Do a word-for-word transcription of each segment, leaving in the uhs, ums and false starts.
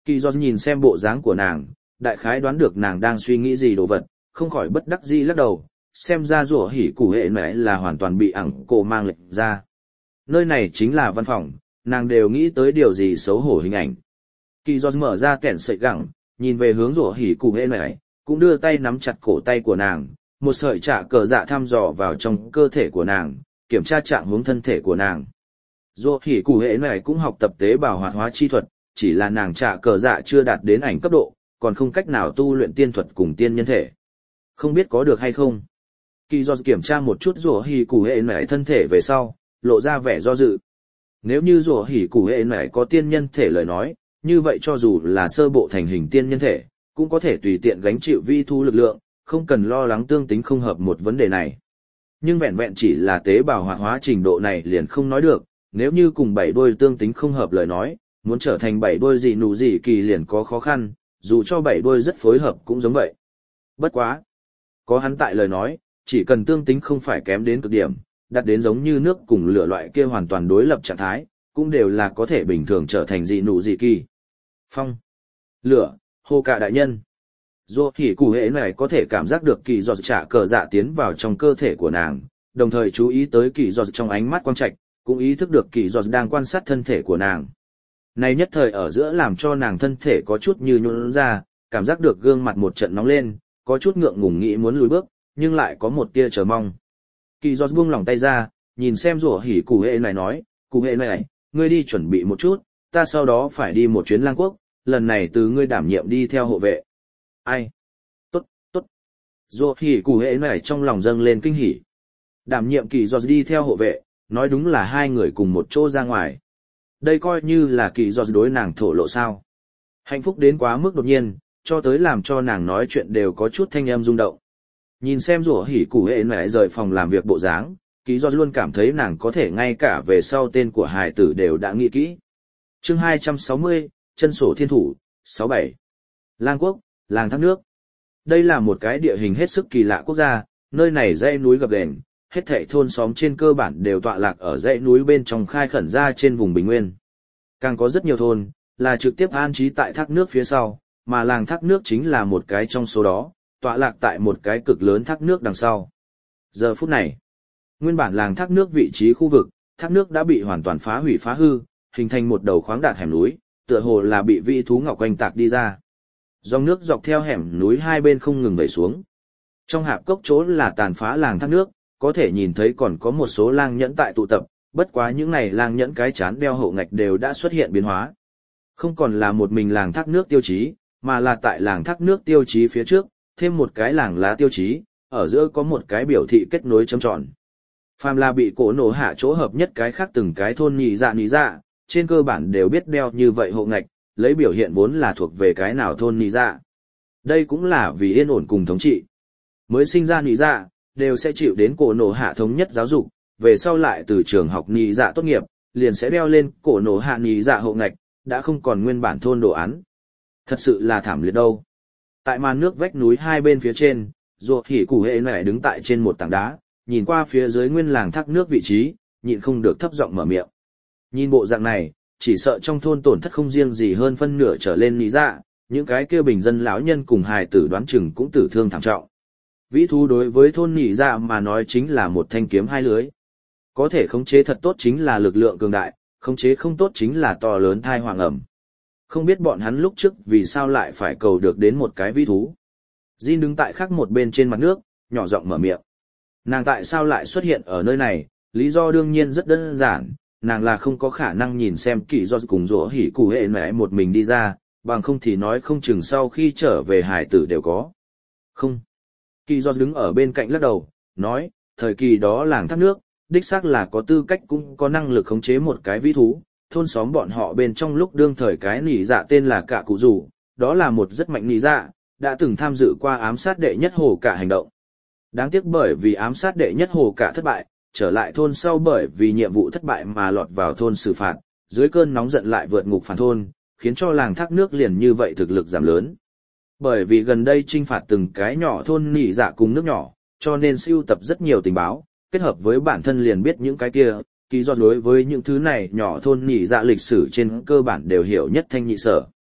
Kỳ do nhìn xem bộ dáng của nàng, đại khái đoán được nàng đang suy nghĩ gì đồ vật, không khỏi bất đắc dĩ lắc đầu, xem ra rủa hỉ củ hệ mẹ là hoàn toàn bị ẳng cổ mang lệch ra. Nơi này chính là văn phòng, nàng đều nghĩ tới điều gì xấu hổ hình ảnh. Kỳ do mở ra kẻn sợi gẳng, nhìn về hướng rủa hỉ củ hệ mẹ, cũng đưa tay nắm chặt cổ tay của nàng, một sợi trả cờ dạ thăm dò vào trong cơ thể của nàng, kiểm tra trạng hướng thân thể của nàng. Rủa hỉ củ hệ mẹ cũng học tập tế bào hoạt hóa chi thuật, chỉ là nàng trả cờ dạ chưa đạt đến ảnh cấp độ, còn không cách nào tu luyện tiên thuật cùng tiên nhân thể. Không biết có được hay không. Kỳ do kiểm tra một chút rủa hỉ củ hệ mẹ thân thể về sau, lộ ra vẻ do dự. Nếu như rủa hỉ củ hệ mẹ có tiên nhân thể lời nói, như vậy cho dù là sơ bộ thành hình tiên nhân thể, cũng có thể tùy tiện gánh chịu vi thu lực lượng, không cần lo lắng tương tính không hợp một vấn đề này. Nhưng vẹn vẹn chỉ là tế bào hoạt hóa trình độ này liền không nói được, nếu như cùng bảy đuôi tương tính không hợp lời nói, muốn trở thành bảy đuôi gì nụ gì kỳ liền có khó khăn, dù cho bảy đuôi rất phối hợp cũng giống vậy. Bất quá. Có hắn tại lời nói, chỉ cần tương tính không phải kém đến cực điểm, đạt đến giống như nước cùng lửa loại kia hoàn toàn đối lập trạng thái, cũng đều là có thể bình thường trở thành dị nụ dị kỳ. Phong, lửa, hô cả đại nhân. Dù thì cụ hệ này có thể cảm giác được kỳ giọt trả cờ dạ tiến vào trong cơ thể của nàng, đồng thời chú ý tới kỳ giọt trong ánh mắt quang trạch, cũng ý thức được kỳ giọt đang quan sát thân thể của nàng. Này nhất thời ở giữa làm cho nàng thân thể có chút như nhũn ra, cảm giác được gương mặt một trận nóng lên, có chút ngượng ngùng nghĩ muốn lùi bước, nhưng lại có một tia chờ mong. Kỳ giọt buông lỏng tay ra, nhìn xem rủa hỉ cụ hệ này nói, cụ hệ này, ngươi đi chuẩn bị một chút, ta sau đó phải đi một chuyến lang quốc, lần này từ ngươi đảm nhiệm đi theo hộ vệ. Ai? Tốt, tốt. Rủa hỉ cụ hệ này trong lòng dâng lên kinh hỉ. Đảm nhiệm kỳ giọt đi theo hộ vệ, nói đúng là hai người cùng một chỗ ra ngoài. Đây coi như là kỳ giọt đối nàng thổ lộ sao. Hạnh phúc đến quá mức đột nhiên, cho tới làm cho nàng nói chuyện đều có chút thanh âm rung động. Nhìn xem rủa hỉ cụ hệ mẹ rời phòng làm việc bộ dáng, Kỳ do luôn cảm thấy nàng có thể ngay cả về sau tên của hài tử đều đã nghĩ kỹ. Chương hai trăm sáu mươi, chân sổ thiên thủ, sáu bảy. Lang quốc, làng thác nước. Đây là một cái địa hình hết sức kỳ lạ quốc gia, nơi này dãy núi gập ghềnh, hết thảy thôn xóm trên cơ bản đều tọa lạc ở dãy núi bên trong khai khẩn ra trên vùng bình nguyên. Càng có rất nhiều thôn, là trực tiếp an trí tại thác nước phía sau, mà làng thác nước chính là một cái trong số đó, tọa lạc tại một cái cực lớn thác nước đằng sau. Giờ phút này, nguyên bản làng thác nước vị trí khu vực, thác nước đã bị hoàn toàn phá hủy phá hư, hình thành một đầu khoáng đạt hẻm núi, tựa hồ là bị vị thú ngọc quanh tạc đi ra. Dòng nước dọc theo hẻm núi hai bên không ngừng vẩy xuống. Trong hạp cốc chỗ là tàn phá làng thác nước, có thể nhìn thấy còn có một số lang nhẫn tại tụ tập, bất quá những này lang nhẫn cái chán đeo hậu ngạch đều đã xuất hiện biến hóa. Không còn là một mình làng thác nước tiêu chí, mà là tại làng thác nước tiêu chí phía trước, thêm một cái làng lá tiêu chí, ở giữa có một cái biểu thị kết nối chấm tròn. Phàm là bị cổ nổ hạ chỗ hợp nhất cái khác từng cái thôn nhị dạ nhị dạ, trên cơ bản đều biết đeo như vậy hộ ngạch, lấy biểu hiện vốn là thuộc về cái nào thôn nhị dạ. Đây cũng là vì yên ổn cùng thống trị. Mới sinh ra nhị dạ, đều sẽ chịu đến cổ nổ hạ thống nhất giáo dục, về sau lại từ trường học nhị dạ tốt nghiệp, liền sẽ đeo lên cổ nổ hạ nhị dạ hộ ngạch, đã không còn nguyên bản thôn đồ án. Thật sự là thảm liệt đâu. Tại màn nước vách núi hai bên phía trên, ruột hỉ củ hệ này đứng tại trên một tảng đá, nhìn qua phía dưới nguyên làng thác nước vị trí, nhịn không được thấp giọng mở miệng. Nhìn bộ dạng này, chỉ sợ trong thôn tổn thất không riêng gì hơn phân nửa trở lên lý dạ, những cái kia bình dân lão nhân cùng hài tử đoán chừng cũng tử thương thảm trọng. Vĩ thú đối với thôn nhị dạ mà nói chính là một thanh kiếm hai lưới. Có thể khống chế thật tốt chính là lực lượng cường đại, khống chế không tốt chính là to lớn thai hoàng ẩm. Không biết bọn hắn lúc trước vì sao lại phải cầu được đến một cái vĩ thú. Jin đứng tại khác một bên trên mặt nước, nhỏ giọng mở miệng. Nàng tại sao lại xuất hiện ở nơi này, lý do đương nhiên rất đơn giản, nàng là không có khả năng nhìn xem kỳ do cùng rỗ hỉ cụ hệ mẹ một mình đi ra, bằng không thì nói không chừng sau khi trở về hải tử đều có. Không. Kỳ do đứng ở bên cạnh lắc đầu, nói, thời kỳ đó làng thác nước, đích xác là có tư cách cũng có năng lực khống chế một cái vĩ thú, thôn xóm bọn họ bên trong lúc đương thời cái nỉ dạ tên là Cả Cụ Rủ, đó là một rất mạnh nỉ dạ, đã từng tham dự qua ám sát đệ nhất hồ cả hành động. Đáng tiếc bởi vì ám sát đệ nhất hồ cả thất bại, trở lại thôn sau bởi vì nhiệm vụ thất bại mà lọt vào thôn xử phạt, dưới cơn nóng giận lại vượt ngục phản thôn, khiến cho làng thác nước liền như vậy thực lực giảm lớn. Bởi vì gần đây trinh phạt từng cái nhỏ thôn nỉ dạ cùng nước nhỏ, cho nên sưu tập rất nhiều tình báo, kết hợp với bản thân liền biết những cái kia, kỳ do đối với những thứ này nhỏ thôn nỉ dạ lịch sử trên cơ bản đều hiểu nhất thanh nhị sở.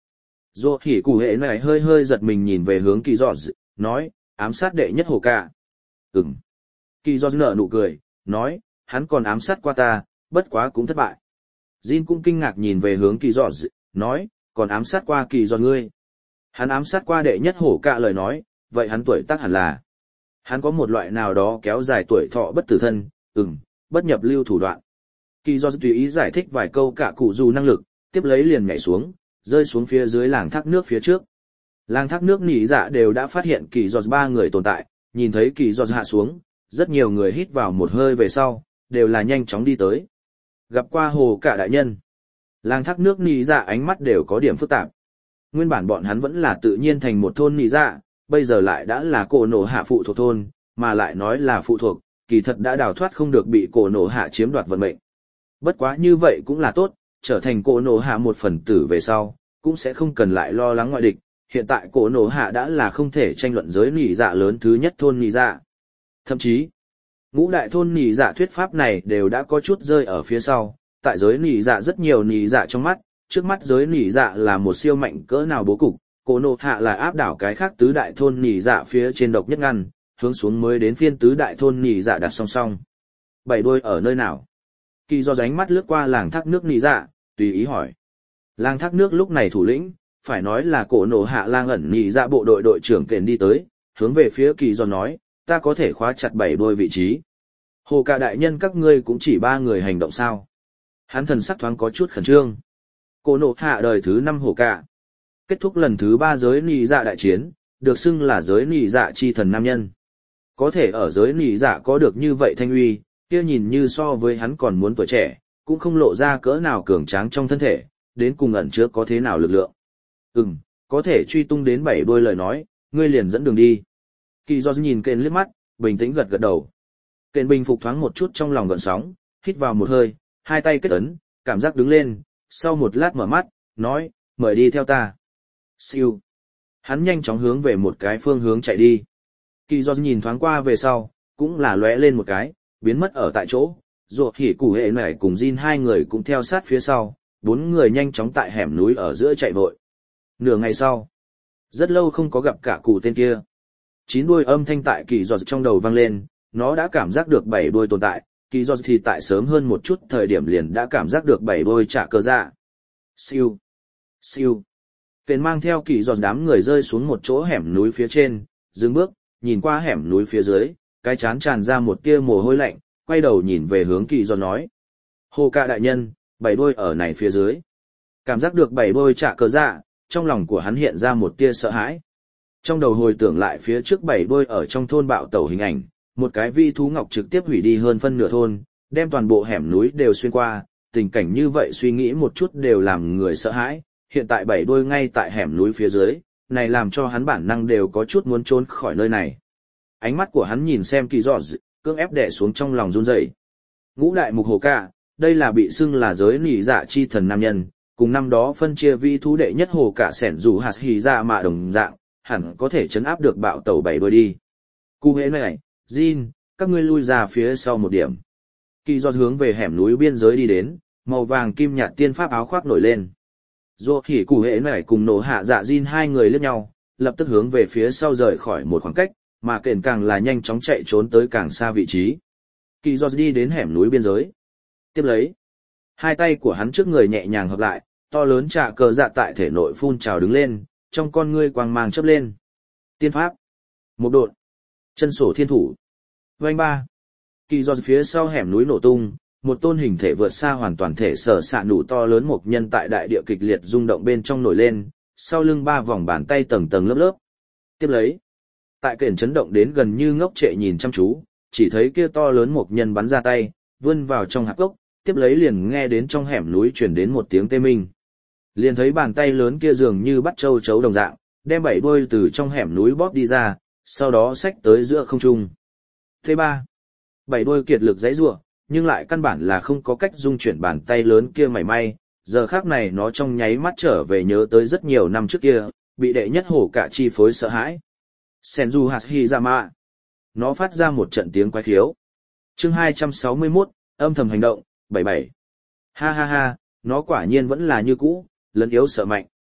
Dù hỉ cụ hệ này hơi hơi giật mình nhìn về hướng kỳ giọt, nói, ám sát đệ nhất hồ cả. Ừm. Kỳ giọt nở nụ cười, nói, hắn còn ám sát qua ta, bất quá cũng thất bại. Jin cũng kinh ngạc nhìn về hướng kỳ giọt, nói, còn ám sát qua kỳ giọt ngươi. Hắn ám sát qua đệ nhất hổ cả lời nói, vậy hắn tuổi tác hẳn là. Hắn có một loại nào đó kéo dài tuổi thọ bất tử thân, ừm, bất nhập lưu thủ đoạn. Kỳ giọt tùy ý giải thích vài câu cả cụ dù năng lực, tiếp lấy liền nhảy xuống, rơi xuống phía dưới làng thác nước phía trước. Làng thác nước nỉ dạ đều đã phát hiện kỳ giọt ba người tồn tại, nhìn thấy kỳ giọt hạ xuống, rất nhiều người hít vào một hơi về sau, đều là nhanh chóng đi tới. Gặp qua hồ cả đại nhân. Làng thác nước nỉ dạ ánh mắt đều có điểm phức tạp. Nguyên bản bọn hắn vẫn là tự nhiên thành một thôn nỉ dạ, bây giờ lại đã là cổ nổ hạ phụ thuộc thôn, mà lại nói là phụ thuộc, kỳ thật đã đào thoát không được bị cổ nổ hạ chiếm đoạt vận mệnh. Bất quá như vậy cũng là tốt, trở thành cổ nổ hạ một phần tử về sau, cũng sẽ không cần lại lo lắng ngoại địch. Hiện tại cổ nổ hạ đã là không thể tranh luận giới nỉ dạ lớn thứ nhất thôn nỉ dạ. Thậm chí, ngũ đại thôn nỉ dạ thuyết pháp này đều đã có chút rơi ở phía sau, tại giới nỉ dạ rất nhiều nỉ dạ trong mắt, trước mắt giới nỉ dạ là một siêu mạnh cỡ nào bố cục, cổ nổ hạ là áp đảo cái khác tứ đại thôn nỉ dạ phía trên độc nhất ngăn, hướng xuống mới đến phiên tứ đại thôn nỉ dạ đặt song song. Bảy đôi ở nơi nào? Kỳ do ránh mắt lướt qua làng thác nước nỉ dạ, tùy ý hỏi. Làng thác nước lúc này thủ lĩnh, phải nói là cổ nổ hạ lang ẩn nỉ dạ bộ đội đội trưởng kền đi tới, hướng về phía kỳ do nói, ta có thể khóa chặt bảy đôi vị trí. Hồ cả đại nhân các ngươi cũng chỉ ba người hành động sao? Hắn thần sắc thoáng có chút khẩn trương. Cổ nổ hạ đời thứ năm hồ cả. Kết thúc lần thứ ba giới nỉ dạ đại chiến, được xưng là giới nỉ dạ chi thần nam nhân. Có thể ở giới nỉ dạ có được như vậy thanh uy, kia nhìn như so với hắn còn muốn tuổi trẻ, cũng không lộ ra cỡ nào cường tráng trong thân thể, đến cùng ẩn chứa có thế nào lực lượng. Ừm, có thể truy tung đến bảy đôi lời nói, ngươi liền dẫn đường đi. Kỳ do nhìn kền liếc mắt, bình tĩnh gật gật đầu. Kền bình phục thoáng một chút trong lòng gợn sóng, hít vào một hơi, hai tay kết ấn, cảm giác đứng lên, sau một lát mở mắt, nói, mời đi theo ta. Siêu. Hắn nhanh chóng hướng về một cái phương hướng chạy đi. Kỳ do nhìn thoáng qua về sau, cũng là lóe lên một cái, biến mất ở tại chỗ. Rồi hỉ củ hệ này cùng Jin hai người cũng theo sát phía sau, bốn người nhanh chóng tại hẻm núi ở giữa chạy vội. Nửa ngày sau, rất lâu không có gặp cả cụ tên kia. Chín đuôi âm thanh tại kỳ giọt trong đầu vang lên, nó đã cảm giác được bảy đuôi tồn tại, kỳ giọt thì tại sớm hơn một chút thời điểm liền đã cảm giác được bảy đuôi trả cơ dạ. Siêu, siêu. Kền mang theo kỳ giọt đám người rơi xuống một chỗ hẻm núi phía trên, dừng bước, nhìn qua hẻm núi phía dưới, cái chán tràn ra một tia mồ hôi lạnh, quay đầu nhìn về hướng kỳ giọt nói. Hồ cả đại nhân, bảy đuôi ở này phía dưới. Cảm giác được bảy đuôi trả cơ dạ, trong lòng của hắn hiện ra một tia sợ hãi. Trong đầu hồi tưởng lại phía trước bảy đuôi ở trong thôn bạo tẩu hình ảnh, một cái vi thú ngọc trực tiếp hủy đi hơn phân nửa thôn, đem toàn bộ hẻm núi đều xuyên qua, tình cảnh như vậy suy nghĩ một chút đều làm người sợ hãi, hiện tại bảy đuôi ngay tại hẻm núi phía dưới, này làm cho hắn bản năng đều có chút muốn trốn khỏi nơi này. Ánh mắt của hắn nhìn xem kỳ giọt, cưỡng ép đè xuống trong lòng run rẩy. Ngũ đại mục hồ cả, đây là bị xưng là giới nỉ dạ chi thần nam nhân, cùng năm đó phân chia vi thú đệ nhất hồ cả sẻn dù hạt hì ra mạ đồng dạng, hẳn có thể chấn áp được bạo tẩu bảy đuôi đi. Cụ hễ này, Jin, các ngươi lui ra phía sau một điểm. Kỳ giọt hướng về hẻm núi biên giới đi đến, màu vàng kim nhạt tiên pháp áo khoác nổi lên. Dù hỉ cụ hễ này cùng nổ hạ dạ Jin hai người liếc nhau, lập tức hướng về phía sau rời khỏi một khoảng cách, mà kền càng là nhanh chóng chạy trốn tới càng xa vị trí. Kỳ giọt đi đến hẻm núi biên giới. Tiếp lấy, hai tay của hắn trước người nhẹ nhàng hợp lại, to lớn trà cờ dạ tại thể nội phun trào đứng lên, trong con ngươi quang mang chớp lên. Tiên pháp, một độn, chân sổ thiên thủ. Vành ba. Kỳ giọt phía sau hẻm núi nổ tung, một tôn hình thể vượt xa hoàn toàn thể sở sạ nụ to lớn một nhân tại đại địa kịch liệt rung động bên trong nổi lên, sau lưng ba vòng bàn tay tầng tầng lớp lớp. Tiếp lấy, tại kền chấn động đến gần như ngốc trệ nhìn chăm chú, chỉ thấy kia to lớn một nhân bắn ra tay, vươn vào trong hạp gốc, tiếp lấy liền nghe đến trong hẻm núi truyền đến một tiếng tê minh. Liền thấy bàn tay lớn kia dường như bắt châu chấu đồng dạng, đem bảy đuôi từ trong hẻm núi bóp đi ra, sau đó xách tới giữa không trung. Thế ba, bảy đuôi kiệt lực giãy giụa, nhưng lại căn bản là không có cách dung chuyển bàn tay lớn kia mảy may, giờ khác này nó trong nháy mắt trở về nhớ tới rất nhiều năm trước kia, bị đệ nhất hổ cả chi phối sợ hãi. Senju Hashirama. Nó phát ra một trận tiếng quái khiếu. Chương hai trăm sáu mươi mốt, âm thầm hành động, bảy bảy. Ha ha ha, nó quả nhiên vẫn là như cũ, lấn yếu sợ mạnh.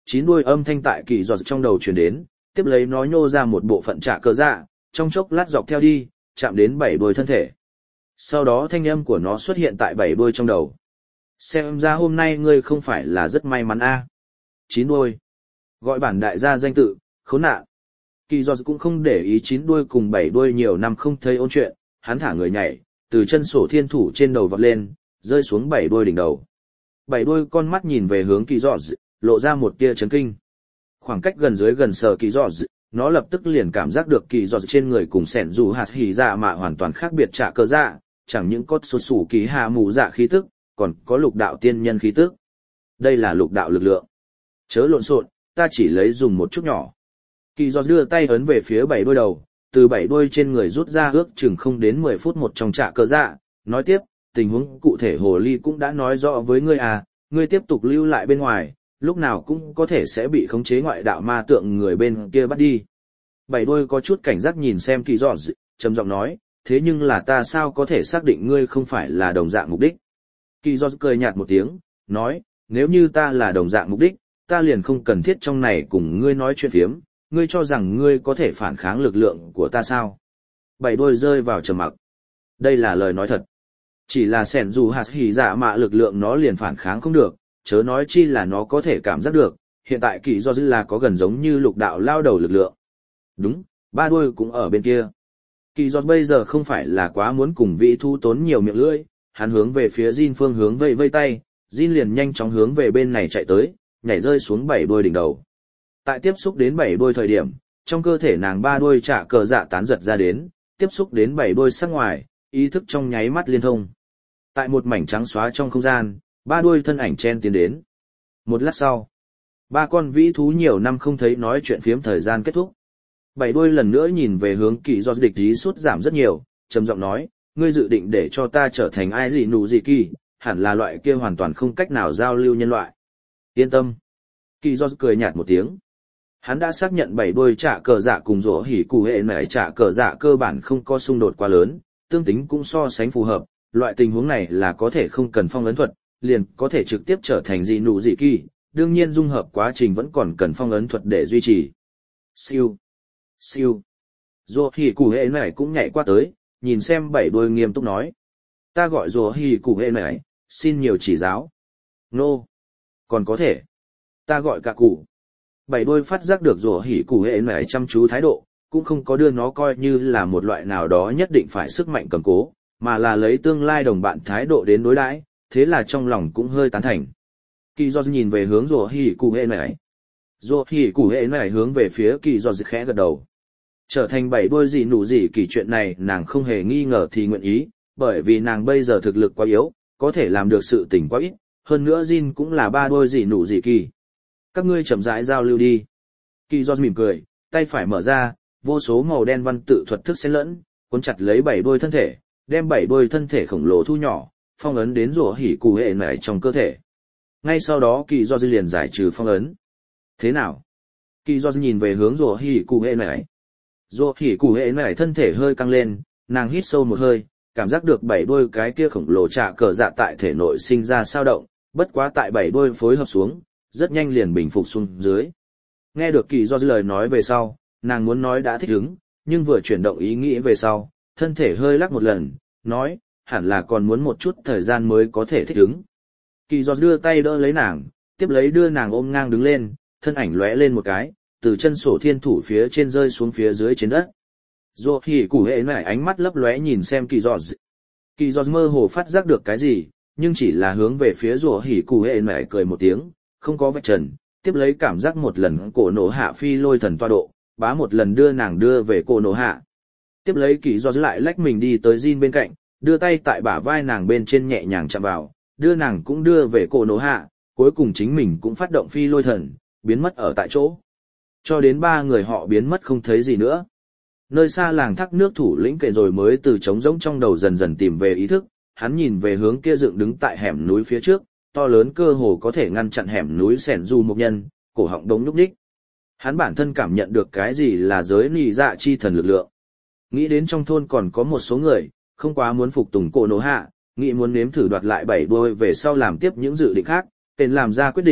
chín đuôi âm thanh tại kỳ giọt trong đầu truyền đến, tiếp lấy nó nhô ra một bộ phận trả cờ dạ, trong chốc lát dọc theo đi, chạm đến bảy đuôi thân thể. Sau đó thanh âm của nó xuất hiện tại bảy đuôi trong đầu. Xem ra hôm nay ngươi không phải là rất may mắn a. Chín đuôi. Gọi bản đại gia danh tự, khốn nạn. Kỳ giọt cũng không để ý chín đuôi cùng bảy đuôi nhiều năm không thấy ôn chuyện, hắn thả người nhảy, từ chân sổ thiên thủ trên đầu vọt lên, rơi xuống bảy đuôi đỉnh đầu. Bảy đuôi con mắt nhìn về hướng kỳ giọt, lộ ra một tia chấn kinh. Khoảng cách gần dưới gần sờ kỳ giọt, nó lập tức liền cảm giác được kỳ giọt trên người cùng sẻn dù hạt hỉ dạ mạ hoàn toàn khác biệt trả cơ dạ, chẳng những có sụt sủ kỳ hạ mù dạ khí tức, còn có lục đạo tiên nhân khí tức. Đây là lục đạo lực lượng. Chớ lộn xộn, ta chỉ lấy dùng một chút nhỏ. Kỳ giọt đưa tay ấn về phía bảy đuôi đầu, từ bảy đuôi trên người rút ra ước chừng không đến mười phút một trong trả cơ dạ, nói tiếp, tình huống cụ thể hồ ly cũng đã nói rõ với ngươi à, ngươi tiếp tục lưu lại bên ngoài, lúc nào cũng có thể sẽ bị khống chế ngoại đạo ma tượng người bên kia bắt đi. Bảy đuôi có chút cảnh giác nhìn xem kỳ giọt, trầm giọng nói, thế nhưng là ta sao có thể xác định ngươi không phải là đồng dạng mục đích. Kỳ giọt cười nhạt một tiếng, nói, nếu như ta là đồng dạng mục đích, ta liền không cần thiết trong này cùng ngươi nói chuyện phiếm, ngươi cho rằng ngươi có thể phản kháng lực lượng của ta sao. Bảy đuôi rơi vào trầm mặc. Đây là lời nói thật. Chỉ là sẻn dù hạt hỉ dạ mạ lực lượng nó liền phản kháng không được, chớ nói chi là nó có thể cảm giác được, hiện tại kỳ do dư là có gần giống như lục đạo lao đầu lực lượng. Đúng, ba đuôi cũng ở bên kia. Kỳ do bây giờ không phải là quá muốn cùng vị thu tốn nhiều miệng lưỡi, hắn hướng về phía Jin phương hướng vây vây tay, Jin liền nhanh chóng hướng về bên này chạy tới, nhảy rơi xuống bảy đuôi đỉnh đầu. Tại tiếp xúc đến bảy đuôi thời điểm, trong cơ thể nàng ba đuôi trả cờ dạ tán giật ra đến, tiếp xúc đến bảy đuôi sắc ngoài, ý thức trong nháy mắt liên thông. Tại một mảnh trắng xóa trong không gian, ba đuôi thân ảnh chen tiến đến. Một lát sau, ba con vĩ thú nhiều năm không thấy nói chuyện phiếm thời gian kết thúc. Bảy đuôi lần nữa nhìn về hướng kỳ do địch ý sút giảm rất nhiều, trầm giọng nói, ngươi dự định để cho ta trở thành ai gì nụ gì kỳ, hẳn là loại kia hoàn toàn không cách nào giao lưu nhân loại. Yên tâm. Kỳ do cười nhạt một tiếng. Hắn đã xác nhận bảy đuôi trả cờ dạ cùng rỗ hỉ cụ hệ mẹ trả cờ dạ cơ bản không có xung đột quá lớn, tương tính cũng so sánh phù hợp, loại tình huống này là có thể không cần phong ấn thuật, liền có thể trực tiếp trở thành dị nụ dị kỳ, đương nhiên dung hợp quá trình vẫn còn cần phong ấn thuật để duy trì. Siêu, siêu. Rỗ hỉ cụ hệ mẹ cũng nhảy qua tới, nhìn xem bảy đuôi nghiêm túc nói. Ta gọi rỗ hỉ cụ hệ mẹ, xin nhiều chỉ giáo. Nô. No. Còn có thể. Ta gọi cả cụ. Bảy đuôi phát giác được rủa hỉ cụ hệ mẹ chăm chú thái độ, cũng không có đưa nó coi như là một loại nào đó nhất định phải sức mạnh cầm cố, mà là lấy tương lai đồng bạn thái độ đến đối đãi, thế là trong lòng cũng hơi tán thành. Kỳ do nhìn về hướng rủa hỉ cụ hệ mẹ. Rủa hỉ cụ hệ mẹ hướng về phía kỳ do khẽ gật đầu. Trở thành bảy đuôi gì nụ gì kỳ chuyện này nàng không hề nghi ngờ thì nguyện ý, bởi vì nàng bây giờ thực lực quá yếu, có thể làm được sự tình quá ít, hơn nữa Jin cũng là ba đuôi gì nụ gì kỳ. Các ngươi chậm rãi giao lưu đi. Kỳ do mỉm cười, tay phải mở ra, vô số màu đen văn tự thuật thức xen lẫn, cuốn chặt lấy bảy đuôi thân thể, đem bảy đuôi thân thể khổng lồ thu nhỏ, phong ấn đến rủa hỉ cụ hệ mẹ trong cơ thể. Ngay sau đó kỳ do liền giải trừ phong ấn. Thế nào? Kỳ do nhìn về hướng rủa hỉ cụ hệ mẹ. Rủa hỉ cụ hệ mẹ thân thể hơi căng lên, nàng hít sâu một hơi, cảm giác được bảy đuôi cái kia khổng lồ trả cờ dạ tại thể nội sinh ra dao động, bất quá tại bảy đuôi phối hợp xuống, rất nhanh liền bình phục xuống dưới. Nghe được kỳ do lời nói về sau, nàng muốn nói đã thích ứng, nhưng vừa chuyển động ý nghĩ về sau, thân thể hơi lắc một lần, nói, hẳn là còn muốn một chút thời gian mới có thể thích ứng. Kỳ do đưa tay đỡ lấy nàng, tiếp lấy đưa nàng ôm ngang đứng lên, thân ảnh lóe lên một cái, từ chân sổ thiên thủ phía trên rơi xuống phía dưới trên đất. Rô hỉ cụ hệ mẹ ánh mắt lấp lóe nhìn xem kỳ do. Kỳ do mơ hồ phát giác được cái gì, nhưng chỉ là hướng về phía rô hỉ cụ hệ mẹ cười một tiếng, không có vạch trần, tiếp lấy cảm giác một lần cổ nổ hạ phi lôi thần toa độ, bá một lần đưa nàng đưa về cổ nổ hạ. Tiếp lấy kỳ do lại lách mình đi tới Jin bên cạnh, đưa tay tại bả vai nàng bên trên nhẹ nhàng chạm vào, đưa nàng cũng đưa về cổ nổ hạ, cuối cùng chính mình cũng phát động phi lôi thần, biến mất ở tại chỗ. Cho đến ba người họ biến mất không thấy gì nữa. Nơi xa làng thác nước thủ lĩnh kể rồi mới từ trống rỗng trong đầu dần dần tìm về ý thức, hắn nhìn về hướng kia dựng đứng tại hẻm núi phía trước, to lớn cơ hồ có thể ngăn chặn hẻm núi sẻn du một nhân, cổ họng đống nhúc nhích. Hắn bản thân cảm nhận được cái gì là giới nì dạ chi thần lực lượng. Nghĩ đến trong thôn còn có một số người, không quá muốn phục tùng cổ nổ hạ, nghĩ muốn nếm thử đoạt lại bảy đuôi về sau làm tiếp những dự định khác, tên làm ra quyết định,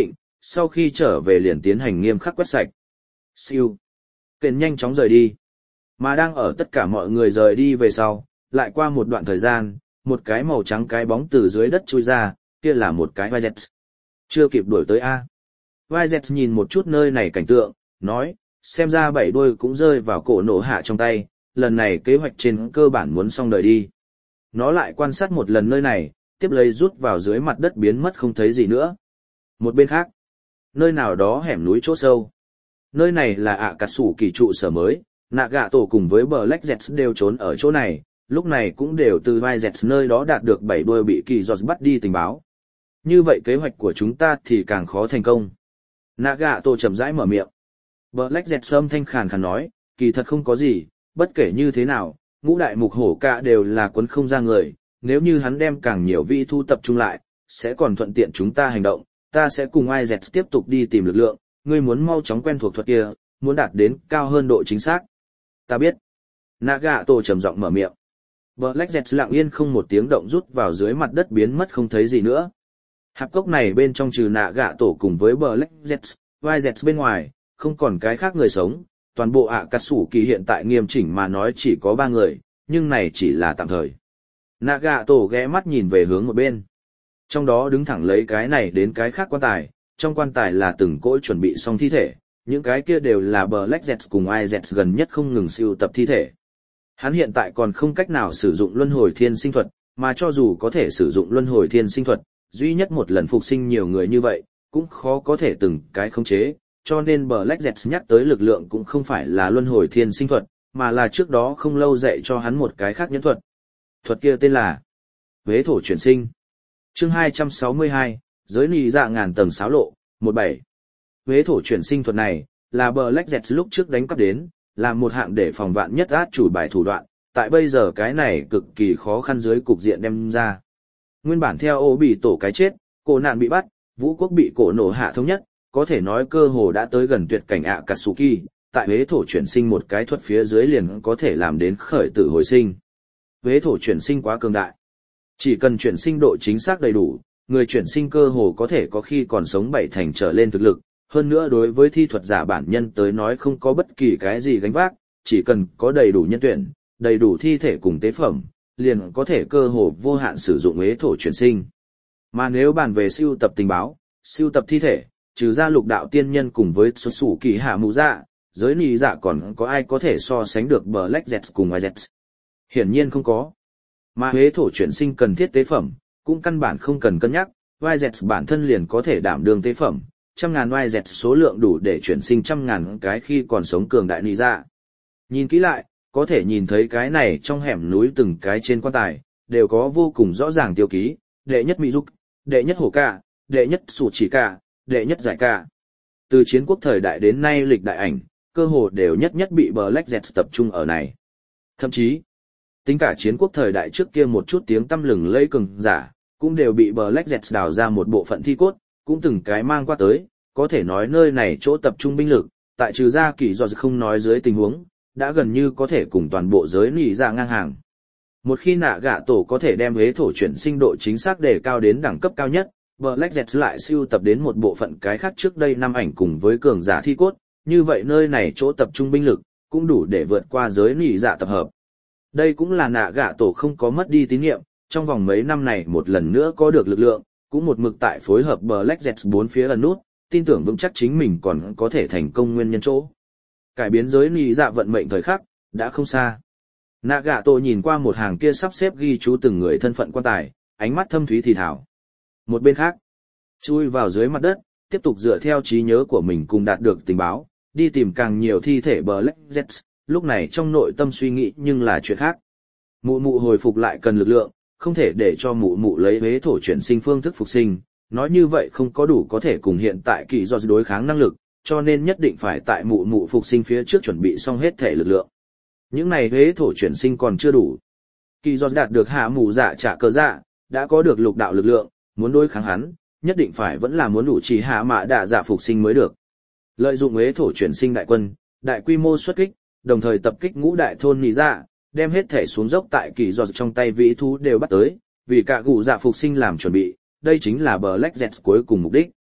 sau khi trở về liền tiến hành nghiêm khắc quét sạch. Siêu. Kền nhanh chóng rời đi. Mà đang ở tất cả mọi người rời đi về sau, lại qua một đoạn thời gian, một cái màu trắng cái bóng từ dưới đất chui ra, kia là một cái vai dẹt. Chưa kịp đuổi tới A. Vai dẹt nhìn một chút nơi này cảnh tượng, nói, xem ra bảy đuôi cũng rơi vào cổ nổ hạ trong tay, lần này kế hoạch trên cơ bản muốn xong đời đi. Nó lại quan sát một lần nơi này, tiếp lấy rút vào dưới mặt đất biến mất không thấy gì nữa. Một bên khác, nơi nào đó hẻm núi chỗ sâu. Nơi này là ạ cà sủ kỳ trụ sở mới, nạ gạ tổ cùng với Black Jets đều trốn ở chỗ này, lúc này cũng đều từ vai Jets nơi đó đạt được bảy đuôi bị kỳ giọt bắt đi tình báo. Như vậy kế hoạch của chúng ta thì càng khó thành công. Nạ gạ tổ chậm rãi mở miệng. Black Jets âm thanh khàn khàn nói, kỳ thật không có gì, bất kể như thế nào, ngũ đại mục hổ cả đều là quấn không ra người, nếu như hắn đem càng nhiều vị thu tập trung lại, sẽ còn thuận tiện chúng ta hành động, ta sẽ cùng ai dẹt tiếp tục đi tìm lực lượng, ngươi muốn mau chóng quen thuộc thuật kia, muốn đạt đến cao hơn độ chính xác. Ta biết. Nagato trầm giọng mở miệng. Black Jet lặng yên không một tiếng động rút vào dưới mặt đất biến mất không thấy gì nữa. Hạp cốc này bên trong trừ Nagato cùng với Black Jet, vai Jet bên ngoài, không còn cái khác người sống, toàn bộ ạ cà sủ kỳ hiện tại nghiêm chỉnh mà nói chỉ có ba người, nhưng này chỉ là tạm thời. Nagato ghé mắt nhìn về hướng một bên. Trong đó đứng thẳng lấy cái này đến cái khác quan tài, trong quan tài là từng cỗ chuẩn bị xong thi thể, những cái kia đều là Black Jet cùng ai dẹt gần nhất không ngừng siêu tập thi thể. Hắn hiện tại còn không cách nào sử dụng luân hồi thiên sinh thuật, mà cho dù có thể sử dụng luân hồi thiên sinh thuật, duy nhất một lần phục sinh nhiều người như vậy, cũng khó có thể từng cái khống chế, cho nên Black Jet nhắc tới lực lượng cũng không phải là luân hồi thiên sinh thuật, mà là trước đó không lâu dạy cho hắn một cái khác nhẫn thuật. Thuật kia tên là Huế thổ chuyển sinh. Chương hai trăm sáu mươi hai, giới nì dạ ngàn tầng xáo lộ, một bảy. Huế thổ chuyển sinh thuật này, là Black Jet lúc trước đánh cắp đến, là một hạng để phòng vạn nhất át chủ bài thủ đoạn, tại bây giờ cái này cực kỳ khó khăn dưới cục diện đem ra. Nguyên bản theo ô bị tổ cái chết, cổ nạn bị bắt, vũ quốc bị cổ nổ hạ thống nhất, có thể nói cơ hồ đã tới gần tuyệt cảnh ạ Katsuki, tại huế thổ chuyển sinh một cái thuật phía dưới liền có thể làm đến khởi tử hồi sinh. Huế thổ chuyển sinh quá cường đại. Chỉ cần chuyển sinh độ chính xác đầy đủ, người chuyển sinh cơ hồ có thể có khi còn sống bảy thành trở lên thực lực, hơn nữa đối với thi thuật giả bản nhân tới nói không có bất kỳ cái gì gánh vác, chỉ cần có đầy đủ nhân tuyển, đầy đủ thi thể cùng tế phẩm, liền có thể cơ hồ vô hạn sử dụng huế thổ chuyển sinh. Mà nếu bàn về siêu tập tình báo, siêu tập thi thể, trừ ra lục đạo tiên nhân cùng với xuất sủ kỳ hạ mù dạ, giới nì dạ còn có ai có thể so sánh được Black Jet cùng ai dẹt? Hiển nhiên không có. Mà huế thổ chuyển sinh cần thiết tế phẩm, cũng căn bản không cần cân nhắc, vai dẹt bản thân liền có thể đảm đương tế phẩm, trăm ngàn vai dẹt số lượng đủ để chuyển sinh trăm ngàn cái khi còn sống cường đại nì dạ. Nhìn kỹ lại, có thể nhìn thấy cái này trong hẻm núi từng cái trên quan tài, đều có vô cùng rõ ràng tiêu ký, đệ nhất Mỹ Dục, đệ nhất Hổ Ca, đệ nhất Sủ Chỉ Ca, đệ nhất Giải Ca. Từ chiến quốc thời đại đến nay lịch đại ảnh, cơ hồ đều nhất nhất bị Black Jet tập trung ở này. Thậm chí, tính cả chiến quốc thời đại trước kia một chút tiếng tăm lừng lẫy cường giả, cũng đều bị Black Jet đào ra một bộ phận thi cốt, cũng từng cái mang qua tới, có thể nói nơi này chỗ tập trung binh lực, tại trừ ra kỳ do không nói dưới tình huống, đã gần như có thể cùng toàn bộ giới nỉ dạ ngang hàng. Một khi nạ gạ tổ có thể đem huế thổ chuyển sinh độ chính xác đề cao đến đẳng cấp cao nhất, Black Jet lại siêu tập đến một bộ phận cái khác trước đây năm ảnh cùng với cường giả thi cốt, như vậy nơi này chỗ tập trung binh lực, cũng đủ để vượt qua giới nỉ dạ tập hợp. Đây cũng là nạ gạ tổ không có mất đi tín nhiệm, trong vòng mấy năm này một lần nữa có được lực lượng, cũng một mực tại phối hợp Black Jet bốn phía ẩn nút, tin tưởng vững chắc chính mình còn có thể thành công nguyên nhân chỗ. Cải biến giới nỉ dạ vận mệnh thời khắc, đã không xa. Nagato nhìn qua một hàng kia sắp xếp ghi chú từng người thân phận quan tài, ánh mắt thâm thúy thì thảo. Một bên khác, chui vào dưới mặt đất, tiếp tục dựa theo trí nhớ của mình cùng đạt được tình báo, đi tìm càng nhiều thi thể Black Jet, lúc này trong nội tâm suy nghĩ nhưng là chuyện khác. Mụ mụ hồi phục lại cần lực lượng, không thể để cho mụ mụ lấy huế thổ chuyển sinh phương thức phục sinh, nói như vậy không có đủ có thể cùng hiện tại kỳ do đối kháng năng lực, cho nên nhất định phải tại mụ mụ phục sinh phía trước chuẩn bị xong hết thể lực lượng. Những này huế thổ chuyển sinh còn chưa đủ. Kỳ do đạt được hạ mù dạ trả cơ dạ, đã có được lục đạo lực lượng, muốn đối kháng hắn, nhất định phải vẫn là muốn đủ chỉ hạ mạ đạ dạ phục sinh mới được. Lợi dụng huế thổ chuyển sinh đại quân, đại quy mô xuất kích, đồng thời tập kích ngũ đại thôn nì dạ, đem hết thể xuống dốc tại kỳ do trong tay vĩ thú đều bắt tới, vì cả gù dạ phục sinh làm chuẩn bị, đây chính là Black Jet cuối cùng mục đích.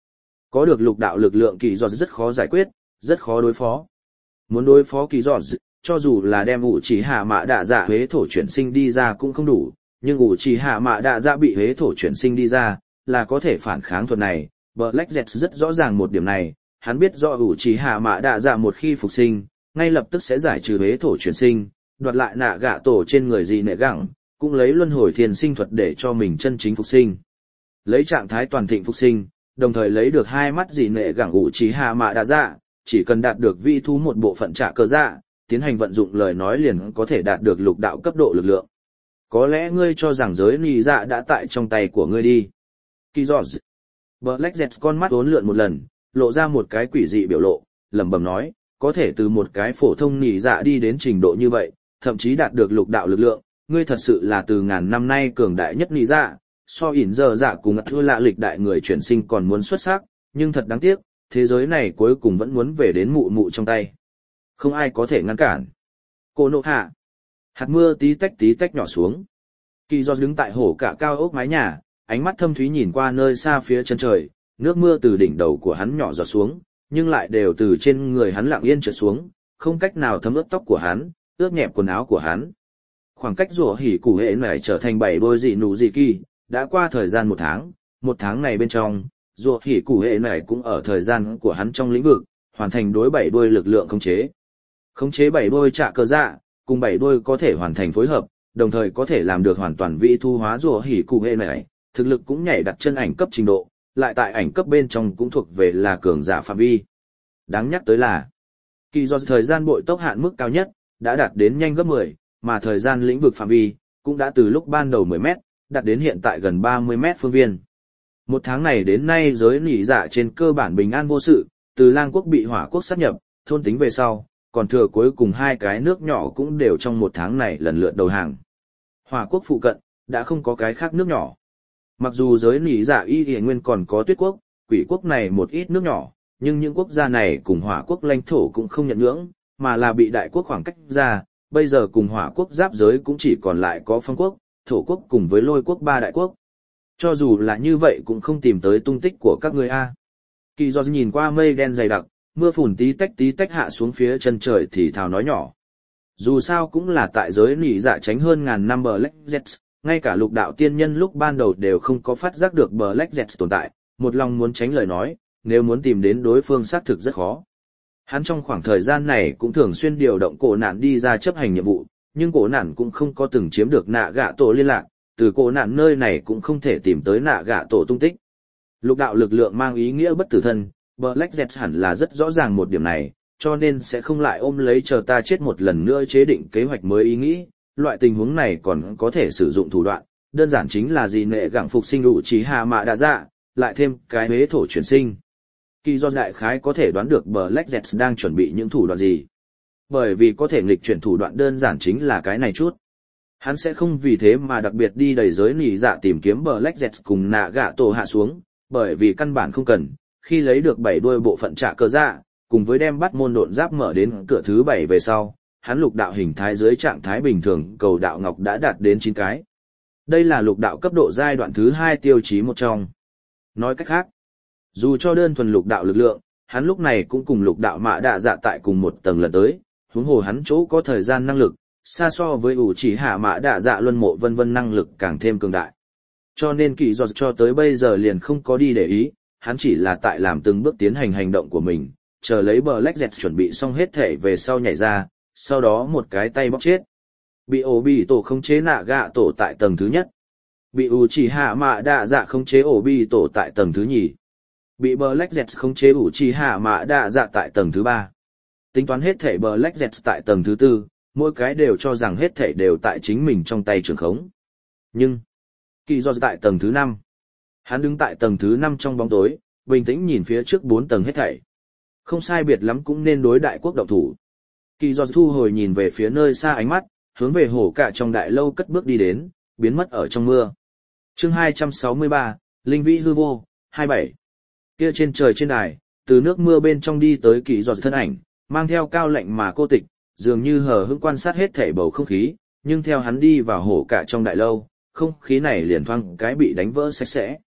Có được lục đạo lực lượng kỳ giọt rất khó giải quyết, rất khó đối phó. Muốn đối phó kỳ giọt, cho dù là đem ủ chỉ hạ mạ đạ dạ huế thổ chuyển sinh đi ra cũng không đủ, nhưng ủ chỉ hạ mạ đạ dạ bị huế thổ chuyển sinh đi ra, là có thể phản kháng thuật này. Black Jet rất rõ ràng một điểm này, hắn biết rõ ủ chỉ hạ mạ đạ dạ một khi phục sinh, ngay lập tức sẽ giải trừ huế thổ chuyển sinh, đoạt lại nạ gạ tổ trên người gì nệ gẳng, cũng lấy luân hồi thiền sinh thuật để cho mình chân chính phục sinh. Lấy trạng thái toàn thịnh phục sinh, đồng thời lấy được hai mắt gì nệ gẳng ủ chỉ hạ mạ đạ dạ, chỉ cần đạt được vi thú một bộ phận trả cơ dạ, tiến hành vận dụng lời nói liền có thể đạt được lục đạo cấp độ lực lượng. Có lẽ ngươi cho rằng giới nì dạ đã tại trong tay của ngươi đi. Kỳ George. Black Jet con mắt uốn lượn một lần, lộ ra một cái quỷ dị biểu lộ, lẩm bẩm nói, có thể từ một cái phổ thông nì dạ đi đến trình độ như vậy, thậm chí đạt được lục đạo lực lượng, ngươi thật sự là từ ngàn năm nay cường đại nhất nì dạ, so ỉn giờ dạ cùng ngặt thua lạ lịch đại người chuyển sinh còn muốn xuất sắc, nhưng thật đáng tiếc, thế giới này cuối cùng vẫn muốn về đến mụ mụ trong tay. Không ai có thể ngăn cản. Cô nộ hạ. Hạt mưa tí tách tí tách nhỏ xuống. Kỳ Giọt đứng tại hổ cả cao ốc mái nhà, ánh mắt thâm thúy nhìn qua nơi xa phía chân trời, nước mưa từ đỉnh đầu của hắn nhỏ giọt xuống, nhưng lại đều từ trên người hắn lặng yên trượt xuống, không cách nào thấm ướt tóc của hắn, ướt nhẹp quần áo của hắn. Khoảng cách rủa hỉ củ hệ này trở thành bảy đôi dị nụ dị kỳ, đã qua thời gian một tháng, một tháng này bên trong, rủa hỉ củ hệ này cũng ở thời gian của hắn trong lĩnh vực, hoàn thành đối bảy đôi lực lượng khống chế. Khống chế bảy đôi trạ cơ dạ, cùng bảy đôi có thể hoàn thành phối hợp, đồng thời có thể làm được hoàn toàn vĩ thu hóa rủa hỉ cụ hệ này, thực lực cũng nhảy đặt chân ảnh cấp trình độ, lại tại ảnh cấp bên trong cũng thuộc về là cường giả phạm vi. Đáng nhắc tới là, kỳ do thời gian bội tốc hạn mức cao nhất, đã đạt đến nhanh gấp mười, mà thời gian lĩnh vực phạm vi, cũng đã từ lúc ban đầu mười mét, đạt đến hiện tại gần ba mươi mét phương viên. Một tháng này đến nay giới nỉ dạ trên cơ bản bình an vô sự, từ lang quốc bị hỏa quốc sát nhập, thôn tính về sau, còn thừa cuối cùng hai cái nước nhỏ cũng đều trong một tháng này lần lượt đầu hàng. Hỏa quốc phụ cận, đã không có cái khác nước nhỏ. Mặc dù giới nỉ dạ y thì nguyên còn có tuyết quốc, quỷ quốc này một ít nước nhỏ, nhưng những quốc gia này cùng hỏa quốc lãnh thổ cũng không nhận ngưỡng, mà là bị đại quốc khoảng cách ra, bây giờ cùng hỏa quốc giáp giới cũng chỉ còn lại có phong quốc, thổ quốc cùng với lôi quốc ba đại quốc. Cho dù là như vậy cũng không tìm tới tung tích của các ngươi a. Kỳ do nhìn qua mây đen dày đặc, mưa phùn tí tách tí tách hạ xuống phía chân trời thì thào nói nhỏ. Dù sao cũng là tại giới nỉ dạ tránh hơn ngàn năm Black Jet, ngay cả lục đạo tiên nhân lúc ban đầu đều không có phát giác được Black Jet tồn tại, một lòng muốn tránh lời nói, nếu muốn tìm đến đối phương xác thực rất khó. Hắn trong khoảng thời gian này cũng thường xuyên điều động cổ nạn đi ra chấp hành nhiệm vụ, nhưng cổ nạn cũng không có từng chiếm được nạ gạ tổ liên lạc, từ cổ nạn nơi này cũng không thể tìm tới nạ gạ tổ tung tích. Lục đạo lực lượng mang ý nghĩa bất tử thân, Black Jet hẳn là rất rõ ràng một điểm này, cho nên sẽ không lại ôm lấy chờ ta chết một lần nữa chế định kế hoạch mới ý nghĩ, loại tình huống này còn có thể sử dụng thủ đoạn, đơn giản chính là gì nệ gặng phục sinh đủ trí hạ mạ đạ dạ, lại thêm cái huế thổ chuyển sinh. Kỳ do đại khái có thể đoán được Black Jet đang chuẩn bị những thủ đoạn gì. Bởi vì có thể nghịch chuyển thủ đoạn đơn giản chính là cái này chút. Hắn sẽ không vì thế mà đặc biệt đi đầy giới nỉ dạ tìm kiếm Black Jet cùng nạ gạ tổ hạ xuống, bởi vì căn bản không cần, khi lấy được bảy đuôi bộ phận trả cơ dạ, cùng với đem bắt môn độn giáp mở đến cửa thứ bảy về sau, hắn lục đạo hình thái dưới trạng thái bình thường cầu đạo ngọc đã đạt đến chín cái. Đây là lục đạo cấp độ giai đoạn thứ hai tiêu chí một trong. Nói cách khác, dù cho đơn thuần lục đạo lực lượng, hắn lúc này cũng cùng lục đạo mạ đạ dạ tại cùng một tầng lần tới, huống hồ hắn chỗ có thời gian năng lực, xa so với ủ chỉ hạ mạ đạ dạ luân mộ vân vân năng lực càng thêm cường đại. Cho nên kỳ do cho tới bây giờ liền không có đi để ý, hắn chỉ là tại làm từng bước tiến hành hành động của mình, chờ lấy Black Jet chuẩn bị xong hết thể về sau nhảy ra, sau đó một cái tay bóp chết. Bị ổ bị tổ không chế nạ gạ tổ tại tầng thứ nhất. Bị ủ chỉ hạ mạ đạ dạ không chế ổ bị tổ tại tầng thứ nhì. Bị Black Jet không chế ủ chỉ hạ mạ đạ dạ tại tầng thứ ba. Tính toán hết thể Black Jet tại tầng thứ tư, mỗi cái đều cho rằng hết thể đều tại chính mình trong tay trường khống. Nhưng, kỳ do tại tầng thứ năm. Hắn đứng tại tầng thứ năm trong bóng tối, bình tĩnh nhìn phía trước bốn tầng hết thảy. Không sai biệt lắm cũng nên đối đại quốc động thủ. Kỳ do thu hồi nhìn về phía nơi xa ánh mắt, hướng về hổ cả trong đại lâu cất bước đi đến, biến mất ở trong mưa. Chương hai trăm sáu mươi ba, Linh vĩ hư vô, hai mươi bảy. Kia trên trời trên đài, từ nước mưa bên trong đi tới kỳ do thân ảnh, mang theo cao lạnh mà cô tịch, dường như hờ hững quan sát hết thảy bầu không khí, nhưng theo hắn đi vào hổ cả trong đại lâu, không khí này liền thoáng cái bị đánh vỡ sạch sẽ.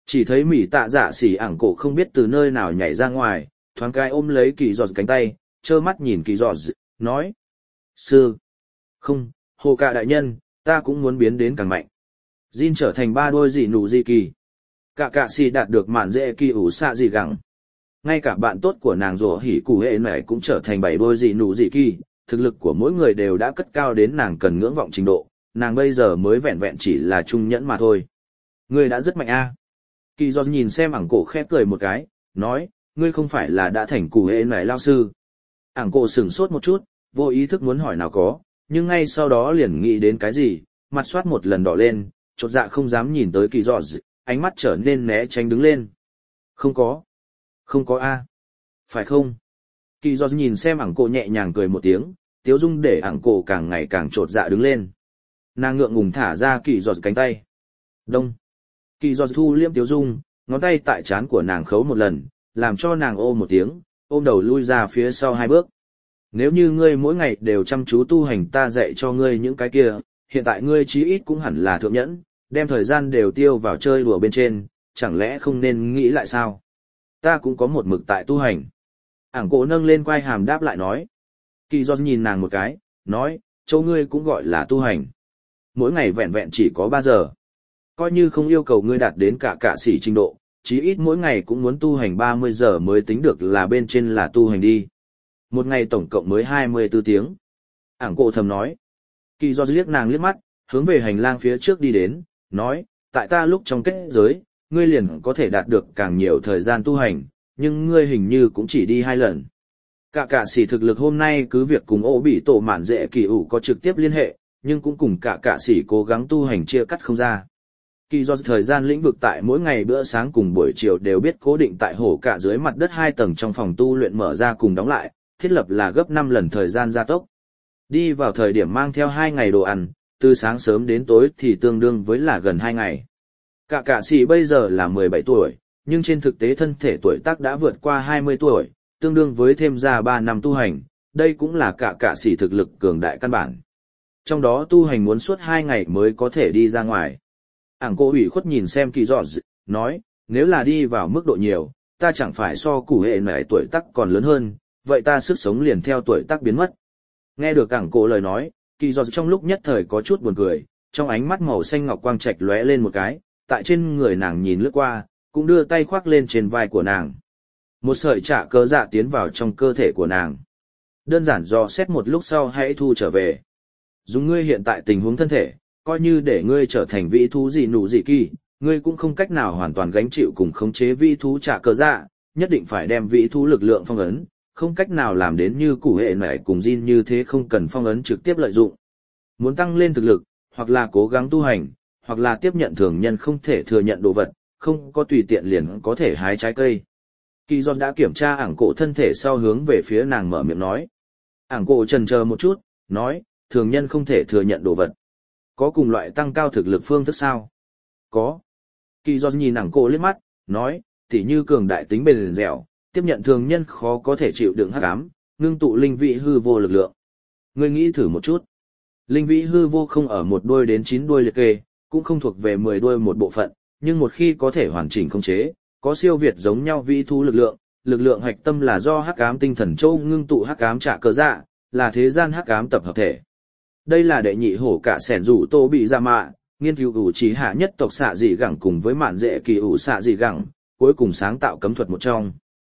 Chỉ thấy Mỹ tạ dạ xỉ ảng cổ không biết từ nơi nào nhảy ra ngoài, thoáng cái ôm lấy kỳ giọt cánh tay, trơ mắt nhìn kỳ giọt, nói. Sư. Không, hồ cạ đại nhân, ta cũng muốn biến đến càng mạnh. Jin trở thành ba đôi dị nụ dị kỳ. Cả cạ xỉ đạt được mạn dễ kỳ ủ xạ dị gẳng. Ngay cả bạn tốt của nàng rổ hỉ cụ hệ này cũng trở thành bảy đôi dị nụ dị kỳ. Thực lực của mỗi người đều đã cất cao đến nàng cần ngưỡng vọng trình độ, nàng bây giờ mới vẹn vẹn chỉ là trung nhẫn mà thôi. Ngươi đã rất mạnh a. Kỳ giọt nhìn xem ảng cổ khẽ cười một cái, nói, ngươi không phải là đã thành cụ hệ này lao sư. Ảng cổ sửng sốt một chút, vô ý thức muốn hỏi nào có, nhưng ngay sau đó liền nghĩ đến cái gì, mặt soát một lần đỏ lên, chột dạ không dám nhìn tới kỳ giọt, ánh mắt trở nên né tránh đứng lên. Không có. Không có a. Phải không? Kỳ giọt nhìn xem ảng cổ nhẹ nhàng cười một tiếng, tiếu dung để ảng cổ càng ngày càng chột dạ đứng lên. Nàng ngượng ngùng thả ra kỳ giọt cánh tay. Đông. Kỳ giọt thu liêm tiếu dung, ngón tay tại trán của nàng khấu một lần, làm cho nàng ô một tiếng, ôm đầu lui ra phía sau hai bước. Nếu như ngươi mỗi ngày đều chăm chú tu hành ta dạy cho ngươi những cái kia, hiện tại ngươi chí ít cũng hẳn là thượng nhẫn, đem thời gian đều tiêu vào chơi đùa bên trên, chẳng lẽ không nên nghĩ lại sao? Ta cũng có một mực tại tu hành. Ảng cổ nâng lên quai hàm đáp lại nói. Kỳ giọt nhìn nàng một cái, nói, châu ngươi cũng gọi là tu hành. Mỗi ngày vẹn vẹn chỉ có ba giờ. Coi như không yêu cầu ngươi đạt đến cả cả sỉ trình độ, chí ít mỗi ngày cũng muốn tu hành ba mươi giờ mới tính được là bên trên là tu hành đi. Một ngày tổng cộng mới hai mươi tư tiếng. Ảng cổ thầm nói. Kỳ giọt liếc nàng liếc mắt, hướng về hành lang phía trước đi đến, nói, tại ta lúc trong kết giới, ngươi liền có thể đạt được càng nhiều thời gian tu hành, nhưng ngươi hình như cũng chỉ đi hai lần. Cả cả sỉ thực lực hôm nay cứ việc cùng ổ bị tổ mạn dễ kỳ ủ có trực tiếp liên hệ, nhưng cũng cùng cả cả sỉ cố gắng tu hành chia cắt không ra. Kỳ do thời gian lĩnh vực tại mỗi ngày bữa sáng cùng buổi chiều đều biết cố định tại hổ cả dưới mặt đất hai tầng trong phòng tu luyện mở ra cùng đóng lại, thiết lập là gấp năm lần thời gian gia tốc. Đi vào thời điểm mang theo hai ngày đồ ăn, từ sáng sớm đến tối thì tương đương với là gần hai ngày. Cả cả sỉ bây giờ là mười bảy tuổi, nhưng trên thực tế thân thể tuổi tác đã vượt qua hai mươi tuổi, tương đương với thêm ra ba năm tu hành, đây cũng là cả cả sỉ thực lực cường đại căn bản. Trong đó tu hành muốn suốt hai ngày mới có thể đi ra ngoài. Ảng cô ủy khuất nhìn xem kỳ giọt, nói, nếu là đi vào mức độ nhiều, ta chẳng phải so củ hệ nảy tuổi tác còn lớn hơn, vậy ta sức sống liền theo tuổi tác biến mất. Nghe được ảng cô lời nói, kỳ giọt trong lúc nhất thời có chút buồn cười, trong ánh mắt màu xanh ngọc quang trạch lóe lên một cái, tại trên người nàng nhìn lướt qua, cũng đưa tay khoác lên trên vai của nàng. Một sợi trả cơ dạ tiến vào trong cơ thể của nàng. Đơn giản do xét một lúc sau hãy thu trở về. Dùng ngươi hiện tại tình huống thân thể, coi như để ngươi trở thành vĩ thú gì nụ gì kỳ, ngươi cũng không cách nào hoàn toàn gánh chịu cùng khống chế vĩ thú trả cơ dạ, nhất định phải đem vĩ thú lực lượng phong ấn, không cách nào làm đến như củ hệ nảy cùng Jin như thế không cần phong ấn trực tiếp lợi dụng. Muốn tăng lên thực lực, hoặc là cố gắng tu hành, hoặc là tiếp nhận thường nhân không thể thừa nhận đồ vật, không có tùy tiện liền có thể hái trái cây. Kỳ Giòn đã kiểm tra ảng cổ thân thể sau hướng về phía nàng mở miệng nói. Ảng cổ chần chờ một chút, nói, thường nhân không thể thừa nhận đồ vật. Có cùng loại tăng cao thực lực phương thức sao? Có. Kỳ Giòn nhìn ảng cổ liếc mắt, nói, tỉ như cường đại tính bền dẻo, tiếp nhận thường nhân khó có thể chịu đựng hắc ám, ngưng tụ linh vị hư vô lực lượng. Ngươi nghĩ thử một chút. Linh vị hư vô không ở một đuôi đến chín đuôi liệt kê, cũng không thuộc về mười đuôi một bộ phận, nhưng một khi có thể hoàn chỉnh khống chế, có siêu việt giống nhau vĩ thú lực lượng, lực lượng hạch tâm là do hắc ám tinh thần châu ngưng tụ hắc ám trả cơ dạ, là thế gian hắc ám tập hợp thể. Đây là đệ nhị hổ cả sẻn rủ tô bị ra mạ, nghiên cứu ủ trí hạ nhất tộc xạ dị gẳng cùng với mạn dễ kỳ ủ xạ dị gẳng, cuối cùng sáng tạo cấm thuật một trong.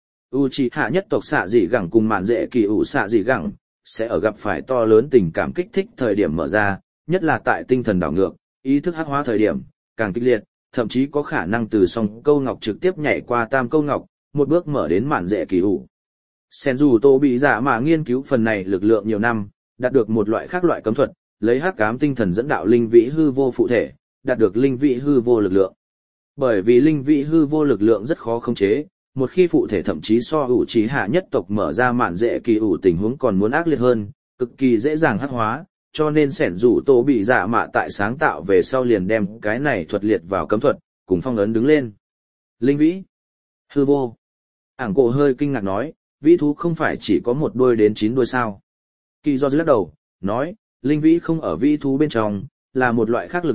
U trí hạ nhất tộc xạ dị gẳng cùng mạn dễ kỳ ủ xạ dị gẳng, sẽ ở gặp phải to lớn tình cảm kích thích thời điểm mở ra, nhất là tại tinh thần đảo ngược, ý thức hắc hóa thời điểm, càng kích liệt, thậm chí có khả năng từ song câu ngọc trực tiếp nhảy qua tam câu ngọc, một bước mở đến mạn dễ kỳ ủ. Sen dù tô bị giả mà nghiên cứu phần này lực lượng nhiều năm, đạt được một loại khác loại cấm thuật, lấy hắc ám tinh thần dẫn đạo linh vĩ hư vô phụ thể, đạt được linh vĩ hư vô lực lượng. Bởi vì linh vĩ hư vô lực lượng rất khó khống chế, một khi phụ thể thậm chí so ủ trí hạ nhất tộc mở ra mạn dễ kỳ ủ tình huống còn muốn ác liệt hơn, cực kỳ dễ dàng hắc hóa, cho nên sẻn rủ tổ bị giả mạ tại sáng tạo về sau liền đem cái này thuật liệt vào cấm thuật, cùng phong ấn đứng lên. Linh vĩ, hư vô. Ảng cổ hơi kinh ngạc nói, vĩ thú không phải chỉ có một đuôi đến chín đuôi sao. Kỳ do lắc đầu, nói, linh vĩ không ở vĩ thú bên trong, là một loại khác lực lượng,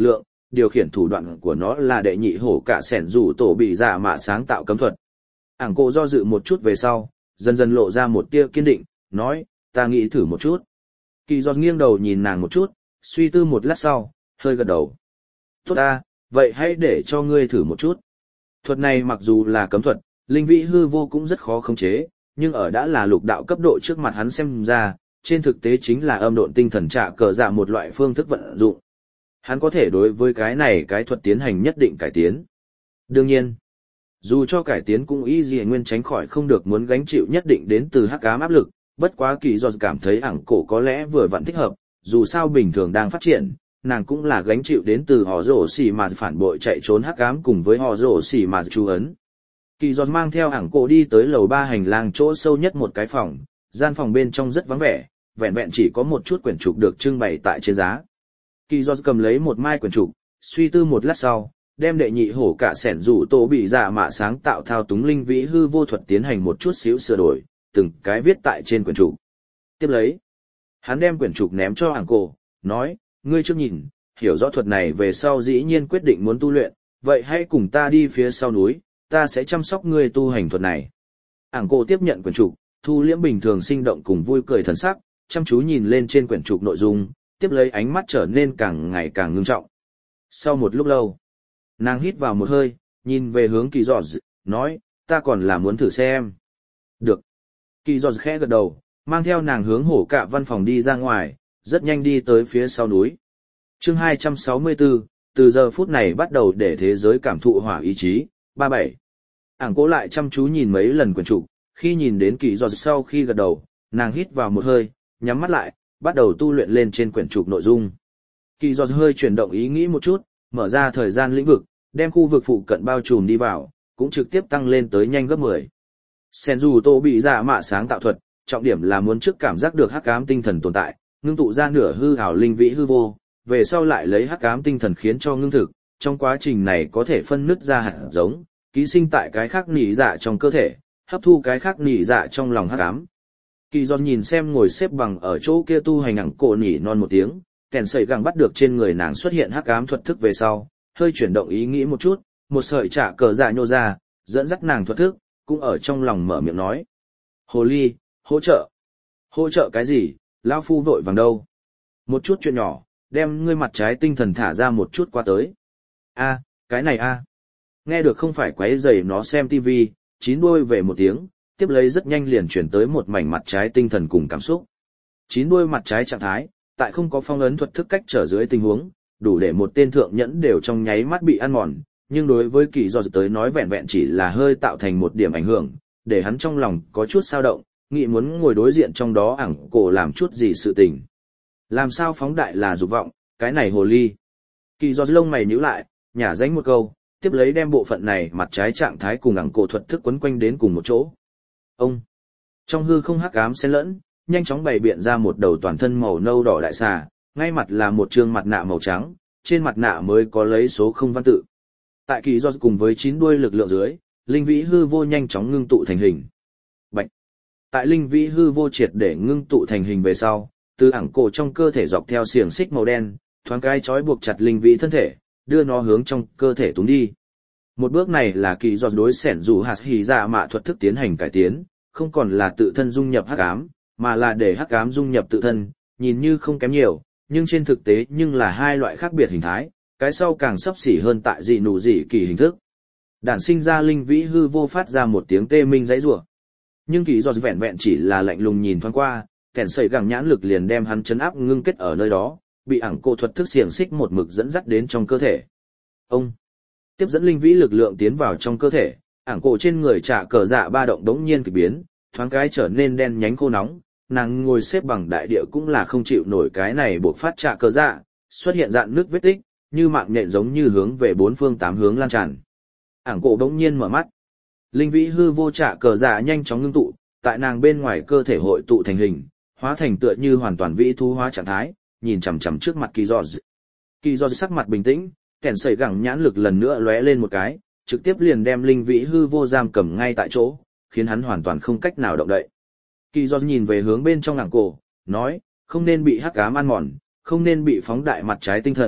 điều khiển thủ đoạn của nó là đệ nhị hổ cả sẻn rủ tổ bị dạ mạ sáng tạo cấm thuật. Ảng cổ do dự một chút về sau, dần dần lộ ra một tia kiên định, nói, ta nghĩ thử một chút. Kỳ giọt nghiêng đầu nhìn nàng một chút, suy tư một lát sau, hơi gật đầu. Tốt ta, vậy hãy để cho ngươi thử một chút. Thuật này mặc dù là cấm thuật, linh vĩ hư vô cũng rất khó khống chế, nhưng ở đã là lục đạo cấp độ trước mặt hắn xem ra, trên thực tế chính là âm độn tinh thần trạ cờ dạ một loại phương thức vận dụng. Hắn có thể đối với cái này cái thuật tiến hành nhất định cải tiến. Đương nhiên, dù cho cải tiến cũng y gì nguyên tránh khỏi không được muốn gánh chịu nhất định đến từ hắc ám áp lực, bất quá Kỳ Giọt cảm thấy ảng cổ có lẽ vừa vặn thích hợp, dù sao bình thường đang phát triển, nàng cũng là gánh chịu đến từ họ rổ xỉ mà phản bội chạy trốn hắc ám cùng với họ rổ xỉ mà chú ấn. Kỳ Giọt mang theo ảng cổ đi tới lầu ba hành lang chỗ sâu nhất một cái phòng, gian phòng bên trong rất vắng vẻ, vẹn vẹn chỉ có một chút quyển trục được trưng bày tại trên giá. Kỳ Giọt cầm lấy một mai quyển trục, suy tư một lát sau, đem đệ nhị hổ cả sẻn rủ tổ bị dạ mạ sáng tạo thao túng linh vĩ hư vô thuật tiến hành một chút xíu sửa đổi, từng cái viết tại trên quyển trục. Tiếp lấy, hắn đem quyển trục ném cho ảng cổ, nói, ngươi trước nhìn, hiểu rõ thuật này về sau dĩ nhiên quyết định muốn tu luyện, vậy hãy cùng ta đi phía sau núi, ta sẽ chăm sóc ngươi tu hành thuật này. Ảng cổ tiếp nhận quyển trục, thu liễm bình thường sinh động cùng vui cười thần sắc, chăm chú nhìn lên trên quyển trục nội dung, tiếp lấy ánh mắt trở nên càng ngày càng ngưng trọng. Sau một lúc lâu, nàng hít vào một hơi, nhìn về hướng Kỳ Giọt, nói, ta còn là muốn thử xem. Được. Kỳ Giọt khẽ gật đầu, mang theo nàng hướng hổ cạ văn phòng đi ra ngoài, rất nhanh đi tới phía sau núi. Chương hai trăm sáu mươi tư, từ giờ phút này bắt đầu để thế giới cảm thụ hỏa ý chí, ba bảy. Ảng cố lại chăm chú nhìn mấy lần quyển trục, khi nhìn đến Kỳ Giọt sau khi gật đầu, nàng hít vào một hơi, nhắm mắt lại, bắt đầu tu luyện lên trên quyển trục nội dung. Kỳ Giọt hơi chuyển động ý nghĩ một chút, mở ra thời gian lĩnh vực, đem khu vực phụ cận bao trùm đi vào, cũng trực tiếp tăng lên tới nhanh gấp mười. Sen dù tô bị dạ mạ sáng tạo thuật, trọng điểm là muốn trước cảm giác được hắc ám tinh thần tồn tại, ngưng tụ ra nửa hư ảo linh vĩ hư vô, về sau lại lấy hắc ám tinh thần khiến cho ngưng thực, trong quá trình này có thể phân nứt ra hạt giống, ký sinh tại cái khác nỉ dạ trong cơ thể, hấp thu cái khác nỉ dạ trong lòng hắc ám. Kỳ Giọt nhìn xem ngồi xếp bằng ở chỗ kia tu hành ẳng cổ nỉ non một tiếng, kèn sợi gẳng bắt được trên người nàng xuất hiện hắc ám thuật thức về sau, hơi chuyển động ý nghĩ một chút, một sợi trả cờ dạ nhô ra, dẫn dắt nàng thuật thức, cũng ở trong lòng mở miệng nói. Hồ ly, hỗ trợ. Hỗ trợ cái gì, lão phu vội vàng đâu. Một chút chuyện nhỏ, đem ngươi mặt trái tinh thần thả ra một chút qua tới. A, cái này a. Nghe được không phải quấy rầy nó xem tivi, chín đuôi về một tiếng, tiếp lấy rất nhanh liền chuyển tới một mảnh mặt trái tinh thần cùng cảm xúc. Chín đuôi mặt trái trạng thái, tại không có phong ấn thuật thức cách trở dưới tình huống, đủ để một tên thượng nhẫn đều trong nháy mắt bị ăn mòn, nhưng đối với Kỳ Giọt tới nói vẹn vẹn chỉ là hơi tạo thành một điểm ảnh hưởng, để hắn trong lòng có chút dao động, nghĩ muốn ngồi đối diện trong đó ảng cổ làm chút gì sự tình. Làm sao phóng đại là dục vọng, cái này hồ ly. Kỳ Giọt lông mày nhíu lại, nhả dánh một câu, tiếp lấy đem bộ phận này mặt trái trạng thái cùng ảng cổ thuật thức quấn quanh đến cùng một chỗ. Ông, trong hư không hắc ám xen lẫn, nhanh chóng bày biện ra một đầu toàn thân màu nâu đỏ đại xà, ngay mặt là một trương mặt nạ màu trắng, trên mặt nạ mới có lấy số không văn tự. Tại Kỳ Giọt cùng với chín đuôi lực lượng dưới, linh vĩ hư vô nhanh chóng ngưng tụ thành hình. Bạch. Tại linh vĩ hư vô triệt để ngưng tụ thành hình về sau, từ ảng cổ trong cơ thể dọc theo xiềng xích màu đen, thoáng cái trói buộc chặt linh vĩ thân thể, đưa nó hướng trong cơ thể túng đi. Một bước này là Kỳ Giọt đối sẻn dù hạt hỉ dạ mạ thuật thức tiến hành cải tiến, không còn là tự thân dung nhập hắc ám, mà là để hắc ám dung nhập tự thân, nhìn như không kém nhiều, nhưng trên thực tế nhưng là hai loại khác biệt hình thái, cái sau càng sấp xỉ hơn tại dị nụ dị kỳ hình thức. Đản sinh ra linh vĩ hư vô phát ra một tiếng tê minh dãy rủa. Nhưng Kỳ Giọt vẹn vẹn chỉ là lạnh lùng nhìn thoáng qua, kèn sẩy gẳng nhãn lực liền đem hắn chấn áp ngưng kết ở nơi đó, bị ảng cổ thuật thức xiềng xích một mực dẫn dắt đến trong cơ thể. Ông tiếp dẫn linh vĩ lực lượng tiến vào trong cơ thể, ảng cổ trên người trả cờ dạ ba động đống nhiên kỳ biến, thoáng cái trở nên đen nhánh khô nóng, nàng ngồi xếp bằng đại địa cũng là không chịu nổi cái này buộc phát trả cờ dạ, xuất hiện dạn nước vết tích, như mạng nhện giống như hướng về bốn phương tám hướng lan tràn. Ảng cổ đống nhiên mở mắt, linh vĩ hư vô trả cờ dạ nhanh chóng ngưng tụ, tại nàng bên ngoài cơ thể hội tụ thành hình, hóa thành tựa như hoàn toàn vĩ thú hóa trạng thái, nhìn chằm chằm trước mặt Kỳ Giọt. Kỳ Giọt sắc mặt bình tĩnh, kèn sẩy gẳng nhãn lực lần nữa lóe lên một cái, trực tiếp liền đem linh vĩ hư vô giam cầm ngay tại chỗ, khiến hắn hoàn toàn không cách nào động đậy. Kỳ Giọt nhìn về hướng bên trong ảng cổ, nói, không nên bị hắc ám ăn mòn, không nên bị phóng đại mặt trái tinh thần,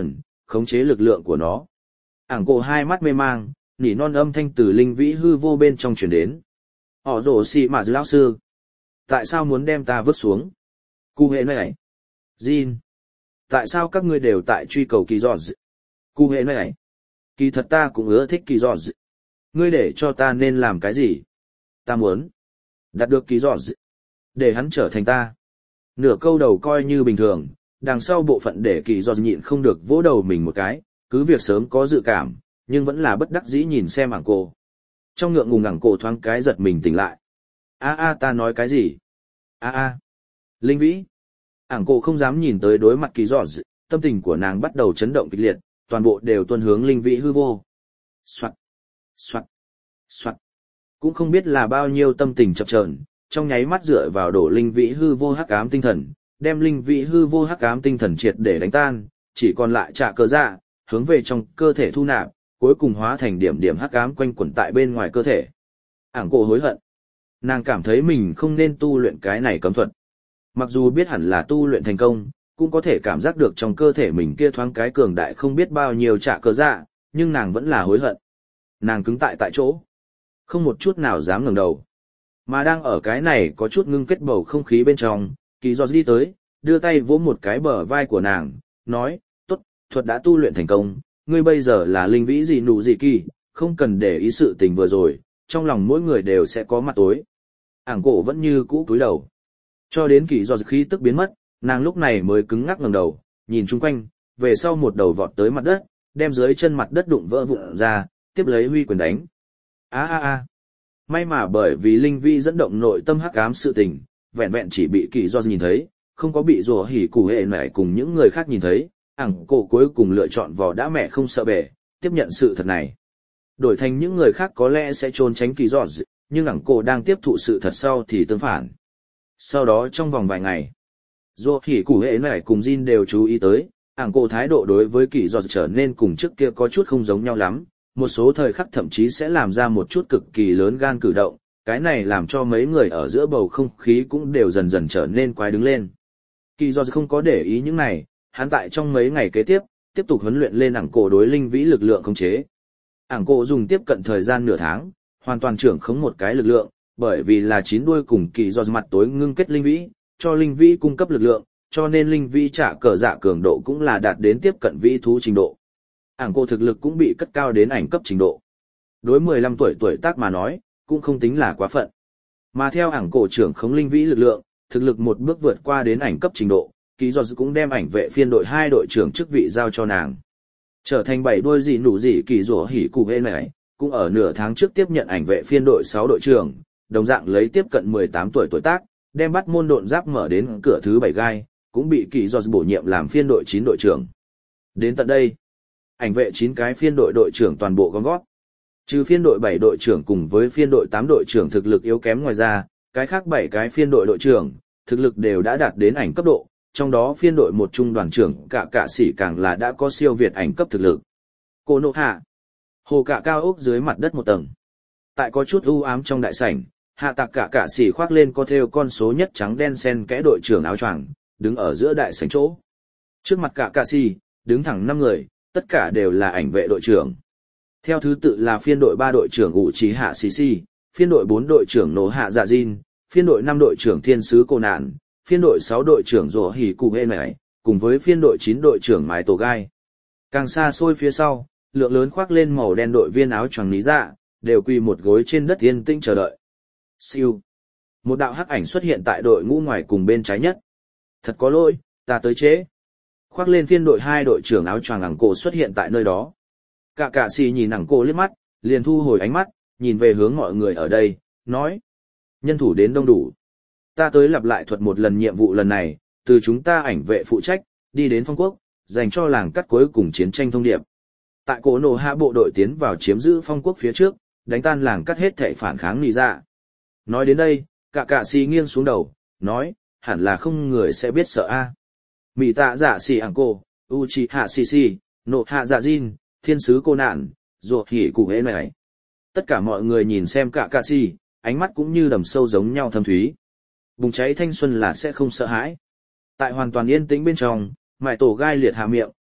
khống chế lực lượng của nó. Ảng cổ hai mắt mê mang, nỉ non âm thanh từ linh vĩ hư vô bên trong chuyển đến. Họ rổ xì mà lão sư. Tại sao muốn đem ta vứt xuống? Cụ hệ này. Jin. Tại sao các ngươi đều tại truy cầu kỳ giọt? Cụ hệ này. Kỳ thật ta cũng ưa thích kỳ giọt. Ngươi để cho ta nên làm cái gì? Ta muốn đạt được kỳ giọt. Để hắn trở thành ta. Nửa câu đầu coi như bình thường, đằng sau bộ phận để kỳ giọt nhịn không được vỗ đầu mình một cái, cứ việc sớm có dự cảm, nhưng vẫn là bất đắc dĩ nhìn xem ảng cổ. Trong ngượng ngùng ảng cổ thoáng cái giật mình tỉnh lại. A a ta nói cái gì? A a. Linh vĩ. Ảng cổ không dám nhìn tới đối mặt kỳ giọt, tâm tình của nàng bắt đầu chấn động kịch liệt, toàn bộ đều tuân hướng linh vĩ hư vô. Soạt. Soạt. Soạt. Cũng không biết là bao nhiêu tâm tình chập chờn, trong nháy mắt dựa vào đổ linh vĩ hư vô hắc ám tinh thần, đem linh vĩ hư vô hắc ám tinh thần triệt để đánh tan, chỉ còn lại trả cờ dạ, hướng về trong cơ thể thu nạp, cuối cùng hóa thành điểm điểm hắc ám quanh quẩn tại bên ngoài cơ thể. Ảng cổ hối hận. Nàng cảm thấy mình không nên tu luyện cái này cấm thuật. Mặc dù biết hẳn là tu luyện thành công, cũng có thể cảm giác được trong cơ thể mình kia thoáng cái cường đại không biết bao nhiêu trả cờ dạ, nhưng nàng vẫn là hối hận. Nàng cứng tại tại chỗ, không một chút nào dám ngẩng đầu. Mà đang ở cái này có chút ngưng kết bầu không khí bên trong, kỳ giọt đi tới, đưa tay vỗ một cái bờ vai của nàng, nói, tốt, thuật đã tu luyện thành công, ngươi bây giờ là linh vĩ gì nụ gì kỳ, không cần để ý sự tình vừa rồi, trong lòng mỗi người đều sẽ có mặt tối. Ảng cổ vẫn như cũ cúi đầu. Cho đến kỳ giọt khí tức biến mất, nàng lúc này mới cứng ngắc ngẩng đầu, nhìn chung quanh, về sau một đầu vọt tới mặt đất, đem dưới chân mặt đất đụng vỡ vụn ra, tiếp lấy huy quyền đánh. A a a. May mà bởi vì linh vi dẫn động nội tâm hắc ám sự tình, vẹn vẹn chỉ bị kỳ do nhìn thấy, không có bị rùa hỉ củ hệ mẹ cùng những người khác nhìn thấy, ảng cổ cuối cùng lựa chọn vò đã mẹ không sợ bể, tiếp nhận sự thật này. Đổi thành những người khác có lẽ sẽ trốn tránh kỳ do, nhưng ảng cổ đang tiếp thụ sự thật sau thì tương phản. Sau đó trong vòng vài ngày, rùa hỉ củ hệ mẹ cùng Jin đều chú ý tới, ảng cổ thái độ đối với kỳ do trở nên cùng trước kia có chút không giống nhau lắm. Một số thời khắc thậm chí sẽ làm ra một chút cực kỳ lớn gan cử động, cái này làm cho mấy người ở giữa bầu không khí cũng đều dần dần trở nên quái đứng lên. Kỳ do không có để ý những này, hắn tại trong mấy ngày kế tiếp, tiếp tục huấn luyện lên ảng cổ đối linh vĩ lực lượng khống chế. Ảng cổ dùng tiếp cận thời gian nửa tháng, hoàn toàn trưởng khống một cái lực lượng, bởi vì là chín đuôi cùng kỳ do mặt tối ngưng kết linh vĩ, cho linh vĩ cung cấp lực lượng, cho nên linh vĩ trả cờ dạ cường độ cũng là đạt đến tiếp cận vĩ thú trình độ. Ảng cổ thực lực cũng bị cất cao đến ảnh cấp trình độ. Đối mười lăm tuổi tuổi tác mà nói, cũng không tính là quá phận. Mà theo ảng cổ trưởng khống linh vĩ lực lượng, thực lực một bước vượt qua đến ảnh cấp trình độ, Kỳ Giọt cũng đem ảnh vệ phiên đội hai đội trưởng chức vị giao cho nàng. Trở thành bảy đuôi gì nụ gì kỳ rủa hỉ cụ hê này, cũng ở nửa tháng trước tiếp nhận ảnh vệ phiên đội sáu đội trưởng, đồng dạng lấy tiếp cận mười tám tuổi tuổi tác, đem bắt môn độn giáp mở đến cửa thứ bảy gai, cũng bị Kỳ Giọt bổ nhiệm làm phiên đội chín đội trưởng. Đến tận đây, ảnh vệ chín cái phiên đội đội trưởng toàn bộ gom gót. Trừ phiên đội bảy đội trưởng cùng với phiên đội tám đội trưởng thực lực yếu kém ngoài ra, cái khác bảy cái phiên đội đội trưởng, thực lực đều đã đạt đến ảnh cấp độ, trong đó phiên đội một trung đoàn trưởng cả cả sĩ càng là đã có siêu việt ảnh cấp thực lực. Cô nộ hạ, hồ cả cao ốc dưới mặt đất một tầng. Tại có chút u ám trong đại sảnh, hạ tạc cả cả sĩ khoác lên có thêu con số nhất trắng đen xen kẽ đội trưởng áo choàng, đứng ở giữa đại sảnh chỗ. Trước mặt cả cả sĩ, đứng thẳng năm người, tất cả đều là ảnh vệ đội trưởng. Theo thứ tự là phiên đội ba đội trưởng ủ trí hạ xì xì, phiên đội bốn đội trưởng nổ hạ dạ Jin, phiên đội năm đội trưởng thiên sứ cô nạn, phiên đội sáu đội trưởng rổ hỉ cụ hê mải, cùng với phiên đội chín đội trưởng mái tổ gai. Càng xa xôi phía sau, lượng lớn khoác lên màu đen đội viên áo choàng lý dạ, đều quỳ một gối trên đất yên tĩnh chờ đợi. Siêu. Một đạo hắc ảnh xuất hiện tại đội ngũ ngoài cùng bên trái nhất. Thật có lỗi, ta tới trễ. Khoác lên phiên đội hai đội trưởng áo choàng ảng cổ xuất hiện tại nơi đó. Cả cả xì nhìn ảng cổ liếc mắt, liền thu hồi ánh mắt, nhìn về hướng mọi người ở đây, nói. Nhân thủ đến đông đủ. Ta tới lặp lại thuật một lần nhiệm vụ lần này, từ chúng ta ảnh vệ phụ trách, đi đến phong quốc, dành cho làng cắt cuối cùng chiến tranh thông điệp. Tại cổ nổ hạ bộ đội tiến vào chiếm giữ phong quốc phía trước, đánh tan làng cắt hết thảy phản kháng nì dạ. Nói đến đây, cả cả xì nghiêng xuống đầu, nói, hẳn là không người sẽ biết sợ a. Mị tạ dạ xì ảng cổ, uchi hạ xì xì, nộ hạ dạ Jin, thiên sứ cô nạn, ruột hỉ cụ hế này. Tất cả mọi người nhìn xem cả ca si, ánh mắt cũng như đầm sâu giống nhau thâm thúy. Bùng cháy thanh xuân là sẽ không sợ hãi. Tại hoàn toàn yên tĩnh bên trong, mải tổ gai liệt hạ miệng,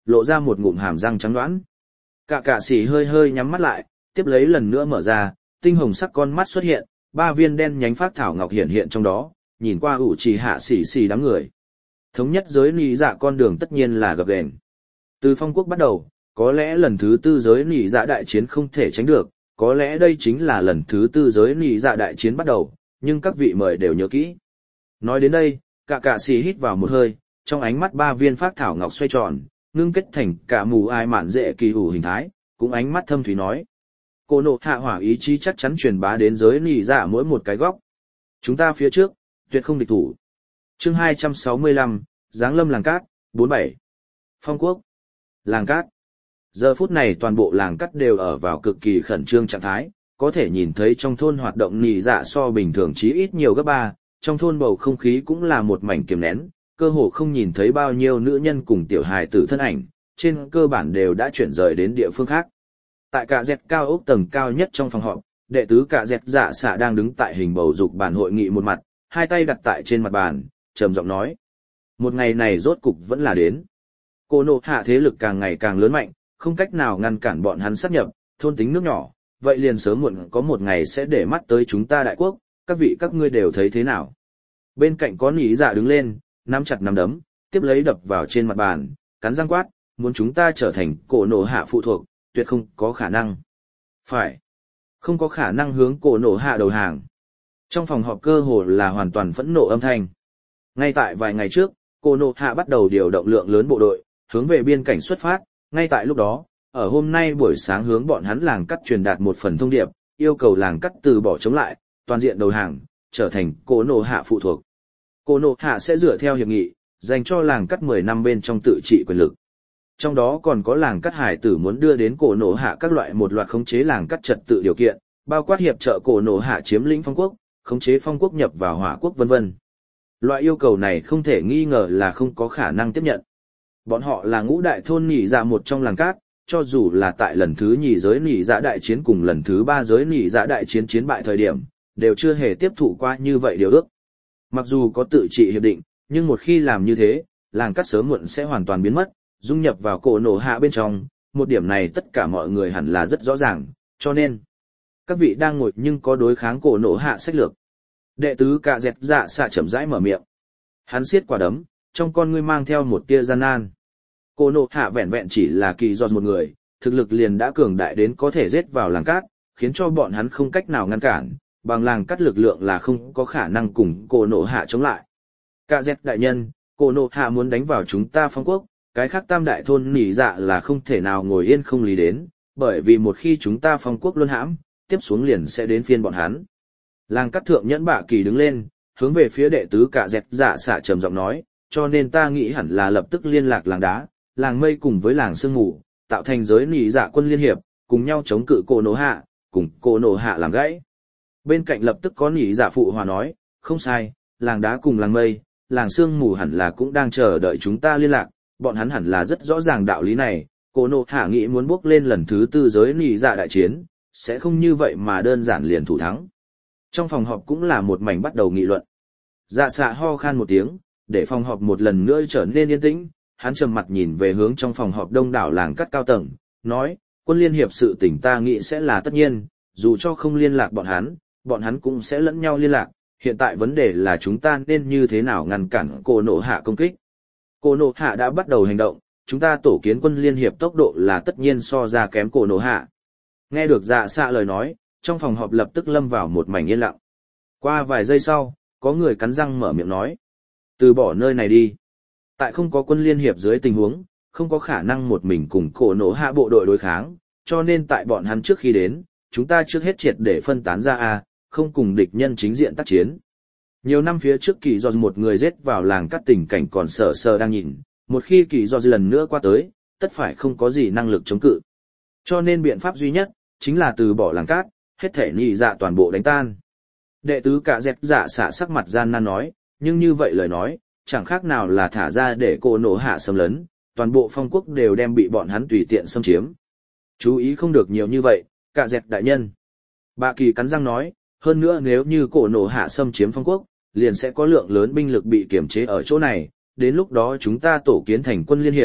lộ ra một ngụm hàm răng trắng đoán. Cả cả sĩ hơi hơi nhắm mắt lại, tiếp lấy lần nữa mở ra, tinh hồng sắc con mắt xuất hiện, ba viên đen nhánh phát thảo ngọc hiện hiện trong đó, nhìn qua ủ trì hạ xỉ xỉ đám người. Thống nhất giới nỉ dạ con đường tất nhiên là gập ghềnh. Từ phong quốc bắt đầu, có lẽ lần thứ tư giới nỉ dạ đại chiến không thể tránh được, có lẽ đây chính là lần thứ tư giới nỉ dạ đại chiến bắt đầu, nhưng các vị mời đều nhớ kỹ. Nói đến đây, cả cả xì hít vào một hơi, trong ánh mắt ba viên phát thảo ngọc xoay tròn, ngưng kết thành cả mù ai mạn dễ kỳ hủ hình thái, cũng ánh mắt thâm thúy nói. Cô nộ hạ hỏa ý chí chắc chắn truyền bá đến giới nỉ dạ mỗi một cái góc. Chúng ta phía trước, tuyệt không địch thủ. Chương hai trăm sáu mươi lăm, Giáng lâm làng cát, bốn mươi bảy. Phong quốc. Làng cát. Giờ phút này toàn bộ làng cát đều ở vào cực kỳ khẩn trương trạng thái, có thể nhìn thấy trong thôn hoạt động nỉ dạ so bình thường chí ít nhiều gấp ba, trong thôn bầu không khí cũng là một mảnh kiềm nén, cơ hồ không nhìn thấy bao nhiêu nữ nhân cùng tiểu hài tử thân ảnh, trên cơ bản đều đã chuyển rời đến địa phương khác. Tại cả dẹt cao ốc tầng cao nhất trong phòng họp, đệ tứ cả dẹt dạ xạ đang đứng tại hình bầu dục bàn hội nghị một mặt, hai tay đặt tại trên mặt bàn, trầm giọng nói. Một ngày này rốt cục vẫn là đến. Cô nộ hạ thế lực càng ngày càng lớn mạnh, không cách nào ngăn cản bọn hắn sát nhập, thôn tính nước nhỏ, vậy liền sớm muộn có một ngày sẽ để mắt tới chúng ta đại quốc, các vị các ngươi đều thấy thế nào. Bên cạnh có nỉ dạ đứng lên, nắm chặt nắm đấm, tiếp lấy đập vào trên mặt bàn, cắn răng quát, muốn chúng ta trở thành cổ nổ hạ phụ thuộc, tuyệt không có khả năng. Phải. Không có khả năng hướng cổ nổ hạ đầu hàng. Trong phòng họp cơ hồ là hoàn toàn phẫn nộ âm thanh. Ngay tại vài ngày trước, cổ nổ hạ bắt đầu điều động lượng lớn bộ đội, hướng về biên cảnh xuất phát, ngay tại lúc đó, ở hôm nay buổi sáng hướng bọn hắn làng cắt truyền đạt một phần thông điệp, yêu cầu làng cắt từ bỏ chống lại, toàn diện đầu hàng, trở thành cổ nổ hạ phụ thuộc. Cổ nổ hạ sẽ dựa theo hiệp nghị, dành cho làng cắt mười năm bên trong tự trị quyền lực. Trong đó còn có làng cắt hải tử muốn đưa đến cổ nổ hạ các loại một loạt khống chế làng cắt trật tự điều kiện, bao quát hiệp trợ cổ nổ hạ chiếm lĩnh phong quốc, khống chế phong quốc nhập vào hỏa quốc vân vân. Loại yêu cầu này không thể nghi ngờ là không có khả năng tiếp nhận. Bọn họ là ngũ đại thôn nhị dạ một trong làng cát, cho dù là tại lần thứ nhì giới nhị dạ đại chiến cùng lần thứ ba giới nhị dạ đại chiến chiến bại thời điểm, đều chưa hề tiếp thụ qua như vậy điều ước. Mặc dù có tự trị hiệp định, nhưng một khi làm như thế, làng cát sớm muộn sẽ hoàn toàn biến mất, dung nhập vào cổ nổ hạ bên trong, một điểm này tất cả mọi người hẳn là rất rõ ràng, cho nên các vị đang ngồi nhưng có đối kháng cổ nổ hạ sách lược. Đệ tứ Cạ Dẹt Dạ xạ chậm rãi mở miệng. Hắn siết quả đấm, trong con ngươi mang theo một tia gian nan. Cổ nổ hạ vẹn vẹn chỉ là kỳ do một người, thực lực liền đã cường đại đến có thể giết vào làng cát, khiến cho bọn hắn không cách nào ngăn cản, bằng làng cát lực lượng là không có khả năng cùng cổ nổ hạ chống lại. Cạ Dẹt đại nhân, cổ nổ hạ muốn đánh vào chúng ta phong quốc, cái khác tam đại thôn nỉ dạ là không thể nào ngồi yên không lý đến, bởi vì một khi chúng ta phong quốc luân hãm, tiếp xuống liền sẽ đến phiên bọn hắn. Làng cát thượng nhẫn bạ kỳ đứng lên, hướng về phía đệ tứ Cạ Dẹt Dạ xạ trầm giọng nói, cho nên ta nghĩ hẳn là lập tức liên lạc làng đá, làng mây cùng với làng sương mù, tạo thành giới nỉ dạ quân liên hiệp, cùng nhau chống cự cổ nổ hạ, cùng cổ nổ hạ làm gãy. Bên cạnh lập tức có nỉ dạ phụ hòa nói, không sai, làng đá cùng làng mây, làng sương mù hẳn là cũng đang chờ đợi chúng ta liên lạc, bọn hắn hẳn là rất rõ ràng đạo lý này, cổ nổ hạ nghĩ muốn bước lên lần thứ tư giới nỉ dạ đại chiến, sẽ không như vậy mà đơn giản liền thủ thắng. Trong phòng họp cũng là một mảnh bắt đầu nghị luận. Dạ xạ ho khan một tiếng, để phòng họp một lần nữa trở nên yên tĩnh, hắn trầm mặt nhìn về hướng trong phòng họp đông đảo làng cắt cao tầng, nói, quân liên hiệp sự tình ta nghĩ sẽ là tất nhiên, dù cho không liên lạc bọn hắn, bọn hắn cũng sẽ lẫn nhau liên lạc, hiện tại vấn đề là chúng ta nên như thế nào ngăn cản cổ nổ hạ công kích. Cổ nổ hạ đã bắt đầu hành động, chúng ta tổ kiến quân liên hiệp tốc độ là tất nhiên so ra kém cổ nổ hạ. Nghe được dạ xạ lời nói, trong phòng họp lập tức lâm vào một mảnh yên lặng. Qua vài giây sau, có người cắn răng mở miệng nói. Từ bỏ nơi này đi. Tại không có quân liên hiệp dưới tình huống, không có khả năng một mình cùng cổ nổ hạ bộ đội đối kháng, cho nên tại bọn hắn trước khi đến, chúng ta trước hết triệt để phân tán ra A, không cùng địch nhân chính diện tác chiến. Nhiều năm phía trước kỳ do một người giết vào làng cắt tình cảnh còn sờ sờ đang nhìn, một khi kỳ do lần nữa qua tới, tất phải không có gì năng lực chống cự. Cho nên biện pháp duy nhất, chính là từ bỏ làng cát, hết thể nhị dạ toàn bộ đánh tan. Đệ tứ Cạ Dẹt Dạ xạ sắc mặt gian nan nói, nhưng như vậy lời nói, chẳng khác nào là thả ra để cổ nổ hạ xâm lấn, toàn bộ phong quốc đều đem bị bọn hắn tùy tiện xâm chiếm. Chú ý không được nhiều như vậy, Cạ Dẹt đại nhân. Bạ kỳ cắn răng nói, hơn nữa nếu như cổ nổ hạ xâm chiếm phong quốc, liền sẽ có lượng lớn binh lực bị kiểm chế ở chỗ này, đến lúc đó chúng ta tổ kiến thành quân liên hiệp,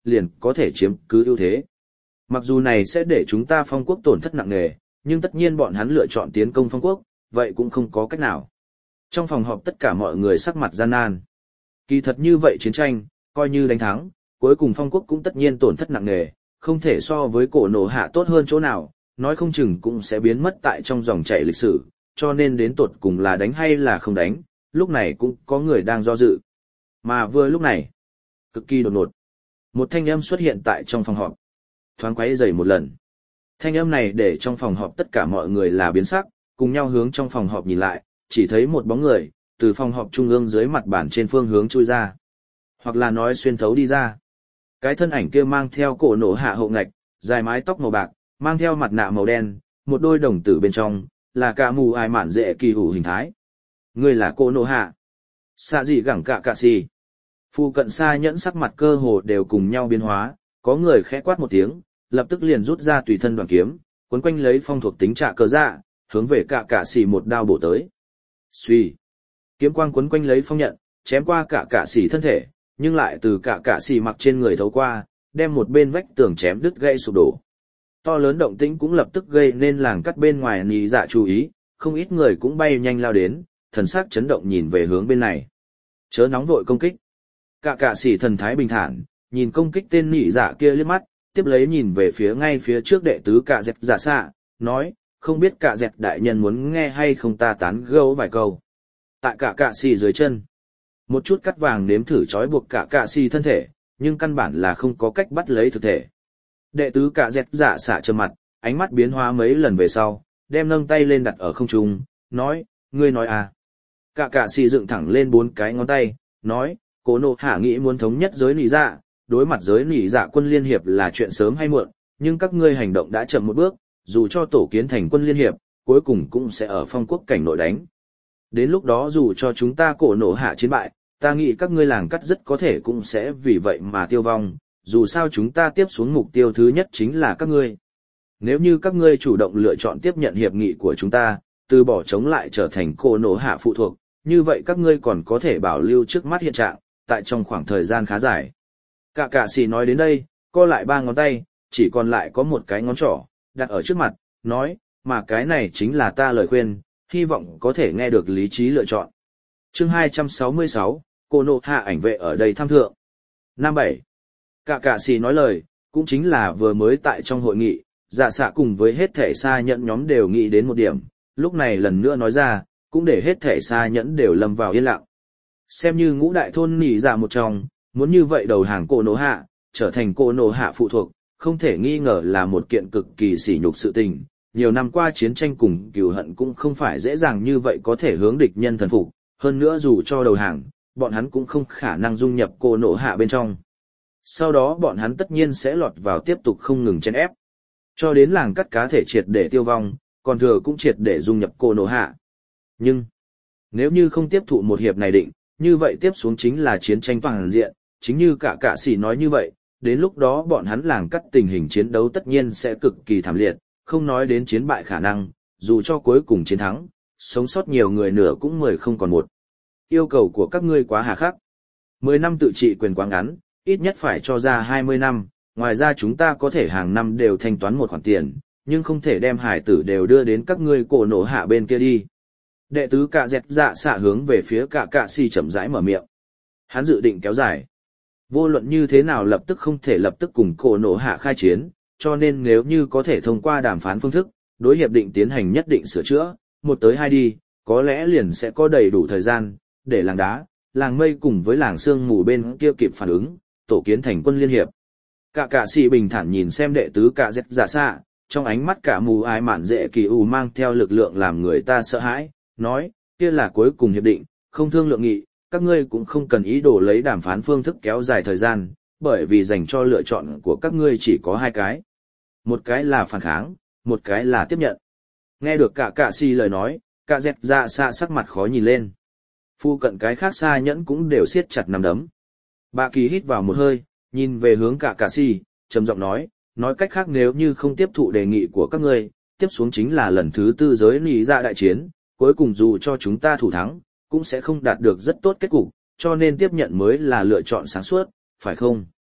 liền có thể chiếm cứ ưu thế. Mặc dù này sẽ để chúng ta phong quốc tổn thất nặng nề, nhưng tất nhiên bọn hắn lựa chọn tiến công phong quốc, vậy cũng không có cách nào. Trong phòng họp tất cả mọi người sắc mặt gian nan. Kỳ thật như vậy chiến tranh, coi như đánh thắng, cuối cùng phong quốc cũng tất nhiên tổn thất nặng nề, không thể so với cổ nổ hạ tốt hơn chỗ nào, nói không chừng cũng sẽ biến mất tại trong dòng chảy lịch sử, cho nên đến tột cùng là đánh hay là không đánh, lúc này cũng có người đang do dự. Mà vừa lúc này, cực kỳ đột ngột, một thanh âm xuất hiện tại trong phòng họp, thoáng quấy rầy một lần. Thanh âm này để trong phòng họp tất cả mọi người là biến sắc, cùng nhau hướng trong phòng họp nhìn lại, chỉ thấy một bóng người, từ phòng họp trung ương dưới mặt bàn trên phương hướng chui ra. Hoặc là nói xuyên thấu đi ra. Cái thân ảnh kia mang theo cổ nổ hạ hậu ngạch, dài mái tóc màu bạc, mang theo mặt nạ màu đen, một đôi đồng tử bên trong, là cả mù ai mạn dễ kỳ hủ hình thái. Người là cổ nổ hạ. Xạ gì gẳng cả cả xì. Phu cận xa nhẫn sắc mặt cơ hồ đều cùng nhau biến hóa, có người khẽ quát một tiếng, lập tức liền rút ra tùy thân đoàn kiếm, cuốn quanh lấy phong thuộc tính trạ cờ dạ, hướng về cả cả xì một đao bổ tới. Xuy. Kiếm quang cuốn quanh lấy phong nhận, chém qua cả cả xì thân thể, nhưng lại từ cả cả xì mặc trên người thấu qua, đem một bên vách tường chém đứt gãy sụp đổ. To lớn động tĩnh cũng lập tức gây nên làng cắt bên ngoài nì dạ chú ý, không ít người cũng bay nhanh lao đến, thần sắc chấn động nhìn về hướng bên này. Chớ nóng vội công kích. Cả cả xì thần thái bình thản, nhìn công kích tên nị dạ kia liếc mắt, tiếp lấy nhìn về phía ngay phía trước đệ tứ cả dẹt dạ xạ, nói, không biết cả dẹt đại nhân muốn nghe hay không ta tán gẫu vài câu. Tại cả cả xì dưới chân, một chút cắt vàng nếm thử trói buộc cả cả xì thân thể, nhưng căn bản là không có cách bắt lấy thực thể. Đệ tứ cả dẹt dạ xạ trầm mặt, ánh mắt biến hóa mấy lần về sau, đem nâng tay lên đặt ở không trung, nói, ngươi nói à. Cả cả xì dựng thẳng lên bốn cái ngón tay, nói, Cổ nộ hạ nghĩ muốn thống nhất giới nỉ dạ, đối mặt giới nỉ dạ quân liên hiệp là chuyện sớm hay muộn, nhưng các ngươi hành động đã chậm một bước, dù cho tổ kiến thành quân liên hiệp, cuối cùng cũng sẽ ở phong quốc cảnh nội đánh. Đến lúc đó dù cho chúng ta cổ nộ hạ chiến bại, ta nghĩ các ngươi làng cắt rất có thể cũng sẽ vì vậy mà tiêu vong, dù sao chúng ta tiếp xuống mục tiêu thứ nhất chính là các ngươi. Nếu như các ngươi chủ động lựa chọn tiếp nhận hiệp nghị của chúng ta, từ bỏ chống lại trở thành cổ nộ hạ phụ thuộc, như vậy các ngươi còn có thể bảo lưu trước mắt hiện trạng, tại trong khoảng thời gian khá dài. Cả cả xì nói đến đây, co lại ba ngón tay, chỉ còn lại có một cái ngón trỏ, đặt ở trước mặt, nói, mà cái này chính là ta lời khuyên, hy vọng có thể nghe được lý trí lựa chọn. Chương hai trăm sáu mươi sáu, Cổ nộ hạ ảnh vệ ở đây tham thượng. Năm bảy. Cả cả xì nói lời, cũng chính là vừa mới tại trong hội nghị, dạ xạ cùng với hết thể xa nhẫn nhóm đều nghĩ đến một điểm, lúc này lần nữa nói ra, cũng để hết thể xa nhẫn đều lâm vào yên lặng. Xem như ngũ đại thôn nỉ dạ một trong, muốn như vậy đầu hàng cổ nổ hạ, trở thành cổ nổ hạ phụ thuộc, không thể nghi ngờ là một kiện cực kỳ sỉ nhục sự tình. Nhiều năm qua chiến tranh cùng cừu hận cũng không phải dễ dàng như vậy có thể hướng địch nhân thần phục, hơn nữa dù cho đầu hàng, bọn hắn cũng không khả năng dung nhập cổ nổ hạ bên trong. Sau đó bọn hắn tất nhiên sẽ lọt vào tiếp tục không ngừng chen ép. Cho đến làng cắt cá thể triệt để tiêu vong, còn thừa cũng triệt để dung nhập cổ nổ hạ. Nhưng, nếu như không tiếp thụ một hiệp này định, như vậy tiếp xuống chính là chiến tranh toàn diện, chính như cả cả sĩ nói như vậy, đến lúc đó bọn hắn làng cắt tình hình chiến đấu tất nhiên sẽ cực kỳ thảm liệt, không nói đến chiến bại khả năng, dù cho cuối cùng chiến thắng, sống sót nhiều người nửa cũng mười không còn một. Yêu cầu của các ngươi quá hà khắc. Mười năm tự trị quyền quá ngắn, ít nhất phải cho ra hai mươi năm, ngoài ra chúng ta có thể hàng năm đều thanh toán một khoản tiền, nhưng không thể đem hải tử đều đưa đến các ngươi cổ nổ hạ bên kia đi. Đệ tứ cả dẹt dạ xạ hướng về phía cả cả si chậm rãi mở miệng. Hắn dự định kéo dài. Vô luận như thế nào lập tức không thể lập tức cùng cổ nổ hạ khai chiến, cho nên nếu như có thể thông qua đàm phán phương thức, đối hiệp định tiến hành nhất định sửa chữa, một tới hai đi, có lẽ liền sẽ có đầy đủ thời gian, để làng đá, làng mây cùng với làng sương mù bên kia kịp phản ứng, tổ kiến thành quân liên hiệp. Cả cả si bình thản nhìn xem đệ tứ cả dẹt dạ xạ, trong ánh mắt cả mù ái mạn dễ kỳ ù mang theo lực lượng làm người ta sợ hãi, nói, kia là cuối cùng hiệp định, không thương lượng nghị, các ngươi cũng không cần ý đồ lấy đàm phán phương thức kéo dài thời gian, bởi vì dành cho lựa chọn của các ngươi chỉ có hai cái. Một cái là phản kháng, một cái là tiếp nhận. Nghe được cả cả si lời nói, cả dẹt dạ xạ sắc mặt khó nhìn lên. Phu cận cái khác xa nhẫn cũng đều siết chặt nắm đấm. Bà kỳ hít vào một hơi, nhìn về hướng cả cả si, trầm giọng nói, nói cách khác nếu như không tiếp thụ đề nghị của các ngươi, tiếp xuống chính là lần thứ tư giới nỉ dạ đại chiến. Cuối cùng dù cho chúng ta thủ thắng, cũng sẽ không đạt được rất tốt kết cục, cho nên tiếp nhận mới là lựa chọn sáng suốt, phải không?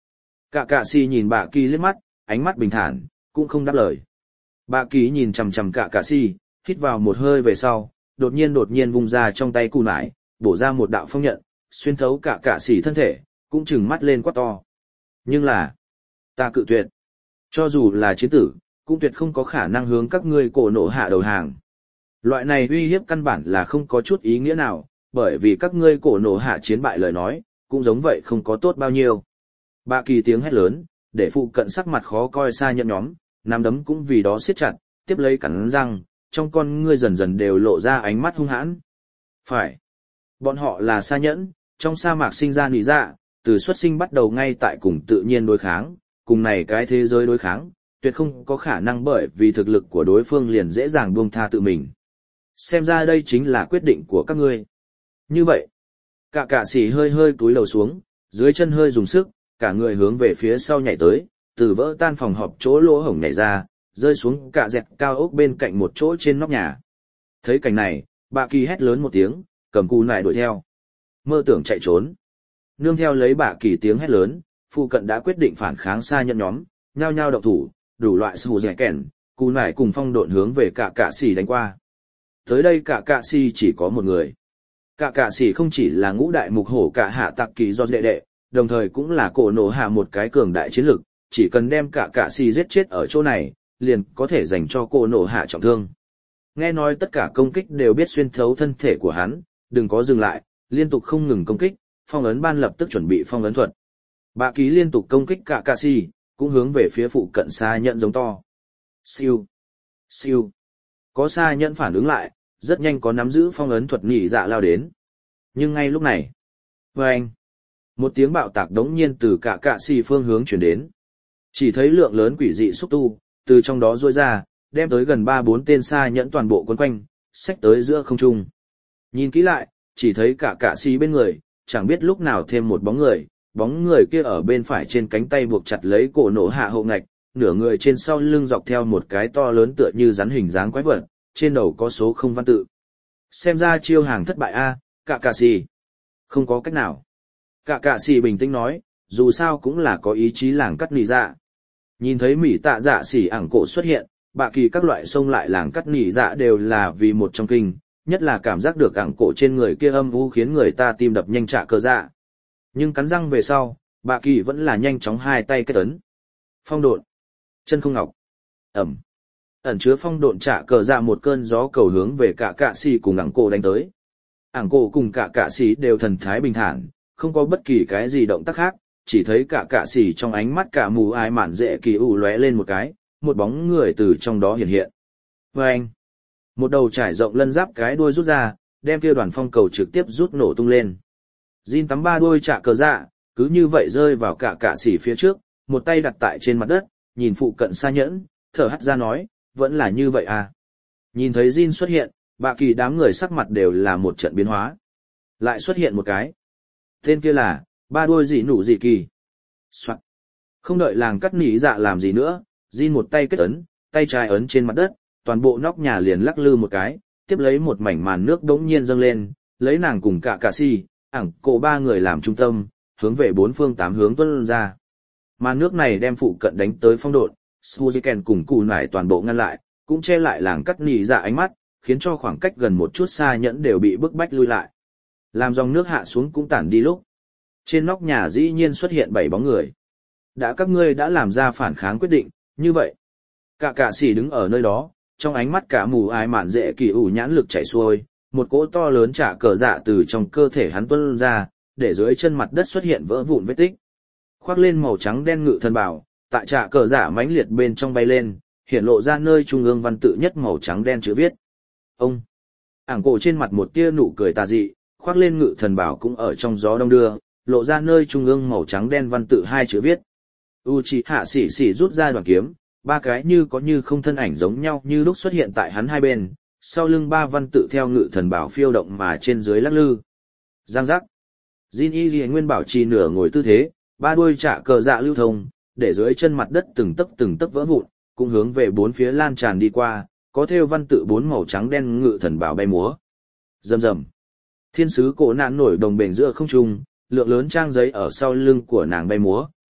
Cả cạ si nhìn bà kỳ liếc mắt, ánh mắt bình thản, cũng không đáp lời. Bà kỳ nhìn chằm chằm cả cạ si, hít vào một hơi về sau, đột nhiên đột nhiên vung ra trong tay cù nải, bổ ra một đạo phong nhận, xuyên thấu cả cạ si thân thể, cũng trừng mắt lên quát to. Nhưng là, ta cự tuyệt. Cho dù là chiến tử, cũng tuyệt không có khả năng hướng các ngươi cổ nổ hạ đầu hàng. Loại này uy hiếp căn bản là không có chút ý nghĩa nào, bởi vì các ngươi cổ nổ hạ chiến bại lời nói, cũng giống vậy không có tốt bao nhiêu. Bà kỳ tiếng hét lớn, để phụ cận sắc mặt khó coi xa nhận nhóm, nắm đấm cũng vì đó siết chặt, tiếp lấy cắn răng, trong con ngươi dần dần đều lộ ra ánh mắt hung hãn. Phải. Bọn họ là sa nhẫn, trong sa mạc sinh ra nỉ dạ, từ xuất sinh bắt đầu ngay tại cùng tự nhiên đối kháng, cùng này cái thế giới đối kháng, tuyệt không có khả năng bởi vì thực lực của đối phương liền dễ dàng buông tha tự mình. Xem ra đây chính là quyết định của các ngươi. Như vậy, cả cạ sĩ hơi hơi túi lầu xuống, dưới chân hơi dùng sức, cả người hướng về phía sau nhảy tới, từ vỡ tan phòng họp chỗ lỗ hổng nhảy ra, rơi xuống cả dẹt cao ốc bên cạnh một chỗ trên nóc nhà. Thấy cảnh này, bà kỳ hét lớn một tiếng, cầm cù nải đuổi theo. Mơ tưởng chạy trốn. Nương theo lấy bà kỳ tiếng hét lớn, phụ cận đã quyết định phản kháng xa nhận nhóm, nhao nhao động thủ, đủ loại sù dẻ kèn, cù nải cùng phong độn hướng về cả cạ xì đánh qua. Tới đây cả cạ xì chỉ có một người. Cả cạ xì không chỉ là ngũ đại mục hổ cả hạ tạc kỳ do đệ đệ, đồng thời cũng là cổ nổ hạ một cái cường đại chiến lực, chỉ cần đem cả cạ xì giết chết ở chỗ này, liền có thể dành cho cổ nổ hạ trọng thương. Nghe nói tất cả công kích đều biết xuyên thấu thân thể của hắn, đừng có dừng lại, liên tục không ngừng công kích, phong ấn ban lập tức chuẩn bị phong ấn thuật. Bạ ký liên tục công kích cả cạ xì, cũng hướng về phía phụ cận xa nhận giống to. Siêu, siêu. Có xa nhận phản ứng lại, rất nhanh có nắm giữ phong ấn thuật nhị dạ lao đến. Nhưng ngay lúc này, vâng, một tiếng bạo tạc đống nhiên từ cả cạ xì phương hướng chuyển đến. Chỉ thấy lượng lớn quỷ dị xúc tu, từ trong đó rôi ra, đem tới gần ba bốn tên xa nhẫn toàn bộ quấn quanh, xách tới giữa không trung. Nhìn kỹ lại, chỉ thấy cả cạ xì bên người, chẳng biết lúc nào thêm một bóng người, bóng người kia ở bên phải trên cánh tay buộc chặt lấy cổ nổ hạ hậu ngạch, nửa người trên sau lưng dọc theo một cái to lớn tựa như rắn hình dáng quái vật, trên đầu có số không văn tự. Xem ra chiêu hàng thất bại a, cả cạ xì. Không có cách nào. Cả cạ xì bình tĩnh nói, dù sao cũng là có ý chí làng cắt nỉ dạ. Nhìn thấy Mỹ tạ dạ xỉ ảng cổ xuất hiện, bạ kỳ các loại sông lại làng cắt nỉ dạ đều là vì một trong kinh, nhất là cảm giác được ảng cổ trên người kia âm u khiến người ta tim đập nhanh trả cơ dạ. Nhưng cắn răng về sau, bạ kỳ vẫn là nhanh chóng hai tay kết ấn. Phong độn, chân không ngọc, ẩm. Ẩn chứa phong độn trả cờ dạ một cơn gió cầu hướng về cả cạ xì cùng ảng cổ đánh tới. Ảng cổ cùng cả cạ xì đều thần thái bình thản, không có bất kỳ cái gì động tác khác, chỉ thấy cả cạ xì trong ánh mắt cả mù ai mạn dễ kỳ ủ lóe lên một cái, một bóng người từ trong đó hiện hiện. Vâng! Một đầu trải rộng lân giáp cái đuôi rút ra, đem kia đoàn phong cầu trực tiếp rút nổ tung lên. Jin tắm ba đuôi trả cờ dạ, cứ như vậy rơi vào cả cạ xì phía trước, một tay đặt tại trên mặt đất, nhìn phụ cận xa nhẫn, thở hắt ra nói, vẫn là như vậy à. Nhìn thấy Jin xuất hiện, bạ kỳ đám người sắc mặt đều là một trận biến hóa. Lại xuất hiện một cái. Tên kia là, ba đuôi dị nụ dị kỳ. Soạn. Không đợi làng cắt nỉ dạ làm gì nữa, Jin một tay kết ấn, tay trái ấn trên mặt đất, toàn bộ nóc nhà liền lắc lư một cái, tiếp lấy một mảnh màn nước đống nhiên dâng lên, lấy nàng cùng cả cạ si, ảng cổ ba người làm trung tâm, hướng về bốn phương tám hướng tuôn ra. Màn nước này đem phụ cận đánh tới phong độn, Suzuken cùng cù nải toàn bộ ngăn lại, cũng che lại làng cắt nỉ dạ ánh mắt, khiến cho khoảng cách gần một chút xa nhẫn đều bị bức bách lui lại. Làm dòng nước hạ xuống cũng tản đi lúc. Trên nóc nhà dĩ nhiên xuất hiện bảy bóng người. Đã các ngươi đã làm ra phản kháng quyết định, như vậy. Cả cạ sĩ đứng ở nơi đó, trong ánh mắt cả mù ai mạn dễ kỳ ủ nhãn lực chảy xuôi, một cỗ to lớn trả cờ dạ từ trong cơ thể hắn tuôn ra, để dưới chân mặt đất xuất hiện vỡ vụn vết tích. Khoác lên màu trắng đen ngự thần bảo, tại trả cờ dạ mãnh liệt bên trong bay lên, hiện lộ ra nơi trung ương văn tự nhất màu trắng đen chữ viết. Ông! Ảng cổ trên mặt một tia nụ cười tà dị, khoác lên ngự thần bảo cũng ở trong gió đông đưa, lộ ra nơi trung ương màu trắng đen văn tự hai chữ viết. Uchiha Sĩ Sĩ rút ra đoàn kiếm, ba cái như có như không thân ảnh giống nhau như lúc xuất hiện tại hắn hai bên, sau lưng ba văn tự theo ngự thần bảo phiêu động mà trên dưới lắc lư. Giang giác. Jin Y Ghi nguyên bảo trì nửa ngồi tư thế, ba đuôi trả cờ dạ lưu thông, để dưới chân mặt đất từng tấc từng tấc vỡ vụn, cũng hướng về bốn phía lan tràn đi qua, có thêu văn tự bốn màu trắng đen ngự thần bảo bay múa. Rầm rầm. Thiên sứ cổ nạn nổi đồng bền giữa không trung, lượng lớn trang giấy ở sau lưng của nàng bay múa,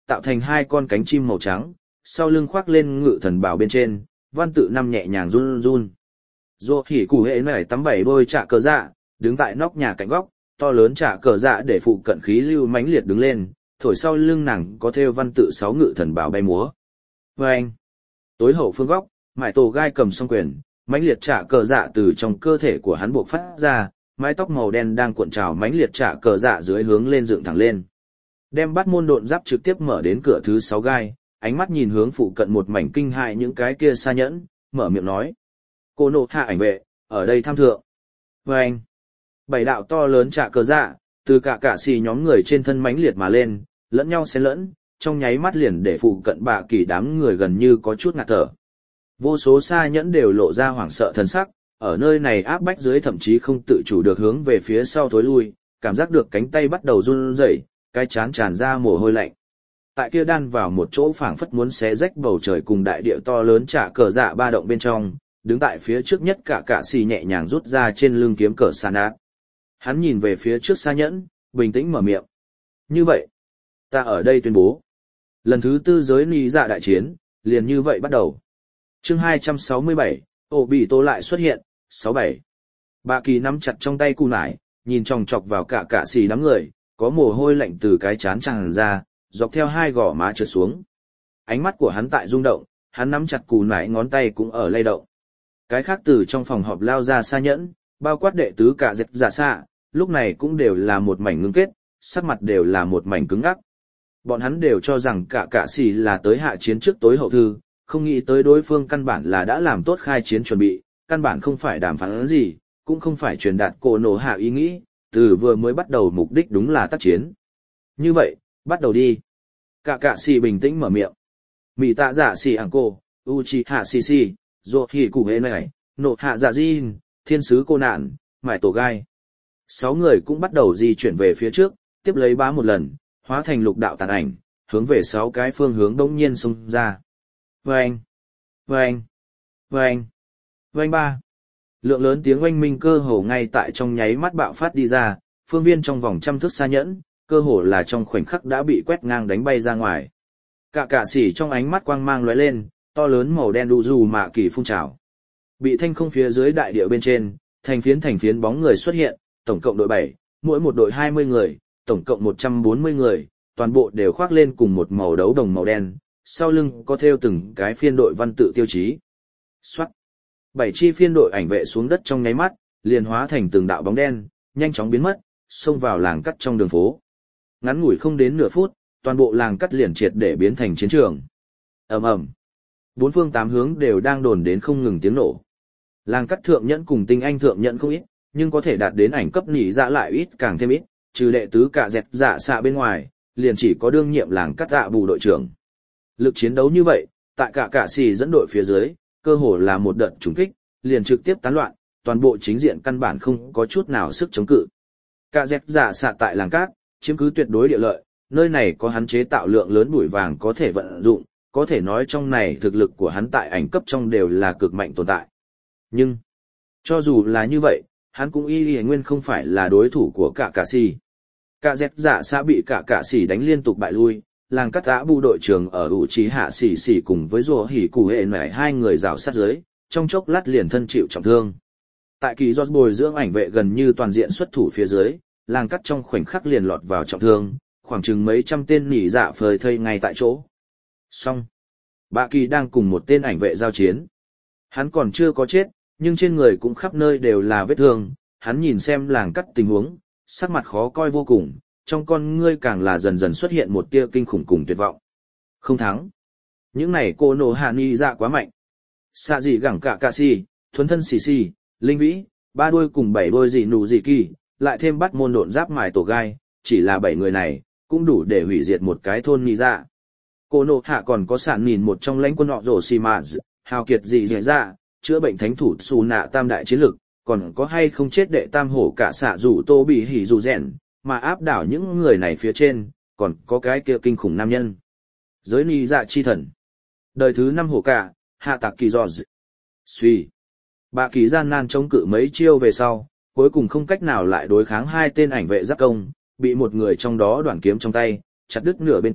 tạo thành hai con cánh chim màu trắng, sau lưng khoác lên ngự thần bảo bên trên, văn tự năm nhẹ nhàng run run. Rồ hỉ cụ hệ này tắm bảy đôi trả cờ dạ, đứng tại nóc nhà cạnh góc, to lớn trả cờ dạ để phụ cận khí lưu mãnh liệt đứng lên, thổi sau lưng nàng có thêu văn tự sáu ngự thần bảo bay múa. Và anh, tối hậu phương góc, mải tổ gai cầm song quyền, mãnh liệt trả cờ dạ từ trong cơ thể của hắn buộc phát ra, mái tóc màu đen đang cuộn trào mãnh liệt trả cờ dạ dưới hướng lên dựng thẳng lên. Đem bắt môn độn giáp trực tiếp mở đến cửa thứ sáu gai, ánh mắt nhìn hướng phụ cận một mảnh kinh hại những cái kia xa nhẫn, mở miệng nói. Cô nộ hạ ảnh vệ, ở đây tham thượng. Và anh, bảy đạo to lớn trả cờ dạ, từ cả cả xì nhóm người trên thân mãnh liệt mà lên, lẫn nhau xen lẫn, trong nháy mắt liền để phụ cận bạ kỳ đám người gần như có chút ngạt thở. Vô số xa nhẫn đều lộ ra hoảng sợ thần sắc, ở nơi này áp bách dưới thậm chí không tự chủ được hướng về phía sau thối lui, cảm giác được cánh tay bắt đầu run rẩy, cái chán tràn ra mồ hôi lạnh. Tại kia đan vào một chỗ phảng phất muốn xé rách bầu trời cùng đại địa to lớn trả cờ dạ ba động bên trong, đứng tại phía trước nhất cả cả xì nhẹ nhàng rút ra trên lưng kiếm cờ sàn át. Hắn nhìn về phía trước xa nhẫn, bình tĩnh mở miệng. Như vậy, ta ở đây tuyên bố. Lần thứ tư giới ni dạ đại chiến, liền như vậy bắt đầu. Chương hai trăm sáu mươi bảy, ổ bị tô lại xuất hiện, sáu bảy. Bà kỳ nắm chặt trong tay cù nải, nhìn chòng chọc vào cả cả xì đám người, có mồ hôi lạnh từ cái chán tràn ra, dọc theo hai gò má trượt xuống. Ánh mắt của hắn tại rung động, hắn nắm chặt cù nải ngón tay cũng ở lay động. Cái khác từ trong phòng họp lao ra xa nhẫn, bao quát đệ tứ cả dẹp giả xạ, lúc này cũng đều là một mảnh ngưng kết, sắc mặt đều là một mảnh cứng ngắc. Bọn hắn đều cho rằng cả cả xì là tới hạ chiến trước tối hậu thư, không nghĩ tới đối phương căn bản là đã làm tốt khai chiến chuẩn bị, căn bản không phải đàm phán gì, cũng không phải truyền đạt cổ nổ hạ ý nghĩ, từ vừa mới bắt đầu mục đích đúng là tác chiến. Như vậy, bắt đầu đi. Cả cả xì bình tĩnh mở miệng. Mị tạ giả xì ảng cô, Uchiha xì xì, Dô hỉ cụ hệ này, nộ hạ dạ Jin, thiên sứ cô nạn, mải tổ gai. Sáu người cũng bắt đầu di chuyển về phía trước, tiếp lấy bá một lần, hóa thành lục đạo tàn ảnh, hướng về sáu cái phương hướng đông nhiên xông ra. Vâng! Vâng! Vâng! Vâng ba! Lượng lớn tiếng oanh minh cơ hồ ngay tại trong nháy mắt bạo phát đi ra, phương viên trong vòng trăm thước xa nhẫn, cơ hồ là trong khoảnh khắc đã bị quét ngang đánh bay ra ngoài. Cả cả xỉ trong ánh mắt quang mang lóe lên, to lớn màu đen đu dù mạ kỳ phun trào. Bị thanh không phía dưới đại địa bên trên, thành phiến thành phiến bóng người xuất hiện, tổng cộng đội bảy, mỗi một đội hai mươi người, tổng cộng một trăm bốn mươi người, toàn bộ đều khoác lên cùng một màu đấu đồng màu đen, sau lưng có thêu từng cái phiên đội văn tự tiêu chí. Soát. Bảy chi phiên đội ảnh vệ xuống đất trong nháy mắt, liền hóa thành từng đạo bóng đen, nhanh chóng biến mất, xông vào làng cắt trong đường phố. Ngắn ngủi không đến nửa phút, toàn bộ làng cắt liền triệt để biến thành chiến trường. Ầm ầm. Bốn phương tám hướng đều đang đồn đến không ngừng tiếng nổ. Làng cắt thượng nhẫn cùng tinh anh thượng nhẫn không ít, nhưng có thể đạt đến ảnh cấp nỉ dạ lại ít càng thêm ít, trừ đệ tứ cả dẹt dạ xạ bên ngoài, liền chỉ có đương nhiệm làng cắt dạ bù đội trưởng. Lực chiến đấu như vậy, tại cả cả xì dẫn đội phía dưới, cơ hồ là một đợt trúng kích, liền trực tiếp tán loạn, toàn bộ chính diện căn bản không có chút nào sức chống cự. Cả dẹt dạ xạ tại làng cát, chiếm cứ tuyệt đối địa lợi, nơi này có hắn chế tạo lượng lớn bụi vàng có thể vận dụng, có thể nói trong này thực lực của hắn tại ảnh cấp trong đều là cực mạnh tồn tại. Nhưng, cho dù là như vậy, hắn cũng y y nguyên không phải là đối thủ của cả cả xì. Cả dẹt dạ xạ bị cả cả xì đánh liên tục bại lui, làng cắt giã bu đội trưởng ở ủ trí hạ xỉ xỉ cùng với rùa hỉ cụ hệ nảy hai người rào sát dưới, trong chốc lát liền thân chịu trọng thương. Tại kỳ do bồi dưỡng ảnh vệ gần như toàn diện xuất thủ phía dưới, làng cắt trong khoảnh khắc liền lọt vào trọng thương, khoảng chừng mấy trăm tên nỉ dạ phơi thây ngay tại chỗ. Xong, Bạ Kỳ đang cùng một tên ảnh vệ giao chiến. Hắn còn chưa có chết, nhưng trên người cũng khắp nơi đều là vết thương, hắn nhìn xem làng cắt tình huống, sắc mặt khó coi vô cùng, trong con ngươi càng là dần dần xuất hiện một tia kinh khủng cùng tuyệt vọng. Không thắng. Những này cô nổ hạ ni dạ quá mạnh. Xạ gì gẳng cả cà si, thuấn thân xì xì, linh vĩ, ba đuôi cùng bảy đuôi gì nụ gì kỳ, lại thêm bắt môn độn giáp mài tổ gai, chỉ là bảy người này, cũng đủ để hủy diệt một cái thôn ni dạ. Cô nổ hạ còn có sản nhìn một trong lãnh quân họ rổ xì mà hào kiệt gì dễ dạ, chữa bệnh thánh thủ xù nạ tam đại chiến lực, còn có hay không chết đệ tam hổ cả xạ rủ tô bị hỉ rủ rèn, mà áp đảo những người này phía trên, còn có cái kia kinh khủng nam nhân. Giới ni dạ chi thần. Đời thứ năm hổ cả, hạ tạc kỳ giò suy. Bạ Kỳ gian nan chống cự mấy chiêu về sau, cuối cùng không cách nào lại đối kháng hai tên ảnh vệ giáp công, bị một người trong đó đoạn kiếm trong tay, chặt đứt nửa bên cổ,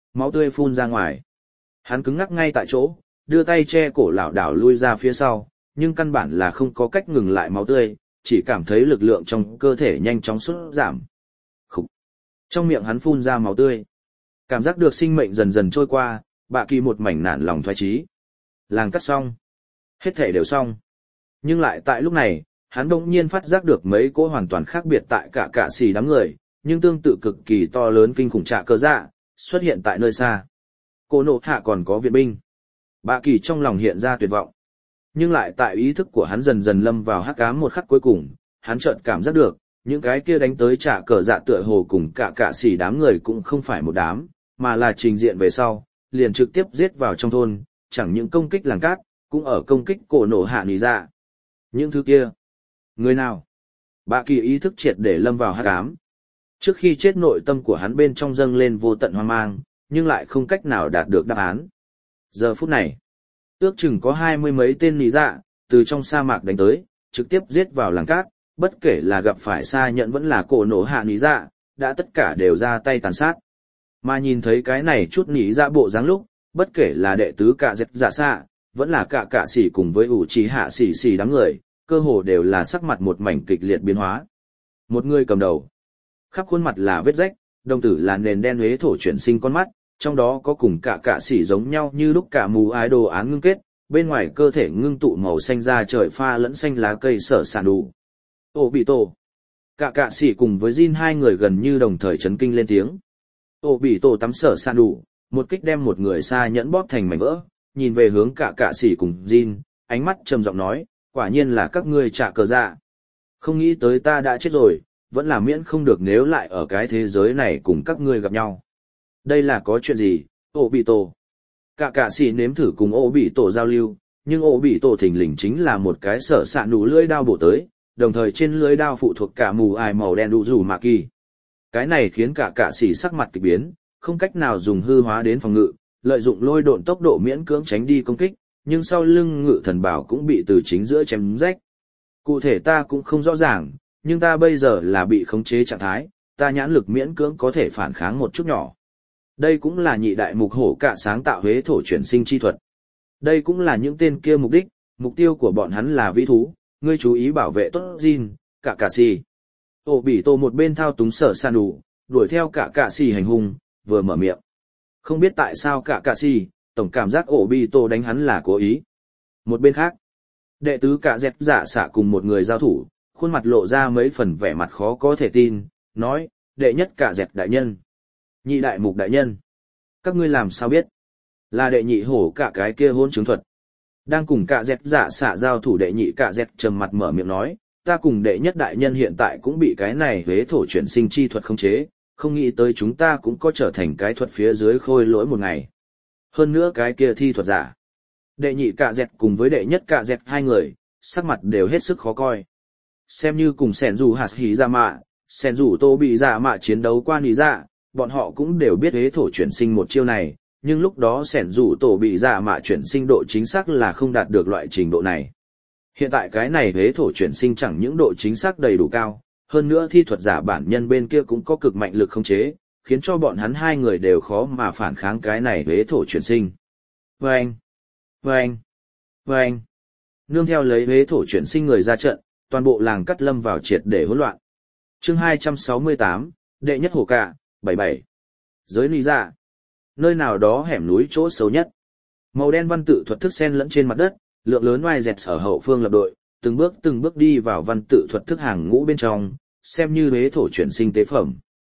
máu tươi phun ra ngoài. Hắn cứng ngắc ngay tại chỗ, đưa tay che cổ lảo đảo lui ra phía sau, nhưng căn bản là không có cách ngừng lại máu tươi, chỉ cảm thấy lực lượng trong cơ thể nhanh chóng sút giảm. Khủ. Trong miệng hắn phun ra máu tươi. Cảm giác được sinh mệnh dần dần trôi qua, Bạ Kỳ một mảnh nản lòng thoái chí. Làng cắt xong. Hết thể đều xong. Nhưng lại tại lúc này, hắn đột nhiên phát giác được mấy cỗ hoàn toàn khác biệt tại cả cả xì đám người, nhưng tương tự cực kỳ to lớn kinh khủng trạ cơ dạ, xuất hiện tại nơi xa. Cô nộ hạ còn có viện binh. Bạ Kỳ trong lòng hiện ra tuyệt vọng. Nhưng lại tại ý thức của hắn dần dần lâm vào hắc ám một khắc cuối cùng, hắn chợt cảm giác được, những cái kia đánh tới trạ cờ dạ tựa hồ cùng cả cả xì đám người cũng không phải một đám, mà là trình diện về sau, liền trực tiếp giết vào trong thôn, chẳng những công kích làng cát, cũng ở công kích cổ nổ hạ nỉ dạ. Những thứ kia, người nào? Bạ Kỳ ý thức triệt để lâm vào hắc ám. Trước khi chết nội tâm của hắn bên trong dâng lên vô tận hoang mang, nhưng lại không cách nào đạt được đáp án. Giờ phút này, ước chừng có hai mươi mấy tên nỉ dạ, từ trong sa mạc đánh tới, trực tiếp giết vào làng cát, bất kể là gặp phải xa nhận vẫn là cổ nổ hạ nỉ dạ, đã tất cả đều ra tay tàn sát. Mà nhìn thấy cái này chút nỉ dạ bộ dáng lúc, bất kể là đệ tứ cả dẹp dạ xạ, vẫn là cả cả xỉ cùng với ủ trí hạ xỉ xỉ đám người, cơ hồ đều là sắc mặt một mảnh kịch liệt biến hóa. Một người cầm đầu, khắp khuôn mặt là vết rách, đồng tử là nền đen huế thổ chuyển sinh con mắt, trong đó có cùng cả cả xỉ giống nhau như lúc cả mù ái đồ án ngưng kết, bên ngoài cơ thể ngưng tụ màu xanh da trời pha lẫn xanh lá cây sở sản đủ. Ô bị tổ. Cả cả xỉ cùng với Jin hai người gần như đồng thời chấn kinh lên tiếng. Ô bị tổ tắm sở sản đủ, một kích đem một người xa nhẫn bóp thành mảnh vỡ, nhìn về hướng cả cả xỉ cùng Jin, ánh mắt trầm giọng nói, quả nhiên là các ngươi trả cờ dạ. Không nghĩ tới ta đã chết rồi, vẫn là miễn không được nếu lại ở cái thế giới này cùng các ngươi gặp nhau. Đây là có chuyện gì, ô bị tổ? Cả cả xỉ nếm thử cùng ô bị tổ giao lưu, nhưng ô bị tổ thình lình chính là một cái sở sạn đủ lưỡi đao bổ tới, đồng thời trên lưỡi đao phụ thuộc cả mù ải màu đen đủ rủ mạ kỳ. Cái này khiến cả cả xỉ sắc mặt kỳ biến, không cách nào dùng hư hóa đến phòng ngự, lợi dụng lôi độn tốc độ miễn cưỡng tránh đi công kích, nhưng sau lưng ngự thần bảo cũng bị từ chính giữa chém rách. Cụ thể ta cũng không rõ ràng, nhưng ta bây giờ là bị khống chế trạng thái, ta nhãn lực miễn cưỡng có thể phản kháng một chút nhỏ. Đây cũng là nhị đại mục hổ cả sáng tạo huế thổ chuyển sinh chi thuật. Đây cũng là những tên kia mục đích, mục tiêu của bọn hắn là vĩ thú, ngươi chú ý bảo vệ tốt Jin, cả cả xì. Ô bị tổ một bên thao túng sở san đủ, đuổi theo cả cả xì hành hung, vừa mở miệng. Không biết tại sao cả cả xì, tổng cảm giác ổ bị tổ đánh hắn là cố ý. Một bên khác, đệ tứ cả dẹp dạ xạ cùng một người giao thủ, khuôn mặt lộ ra mấy phần vẻ mặt khó có thể tin, nói, đệ nhất cả dẹp đại nhân. Nhị đại mục đại nhân. Các ngươi làm sao biết? Là đệ nhị hổ cả cái kia hôn chứng thuật. Đang cùng cả dẹp dạ xạ giao thủ đệ nhị cả dẹp trầm mặt mở miệng nói, ta cùng đệ nhất đại nhân hiện tại cũng bị cái này huế thổ chuyển sinh chi thuật khống chế, không nghĩ tới chúng ta cũng có trở thành cái thuật phía dưới khôi lỗi một ngày. Hơn nữa cái kia thi thuật giả. Đệ nhị cả dẹp cùng với đệ nhất cả dẹp hai người, sắc mặt đều hết sức khó coi. Xem như cùng sẻn dù hạt hí ra mạ, sẻn dù tô bị giả mạ chiến đấu qua nì dạ, bọn họ cũng đều biết huế thổ chuyển sinh một chiêu này, nhưng lúc đó sẻn dù tổ bị giả mạ chuyển sinh độ chính xác là không đạt được loại trình độ này. Hiện tại cái này huế thổ chuyển sinh chẳng những độ chính xác đầy đủ cao, hơn nữa thi thuật giả bản nhân bên kia cũng có cực mạnh lực khống chế, khiến cho bọn hắn hai người đều khó mà phản kháng cái này huế thổ chuyển sinh. Vâng! Vâng! Vâng! Nương theo lấy huế thổ chuyển sinh người ra trận, toàn bộ làng cắt lâm vào triệt để hỗn loạn. Chương hai trăm sáu mươi tám, đệ nhất hổ cạ, bảy bảy. Giới lý dạ. Nơi nào đó hẻm núi chỗ xấu nhất. Màu đen văn tự thuật thức xen lẫn trên mặt đất, lượng lớn oai dẹt ở hậu phương lập đội, từng bước từng bước đi vào văn tự thuật thức hàng ngũ bên trong, xem như huế thổ chuyển sinh tế phẩm.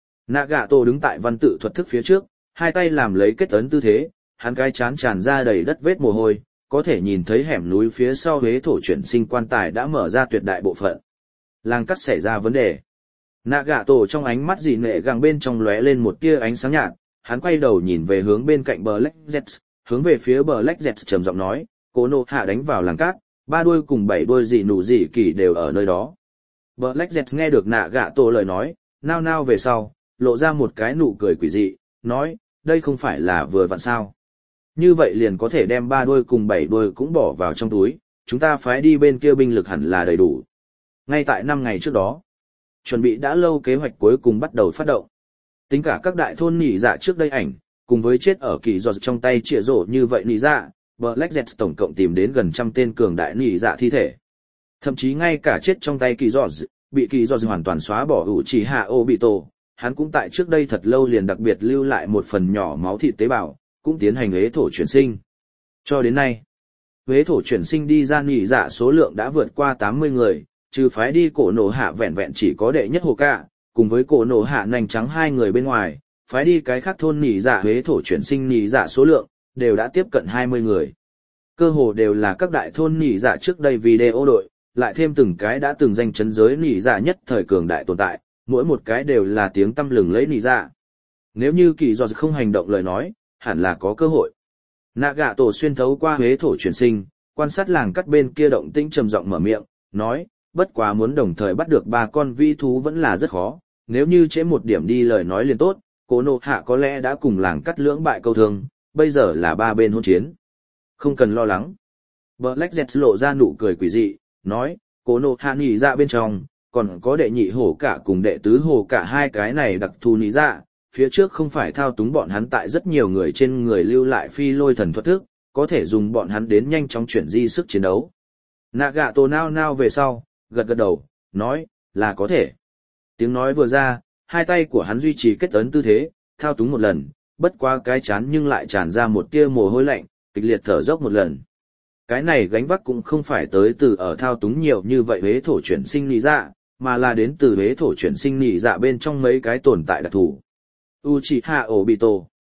Nagato đứng tại văn tự thuật thức phía trước, hai tay làm lấy kết ấn tư thế, hắn cái chán tràn ra đầy đất vết mồ hôi, có thể nhìn thấy hẻm núi phía sau huế thổ chuyển sinh quan tài đã mở ra tuyệt đại bộ phận. Làng cắt xảy ra vấn đề. Nagato trong ánh mắt dị nệ gàng bên trong lóe lên một tia ánh sáng nhạt, hắn quay đầu nhìn về hướng bên cạnh Black Jets, hướng về phía Black Jets trầm giọng nói, Cố Nô Hạ đánh vào làng cát, ba đuôi cùng bảy đuôi dị nụ dị kỳ đều ở nơi đó. Black Jets nghe được Nagato lời nói, nao nao về sau, lộ ra một cái nụ cười quỷ dị, nói, đây không phải là vừa vặn sao. Như vậy liền có thể đem ba đuôi cùng bảy đuôi cũng bỏ vào trong túi, chúng ta phái đi bên kia binh lực hẳn là đầy đủ. Ngay tại năm ngày trước đó, chuẩn bị đã lâu kế hoạch cuối cùng bắt đầu phát động. Tính cả các đại thôn nhị dạ trước đây ảnh, cùng với chết ở kỳ giọt trong tay trịa rổ như vậy nỉ dạ, Black Jet tổng cộng tìm đến gần trăm tên cường đại nỉ dạ thi thể. Thậm chí ngay cả chết trong tay kỳ giọt, bị kỳ giọt hoàn toàn xóa bỏ Uchiha Obito, hắn cũng tại trước đây thật lâu liền đặc biệt lưu lại một phần nhỏ máu thịt tế bào, cũng tiến hành huế thổ chuyển sinh. Cho đến nay, huế thổ chuyển sinh đi ra nỉ dạ số lượng đã vượt qua tám mươi người, trừ phái đi cổ nổ hạ vẹn vẹn chỉ có đệ nhất hồ cạ, cùng với cổ nổ hạ nành trắng hai người bên ngoài, phái đi cái khác thôn nỉ dạ huế thổ chuyển sinh nỉ dạ số lượng, đều đã tiếp cận hai mươi người. Cơ hồ đều là các đại thôn nỉ dạ trước đây video đội, lại thêm từng cái đã từng danh chấn giới nỉ dạ nhất thời cường đại tồn tại, mỗi một cái đều là tiếng tăm lừng lấy nỉ dạ. Nếu như kỳ giọt không hành động lời nói, hẳn là có cơ hội. Nagato xuyên thấu qua huế thổ chuyển sinh, quan sát làng cắt bên kia động tĩnh trầm giọng mở miệng, nói, bất quá muốn đồng thời bắt được ba con vi thú vẫn là rất khó, nếu như trễ một điểm đi lời nói liền tốt, Cổ Nộ Hạ có lẽ đã cùng làng cắt lưỡng bại câu thương, bây giờ là ba bên hôn chiến. Không cần lo lắng. Black Jet lộ ra nụ cười quỷ dị, nói, Cổ Nộ Hạ nỉ dạ bên trong, còn có đệ nhị hổ cả cùng đệ tứ hổ cả hai cái này đặc thù nỉ dạ, phía trước không phải thao túng bọn hắn tại rất nhiều người trên người lưu lại phi lôi thần thuật thức, có thể dùng bọn hắn đến nhanh chóng chuyển di sức chiến đấu. Nagato nao nao về sau, gật gật đầu, nói, là có thể. Tiếng nói vừa ra, hai tay của hắn duy trì kết ấn tư thế, thao túng một lần, bất quá cái chán nhưng lại tràn ra một tia mồ hôi lạnh, kịch liệt thở dốc một lần. Cái này gánh vác cũng không phải tới từ ở thao túng nhiều như vậy huế thổ chuyển sinh nỉ dạ, mà là đến từ huế thổ chuyển sinh nỉ dạ bên trong mấy cái tồn tại đặc thù. Uchiha Obito,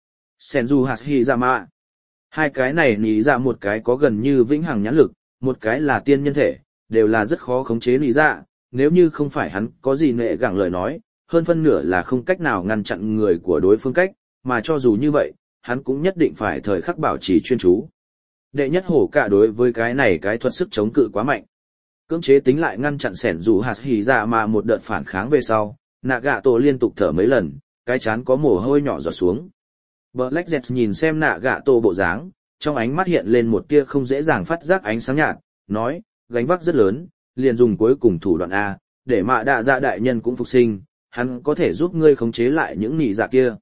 Senju Hashirama. Hai cái này nỉ dạ một cái có gần như vĩnh hằng nhãn lực, một cái là tiên nhân thể, đều là rất khó khống chế nỉ dạ, nếu như không phải hắn có gì nệ gặng lời nói, hơn phân nửa là không cách nào ngăn chặn người của đối phương cách, mà cho dù như vậy, hắn cũng nhất định phải thời khắc bảo trì chuyên chú. Đệ nhất hổ cả đối với cái này cái thuật sức chống cự quá mạnh. Cưỡng chế tính lại ngăn chặn sẻn dù hạt hỉ dạ mà một đợt phản kháng về sau, Nagato liên tục thở mấy lần, cái chán có mồ hôi nhỏ giọt xuống. Black Jet nhìn xem Nagato bộ dáng, trong ánh mắt hiện lên một tia không dễ dàng phát giác ánh sáng nhạt, nói, gánh vác rất lớn, liền dùng cuối cùng thủ đoạn A, để mạ đạ dạ đại nhân cũng phục sinh, hắn có thể giúp ngươi khống chế lại những nỉ dạ kia.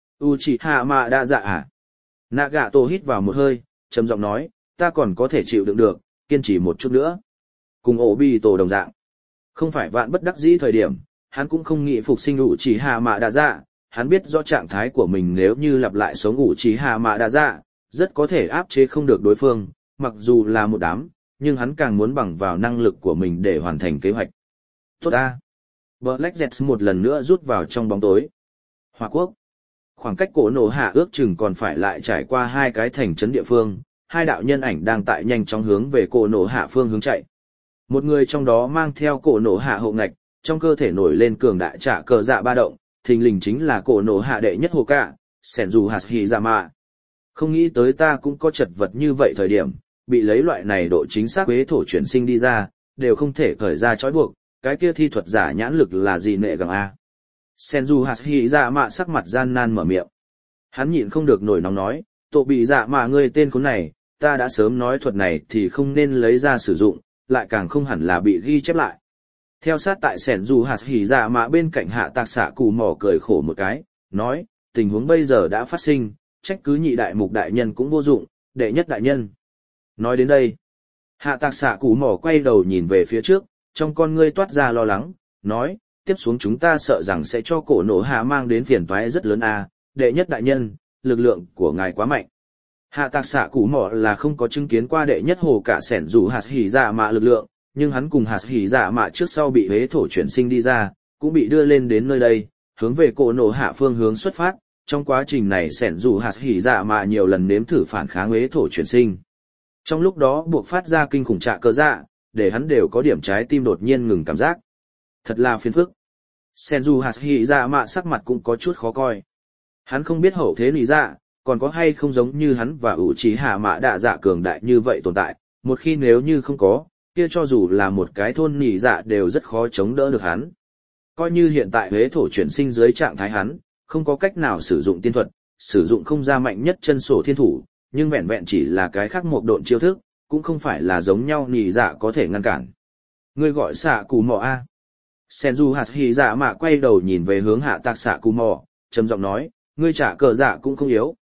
Uchiha mạ đạ dạ à? Nagato hít vào một hơi, trầm giọng nói, ta còn có thể chịu đựng được, kiên trì một chút nữa. Cùng Obito đồng dạng. Không phải vạn bất đắc dĩ thời điểm, hắn cũng không nghĩ phục sinh Uchiha mạ đạ dạ, hắn biết rõ trạng thái của mình nếu như lặp lại sống Uchiha mạ đạ dạ, rất có thể áp chế không được đối phương, mặc dù là một đám, nhưng hắn càng muốn bằng vào năng lực của mình để hoàn thành kế hoạch. Tốt ta. Black Jet một lần nữa rút vào trong bóng tối. Hoa Quốc. Khoảng cách Cổ Nổ Hạ ước chừng còn phải lại trải qua hai cái thành trấn địa phương, hai đạo nhân ảnh đang tại nhanh chóng hướng về Cổ Nổ Hạ phương hướng chạy. Một người trong đó mang theo Cổ Nổ Hạ hộ ngạch, trong cơ thể nổi lên cường đại trả cờ dạ ba động, thình lình chính là Cổ Nổ Hạ đệ nhất hồ cả, Senju Hashirama. Không nghĩ tới ta cũng có chật vật như vậy thời điểm, bị lấy loại này độ chính xác huế thổ chuyển sinh đi ra, đều không thể khởi ra trói buộc, cái kia thi thuật giả nhãn lực là gì nệ gặng A. Senju Hashirama sắc mặt gian nan mở miệng. Hắn nhịn không được nổi nóng nói, tổ bị dạ mà ngươi tên khốn này, ta đã sớm nói thuật này thì không nên lấy ra sử dụng, lại càng không hẳn là bị ghi chép lại. Theo sát tại Senju Hashirama bên cạnh hạ tạc xạ cù mỏ cười khổ một cái, nói, tình huống bây giờ đã phát sinh, trách cứ nhị đại mục đại nhân cũng vô dụng, đệ nhất đại nhân. Nói đến đây, hạ tạc xạ cù mỏ quay đầu nhìn về phía trước, trong con ngươi toát ra lo lắng, nói, tiếp xuống chúng ta sợ rằng sẽ cho Cổ Nổ Hạ mang đến phiền toái rất lớn a, đệ nhất đại nhân, lực lượng của ngài quá mạnh. Hạ tạc xạ cù mỏ là không có chứng kiến qua đệ nhất hồ cả sẻn dù hạt hỉ dạ mạ lực lượng, nhưng hắn cùng hạt hỉ dạ mạ trước sau bị huế thổ chuyển sinh đi ra, cũng bị đưa lên đến nơi đây, hướng về Cổ Nổ Hạ phương hướng xuất phát. Trong quá trình này sẻn dù hạt hỉ dạ mạ nhiều lần nếm thử phản kháng huế thổ chuyển sinh. Trong lúc đó buộc phát ra kinh khủng trạ cơ dạ, để hắn đều có điểm trái tim đột nhiên ngừng cảm giác. Thật là phiền phức. Senju Hashirama sắc mặt cũng có chút khó coi. Hắn không biết hậu thế nỉ dạ, còn có hay không giống như hắn và Uchiha Mạ Đạ Dạ cường đại như vậy tồn tại, một khi nếu như không có, kia cho dù là một cái thôn nỉ dạ đều rất khó chống đỡ được hắn. Coi như hiện tại huế thổ chuyển sinh dưới trạng thái hắn, không có cách nào sử dụng tiên thuật, sử dụng không ra mạnh nhất chân sổ thiên thủ, nhưng vẹn vẹn chỉ là cái khác một độn chiêu thức, cũng không phải là giống nhau nỉ dạ có thể ngăn cản. Ngươi gọi xạ cù mò a. Senju Hashirama quay đầu nhìn về hướng hạ tạc xạ cù mò, trầm giọng nói, ngươi trả cờ dạ cũng không yếu,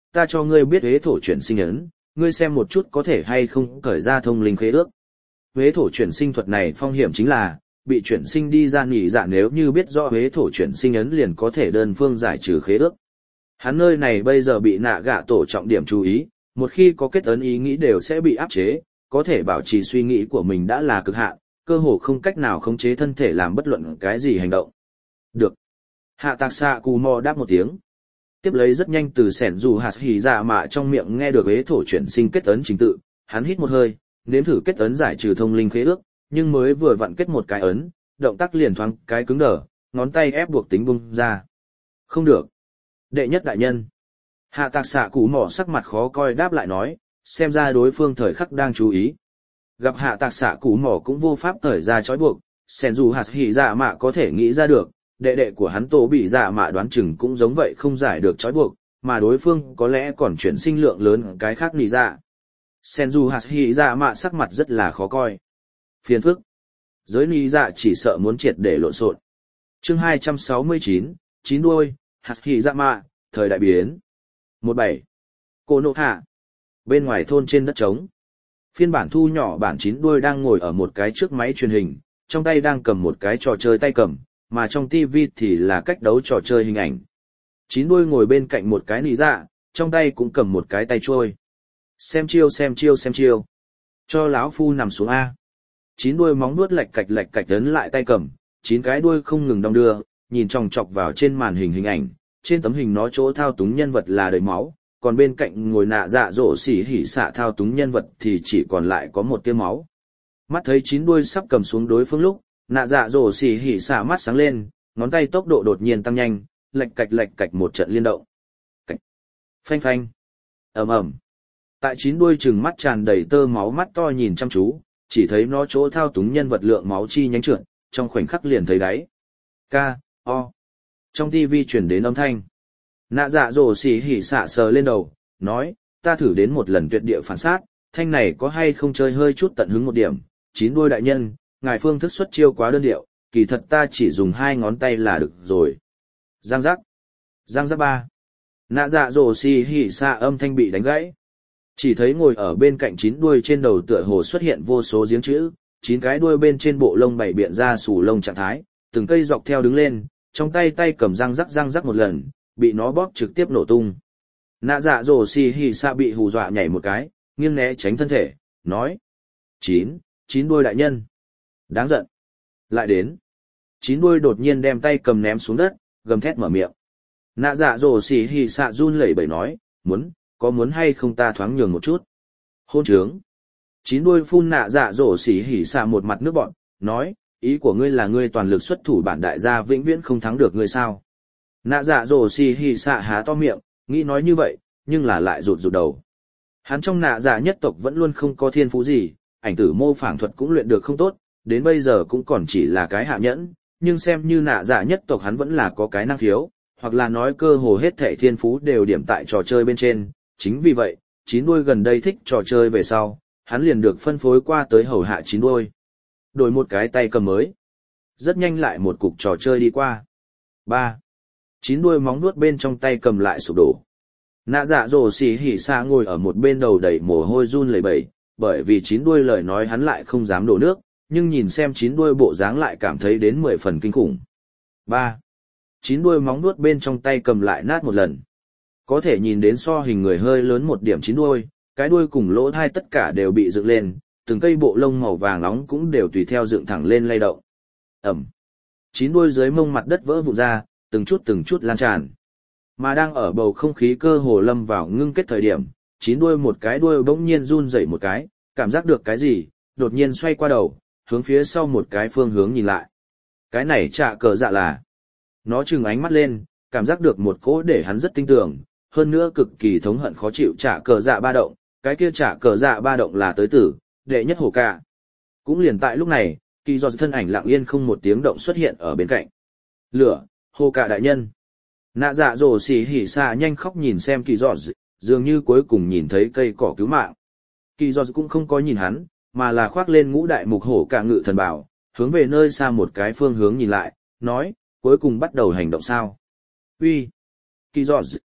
ta cho ngươi biết huế thổ chuyển sinh ấn, ngươi xem một chút có thể hay không cởi ra thông linh khế ước. Huế thổ chuyển sinh thuật này phong hiểm chính là, bị chuyển sinh đi ra nghỉ dạ nếu như biết rõ huế thổ chuyển sinh ấn liền có thể đơn phương giải trừ khế ước. Hắn nơi này bây giờ bị nạ gạ tổ trọng điểm chú ý, một khi có kết ấn ý nghĩ đều sẽ bị áp chế, có thể bảo trì suy nghĩ của mình đã là cực hạn, cơ hồ không cách nào khống chế thân thể làm bất luận cái gì hành động. Được. Hạ tạc xạ cù mò đáp một tiếng. Tiếp lấy rất nhanh từ sẻn dù hạt hỉ dạ mạ trong miệng nghe được huế thổ chuyển sinh kết ấn chính tự, hắn hít một hơi, nếm thử kết ấn giải trừ thông linh khế ước, nhưng mới vừa vặn kết một cái ấn, động tác liền thoáng cái cứng đờ, ngón tay ép buộc tính bung ra. Không được. Đệ nhất đại nhân. Hạ tạc xạ cù mò sắc mặt khó coi đáp lại nói, xem ra đối phương thời khắc đang chú ý. Gặp hạ tạc xạ cù mò cũng vô pháp thời ra trói buộc, sẻn dù hạt hỉ dạ mạ có thể nghĩ ra được. Đệ đệ của hắn tổ bị dạ mạ đoán chừng cũng giống vậy không giải được trói buộc, mà đối phương có lẽ còn chuyển sinh lượng lớn cái khác nì dạ. Senju hạt hỉ dạ mạ sắc mặt rất là khó coi. Phiền phức. Giới nì dạ chỉ sợ muốn triệt để lộn xộn. Chương hai trăm sáu mươi chín, chín đuôi, hạt hỉ dạ mạ, thời đại biến. một bảy. Cô nộ hạ. Bên ngoài thôn trên đất trống. Phiên bản thu nhỏ bản chín đuôi đang ngồi ở một cái trước máy truyền hình, trong tay đang cầm một cái trò chơi tay cầm, mà trong tivi thì là cách đấu trò chơi hình ảnh. Chín đuôi ngồi bên cạnh một cái nị dạ, trong tay cũng cầm một cái tay trôi. Xem chiêu xem chiêu xem chiêu. Cho lão phu nằm xuống A. Chín đuôi móng nuốt lạch cạch lạch cạch ấn lại tay cầm, chín cái đuôi không ngừng đong đưa, nhìn chòng chọc vào trên màn hình hình ảnh. Trên tấm hình nó chỗ thao túng nhân vật là đầy máu, còn bên cạnh ngồi nạ dạ dỗ xỉ hỉ xạ thao túng nhân vật thì chỉ còn lại có một tia máu. Mắt thấy chín đuôi sắp cầm xuống đối phương lúc, nạ dạ dỗ xỉ hỉ xả mắt sáng lên, ngón tay tốc độ đột nhiên tăng nhanh, lạch cạch lạch cạch một trận liên động. Cạch. Phanh phanh. Ầm ầm. Tại chín đuôi chừng mắt tràn đầy tơ máu mắt to nhìn chăm chú, chỉ thấy nó chỗ thao túng nhân vật lượng máu chi nhánh trượt, trong khoảnh khắc liền thấy đáy. Ca, o. Trong tivi chuyển đến âm thanh. Nạ dạ dỗ xỉ hỉ xả sờ lên đầu, nói, ta thử đến một lần tuyệt địa phản sát, thanh này có hay không chơi hơi chút tận hứng một điểm, chín đuôi đại nhân. Ngài phương thức xuất chiêu quá đơn điệu, kỳ thật ta chỉ dùng hai ngón tay là được rồi. Giang giác. Giang giác ba. Nạ dạ dỗ xì hỉ xạ âm thanh bị đánh gãy. Chỉ thấy ngồi ở bên cạnh chín đuôi trên đầu tựa hồ xuất hiện vô số giếng chữ, chín cái đuôi bên trên bộ lông bảy biện ra sù lông trạng thái, từng cây dọc theo đứng lên, trong tay tay cầm răng rắc răng rắc một lần, bị nó bóp trực tiếp nổ tung. Nạ dạ dỗ xì hỉ xạ bị hù dọa nhảy một cái, nghiêng né tránh thân thể, nói. Chín, chín đuôi đại nhân. Đáng giận. Lại đến. Chín đuôi đột nhiên đem tay cầm ném xuống đất, gầm thét mở miệng. Nạ dạ dỗ xỉ hỉ xạ run lẩy bẩy nói, muốn, có muốn hay không ta thoáng nhường một chút. Hôn trướng. Chín đuôi phun nạ dạ dỗ xỉ hỉ xạ một mặt nước bọn, nói, ý của ngươi là ngươi toàn lực xuất thủ bản đại gia vĩnh viễn không thắng được ngươi sao. Nạ dạ dỗ xỉ hỉ xạ há to miệng, nghĩ nói như vậy, nhưng là lại rụt rụt đầu. Hắn trong nạ dạ nhất tộc vẫn luôn không có thiên phú gì, ảnh tử mô phảng thuật cũng luyện được không tốt, đến bây giờ cũng còn chỉ là cái hạ nhẫn, nhưng xem như nạ dạ nhất tộc hắn vẫn là có cái năng khiếu, hoặc là nói cơ hồ hết thể thiên phú đều điểm tại trò chơi bên trên, chính vì vậy, chín đuôi gần đây thích trò chơi về sau, hắn liền được phân phối qua tới hầu hạ chín đuôi. Đổi một cái tay cầm mới. Rất nhanh lại một cục trò chơi đi qua. ba. Chín đuôi móng nuốt bên trong tay cầm lại sụp đổ. Nạ dạ dỗ xỉ hỉ xạ ngồi ở một bên đầu đầy mồ hôi run lẩy bẩy, bởi vì chín đuôi lời nói hắn lại không dám đổ nước, nhưng nhìn xem chín đuôi bộ dáng lại cảm thấy đến mười phần kinh khủng. ba. Chín đuôi móng nuốt bên trong tay cầm lại nát một lần. Có thể nhìn đến so hình người hơi lớn một điểm chín đuôi, cái đuôi cùng lỗ thai tất cả đều bị dựng lên, từng cây bộ lông màu vàng nóng cũng đều tùy theo dựng thẳng lên lay động. Ẩm. Chín đuôi dưới mông mặt đất vỡ vụn ra, từng chút từng chút lan tràn. Mà đang ở bầu không khí cơ hồ lâm vào ngưng kết thời điểm, chín đuôi một cái đuôi bỗng nhiên run rẩy một cái, cảm giác được cái gì, đột nhiên xoay qua đầu, hướng phía sau một cái phương hướng nhìn lại. Cái này trạ cờ dạ là. Nó trừng ánh mắt lên, cảm giác được một cỗ để hắn rất tinh tường, hơn nữa cực kỳ thống hận khó chịu trạ cờ dạ ba động, cái kia trạ cờ dạ ba động là tới tử, đệ nhất hổ cả. Cũng liền tại lúc này, kỳ do thân ảnh lặng yên không một tiếng động xuất hiện ở bên cạnh. Lửa, hổ cả đại nhân. Nạ dạ dỗ xỉ hỉ xạ nhanh khóc nhìn xem kỳ do, dường như cuối cùng nhìn thấy cây cỏ cứu mạng. Kỳ do cũng không có nhìn hắn, mà là khoác lên ngũ đại mục hổ cả ngự thần bảo, hướng về nơi xa một cái phương hướng nhìn lại, nói, cuối cùng bắt đầu hành động sao. Uy, Kỳ Giọt.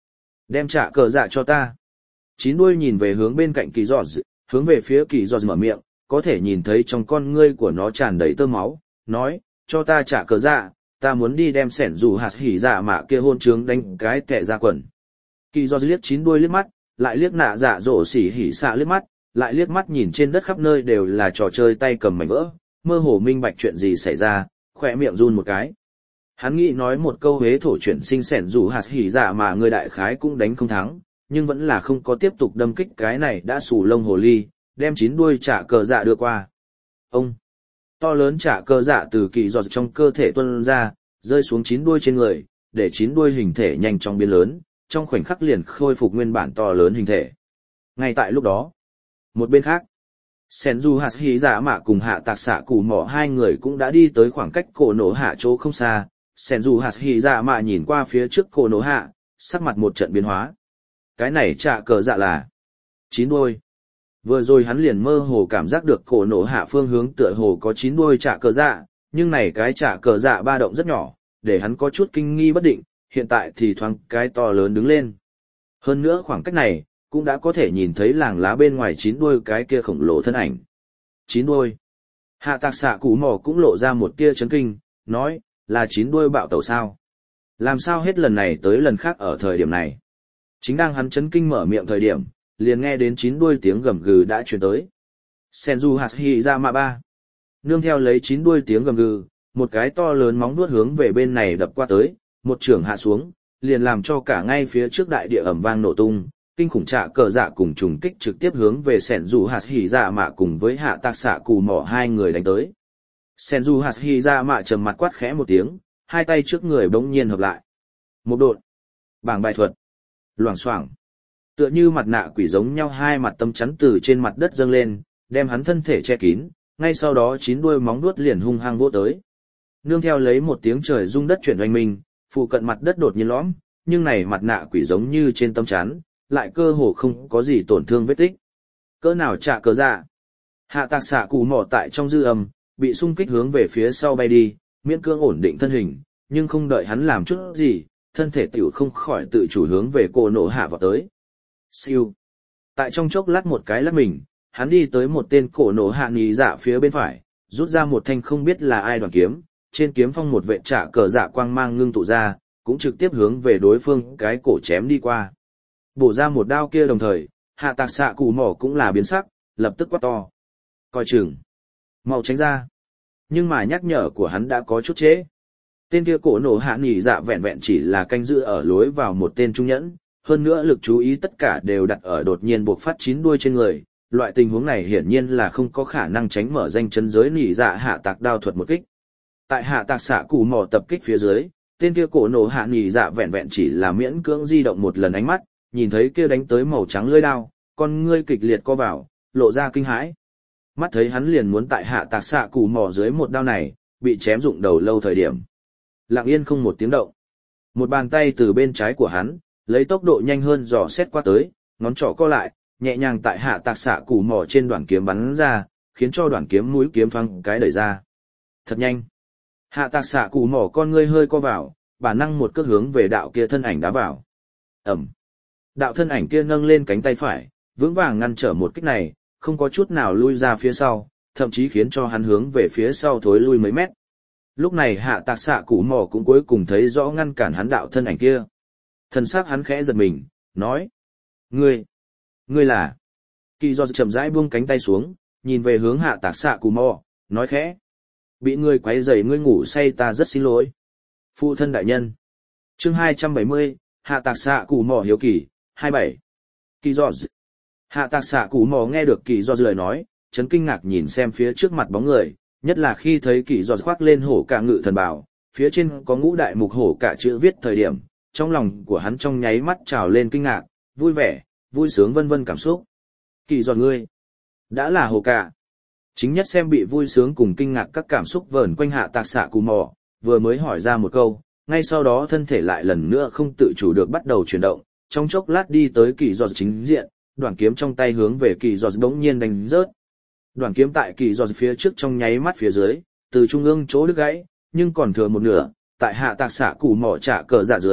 Đem trả cờ dạ cho ta. Chín đuôi nhìn về hướng bên cạnh kỳ giọt, hướng về phía kỳ giọt mở miệng, có thể nhìn thấy trong con ngươi của nó tràn đầy tơ máu, nói, cho ta trả cờ dạ, ta muốn đi đem sẻn dù hạt hỉ dạ mạ kia hôn trướng đánh cái kẻ ra quần. Kỳ giọt liếc chín đuôi liếc mắt, lại liếc nạ dạ dỗ xỉ hỉ xạ liếc mắt, lại liếc mắt nhìn trên đất khắp nơi đều là trò chơi tay cầm mảnh vỡ, mơ hồ minh bạch chuyện gì xảy ra, khỏe miệng run một cái. Hắn nghĩ nói một câu hế thổ chuyển sinh sẻn dù hạt hỉ dạ mà người đại khái cũng đánh không thắng, nhưng vẫn là không có tiếp tục đâm kích cái này đã xù lông hồ ly, đem chín đuôi trả cờ dạ đưa qua. Ông! To lớn trả cờ dạ từ kỳ giọt trong cơ thể tuôn ra, rơi xuống chín đuôi trên người, để chín đuôi hình thể nhanh chóng biến lớn, trong khoảnh khắc liền khôi phục nguyên bản to lớn hình thể. Ngay tại lúc đó, một bên khác, Senju hạt hỉ dạ mạ cùng hạ tạc xạ củ mỏ hai người cũng đã đi tới khoảng cách cổ nổ hạ chỗ không xa. Senju hạt hỉ dạ mạ nhìn qua phía trước cổ nổ hạ, sắc mặt một trận biến hóa. Cái này trả cờ dạ là chín đuôi. Vừa rồi hắn liền mơ hồ cảm giác được cổ nổ hạ phương hướng tựa hồ có chín đuôi trả cờ dạ, nhưng này cái trả cờ dạ ba động rất nhỏ, để hắn có chút kinh nghi bất định, hiện tại thì thoáng cái to lớn đứng lên. Hơn nữa khoảng cách này, cũng đã có thể nhìn thấy làng lá bên ngoài chín đuôi cái kia khổng lồ thân ảnh. Chín đuôi. Hạ tạc xạ củ mỏ cũng lộ ra một tia chấn kinh, nói, là chín đuôi bạo tẩu sao? Làm sao hết lần này tới lần khác ở thời điểm này? Chính đang hắn chấn kinh mở miệng thời điểm, liền nghe đến chín đuôi tiếng gầm gừ đã truyền tới. Senju hạt hỉ dạ mạ ba. Nương theo lấy chín đuôi tiếng gầm gừ, một cái to lớn móng vuốt hướng về bên này đập qua tới, một trường hạ xuống, liền làm cho cả ngay phía trước đại địa ầm vang nổ tung, kinh khủng trạ cờ dạ cùng trùng kích trực tiếp hướng về Senju hạt hỉ dạ mạ cùng với hạ tạc xạ cù mỏ hai người đánh tới. Senju hạt hỉ dạ mạ trầm mặt quát khẽ một tiếng, hai tay trước người bỗng nhiên hợp lại. Một độn, bảng bài thuật, loảng xoảng, tựa như mặt nạ quỷ giống nhau hai mặt tâm chắn từ trên mặt đất dâng lên, đem hắn thân thể che kín, ngay sau đó chín đuôi móng vuốt liền hung hăng vỗ tới. Nương theo lấy một tiếng trời rung đất chuyển oanh minh, phụ cận mặt đất đột nhiên lõm, nhưng này mặt nạ quỷ giống như trên tâm chắn, lại cơ hồ không có gì tổn thương vết tích. Cỡ nào trả cờ dạ? Hạ tạc xạ cù mỏ tại trong dư âm, bị xung kích hướng về phía sau bay đi, miễn cưỡng ổn định thân hình, nhưng không đợi hắn làm chút gì, thân thể tiểu không khỏi tự chủ hướng về cổ nổ hạ vào tới. Siêu. Tại trong chốc lát một cái lắc mình, hắn đi tới một tên cổ nổ hạ nhì dạ phía bên phải, rút ra một thanh không biết là ai đoàn kiếm, trên kiếm phong một vệ trả cờ dạ quang mang ngưng tụ ra, cũng trực tiếp hướng về đối phương cái cổ chém đi qua. Bổ ra một đao kia đồng thời, hạ tạc xạ cù mỏ cũng là biến sắc, lập tức quát to. Coi chừng. Mau tránh ra. Nhưng mà nhắc nhở của hắn đã có chút trễ. Tên kia cổ nổ hạ nhì dạ vẹn vẹn chỉ là canh giữ ở lối vào một tên trung nhẫn, hơn nữa lực chú ý tất cả đều đặt ở đột nhiên buộc phát chín đuôi trên người. Loại tình huống này hiển nhiên là không có khả năng tránh mở danh chân giới nhì dạ hạ tạc đao thuật một kích. Tại hạ tạc xạ cù mỏ tập kích phía dưới, tên kia cổ nổ hạ nhì dạ vẹn vẹn chỉ là miễn cưỡng di động một lần ánh mắt, nhìn thấy kia đánh tới màu trắng lưỡi đao, con ngươi kịch liệt co vào, lộ ra kinh hãi. Mắt thấy hắn liền muốn tại hạ tạc xạ cù mỏ dưới một đao này, bị chém rụng đầu lâu thời điểm. Lặng yên không một tiếng động. Một bàn tay từ bên trái của hắn, lấy tốc độ nhanh hơn dò xét qua tới, ngón trỏ co lại, nhẹ nhàng tại hạ tạc xạ cù mỏ trên đoạn kiếm bắn ra, khiến cho đoạn kiếm mũi kiếm thoáng cái đẩy ra. Thật nhanh. Hạ tạc xạ cù mỏ con ngươi hơi co vào, bản năng một cước hướng về đạo kia thân ảnh đá vào. Ẩm. Đạo thân ảnh kia nâng lên cánh tay phải, vững vàng ngăn trở một kích này, không có chút nào lui ra phía sau, thậm chí khiến cho hắn hướng về phía sau thối lui mấy mét. Lúc này hạ tạc xạ củ mỏ cũng cuối cùng thấy rõ ngăn cản hắn đạo thân ảnh kia. Thần sắc hắn khẽ giật mình, nói. Ngươi, ngươi là. Kỳ do chậm rãi buông cánh tay xuống, nhìn về hướng hạ tạc xạ củ mỏ, nói khẽ. Bị ngươi quấy rầy ngươi ngủ say ta rất xin lỗi. Phụ thân đại nhân. Chương hai trăm bảy mươi, hạ tạc xạ củ mỏ hiếu kỳ, hai mươi bảy. Kỳ do Hạ tạc xạ củ mỏ nghe được kỳ do lời nói, chấn kinh ngạc nhìn xem phía trước mặt bóng người, nhất là khi thấy kỳ do khoác lên hổ cả ngự thần bào, phía trên có ngũ đại mục hổ cả chữ viết thời điểm, trong lòng của hắn trong nháy mắt trào lên kinh ngạc, vui vẻ, vui sướng vân vân cảm xúc. Kỳ do ngươi, đã là hổ cả. Chính nhất xem bị vui sướng cùng kinh ngạc các cảm xúc vờn quanh hạ tạc xạ củ mỏ, vừa mới hỏi ra một câu, ngay sau đó thân thể lại lần nữa không tự chủ được bắt đầu chuyển động, trong chốc lát đi tới kỳ do chính diện, đoạn kiếm trong tay hướng về kỳ giọt bỗng nhiên đánh rớt. Đoạn kiếm tại kỳ giọt phía trước trong nháy mắt phía dưới, từ trung ương chỗ đứt gãy, nhưng còn thừa một nửa, tại hạ tạc xạ củ mỏ trả cờ dạ dưới,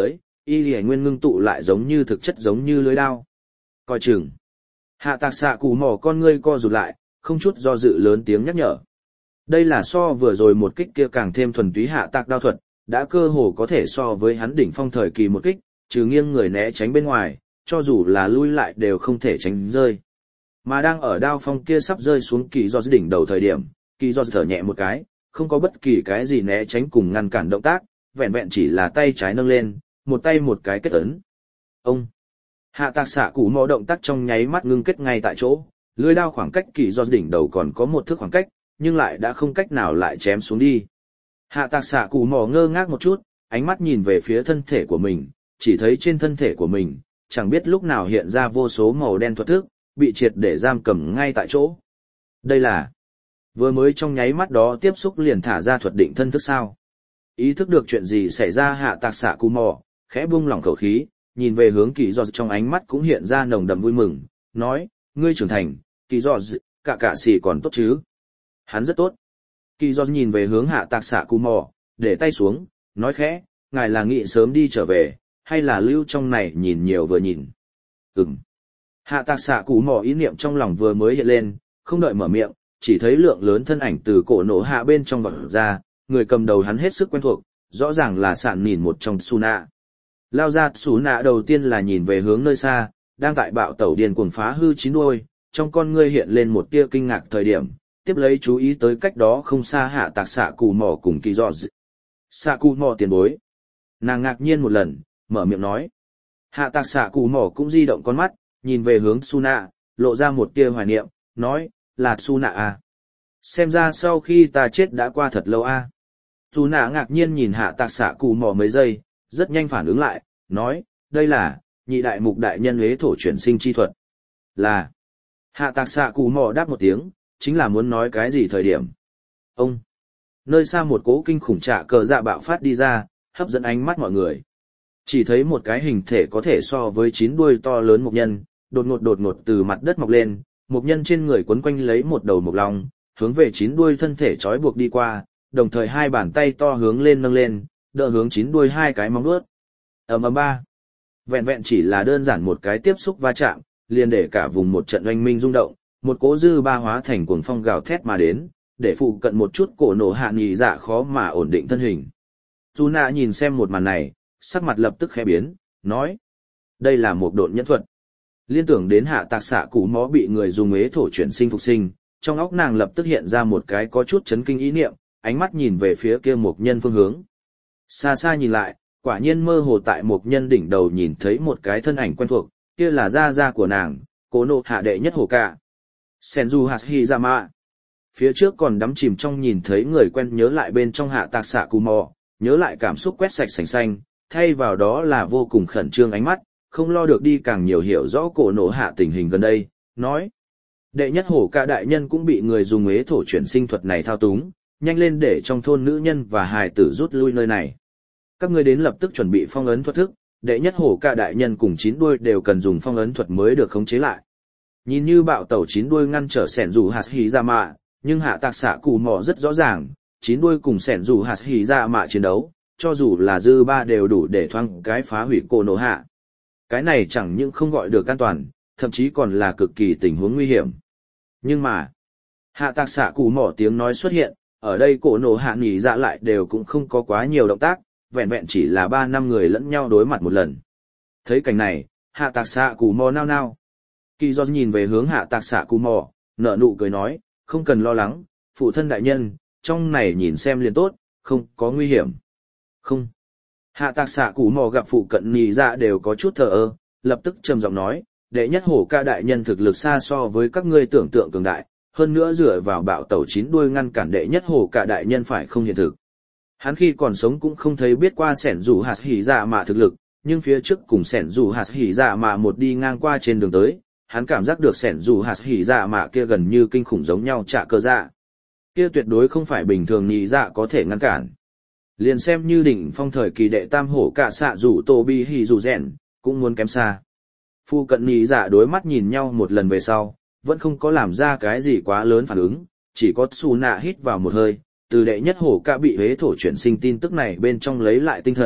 y lìa nguyên ngưng tụ lại giống như thực chất giống như lưới đao. Coi chừng. Hạ tạc xạ cụ mỏ con ngươi co rụt lại, không chút do dự lớn tiếng nhắc nhở. Đây là so vừa rồi một kích kia càng thêm thuần túy hạ tạc đao thuật, đã cơ hồ có thể so với hắn đỉnh phong thời kỳ một kích, trừ nghiêng người né tránh bên ngoài, cho dù là lui lại đều không thể tránh rơi. Mà đang ở đao phong kia sắp rơi xuống kỳ do đỉnh đầu thời điểm, kỳ do thở nhẹ một cái, không có bất kỳ cái gì né tránh cùng ngăn cản động tác, vẹn vẹn chỉ là tay trái nâng lên, một tay một cái kết ấn. Ông! Hạ tạc xạ cụ mò động tác trong nháy mắt ngưng kết ngay tại chỗ, lưỡi đao khoảng cách kỳ do đỉnh đầu còn có một thước khoảng cách, nhưng lại đã không cách nào lại chém xuống đi. Hạ tạc xạ cụ mò ngơ ngác một chút, ánh mắt nhìn về phía thân thể của mình, chỉ thấy trên thân thể của mình, chẳng biết lúc nào hiện ra vô số màu đen thuật thức, bị triệt để giam cầm ngay tại chỗ. Đây là vừa mới trong nháy mắt đó tiếp xúc liền thả ra thuật định thân thức sao. Ý thức được chuyện gì xảy ra hạ tạc xạ cụ mò, khẽ buông lỏng khẩu khí, nhìn về hướng kỳ giọt trong ánh mắt cũng hiện ra nồng đậm vui mừng, nói, ngươi trưởng thành, kỳ giọt, cả cả xì còn tốt chứ. Hắn rất tốt. Kỳ giọt nhìn về hướng hạ tạc xạ cụ mò, để tay xuống, nói khẽ, ngài là nghĩ sớm đi trở về, hay là lưu trong này nhìn nhiều vừa nhìn. Ừm. Hạ tạc xạ cụ mò ý niệm trong lòng vừa mới hiện lên, không đợi mở miệng, chỉ thấy lượng lớn thân ảnh từ cổ nổ hạ bên trong vọt ra, người cầm đầu hắn hết sức quen thuộc, rõ ràng là sạn nhìn một trong Suna. Lao ra Suna đầu tiên là nhìn về hướng nơi xa, đang tại bạo tẩu điên cuồng phá hư chín đuôi, trong con ngươi hiện lên một tia kinh ngạc thời điểm, tiếp lấy chú ý tới cách đó không xa hạ tạc xạ cụ mò cùng kỳ dọ dị. Xạ cụ mò tiền bối. Nàng ngạc nhiên một lần, mở miệng nói. Hạ tạc xạ cụ mò cũng di động con mắt, nhìn về hướng Suna, lộ ra một tia hoài niệm, nói, là Suna à. Xem ra sau khi ta chết đã qua thật lâu à. Suna ngạc nhiên nhìn hạ tạc xạ cụ mò mấy giây, rất nhanh phản ứng lại, nói, đây là, nhị đại mục đại nhân huế thổ chuyển sinh chi thuật. Là. Hạ tạc xạ cụ mò đáp một tiếng, chính là muốn nói cái gì thời điểm. Ông. Nơi xa một cỗ kinh khủng trạ cờ dạ bạo phát đi ra, hấp dẫn ánh mắt mọi người. Chỉ thấy một cái hình thể có thể so với chín đuôi to lớn mộc nhân, đột ngột đột ngột từ mặt đất mọc lên, mộc nhân trên người quấn quanh lấy một đầu mộc long, hướng về chín đuôi thân thể trói buộc đi qua, đồng thời hai bàn tay to hướng lên nâng lên, đỡ hướng chín đuôi hai cái móng vuốt. Ầm ầm ba. Vẹn vẹn chỉ là đơn giản một cái tiếp xúc va chạm, liền để cả vùng một trận oanh minh rung động, một cỗ dư ba hóa thành cuồng phong gào thét mà đến, để phụ cận một chút cổ nổ hạ nhì dạ khó mà ổn định thân hình. Juna nhìn xem một màn này, sắc mặt lập tức khẽ biến, nói. Đây là một độn nhẫn thuật. Liên tưởng đến hạ tạc xạ cụ mó bị người dùng ế thổ chuyển sinh phục sinh, trong óc nàng lập tức hiện ra một cái có chút chấn kinh ý niệm, ánh mắt nhìn về phía kia một nhân phương hướng. Xa xa nhìn lại, quả nhiên mơ hồ tại một nhân đỉnh đầu nhìn thấy một cái thân ảnh quen thuộc, kia là gia gia của nàng, Cố Nộ Hạ đệ nhất hổ cả. Senju Hashirama. Phía trước còn đắm chìm trong nhìn thấy người quen nhớ lại bên trong hạ tạc xạ cù mò, nhớ lại cảm xúc quét sạch sành xanh, thay vào đó là vô cùng khẩn trương ánh mắt, không lo được đi càng nhiều hiểu rõ Cổ Nộ Hạ tình hình gần đây, nói. Đệ nhất hổ cả đại nhân cũng bị người dùng ế thổ chuyển sinh thuật này thao túng, nhanh lên để trong thôn nữ nhân và hài tử rút lui nơi này. Các ngươi đến lập tức chuẩn bị phong ấn thuật thức, đệ nhất hổ cả đại nhân cùng chín đuôi đều cần dùng phong ấn thuật mới được khống chế lại. Nhìn như bạo tẩu chín đuôi ngăn trở sẻn dù hạt hỉ ra mạ, nhưng hạ tạc xạ cù mò rất rõ ràng, chín đuôi cùng sẻn dù hạt hỉ ra mạ chiến đấu, cho dù là dư ba đều đủ để thoáng cái phá hủy Cổ Nộ Hạ. Cái này chẳng những không gọi được an toàn, thậm chí còn là cực kỳ tình huống nguy hiểm. Nhưng mà, hạ tạc xạ cù mò tiếng nói xuất hiện, ở đây Cổ Nộ Hạ nhỉ dạ lại đều cũng không có quá nhiều động tác, vẹn vẹn chỉ là ba năm người lẫn nhau đối mặt một lần. Thấy cảnh này, hạ tạc xạ cù mò nao nao. Kỳ do nhìn về hướng hạ tạc xạ cù mò, nở nụ cười nói, không cần lo lắng, phụ thân đại nhân, trong này nhìn xem liền tốt, không có nguy hiểm. Không. Hạ tạc xạ cù mò gặp phụ cận nhì dạ đều có chút thờ ơ, lập tức trầm giọng nói, đệ nhất hổ ca đại nhân thực lực xa so với các ngươi tưởng tượng cường đại, hơn nữa dựa vào bạo tẩu chín đuôi ngăn cản đệ nhất hổ ca đại nhân phải không hiện thực. Hắn khi còn sống cũng không thấy biết qua sẻn rủ hạt hỉ dạ mạ thực lực, nhưng phía trước cùng sẻn rủ hạt hỉ dạ mạ một đi ngang qua trên đường tới, hắn cảm giác được sẻn rủ hạt hỉ dạ mạ kia gần như kinh khủng giống nhau trả cơ dạ. Kia tuyệt đối không phải bình thường nhị dạ có thể ngăn cản. Liền xem như đỉnh phong thời kỳ đệ tam hổ cả xạ rủ tô bi hỉ rủ rèn, cũng muốn kém xa. Phu cận nhị dạ đối mắt nhìn nhau một lần về sau, vẫn không có làm ra cái gì quá lớn phản ứng, chỉ có Suna hít vào một hơi, từ đệ nhất hổ cả bị hế thổ chuyển sinh tin tức này bên trong lấy lại tinh thần,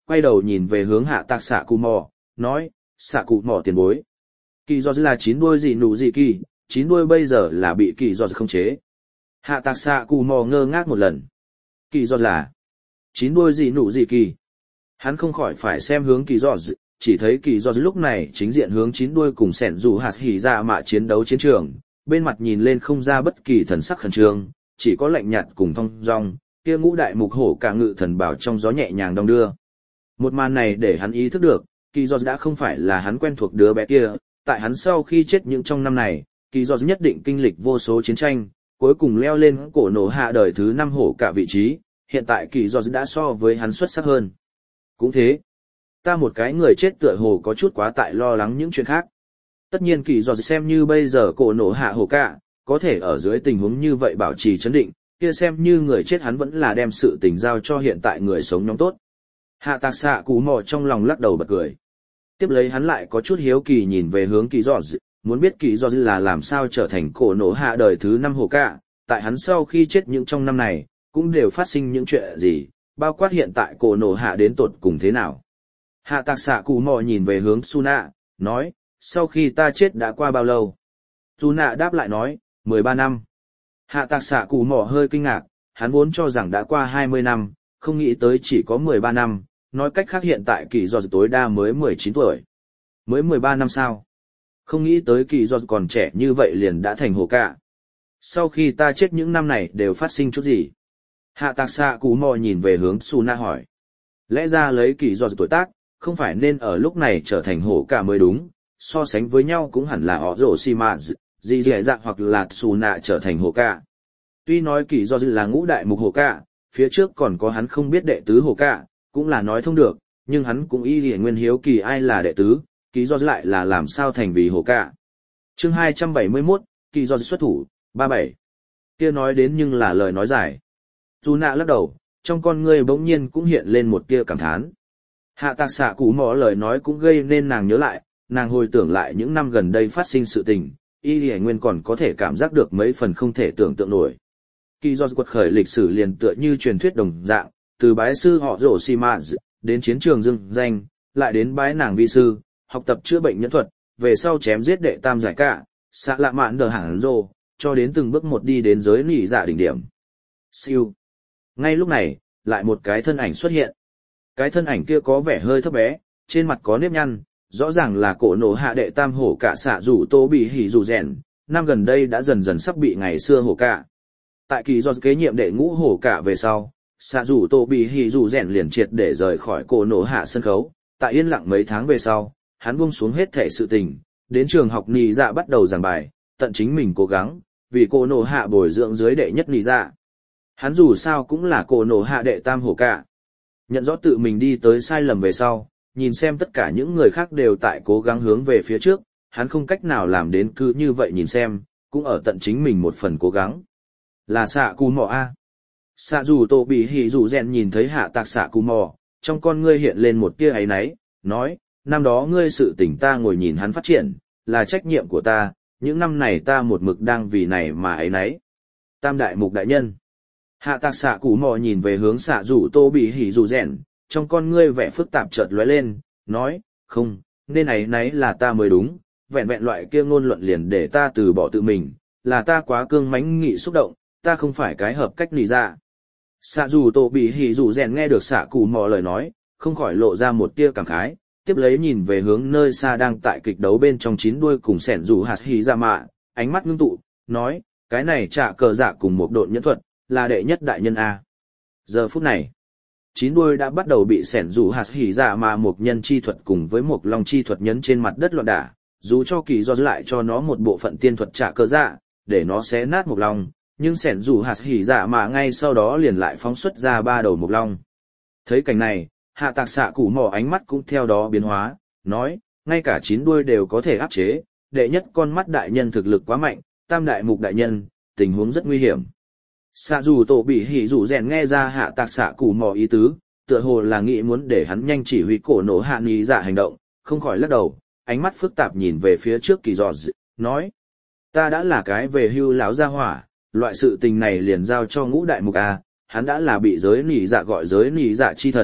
quay đầu nhìn về hướng hạ tạc xạ cụ mò, nói, xạ cụ mò tiền bối. Kỳ do là chín đuôi gì nụ gì kỳ, chín đuôi bây giờ là bị kỳ do không chế. Hạ tạc xạ cụ mò ngơ ngác một lần. Kỳ do là chín đuôi gì nụ gì kỳ. Hắn không khỏi phải xem hướng kỳ do, chỉ thấy kỳ do lúc này chính diện hướng chín đuôi cùng sẻn dù hạt hỉ ra mạ chiến đấu chiến trường, bên mặt nhìn lên không ra bất kỳ thần sắc khẩn trương, chỉ có lạnh nhạt cùng thong dong, kia ngũ đại mục hổ cả ngự thần bảo trong gió nhẹ nhàng đong đưa. Một màn này để hắn ý thức được, kỳ do đã không phải là hắn quen thuộc đứa bé kia, tại hắn sau khi chết những trong năm này, kỳ do nhất định kinh lịch vô số chiến tranh, cuối cùng leo lên cổ nổ hạ đời thứ năm hổ cả vị trí, hiện tại kỳ do đã so với hắn xuất sắc hơn. Cũng thế, ta một cái người chết tựa hồ có chút quá tại lo lắng những chuyện khác. Tất nhiên kỳ do xem như bây giờ cổ nổ hạ hổ cả, có thể ở dưới tình huống như vậy bảo trì chấn định, kia xem như người chết hắn vẫn là đem sự tình giao cho hiện tại người sống nhóm tốt. Hạ tạc xạ cú mò trong lòng lắc đầu bật cười. Tiếp lấy hắn lại có chút hiếu kỳ nhìn về hướng kỳ do, muốn biết kỳ do là làm sao trở thành cổ nổ hạ đời thứ năm hổ cả, tại hắn sau khi chết những trong năm này, cũng đều phát sinh những chuyện gì, bao quát hiện tại cổ nổ hạ đến tột cùng thế nào. Hạ tạc xạ cú mò nhìn về hướng Suna, nói, sau khi ta chết đã qua bao lâu? Suna đáp lại nói, mười ba năm. Hạ tạc xạ cú mò hơi kinh ngạc, hắn vốn cho rằng đã qua hai mươi năm, không nghĩ tới chỉ có mười ba năm, nói cách khác hiện tại kỳ do tối đa mới mười chín tuổi. Mới mười ba năm sao? Không nghĩ tới kỳ do còn trẻ như vậy liền đã thành hổ cả. Sau khi ta chết những năm này đều phát sinh chút gì? Hạ tạc xạ cú mò nhìn về hướng Suna hỏi. Lẽ ra lấy kỳ do tuổi tác, không phải nên ở lúc này trở thành hổ cả mới đúng, so sánh với nhau cũng hẳn là họ rổ xì mà gì dẻ dạ hoặc là Suna trở thành hổ cả. Tuy nói kỳ do là ngũ đại mục hổ cả, phía trước còn có hắn không biết đệ tứ hổ cả, cũng là nói thông được, nhưng hắn cũng y liền nguyên hiếu kỳ ai là đệ tứ, kỳ do lại là làm sao thành vì hổ cả. Chương hai trăm bảy mươi mốt, kỳ do xuất thủ, ba mươi bảy. Kia nói đến nhưng là lời nói dài. Suna lắc đầu, trong con ngươi bỗng nhiên cũng hiện lên một tia cảm thán. Hạ tạc xạ cú mò lời nói cũng gây nên nàng nhớ lại, nàng hồi tưởng lại những năm gần đây phát sinh sự tình, y liền nguyên còn có thể cảm giác được mấy phần không thể tưởng tượng nổi. Kỳ do quật khởi lịch sử liền tựa như truyền thuyết đồng dạng, từ bái sư họ rổ xì mạ đến chiến trường dưng danh, lại đến bái nàng vi sư, học tập chữa bệnh nhân thuật, về sau chém giết đệ tam giải cả, xạ lạ mạn đờ hẳn rồ, cho đến từng bước một đi đến giới nỉ dạ đỉnh điểm. Siêu. Ngay lúc này, lại một cái thân ảnh xuất hiện. Cái thân ảnh kia có vẻ hơi thấp bé, trên mặt có nếp nhăn, rõ ràng là cổ nổ hạ đệ tam hổ cả xạ rủ tô bị hỉ rủ rèn, năm gần đây đã dần dần sắp bị ngày xưa hổ cả. Tại kỳ do kế nhiệm đệ ngũ hổ cả về sau, xạ rủ tô bị hỉ rủ rèn liền triệt để rời khỏi cổ nổ hạ sân khấu, tại yên lặng mấy tháng về sau, hắn buông xuống hết thể sự tình, đến trường học nỉ dạ bắt đầu giảng bài, tận chính mình cố gắng, vì cổ nổ hạ bồi dưỡng dưới đệ nhất nỉ dạ. Hắn dù sao cũng là cổ nổ hạ đệ tam hổ cả. Nhận rõ tự mình đi tới sai lầm về sau, nhìn xem tất cả những người khác đều tại cố gắng hướng về phía trước, hắn không cách nào làm đến cứ như vậy nhìn xem, cũng ở tận chính mình một phần cố gắng. Là xạ cù mò A. Xạ dù tổ bị hỉ dù rèn nhìn thấy hạ tạc xạ cù mò, trong con ngươi hiện lên một tia áy náy, nói, năm đó ngươi sự tỉnh ta ngồi nhìn hắn phát triển, là trách nhiệm của ta, những năm này ta một mực đang vì này mà áy náy. Tam đại mục đại nhân. Hạ tạc xạ cù mò nhìn về hướng xạ dù tô bị hỉ dù rèn, trong con ngươi vẻ phức tạp chợt lóe lên, nói, không, nên áy náy là ta mới đúng, vẹn vẹn loại kia ngôn luận liền để ta từ bỏ tự mình, là ta quá cương mãnh nghị xúc động, ta không phải cái hợp cách nỉ dạ. Xạ dù tổ bị hỉ dù rèn nghe được xạ cù mò lời nói, không khỏi lộ ra một tia cảm khái, tiếp lấy nhìn về hướng nơi xa đang tại kịch đấu bên trong chín đuôi cùng sẻn dù hạt hỉ ra mạ, ánh mắt ngưng tụ, nói, cái này trả cờ dạ cùng một độn nhẫn thuật, là đệ nhất đại nhân A. Giờ phút này, chín đuôi đã bắt đầu bị sẻn dù hạt hỉ ra mạ một nhân chi thuật cùng với một long chi thuật nhấn trên mặt đất loạn đả, dù cho kỳ do lại cho nó một bộ phận tiên thuật trả cờ dạ, để nó xé nát một long. Nhưng sẻn dù hạt hỉ dạ mà ngay sau đó liền lại phóng xuất ra ba đầu mục long. Thấy cảnh này, hạ tạc xạ củ mò ánh mắt cũng theo đó biến hóa, nói, ngay cả chín đuôi đều có thể áp chế, đệ nhất con mắt đại nhân thực lực quá mạnh, tam đại mục đại nhân, tình huống rất nguy hiểm. Xạ dù tổ bị hỉ dù rèn nghe ra hạ tạc xạ củ mò ý tứ, tựa hồ là nghĩ muốn để hắn nhanh chỉ huy cổ nổ hạ nghi dạ hành động, không khỏi lắc đầu, ánh mắt phức tạp nhìn về phía trước kỳ giọt, nói, ta đã là cái về hưu láo gia hỏa. Loại sự tình này liền giao cho ngũ đại mục A, hắn đã là bị giới nỉ dạ gọi giới nỉ dạ chi thần,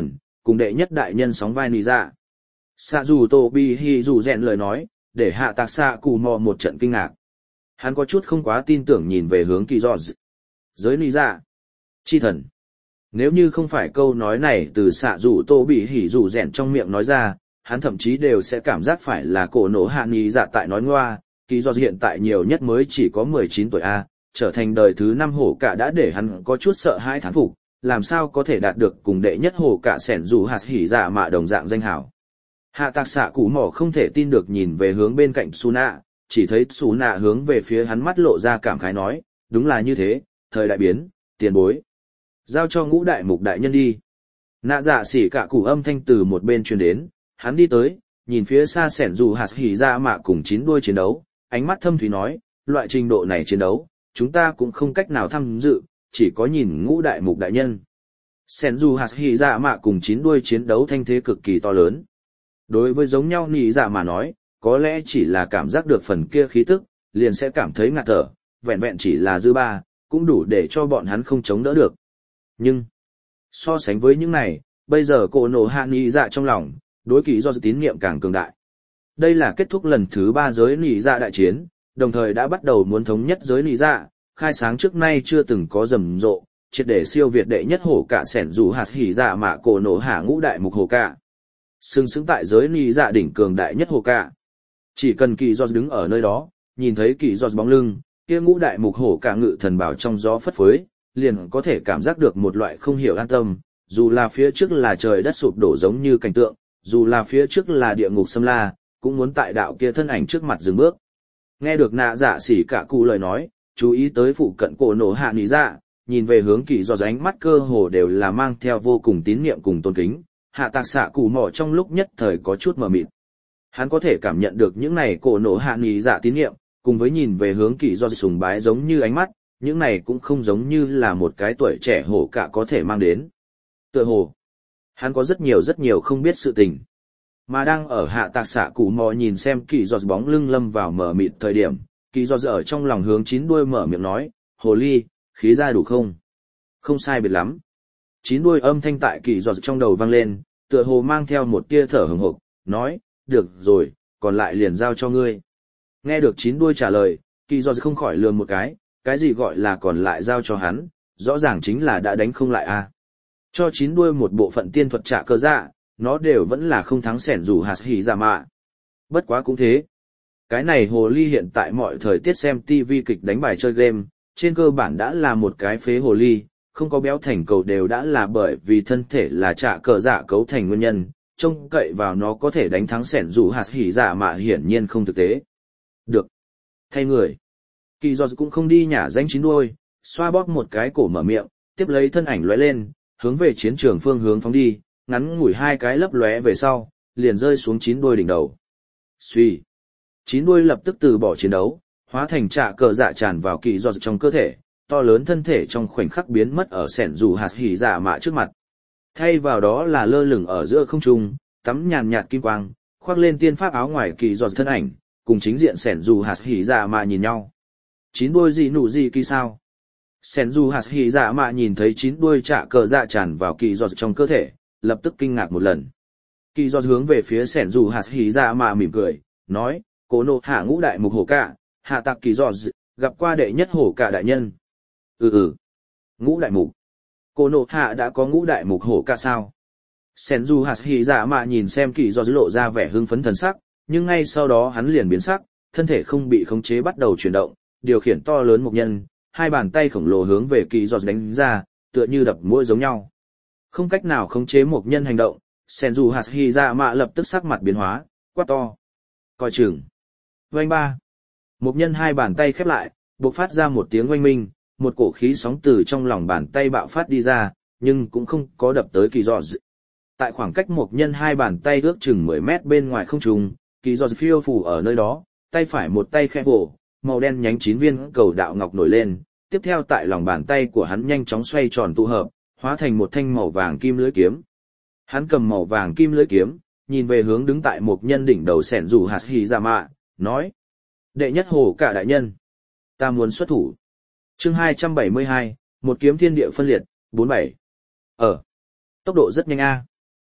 cùng đệ nhất đại nhân sóng vai nì dạ. Xạ dù tổ bị hì dù rèn lời nói, để hạ tạc xạ cù mò một trận kinh ngạc. Hắn có chút không quá tin tưởng nhìn về hướng kỳ dò giới nì dạ. Chi thần. Nếu như không phải câu nói này từ xạ dù tổ bị hỉ dù rèn trong miệng nói ra, hắn thậm chí đều sẽ cảm giác phải là cổ nổ hạ nì dạ tại nói ngoa. Kỳ dò hiện tại nhiều nhất mới chỉ có mười chín tuổi A, trở thành đời thứ năm hổ cả đã để hắn có chút sợ hãi thán phục, làm sao có thể đạt được cùng đệ nhất hổ cả sẻn dù hạt hỉ dạ mạ đồng dạng danh hảo. Hạ tạc xạ củ mỏ không thể tin được nhìn về hướng bên cạnh Suna, chỉ thấy Suna hướng về phía hắn mắt lộ ra cảm khái nói, đúng là như thế, thời đại biến, tiền bối. Giao cho ngũ đại mục đại nhân đi. Nạ dạ xỉ cả củ âm thanh từ một bên truyền đến, hắn đi tới, nhìn phía xa sẻn dù hạt hỉ dạ mạ cùng chín đuôi chiến đấu, ánh mắt thâm thúy nói, loại trình độ này chiến đấu, chúng ta cũng không cách nào tham dự, chỉ có nhìn ngũ đại mục đại nhân. Sẻn dù hạt hỉ dạ mạ cùng chín đuôi chiến đấu thanh thế cực kỳ to lớn. Đối với giống nhau nỉ dạ mà nói, có lẽ chỉ là cảm giác được phần kia khí tức, liền sẽ cảm thấy ngạt thở, vẹn vẹn chỉ là dư ba, cũng đủ để cho bọn hắn không chống đỡ được. Nhưng, so sánh với những này, bây giờ cổ nổ hạ nỉ dạ trong lòng, đối kỳ do tín niệm càng cường đại. Đây là kết thúc lần thứ ba giới nỉ dạ đại chiến, đồng thời đã bắt đầu muốn thống nhất giới nỉ dạ, khai sáng trước nay chưa từng có rầm rộ, triệt để siêu việt đệ nhất hổ cả sẻn dù hạt hỉ dạ mà cổ nổ hạ ngũ đại mục hổ cả. Sừng sững tại giới nỉ dạ đỉnh cường đại nhất hổ cả. Chỉ cần kỳ do đứng ở nơi đó, nhìn thấy kỳ do bóng lưng, kia ngũ đại mục hổ cả ngự thần bảo trong gió phất phới, liền có thể cảm giác được một loại không hiểu an tâm, dù là phía trước là trời đất sụp đổ giống như cảnh tượng, dù là phía trước là địa ngục xâm la, cũng muốn tại đạo kia thân ảnh trước mặt dừng bước. Nghe được nạ dạ xỉ cả cụ lời nói, chú ý tới phụ cận cổ nổ hạ nỉ dạ, nhìn về hướng kỳ do ánh mắt cơ hồ đều là mang theo vô cùng tín niệm cùng tôn kính, hạ tạc xạ cụ mỏ trong lúc nhất thời có chút mờ mịt. Hắn có thể cảm nhận được những này cổ nổ hạ nỉ dạ tín niệm, cùng với nhìn về hướng kỳ do sùng bái giống như ánh mắt, những này cũng không giống như là một cái tuổi trẻ hổ cả có thể mang đến. Tựa hồ, hắn có rất nhiều rất nhiều không biết sự tình. Mà đang ở hạ tạc xạ cụ mò nhìn xem kỳ giọt bóng lưng lâm vào mở mịt thời điểm, kỳ giọt ở trong lòng hướng chín đuôi mở miệng nói, hồ ly, khí ra đủ không? Không sai biệt lắm. Chín đuôi âm thanh tại kỳ giọt trong đầu vang lên, tựa hồ mang theo một tia thở hừng hực, nói, được rồi, còn lại liền giao cho ngươi. Nghe được chín đuôi trả lời, kỳ giọt không khỏi lườm một cái, cái gì gọi là còn lại giao cho hắn, rõ ràng chính là đã đánh không lại a. Cho chín đuôi một bộ phận tiên thuật trả cơ dạ, nó đều vẫn là không thắng sẻn dù hạt hỉ dạ mạ. Bất quá cũng thế. Cái này hồ ly hiện tại mọi thời tiết xem ti vi kịch đánh bài chơi game, trên cơ bản đã là một cái phế hồ ly, không có béo thành cầu đều đã là bởi vì thân thể là trả cờ dạ cấu thành nguyên nhân, trông cậy vào nó có thể đánh thắng sẻn dù hạt hỉ dạ mạ hiển nhiên không thực tế. Được. Thay người. Kỳ giọt cũng không đi nhả danh chín đuôi, xoa bóp một cái cổ mở miệng, tiếp lấy thân ảnh lóe lên, hướng về chiến trường phương hướng phóng đi, ngắn ngủi hai cái lấp lóe về sau, liền rơi xuống chín đuôi đỉnh đầu. Suy. Chín đuôi lập tức từ bỏ chiến đấu, hóa thành trạ cờ dạ tràn vào kỳ giọt trong cơ thể, to lớn thân thể trong khoảnh khắc biến mất ở sẻn dù hạt hỉ dạ mạ trước mặt. Thay vào đó là lơ lửng ở giữa không trung, tắm nhàn nhạt kim quang, khoác lên tiên pháp áo ngoài kỳ giọt thân ảnh, cùng chính diện sẻn dù hạt hỉ dạ mạ nhìn nhau. Chín đuôi gì nụ gì kỳ sao? Sẻn dù hạt hỉ dạ mạ nhìn thấy chín đuôi trạ cờ dạ tràn vào kỳ giọt trong cơ thể, lập tức kinh ngạc một lần. Kỳ giọt hướng về phía sẻn dù hạt hỉ dạ mạ mỉm cười, nói, cố nộ hạ ngũ đại mục hổ cả, hạ tạc kỳ giọt gặp qua đệ nhất hổ cả đại nhân. Ừ ừ, ngũ đại mục. Cố nộ hạ đã có ngũ đại mục hổ cả sao? Sẻn dù hạt hỉ dạ mạ nhìn xem kỳ giọt lộ ra vẻ hưng phấn thần sắc, nhưng ngay sau đó hắn liền biến sắc, thân thể không bị khống chế bắt đầu chuyển động, điều khiển to lớn mục nhân, hai bàn tay khổng lồ hướng về kỳ giọt đánh ra, tựa như đập mũi giống nhau. Không cách nào khống chế mục nhân hành động, sẻn dù hạt hỉ dạ mạ lập tức sắc mặt biến hóa, quát to. Coi chừng. Oanh ba. Mục nhân hai bàn tay khép lại, bộc phát ra một tiếng oanh minh, một cổ khí sóng từ trong lòng bàn tay bạo phát đi ra, nhưng cũng không có đập tới kỳ giọt. Tại khoảng cách mục nhân hai bàn tay ước chừng mười mét bên ngoài không trung, kỳ giọt phiêu phù ở nơi đó, tay phải một tay khẽ vỗ, màu đen nhánh chín viên cầu đạo ngọc nổi lên, tiếp theo tại lòng bàn tay của hắn nhanh chóng xoay tròn tụ hợp, hóa thành một thanh màu vàng kim lưới kiếm. Hắn cầm màu vàng kim lưới kiếm, nhìn về hướng đứng tại một nhân đỉnh đầu sẻn rủ hạt hỉ dạ mạ, nói: đệ nhất hồ cả đại nhân, ta muốn xuất thủ. Chương hai trăm bảy mươi hai, một kiếm thiên địa phân liệt, bốn bảy. Ở, tốc độ rất nhanh a.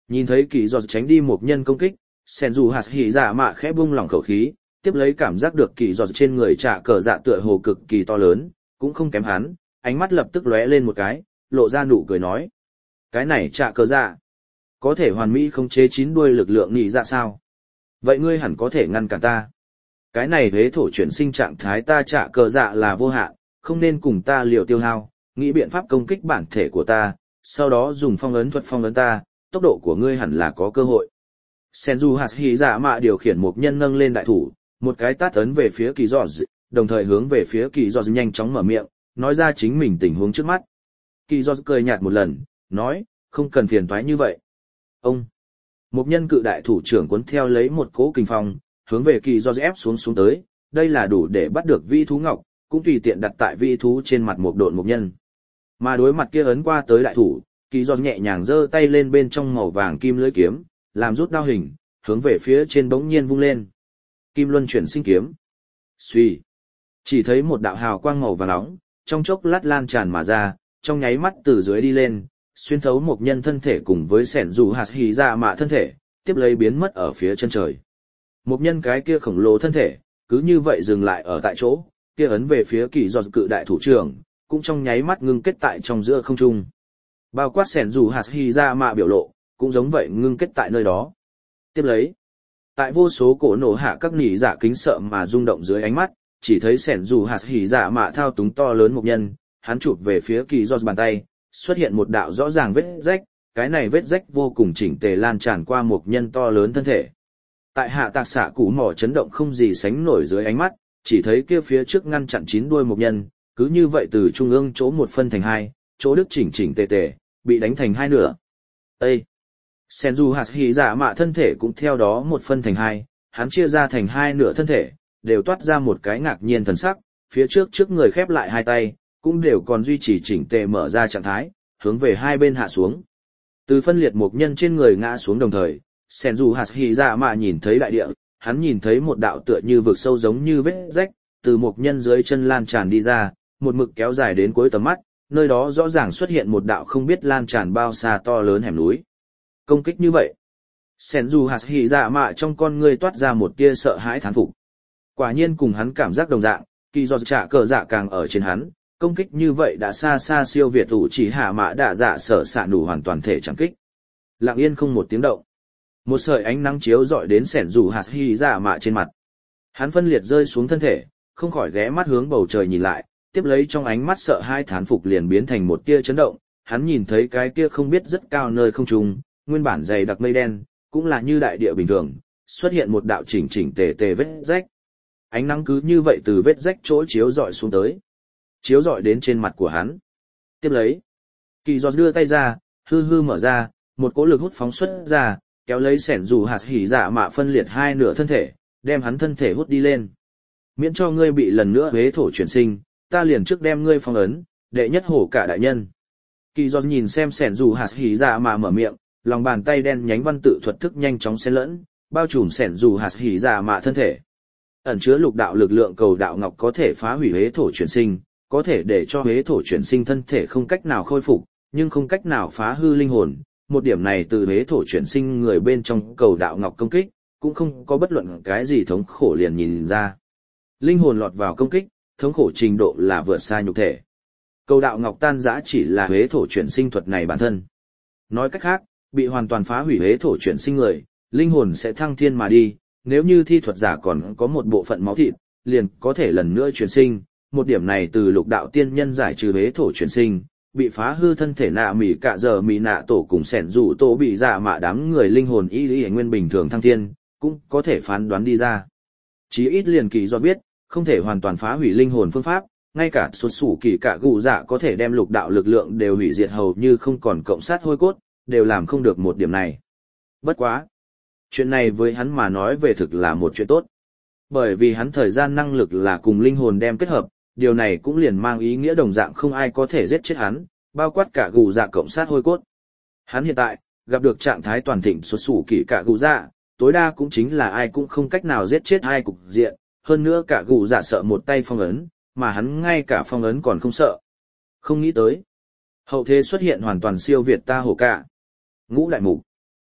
Nhìn thấy kỳ giọt tránh đi một nhân công kích, sen dù hạt hỉ dạ mạ khẽ bung lỏng khẩu khí, tiếp lấy cảm giác được kỳ giọt trên người trả cờ dạ tựa hồ cực kỳ to lớn, cũng không kém hắn, ánh mắt lập tức lóe lên một cái, lộ ra nụ cười nói. Cái này trả cờ dạ, có thể hoàn mỹ khống chế chín đuôi lực lượng nhị dạ sao? Vậy ngươi hẳn có thể ngăn cản ta. Cái này huế thổ chuyển sinh trạng thái ta trả cờ dạ là vô hạn, không nên cùng ta liều tiêu hao, nghĩ biện pháp công kích bản thể của ta, sau đó dùng phong ấn thuật phong ấn ta, tốc độ của ngươi hẳn là có cơ hội. Senju hạt hỉ dạ mạ điều khiển một nhân nâng lên đại thủ, một cái tát ấn về phía kỳ giọt, đồng thời hướng về phía kỳ giọt nhanh chóng mở miệng, nói ra chính mình tình huống trước mắt. Kỳ giọt cười nhạt một lần, nói, không cần phiền toái như vậy. Ông, một nhân cự đại thủ trưởng cuốn theo lấy một cỗ kình phong, hướng về kỳ giọt ép xuống xuống tới, đây là đủ để bắt được vi thú ngọc, cũng tùy tiện đặt tại vi thú trên mặt một độn một nhân. Mà đối mặt kia ấn qua tới đại thủ, kỳ giọt nhẹ nhàng giơ tay lên bên trong màu vàng kim lưỡi kiếm, làm rút đao hình, hướng về phía trên bỗng nhiên vung lên. Kim luân chuyển sinh kiếm. Xuy. Chỉ thấy một đạo hào quang màu vàng nóng, trong chốc lát lan tràn mà ra, trong nháy mắt từ dưới đi lên, xuyên thấu một nhân thân thể cùng với sẻn dù hạt hỉ dạ mạ thân thể, tiếp lấy biến mất ở phía chân trời. Một nhân cái kia khổng lồ thân thể, cứ như vậy dừng lại ở tại chỗ, kia ấn về phía kỳ giọt cự đại thủ trưởng, cũng trong nháy mắt ngưng kết tại trong giữa không trung. Bao quát sẻn dù hạt hỉ dạ mạ biểu lộ, cũng giống vậy ngưng kết tại nơi đó. Tiếp lấy, tại vô số cổ nổ hạ các nỉ dạ kính sợ mà rung động dưới ánh mắt, chỉ thấy sẻn dù hạt hỉ dạ mạ thao túng to lớn một nhân, hắn chụp về phía kỳ giọt bàn tay, xuất hiện một đạo rõ ràng vết rách, cái này vết rách vô cùng chỉnh tề lan tràn qua một nhân to lớn thân thể. Tại hạ tạc xạ củ mỏ chấn động không gì sánh nổi dưới ánh mắt, chỉ thấy kia phía trước ngăn chặn chín đuôi một nhân, cứ như vậy từ trung ương chỗ một phân thành hai, chỗ đức chỉnh chỉnh tề tề, bị đánh thành hai nửa. Ê! Senju hạt hỉ dạ mạ thân thể cũng theo đó một phân thành hai, hắn chia ra thành hai nửa thân thể, đều toát ra một cái ngạc nhiên thần sắc, phía trước trước người khép lại hai tay, cũng đều còn duy trì chỉnh tề mở ra trạng thái, hướng về hai bên hạ xuống. Từ phân liệt một nhân trên người ngã xuống đồng thời, Senju hạt hỉ dạ mạ nhìn thấy đại địa, hắn nhìn thấy một đạo tựa như vực sâu giống như vết rách, từ một nhân dưới chân lan tràn đi ra, một mực kéo dài đến cuối tầm mắt, nơi đó rõ ràng xuất hiện một đạo không biết lan tràn bao xa to lớn hẻm núi. Công kích như vậy, Senju hạt hỉ dạ mạ trong con ngươi toát ra một tia sợ hãi thán phục. Quả nhiên cùng hắn cảm giác đồng dạng, kỳ do trả cờ dạ càng ở trên hắn, công kích như vậy đã xa xa siêu việt ủ chỉ hạ mã đạ dạ sở xạ đủ hoàn toàn thể chẳng kích. Lặng yên không một tiếng động. Một sợi ánh nắng chiếu rọi đến Senju hạt hỉ dạ mạ trên mặt. Hắn phân liệt rơi xuống thân thể, không khỏi ghé mắt hướng bầu trời nhìn lại, tiếp lấy trong ánh mắt sợ hai thán phục liền biến thành một tia chấn động, hắn nhìn thấy cái kia không biết rất cao nơi không trung, nguyên bản dày đặc mây đen, cũng là như đại địa bình thường, xuất hiện một đạo chỉnh chỉnh tề tề vết rách. Ánh nắng cứ như vậy từ vết rách chỗ chiếu rọi xuống tới, chiếu rọi đến trên mặt của hắn. Tiếp lấy, kỳ giọt đưa tay ra, hư hư mở ra, một cỗ lực hút phóng xuất ra, kéo lấy sẻn dù hạt hỉ dạ mạ phân liệt hai nửa thân thể, đem hắn thân thể hút đi lên. Miễn cho ngươi bị lần nữa huế thổ chuyển sinh, ta liền trước đem ngươi phong ấn, đệ nhất hổ cả đại nhân. Kỳ giọt nhìn xem sẻn dù hạt hỉ dạ mạ mở miệng, lòng bàn tay đen nhánh văn tự thuật thức nhanh chóng xen lẫn, bao trùm sẻn dù hạt hỉ dạ mạ thân thể. Ẩn chứa lục đạo lực lượng cầu đạo ngọc có thể phá hủy huế thổ chuyển sinh, có thể để cho huế thổ chuyển sinh thân thể không cách nào khôi phục, nhưng không cách nào phá hư linh hồn. Một điểm này từ huế thổ chuyển sinh người bên trong cầu đạo ngọc công kích, cũng không có bất luận cái gì thống khổ liền nhìn ra. Linh hồn lọt vào công kích, thống khổ trình độ là vượt xa nhục thể. Cầu đạo ngọc tan rã chỉ là huế thổ chuyển sinh thuật này bản thân. Nói cách khác, bị hoàn toàn phá hủy huế thổ chuyển sinh người, linh hồn sẽ thăng thiên mà đi, nếu như thi thuật giả còn có một bộ phận máu thịt, liền có thể lần nữa chuyển sinh. Một điểm này từ lục đạo tiên nhân giải trừ huế thổ chuyển sinh, bị phá hư thân thể nạ mỉ cả giờ mỉ nạ tổ cùng sẻn rủ tổ bị dạ mạ đám người linh hồn y lý nguyên bình thường thăng thiên, cũng có thể phán đoán đi ra. Chí ít liền kỳ do biết, không thể hoàn toàn phá hủy linh hồn phương pháp, ngay cả xuất sủ kỳ cả gù dạ có thể đem lục đạo lực lượng đều hủy diệt hầu như không còn cộng sát hôi cốt, đều làm không được một điểm này. Bất quá. Chuyện này với hắn mà nói về thực là một chuyện tốt. Bởi vì hắn thời gian năng lực là cùng linh hồn đem kết hợp, điều này cũng liền mang ý nghĩa đồng dạng không ai có thể giết chết hắn, bao quát cả gù dạ cộng sát hôi cốt. Hắn hiện tại, gặp được trạng thái toàn thịnh xuất sủ kỳ cả gù dạ, tối đa cũng chính là ai cũng không cách nào giết chết ai cục diện, hơn nữa cả gù dạ sợ một tay phong ấn, mà hắn ngay cả phong ấn còn không sợ. Không nghĩ tới. Hậu thế xuất hiện hoàn toàn siêu việt ta hổ cả. Ngũ đại mục.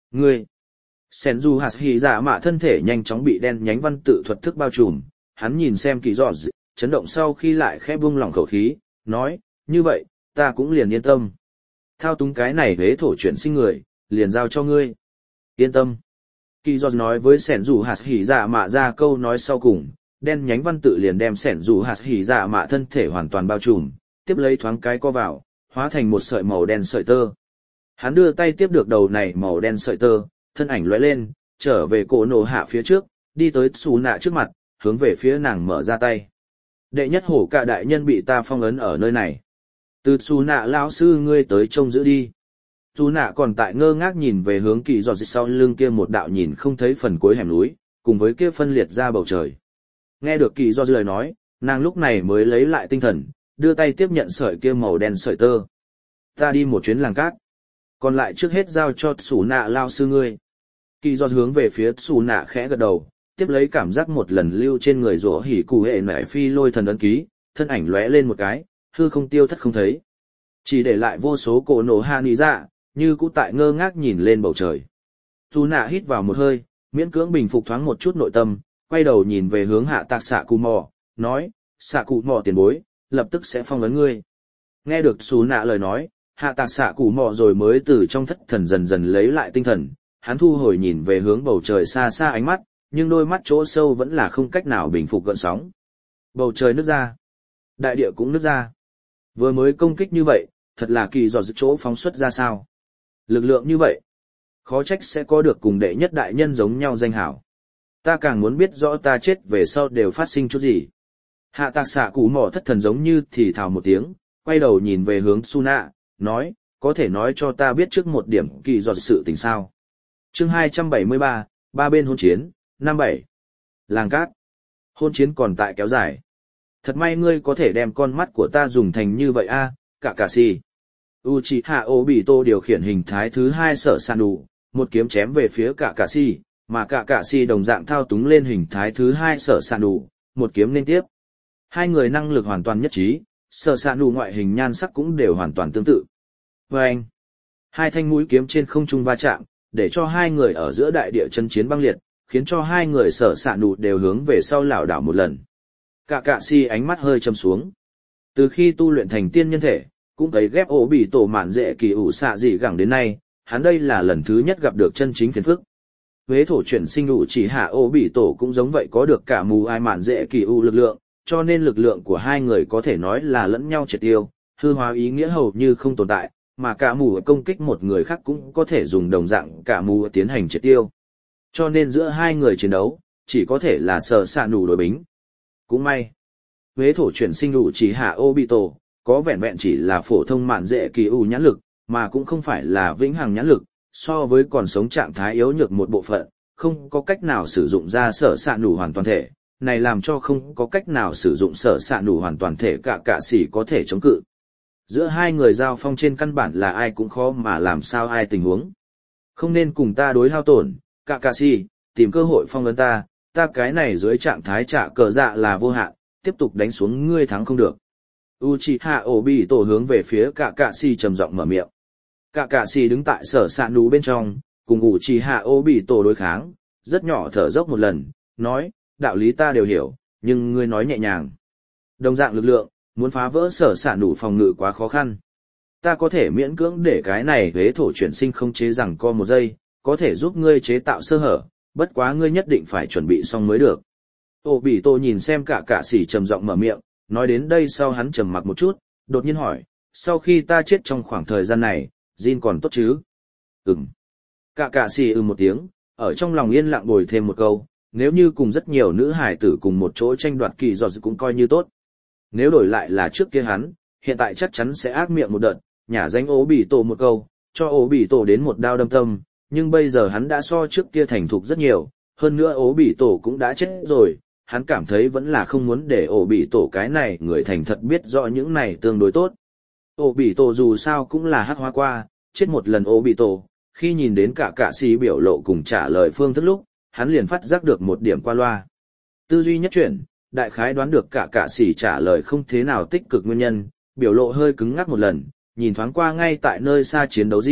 Ngươi! Sen dù hạt hỉ dạ mạ thân thể nhanh chóng bị đen nhánh văn tự thuật thức bao trùm, hắn nhìn xem kỳ giọt, chấn động sau khi lại khẽ buông lỏng khẩu khí, nói, như vậy, ta cũng liền yên tâm. Thao túng cái này huế thổ chuyển sinh người, liền giao cho ngươi. Yên tâm. Kỳ giọt nói với sẻn dù hạt hỉ dạ mạ ra câu nói sau cùng, đen nhánh văn tự liền đem sẻn dù hạt hỉ dạ mạ thân thể hoàn toàn bao trùm, tiếp lấy thoáng cái co vào, hóa thành một sợi màu đen sợi tơ. Hắn đưa tay tiếp được đầu này màu đen sợi tơ, thân ảnh lóe lên, trở về cổ nổ hạ phía trước, đi tới xù nạ trước mặt, hướng về phía nàng mở ra tay. Đệ nhất hổ cả đại nhân bị ta phong ấn ở nơi này. Từ xù nạ lão sư ngươi tới trông giữ đi. Xù nạ còn tại ngơ ngác nhìn về hướng kỳ giọt sau lưng kia một đạo nhìn không thấy phần cuối hẻm núi, cùng với kia phân liệt ra bầu trời. Nghe được kỳ giọt lời nói, nàng lúc này mới lấy lại tinh thần, đưa tay tiếp nhận sợi kia màu đen sợi tơ. Ta đi một chuyến làng cát. Còn lại trước hết giao cho xù nạ lao sư ngươi. Kỳ giọt hướng về phía xù nạ khẽ gật đầu, tiếp lấy cảm giác một lần lưu trên người rủa hỉ cụ hệ nải phi lôi thần ấn ký, thân ảnh lóe lên một cái, hư không tiêu thất không thấy. Chỉ để lại vô số cổ nổ hạ nỉ dạ, như cũ tại ngơ ngác nhìn lên bầu trời. Xù nạ hít vào một hơi, miễn cưỡng bình phục thoáng một chút nội tâm, quay đầu nhìn về hướng hạ tạc xạ cụ mò, nói, xạ cụ mò tiền bối, lập tức sẽ phong ấn ngươi. Nghe được xù nạ lời nói, hạ tạc xạ cụ mò rồi mới từ trong thất thần dần dần lấy lại tinh thần, hắn thu hồi nhìn về hướng bầu trời xa xa ánh mắt, nhưng đôi mắt chỗ sâu vẫn là không cách nào bình phục gợn sóng. Bầu trời nứt ra, đại địa cũng nứt ra. Vừa mới công kích như vậy, thật là kỳ giọt chỗ phóng xuất ra sao. Lực lượng như vậy, khó trách sẽ có được cùng đệ nhất đại nhân giống nhau danh hảo. Ta càng muốn biết rõ ta chết về sau đều phát sinh chút gì. Hạ tạc xạ cụ mỏ thất thần giống như thì thào một tiếng, quay đầu nhìn về hướng Suna, nói, có thể nói cho ta biết trước một điểm kỳ giọt sự tình sao. Chương hai trăm bảy mươi ba, ba bên hôn chiến, năm bảy. Làng cát. Hôn chiến còn tại kéo dài. Thật may ngươi có thể đem con mắt của ta dùng thành như vậy a, cả cả si. Uchiha Obito điều khiển hình thái thứ hai sở sàn đủ, một kiếm chém về phía cả cả si, mà cả cả si đồng dạng thao túng lên hình thái thứ hai sở sàn đủ, một kiếm liên tiếp. Hai người năng lực hoàn toàn nhất trí, sở sàn đủ ngoại hình nhan sắc cũng đều hoàn toàn tương tự. Và anh, hai thanh mũi kiếm trên không trung va chạm, để cho hai người ở giữa đại địa chân chiến băng liệt, khiến cho hai người sở sạn đủ đều hướng về sau lảo đảo một lần. Cả cạ si ánh mắt hơi châm xuống. Từ khi tu luyện thành tiên nhân thể, cũng thấy ghép ổ bị tổ mạn dễ kỳ ủ xạ dị gẳng đến nay, hắn đây là lần thứ nhất gặp được chân chính phiền phức. Huế thổ chuyển sinh ủ chỉ hạ ổ bị tổ cũng giống vậy có được cả mù ai mạn dễ kỳ ủ lực lượng, cho nên lực lượng của hai người có thể nói là lẫn nhau triệt tiêu, hư hóa ý nghĩa hầu như không tồn tại, mà cả mù công kích một người khác cũng có thể dùng đồng dạng cả mù tiến hành triệt tiêu. Cho nên giữa hai người chiến đấu, chỉ có thể là sở sạn đủ đối bính. Cũng may, huế thổ chuyển sinh đủ chỉ hạ Obito, có vẹn vẹn chỉ là phổ thông mạn dễ kỳ ủ nhãn lực, mà cũng không phải là vĩnh hằng nhãn lực, so với còn sống trạng thái yếu nhược một bộ phận, không có cách nào sử dụng ra sở sạn đủ hoàn toàn thể, này làm cho không có cách nào sử dụng sở sạn đủ hoàn toàn thể cả cả sĩ có thể chống cự. Giữa hai người giao phong trên căn bản là ai cũng khó mà làm sao ai tình huống. Không nên cùng ta đối hao tổn, Kakashi, tìm cơ hội phong ấn ta, ta cái này dưới trạng thái trả cờ dạ là vô hạn, tiếp tục đánh xuống ngươi thắng không được. Uchiha Obito hướng về phía Kakashi trầm giọng mở miệng. Kakashi đứng tại sở sạn đủ bên trong, cùng Uchiha Obito đối kháng, rất nhỏ thở dốc một lần, nói, đạo lý ta đều hiểu, nhưng ngươi nói nhẹ nhàng. Đồng dạng lực lượng, muốn phá vỡ sở sạn đủ phòng ngự quá khó khăn. Ta có thể miễn cưỡng để cái này huế thổ chuyển sinh không chế rằng co một giây, có thể giúp ngươi chế tạo sơ hở, bất quá ngươi nhất định phải chuẩn bị xong mới được. Obito nhìn xem cả cả sĩ trầm giọng mở miệng, nói đến đây sau hắn trầm mặc một chút, đột nhiên hỏi, sau khi ta chết trong khoảng thời gian này, Jin còn tốt chứ? Ừm. Cả cả sĩ ừm một tiếng, ở trong lòng yên lặng bồi thêm một câu, nếu như cùng rất nhiều nữ hải tử cùng một chỗ tranh đoạt kỳ giọt cũng coi như tốt. Nếu đổi lại là trước kia hắn, hiện tại chắc chắn sẽ ác miệng một đợt, nhả danh ố bị tổ một câu, cho ố bị tổ đến một đao đâm tâm, nhưng bây giờ hắn đã so trước kia thành thục rất nhiều, hơn nữa ố bị tổ cũng đã chết rồi, hắn cảm thấy vẫn là không muốn để ố bị tổ cái này người thành thật biết rõ những này tương đối tốt. Ố bị tổ dù sao cũng là hắc hóa qua, chết một lần ố bị tổ, khi nhìn đến cả cả sĩ biểu lộ cùng trả lời phương thức lúc, hắn liền phát giác được một điểm qua loa. Tư duy nhất chuyển, đại khái đoán được cả cả sĩ trả lời không thế nào tích cực nguyên nhân, biểu lộ hơi cứng ngắc một lần, nhìn thoáng qua ngay tại nơi xa chiến đấu Jin,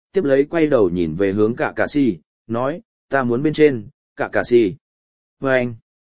tiếp lấy quay đầu nhìn về hướng cả cạ xì, nói, ta muốn bên trên, cả cạ xì. Và anh,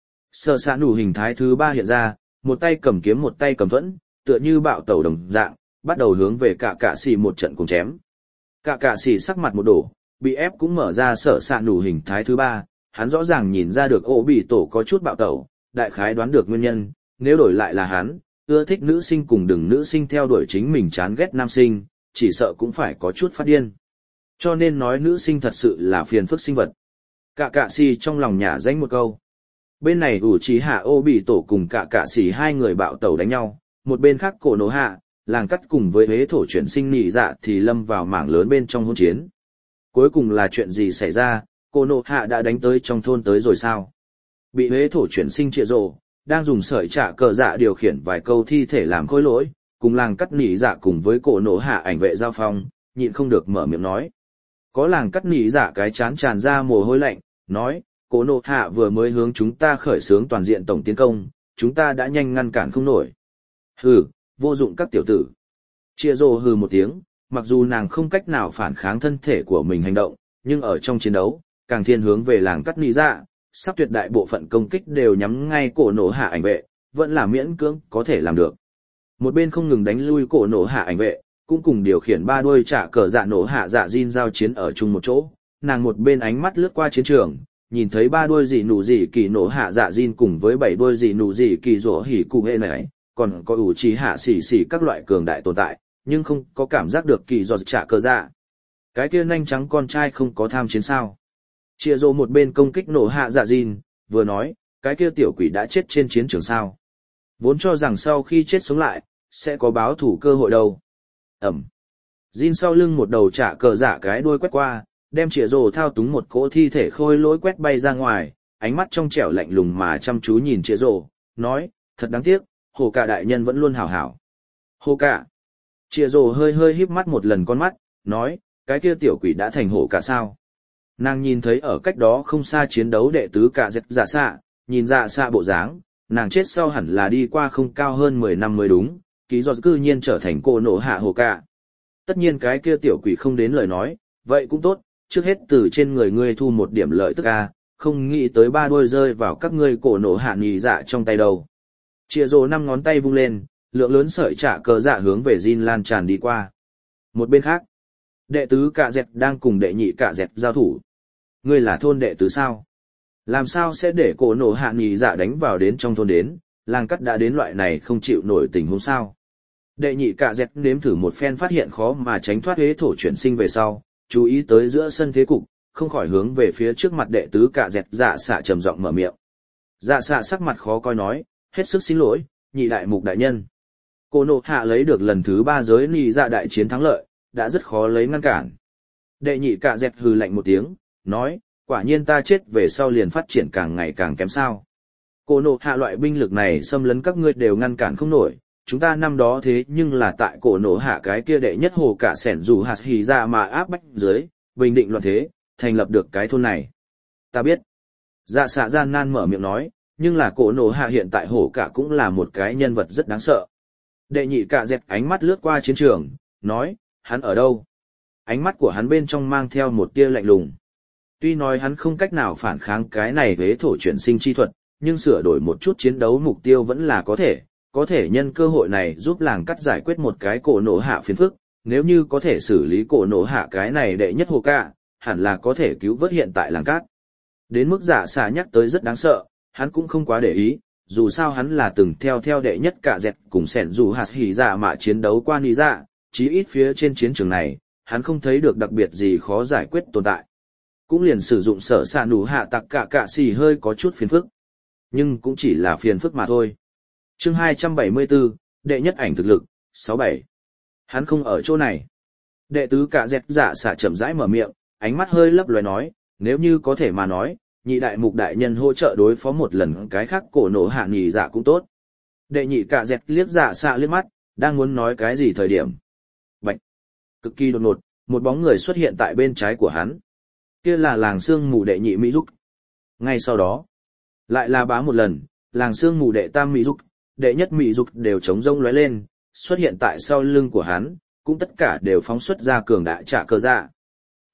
sợ xạ nủ hình thái thứ ba hiện ra, một tay cầm kiếm một tay cầm thuẫn, tựa như bạo tẩu đồng dạng, bắt đầu hướng về cả cạ xì một trận cùng chém. Cả cạ xì sắc mặt một đổ, bị ép cũng mở ra sợ xạ nủ hình thái thứ ba, hắn rõ ràng nhìn ra được ổ bị tổ có chút bạo tẩu, đại khái đoán được nguyên nhân, nếu đổi lại là hắn, ưa thích nữ sinh cùng đừng nữ sinh theo đuổi chính mình chán ghét nam sinh, chỉ sợ cũng phải có chút phát điên. Cho nên nói nữ sinh thật sự là phiền phức sinh vật. Cả cạ xì trong lòng nhả danh một câu. Bên này ủ trí hạ ô bị tổ cùng cả cạ xì hai người bạo tẩu đánh nhau, một bên khác cổ nổ hạ, làng cắt cùng với hế thổ chuyển sinh nị dạ thì lâm vào mảng lớn bên trong hỗn chiến. Cuối cùng là chuyện gì xảy ra, cổ nổ hạ đã đánh tới trong thôn tới rồi sao? Bị hế thổ chuyển sinh trịa rồ, đang dùng sợi trả cờ dạ điều khiển vài câu thi thể làm khối lỗi, cùng làng cắt nị dạ cùng với cổ nổ hạ ảnh vệ giao phong, nhịn không được mở miệng nói. Có làng cắt nị dạ cái chán tràn ra mồ hôi lạnh, nói, cổ nổ hạ vừa mới hướng chúng ta khởi xướng toàn diện tổng tiến công, chúng ta đã nhanh ngăn cản không nổi. Hừ, vô dụng các tiểu tử. Chia rồ hừ một tiếng, mặc dù nàng không cách nào phản kháng thân thể của mình hành động, nhưng ở trong chiến đấu, càng thiên hướng về làng cắt nị dạ, sắp tuyệt đại bộ phận công kích đều nhắm ngay cổ nổ hạ ảnh vệ, vẫn là miễn cưỡng có thể làm được. Một bên không ngừng đánh lui cổ nổ hạ ảnh vệ, cũng cùng điều khiển ba đuôi trả cờ dạ nổ hạ dạ Jin giao chiến ở chung một chỗ, nàng một bên ánh mắt lướt qua chiến trường, nhìn thấy ba đuôi dị nụ dị kỳ nổ hạ dạ Jin cùng với bảy đuôi dị nụ dị kỳ rổ hỉ cụ hệ này, còn có ủ trí hạ xỉ xỉ các loại cường đại tồn tại, nhưng không có cảm giác được kỳ giọt trả cờ dạ. Cái kia nhanh trắng con trai không có tham chiến sao? Chia rô một bên công kích nổ hạ dạ Jin, vừa nói, cái kia tiểu quỷ đã chết trên chiến trường sao. Vốn cho rằng sau khi chết sống lại, sẽ có báo thủ cơ hội đâu. Ẩm. Jin sau lưng một đầu trả cờ dạ cái đuôi quét qua, đem chia rô thao túng một cỗ thi thể khôi lỗi quét bay ra ngoài, ánh mắt trong trẻo lạnh lùng mà chăm chú nhìn chia rô, nói, thật đáng tiếc, hồ cả đại nhân vẫn luôn hảo hảo. Hồ cả. Chia rô hơi hơi híp mắt một lần con mắt, nói, cái kia tiểu quỷ đã thành hồ cả sao. Nàng nhìn thấy ở cách đó không xa chiến đấu đệ tứ cả dẹp dạ xạ, nhìn dạ xạ bộ dáng, nàng chết sau hẳn là đi qua không cao hơn mười năm mới đúng, ký do cư nhiên trở thành cô nổ hạ hồ cả. Tất nhiên cái kia tiểu quỷ không đến lời nói, vậy cũng tốt, trước hết từ trên người ngươi thu một điểm lợi tức a, không nghĩ tới ba đuôi rơi vào các ngươi cổ nổ hạ nhì dạ trong tay đầu. Chia rồ năm ngón tay vung lên, lượng lớn sợi trả cờ dạ hướng về Jin lan tràn đi qua. Một bên khác, đệ tứ cạ dẹt đang cùng đệ nhị cạ dẹt giao thủ. Ngươi là thôn đệ tứ sao? Làm sao sẽ để cổ nổ hạ nhì dạ đánh vào đến trong thôn đến, làng cắt đã đến loại này không chịu nổi tình huống sao? Đệ nhị cạ dẹt nếm thử một phen phát hiện khó mà tránh thoát hế thổ chuyển sinh về sau, chú ý tới giữa sân thế cục, không khỏi hướng về phía trước mặt đệ tứ cạ dẹt dạ xạ trầm giọng mở miệng. Dạ xạ sắc mặt khó coi nói, hết sức xin lỗi, nhị đại mục đại nhân. Cổ nổ hạ lấy được lần thứ ba giới nhì dạ đại chiến thắng lợi, đã rất khó lấy ngăn cản. Đệ nhị cạ dẹt hừ lạnh một tiếng, nói, quả nhiên ta chết về sau liền phát triển càng ngày càng kém sao. Cổ nổ hạ loại binh lực này xâm lấn các ngươi đều ngăn cản không nổi, chúng ta năm đó thế nhưng là tại cổ nổ hạ cái kia đệ nhất hồ cả sẻn dù hạt hì ra mà áp bách dưới, bình định loạn thế, thành lập được cái thôn này. Ta biết. Dạ xạ gian nan mở miệng nói, nhưng là cổ nổ hạ hiện tại hổ cả cũng là một cái nhân vật rất đáng sợ. Đệ nhị cạ dẹt ánh mắt lướt qua chiến trường, nói, hắn ở đâu? Ánh mắt của hắn bên trong mang theo một tia lạnh lùng. Tuy nói hắn không cách nào phản kháng cái này với thổ chuyển sinh chi thuật, nhưng sửa đổi một chút chiến đấu mục tiêu vẫn là có thể, có thể nhân cơ hội này giúp làng cắt giải quyết một cái cổ nổ hạ phiền phức, nếu như có thể xử lý cổ nổ hạ cái này đệ nhất hồ cả, hẳn là có thể cứu vớt hiện tại làng cắt. Đến mức giả xạ nhắc tới rất đáng sợ, hắn cũng không quá để ý, dù sao hắn là từng theo theo đệ nhất cả dẹt cùng sẻn dù hạt hỉ dạ mà chiến đấu qua nì dạ, chí ít phía trên chiến trường này, hắn không thấy được đặc biệt gì khó giải quyết tồn tại. Cũng liền sử dụng sở xạ nủ hạ tặc cả cạ xì hơi có chút phiền phức. Nhưng cũng chỉ là phiền phức mà thôi. Chương hai trăm bảy mươi bốn, đệ nhất ảnh thực lực, sáu bảy. Hắn không ở chỗ này. Đệ tứ cạ dẹt dạ xạ chậm rãi mở miệng, ánh mắt hơi lấp loé nói, nếu như có thể mà nói, nhị đại mục đại nhân hỗ trợ đối phó một lần cái khác cổ nổ hạ nhì dạ cũng tốt. Đệ nhị cạ dẹt liếc dạ xạ liếc mắt, đang muốn nói cái gì thời điểm. Bạch. Cực kỳ đột ngột, một bóng người xuất hiện tại bên trái của hắn. Kia là làng sương mù đệ nhị Mỹ Dục. Ngay sau đó, lại là bá một lần, làng sương mù đệ tam Mỹ Dục, đệ nhất Mỹ Dục đều chống rông lóe lên, xuất hiện tại sau lưng của hắn, cũng tất cả đều phóng xuất ra cường đại trả cơ dạ.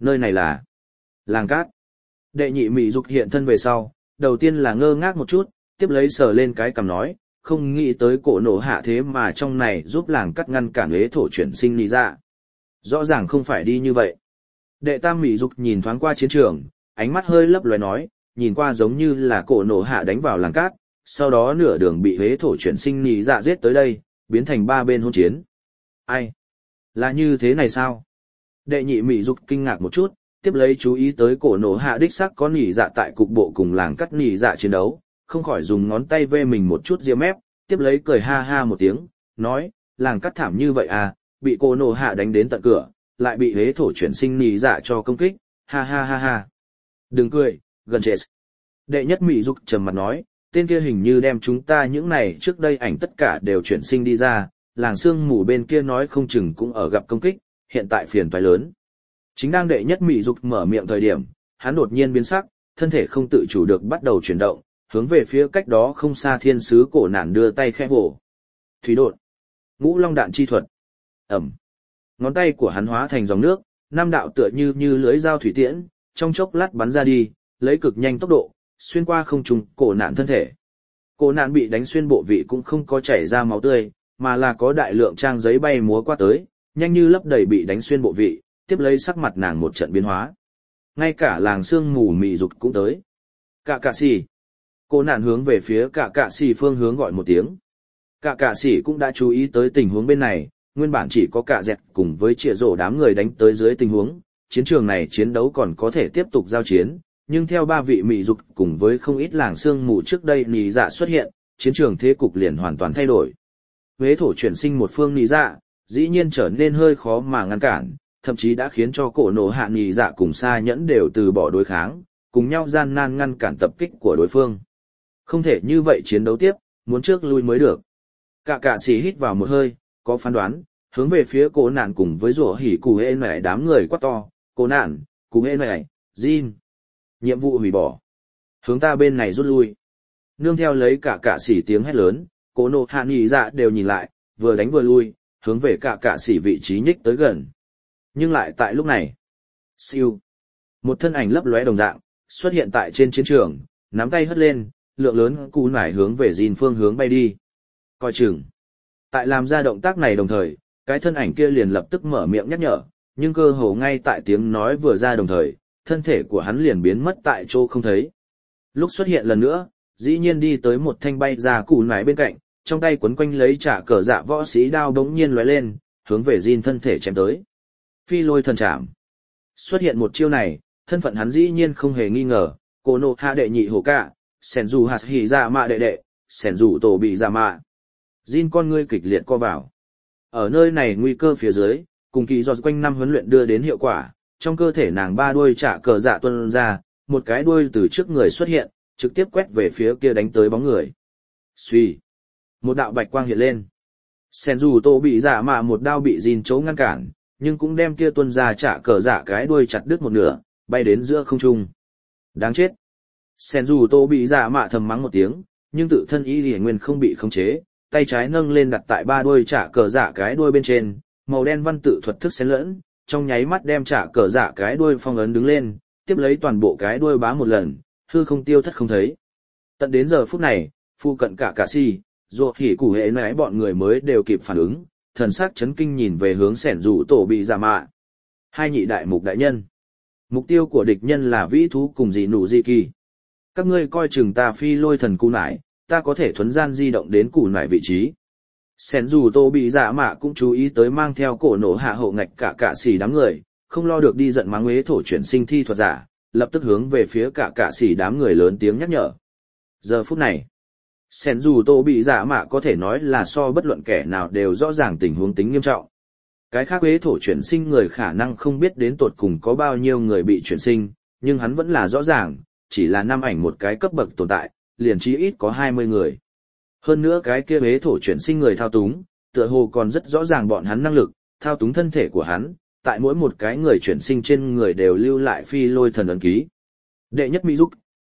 Nơi này là làng cát. Đệ nhị Mỹ Dục hiện thân về sau, đầu tiên là ngơ ngác một chút, tiếp lấy sờ lên cái cằm nói, không nghĩ tới cổ nổ hạ thế mà trong này giúp làng cắt ngăn cản ế thổ chuyển sinh lý ra. Rõ ràng không phải đi như vậy. Đệ tam Mỹ Dục nhìn thoáng qua chiến trường, ánh mắt hơi lấp lóe nói, nhìn qua giống như là cổ nổ hạ đánh vào làng cát, sau đó nửa đường bị ế thổ chuyển sinh lý ra giết tới đây, biến thành ba bên hôn chiến. Ai? Là như thế này sao? Đệ nhị Mỹ Dục kinh ngạc một chút, tiếp lấy chú ý tới cổ nổ hạ đích xác có nỉ dạ tại cục bộ cùng làng cắt nỉ dạ chiến đấu, không khỏi dùng ngón tay vê mình một chút ria mép, tiếp lấy cười ha ha một tiếng, nói, làng cắt thảm như vậy à, bị cổ nổ hạ đánh đến tận cửa, lại bị hế thổ chuyển sinh nỉ dạ cho công kích, ha ha ha ha. Đừng cười, gần chết. Đệ nhất Mỹ Dục trầm mặt nói, tên kia hình như đem chúng ta những này trước đây ảnh tất cả đều chuyển sinh đi ra, làng sương mù bên kia nói không chừng cũng ở gặp công kích, hiện tại phiền toái lớn. Chính đang đệ nhất Mỹ Dục mở miệng thời điểm, hắn đột nhiên biến sắc, thân thể không tự chủ được bắt đầu chuyển động, hướng về phía cách đó không xa thiên sứ cổ nạn đưa tay khẽ vỗ. Thủy đột, ngũ long đạn chi thuật. Ẩm. Ngón tay của hắn hóa thành dòng nước, năm đạo tựa như như lưới dao thủy tiễn, trong chốc lát bắn ra đi, lấy cực nhanh tốc độ, xuyên qua không trung cổ nạn thân thể. Cổ nạn bị đánh xuyên bộ vị cũng không có chảy ra máu tươi, mà là có đại lượng trang giấy bay múa qua tới, nhanh như lấp đầy bị đánh xuyên bộ vị, tiếp lấy sắc mặt nàng một trận biến hóa. Ngay cả làng sương mù Mỹ Dục cũng tới. Cả cạ xì. Cô nạn hướng về phía cả cạ xì phương hướng gọi một tiếng. Cả cạ xì cũng đã chú ý tới tình huống bên này, nguyên bản chỉ có cả dẹt cùng với trịa rổ đám người đánh tới dưới tình huống, chiến trường này chiến đấu còn có thể tiếp tục giao chiến, nhưng theo ba vị Mỹ Dục cùng với không ít làng sương mù trước đây nì dạ xuất hiện, chiến trường thế cục liền hoàn toàn thay đổi. Huế thổ chuyển sinh một phương nì dạ, dĩ nhiên trở nên hơi khó mà ngăn cản, thậm chí đã khiến cho cổ nổ hạ nì dạ cùng xa nhẫn đều từ bỏ đối kháng, cùng nhau gian nan ngăn cản tập kích của đối phương. Không thể như vậy chiến đấu tiếp, muốn trước lui mới được. Cả cạ sĩ hít vào một hơi, có phán đoán, hướng về phía cổ nạn cùng với rủa hỉ cụ hệ nẻ đám người quát to, cổ nạn, cụ hệ nẻ, Jin. Nhiệm vụ hủy bỏ. Hướng ta bên này rút lui. Nương theo lấy cả cạ sĩ tiếng hét lớn, cổ nổ hạ nì dạ đều nhìn lại, vừa đánh vừa lui, hướng về cả cạ sĩ vị trí nhích tới gần. Nhưng lại tại lúc này, siêu, một thân ảnh lấp lóe đồng dạng, xuất hiện tại trên chiến trường, nắm tay hất lên, lượng lớn cú nải hướng về Jin phương hướng bay đi. Coi chừng. Tại làm ra động tác này đồng thời, cái thân ảnh kia liền lập tức mở miệng nhắc nhở, nhưng cơ hồ ngay tại tiếng nói vừa ra đồng thời, thân thể của hắn liền biến mất tại chỗ không thấy. Lúc xuất hiện lần nữa, dĩ nhiên đi tới một thanh bay ra cú nải bên cạnh, trong tay quấn quanh lấy trả cờ dạ võ sĩ đao bỗng nhiên lóe lên, hướng về Jin thân thể chém tới. Phi lôi thần trảm. Xuất hiện một chiêu này, thân phận hắn dĩ nhiên không hề nghi ngờ, cổ nộ hạ đệ nhị hổ cả, sẻn dù hạt hỉ dạ mạ đệ đệ, sẻn dù tổ bị dạ mạ. Jin con ngươi kịch liệt co vào. Ở nơi này nguy cơ phía dưới, cùng kỳ do quanh năm huấn luyện đưa đến hiệu quả, trong cơ thể nàng ba đuôi trả cờ dạ tuôn ra, một cái đuôi từ trước người xuất hiện, trực tiếp quét về phía kia đánh tới bóng người. Xuy. Một đạo bạch quang hiện lên. Sẻn dù tổ bị dạ mạ một đao bị Jin chấu ngăn cản, nhưng cũng đem kia tuân ra trả cờ dạ cái đuôi chặt đứt một nửa, bay đến giữa không trung. Đáng chết. Sen dù tô bị dạ mạ thầm mắng một tiếng, nhưng tự thân y lìa nguyên không bị khống chế, tay trái nâng lên đặt tại ba đuôi trả cờ dạ cái đuôi bên trên, màu đen văn tự thuật thức xen lẫn, trong nháy mắt đem trả cờ dạ cái đuôi phong ấn đứng lên, tiếp lấy toàn bộ cái đuôi bá một lần, hư không tiêu thất không thấy. Tận đến giờ phút này, phu cận cả cả si, ruột hỉ củ hệ nãy bọn người mới đều kịp phản ứng, thần sắc chấn kinh nhìn về hướng sẻn rủ tổ bị giả mạ. Hai nhị đại mục đại nhân. Mục tiêu của địch nhân là vĩ thú cùng dị nụ dị kỳ. Các ngươi coi chừng ta phi lôi thần cù nải, ta có thể thuấn gian di động đến cù nải vị trí. Sẻn rủ tổ bị giả mạ cũng chú ý tới mang theo cổ nổ hạ hậu ngạch cả cả xỉ đám người, không lo được đi giận mắng ế thổ chuyển sinh thi thuật giả, lập tức hướng về phía cả cả xỉ đám người lớn tiếng nhắc nhở. Giờ phút này, Sẻn dù tổ bị giả mạ có thể nói là so bất luận kẻ nào đều rõ ràng tình huống tính nghiêm trọng. Cái khác ế thổ chuyển sinh người khả năng không biết đến tột cùng có bao nhiêu người bị chuyển sinh, nhưng hắn vẫn là rõ ràng, chỉ là năm ảnh một cái cấp bậc tồn tại, liền chí ít có hai mươi người. Hơn nữa cái kia ế thổ chuyển sinh người thao túng, tựa hồ còn rất rõ ràng bọn hắn năng lực, thao túng thân thể của hắn, tại mỗi một cái người chuyển sinh trên người đều lưu lại phi lôi thần ấn ký. Đệ nhất Mỹ Dục,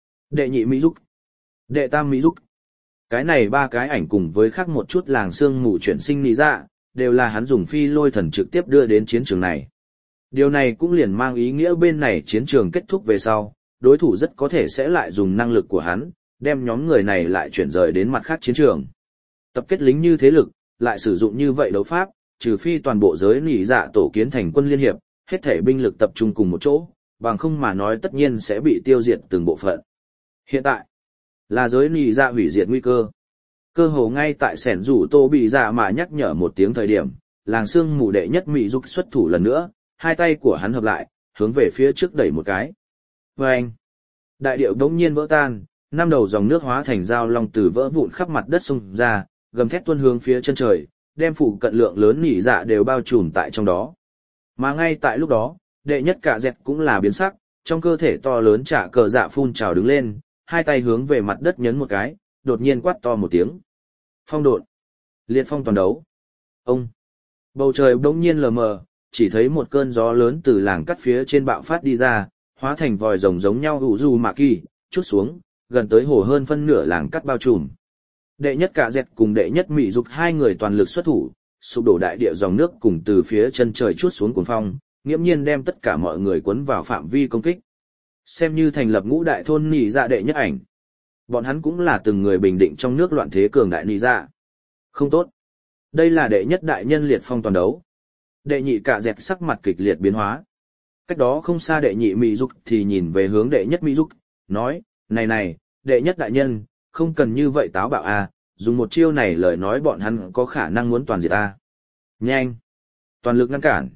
đệ nhị Mỹ Dục, đệ tam Mỹ Dục. Cái này ba cái ảnh cùng với khác một chút làng xương mù chuyển sinh nị dạ, đều là hắn dùng phi lôi thần trực tiếp đưa đến chiến trường này. Điều này cũng liền mang ý nghĩa bên này chiến trường kết thúc về sau, đối thủ rất có thể sẽ lại dùng năng lực của hắn, đem nhóm người này lại chuyển rời đến mặt khác chiến trường. Tập kết lính như thế lực, lại sử dụng như vậy đấu pháp, trừ phi toàn bộ giới nỉ dạ tổ kiến thành quân liên hiệp, hết thể binh lực tập trung cùng một chỗ, bằng không mà nói tất nhiên sẽ bị tiêu diệt từng bộ phận. Hiện tại, là giới nỉ dạ hủy diệt nguy cơ. Cơ hồ ngay tại sẻn rủ tô bị dạ mà nhắc nhở một tiếng thời điểm, làng xương mù đệ nhất mỹ dục xuất thủ lần nữa, hai tay của hắn hợp lại, hướng về phía trước đẩy một cái. Vâng! Đại điệu đống nhiên vỡ tan, năm đầu dòng nước hóa thành dao long từ vỡ vụn khắp mặt đất xông ra, gầm thét tuôn hướng phía chân trời, đem phủ cận lượng lớn nỉ dạ đều bao trùm tại trong đó. Mà ngay tại lúc đó, đệ nhất cả dẹt cũng là biến sắc, trong cơ thể to lớn trả cờ dạ phun trào đứng lên, hai tay hướng về mặt đất nhấn một cái, đột nhiên quát to một tiếng. Phong độn! Liệt phong toàn đấu! Ông! Bầu trời bỗng nhiên lờ mờ, chỉ thấy một cơn gió lớn từ làng cắt phía trên bạo phát đi ra, hóa thành vòi rồng giống nhau hữu du mạ kỳ, chút xuống, gần tới hồ hơn phân nửa làng cắt bao trùm. Đệ nhất cả dẹt cùng đệ nhất mỹ dục hai người toàn lực xuất thủ, sụp đổ đại địa dòng nước cùng từ phía chân trời chút xuống cuồng phong, nghiễm nhiên đem tất cả mọi người cuốn vào phạm vi công kích. Xem như thành lập ngũ đại thôn nỉ dạ đệ nhất ảnh. Bọn hắn cũng là từng người bình định trong nước loạn thế cường đại nỉ dạ. Không tốt. Đây là đệ nhất đại nhân liệt phong toàn đấu. Đệ nhị cả dẹt sắc mặt kịch liệt biến hóa. Cách đó không xa đệ nhị mỹ dục thì nhìn về hướng đệ nhất mỹ dục, nói, này này, đệ nhất đại nhân, không cần như vậy táo bạo a, dùng một chiêu này lời nói bọn hắn có khả năng muốn toàn diệt a. Nhanh! Toàn lực ngăn cản.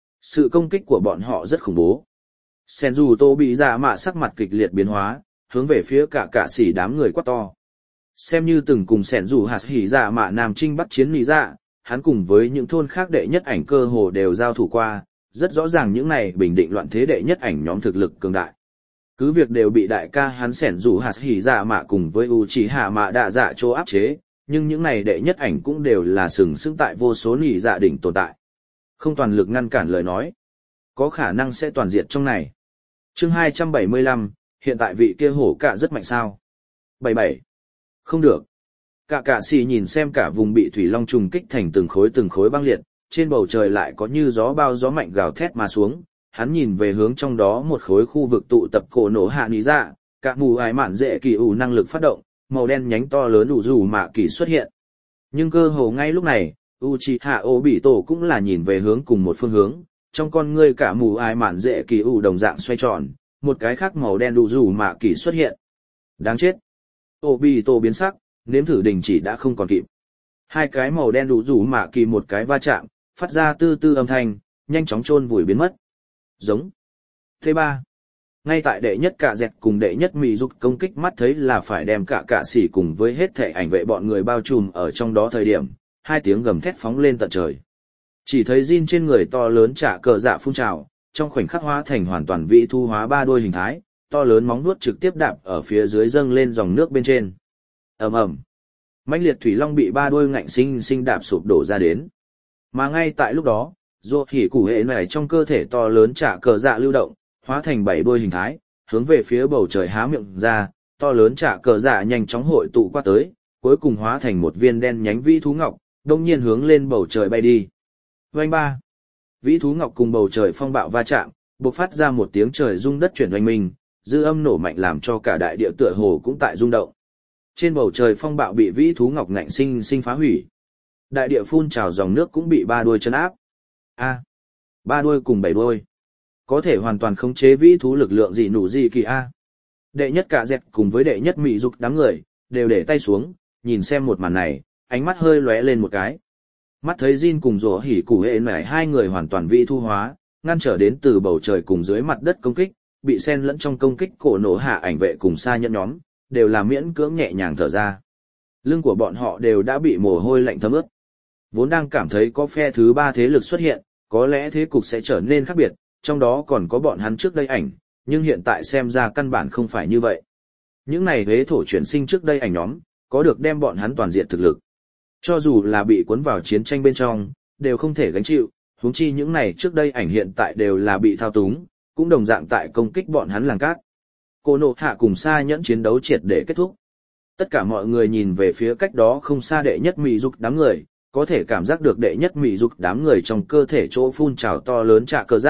Sự công kích của bọn họ rất khủng bố. Senju Tô bị dạ mạ sắc mặt kịch liệt biến hóa, hướng về phía cả cả xỉ đám người quát to. Xem như từng cùng Senju hạt hỉ dạ mạ Nam Trinh bắt chiến nỉ dạ, hắn cùng với những thôn khác đệ nhất ảnh cơ hồ đều giao thủ qua, rất rõ ràng những này bình định loạn thế đệ nhất ảnh nhóm thực lực cường đại. Cứ việc đều bị đại ca hắn Senju hạt hỉ dạ mạ cùng với Uchiha mạ đạ dạ chỗ áp chế, nhưng những này đệ nhất ảnh cũng đều là sừng sững tại vô số nỉ dạ đỉnh tồn tại. Không toàn lực ngăn cản lời nói, có khả năng sẽ toàn diệt trong này. Chương hai trăm bảy mươi lăm, hiện tại vị kia hổ cạ rất mạnh sao? bảy bảy. Không được. Cả cả xì nhìn xem cả vùng bị thủy long trùng kích thành từng khối từng khối băng liệt, trên bầu trời lại có như gió bao gió mạnh gào thét mà xuống, hắn nhìn về hướng trong đó một khối khu vực tụ tập cổ nổ hạ nỉ dạ, cả mù ái mạn dễ kỳ ủ năng lực phát động, màu đen nhánh to lớn đủ dù mạ kỳ xuất hiện. Nhưng cơ hồ ngay lúc này, Uchiha Obito cũng là nhìn về hướng cùng một phương hướng, trong con ngươi cả mù ái mạn dễ kỳ ủ đồng dạng xoay tròn, một cái khác màu đen đủ dù mạ kỳ xuất hiện. Đáng chết! Obito biến sắc, nếm thử đình chỉ đã không còn kịp. Hai cái màu đen đủ dù mạ kỳ một cái va chạm, phát ra tư tư âm thanh, nhanh chóng chôn vùi biến mất. Giống. Thứ ba. Ngay tại đệ nhất cả dẹt cùng đệ nhất mị dục công kích mắt thấy là phải đem cả cả xỉ cùng với hết thể ảnh vệ bọn người bao trùm ở trong đó thời điểm, hai tiếng gầm thét phóng lên tận trời. Chỉ thấy Jin trên người to lớn trả cờ dạ phun trào, trong khoảnh khắc hóa thành hoàn toàn vĩ thu hóa ba đôi hình thái, to lớn móng vuốt trực tiếp đạp ở phía dưới dâng lên dòng nước bên trên. Ầm ầm. Mãnh liệt thủy long bị ba đôi ngạnh sinh sinh đạp sụp đổ ra đến. Mà ngay tại lúc đó, rô hỉ củ hệ này trong cơ thể to lớn trả cờ dạ lưu động, hóa thành bảy đôi hình thái, hướng về phía bầu trời há miệng ra, to lớn trả cờ dạ nhanh chóng hội tụ qua tới, cuối cùng hóa thành một viên đen nhánh vĩ thú ngọc, đông nhiên hướng lên bầu trời bay đi. Oanh ba. Vĩ thú ngọc cùng bầu trời phong bạo va chạm, bộc phát ra một tiếng trời rung đất chuyển oanh minh, dư âm nổ mạnh làm cho cả đại địa tựa hồ cũng tại rung động. Trên bầu trời phong bạo bị vĩ thú ngọc ngạnh sinh sinh phá hủy. Đại địa phun trào dòng nước cũng bị ba đuôi chân áp. A. Ba đuôi cùng bảy đuôi. Có thể hoàn toàn khống chế vĩ thú lực lượng gì nụ gì kỳ A. Đệ nhất cả dẹt cùng với đệ nhất mị dục đám người, đều để tay xuống, nhìn xem một màn này, ánh mắt hơi lóe lên một cái. Mắt thấy Jin cùng rổ hỉ củ hệ nải hai người hoàn toàn vĩ thu hóa, ngăn trở đến từ bầu trời cùng dưới mặt đất công kích, bị xen lẫn trong công kích cổ nổ hạ ảnh vệ cùng xa nhẫn nhóm, đều là miễn cưỡng nhẹ nhàng thở ra. Lưng của bọn họ đều đã bị mồ hôi lạnh thấm ướt. Vốn đang cảm thấy có phe thứ ba thế lực xuất hiện, có lẽ thế cục sẽ trở nên khác biệt, trong đó còn có bọn hắn trước đây ảnh, nhưng hiện tại xem ra căn bản không phải như vậy. Những này huế thổ chuyển sinh trước đây ảnh nhóm, có được đem bọn hắn toàn diện thực lực. Cho dù là bị cuốn vào chiến tranh bên trong, đều không thể gánh chịu, huống chi những này trước đây ảnh hiện tại đều là bị thao túng, cũng đồng dạng tại công kích bọn hắn làng cát. Cô nộ hạ cùng xa nhẫn chiến đấu triệt để kết thúc. Tất cả mọi người nhìn về phía cách đó không xa đệ nhất mị dục đám người, có thể cảm giác được đệ nhất mị dục đám người trong cơ thể chỗ phun trào to lớn trạ cờ dạ,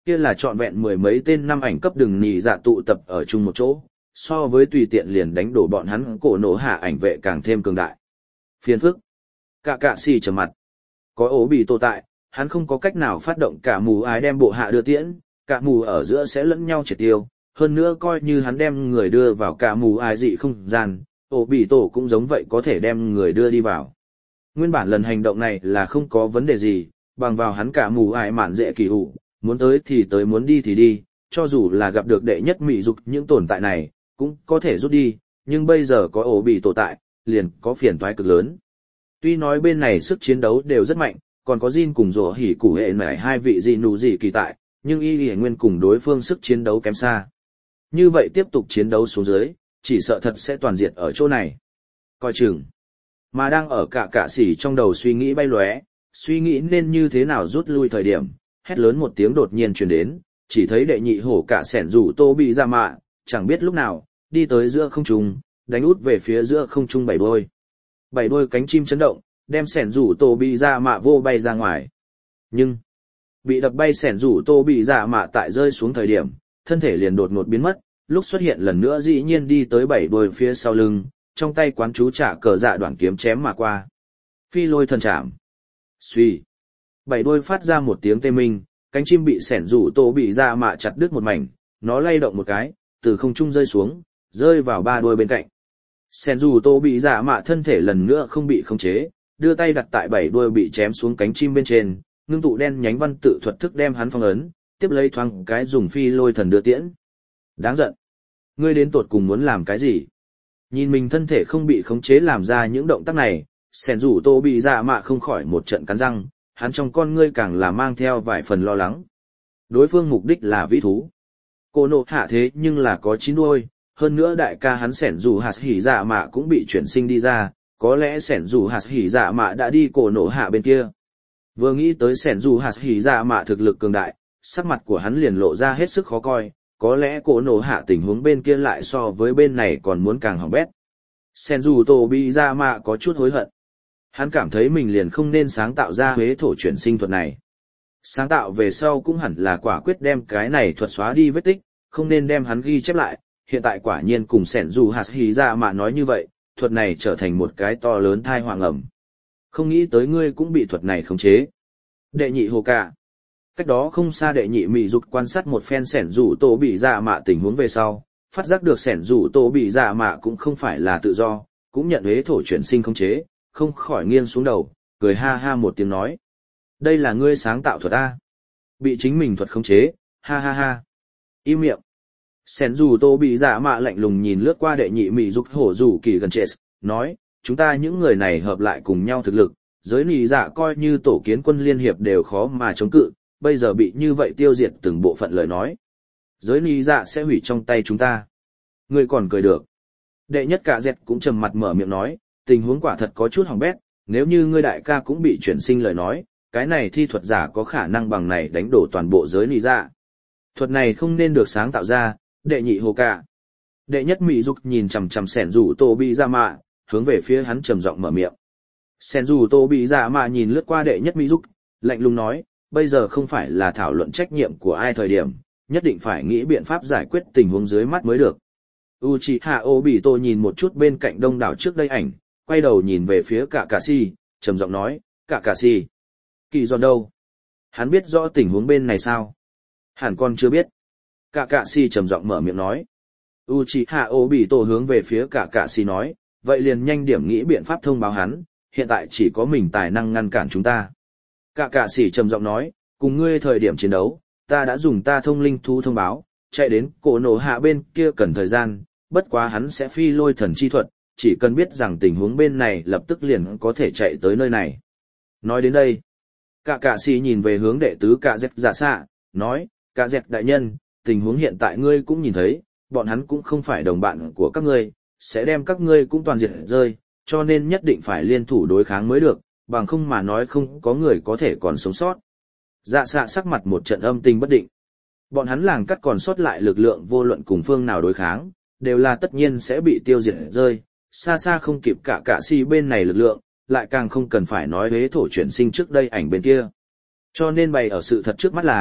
Kia là trọn vẹn mười mấy tên năm ảnh cấp đường nì dạ tụ tập ở chung một chỗ, so với tùy tiện liền đánh đổ bọn hắn cổ nổ hạ ảnh vệ càng thêm cường đại. Phiền phức. Cả cạ xì trở mặt. Có ố bị tồn tại, hắn không có cách nào phát động cả mù ái đem bộ hạ đưa tiễn, cả mù ở giữa sẽ lẫn nhau triệt tiêu, hơn nữa coi như hắn đem người đưa vào cả mù ái dị không gian, ố bị tổ cũng giống vậy có thể đem người đưa đi vào. Nguyên bản lần hành động này là không có vấn đề gì, bằng vào hắn cả mù ái mạn dễ kỳ hụ, muốn tới thì tới muốn đi thì đi, cho dù là gặp được đệ nhất mị dục những tồn tại này, cũng có thể rút đi, nhưng bây giờ có ổ bị tồn tại, liền có phiền toái cực lớn. Tuy nói bên này sức chiến đấu đều rất mạnh, còn có Jin cùng rổ hỉ củ hệ nảy hai vị gì nụ gì kỳ tại, nhưng y lì nguyên cùng đối phương sức chiến đấu kém xa. Như vậy tiếp tục chiến đấu xuống dưới, chỉ sợ thật sẽ toàn diệt ở chỗ này. Coi chừng. Mà đang ở cả cả sỉ trong đầu suy nghĩ bay lóe, suy nghĩ nên như thế nào rút lui thời điểm, hét lớn một tiếng đột nhiên truyền đến, chỉ thấy đệ nhị hổ cả sẻn rủ tô bị ra mạ, chẳng biết lúc nào, đi tới giữa không trung, đánh út về phía giữa không trung bảy đôi. Bảy đôi cánh chim chấn động, đem sẻn rủ tô bị ra mạ vô bay ra ngoài. Nhưng, bị đập bay sẻn rủ tô bị ra mạ tại rơi xuống thời điểm, thân thể liền đột ngột biến mất, lúc xuất hiện lần nữa dĩ nhiên đi tới bảy đôi phía sau lưng, trong tay quán chú trả cờ dạ đoạn kiếm chém mà qua. Phi lôi thần chạm. Suy. Bảy đôi phát ra một tiếng tê minh, cánh chim bị sẻn rủ tô bị ra mạ chặt đứt một mảnh, nó lay động một cái, từ không trung rơi xuống, rơi vào ba đôi bên cạnh. Sẻn rủ tô bị ra mạ thân thể lần nữa không bị khống chế, đưa tay đặt tại bảy đuôi bị chém xuống cánh chim bên trên, ngưng tụ đen nhánh văn tự thuật thức đem hắn phong ấn, tiếp lấy thoáng cái dùng phi lôi thần đưa tiễn. Đáng giận. Ngươi đến tột cùng muốn làm cái gì? Nhìn mình thân thể không bị khống chế làm ra những động tác này, sẻn rủ tô bị ra mạ không khỏi một trận cắn răng, hắn trong con ngươi càng là mang theo vài phần lo lắng. Đối phương mục đích là vĩ thú. Cô nộ hạ thế nhưng là có chín đuôi, hơn nữa đại ca hắn sẻn rủ hạt hỉ dạ mạ cũng bị chuyển sinh đi ra, có lẽ sẻn rủ hạt hỉ dạ mạ đã đi cổ nộ hạ bên kia. Vừa nghĩ tới sẻn rủ hạt hỉ dạ mạ thực lực cường đại, sắc mặt của hắn liền lộ ra hết sức khó coi, có lẽ cổ nộ hạ tình huống bên kia lại so với bên này còn muốn càng hỏng bét. Sẻn rủ tô bị dạ mạ có chút hối hận. Hắn cảm thấy mình liền không nên sáng tạo ra huế thổ chuyển sinh thuật này. Sáng tạo về sau cũng hẳn là quả quyết đem cái này thuật xóa đi vết tích, không nên đem hắn ghi chép lại. Hiện tại quả nhiên cùng sẻn dù hạt hí ra mà nói như vậy, thuật này trở thành một cái to lớn thai hoàng ẩm. Không nghĩ tới ngươi cũng bị thuật này khống chế. Đệ nhị hồ cả. Cách đó không xa đệ nhị mị dục quan sát một phen sẻn dù tổ bị dạ mạ tình huống về sau, phát giác được sẻn dù tổ bị dạ mạ cũng không phải là tự do, cũng nhận huế thổ chuyển sinh khống chế, không khỏi nghiêng xuống đầu, cười ha ha một tiếng nói. Đây là ngươi sáng tạo thuật A. Bị chính mình thuật khống chế, ha ha ha. Im miệng. Sẻn dù tô bị dạ mạ lạnh lùng nhìn lướt qua đệ nhị mị dục hổ rủ kỳ gần chết, nói, chúng ta những người này hợp lại cùng nhau thực lực, giới nì dạ coi như tổ kiến quân liên hiệp đều khó mà chống cự, bây giờ bị như vậy tiêu diệt từng bộ phận lời nói. Giới nì dạ sẽ hủy trong tay chúng ta. Ngươi còn cười được. Đệ nhất cả dẹt cũng trầm mặt mở miệng nói, tình huống quả thật có chút hỏng bét, nếu như ngươi đại ca cũng bị chuyển sinh lời nói, cái này thi thuật giả có khả năng bằng này đánh đổ toàn bộ giới nì dạ. Thuật này không nên được sáng tạo ra, đệ nhị hồ cả. Đệ nhất mị dục nhìn chằm chằm sẻn rủ tô bị ra mạ, hướng về phía hắn trầm giọng mở miệng. Sẻn rủ tô bị ra mạ nhìn lướt qua đệ nhất mị dục, lạnh lùng nói, bây giờ không phải là thảo luận trách nhiệm của ai thời điểm, nhất định phải nghĩ biện pháp giải quyết tình huống dưới mắt mới được. Uchiha Obito nhìn một chút bên cạnh đông đảo trước đây ảnh, quay đầu nhìn về phía cả cà si, trầm giọng nói, cả cà si. Kỳ giòn đâu? Hắn biết rõ tình huống bên này sao? Hẳn còn chưa biết. Cả cà si trầm giọng mở miệng nói. Uchiha Obito hướng về phía cả cà si nói, vậy liền nhanh điểm nghĩ biện pháp thông báo hắn, hiện tại chỉ có mình tài năng ngăn cản chúng ta. Cả cà si trầm giọng nói, cùng ngươi thời điểm chiến đấu, ta đã dùng ta thông linh thú thông báo, chạy đến cổ nổ hạ bên kia cần thời gian, bất quá hắn sẽ phi lôi thần chi thuật, chỉ cần biết rằng tình huống bên này lập tức liền có thể chạy tới nơi này. Nói đến đây, cả cạ sĩ nhìn về hướng đệ tứ cả dẹt giả xạ, nói, cả dẹt đại nhân, tình huống hiện tại ngươi cũng nhìn thấy, bọn hắn cũng không phải đồng bạn của các ngươi, sẽ đem các ngươi cũng toàn diệt rơi, cho nên nhất định phải liên thủ đối kháng mới được, bằng không mà nói không có người có thể còn sống sót. Dạ xạ sắc mặt một trận âm tình bất định. Bọn hắn làng cắt còn sót lại lực lượng vô luận cùng phương nào đối kháng, đều là tất nhiên sẽ bị tiêu diệt rơi, xa xa không kịp cả cả si bên này lực lượng, lại càng không cần phải nói huế thổ chuyển sinh trước đây ảnh bên kia. Cho nên bày ở sự thật trước mắt là,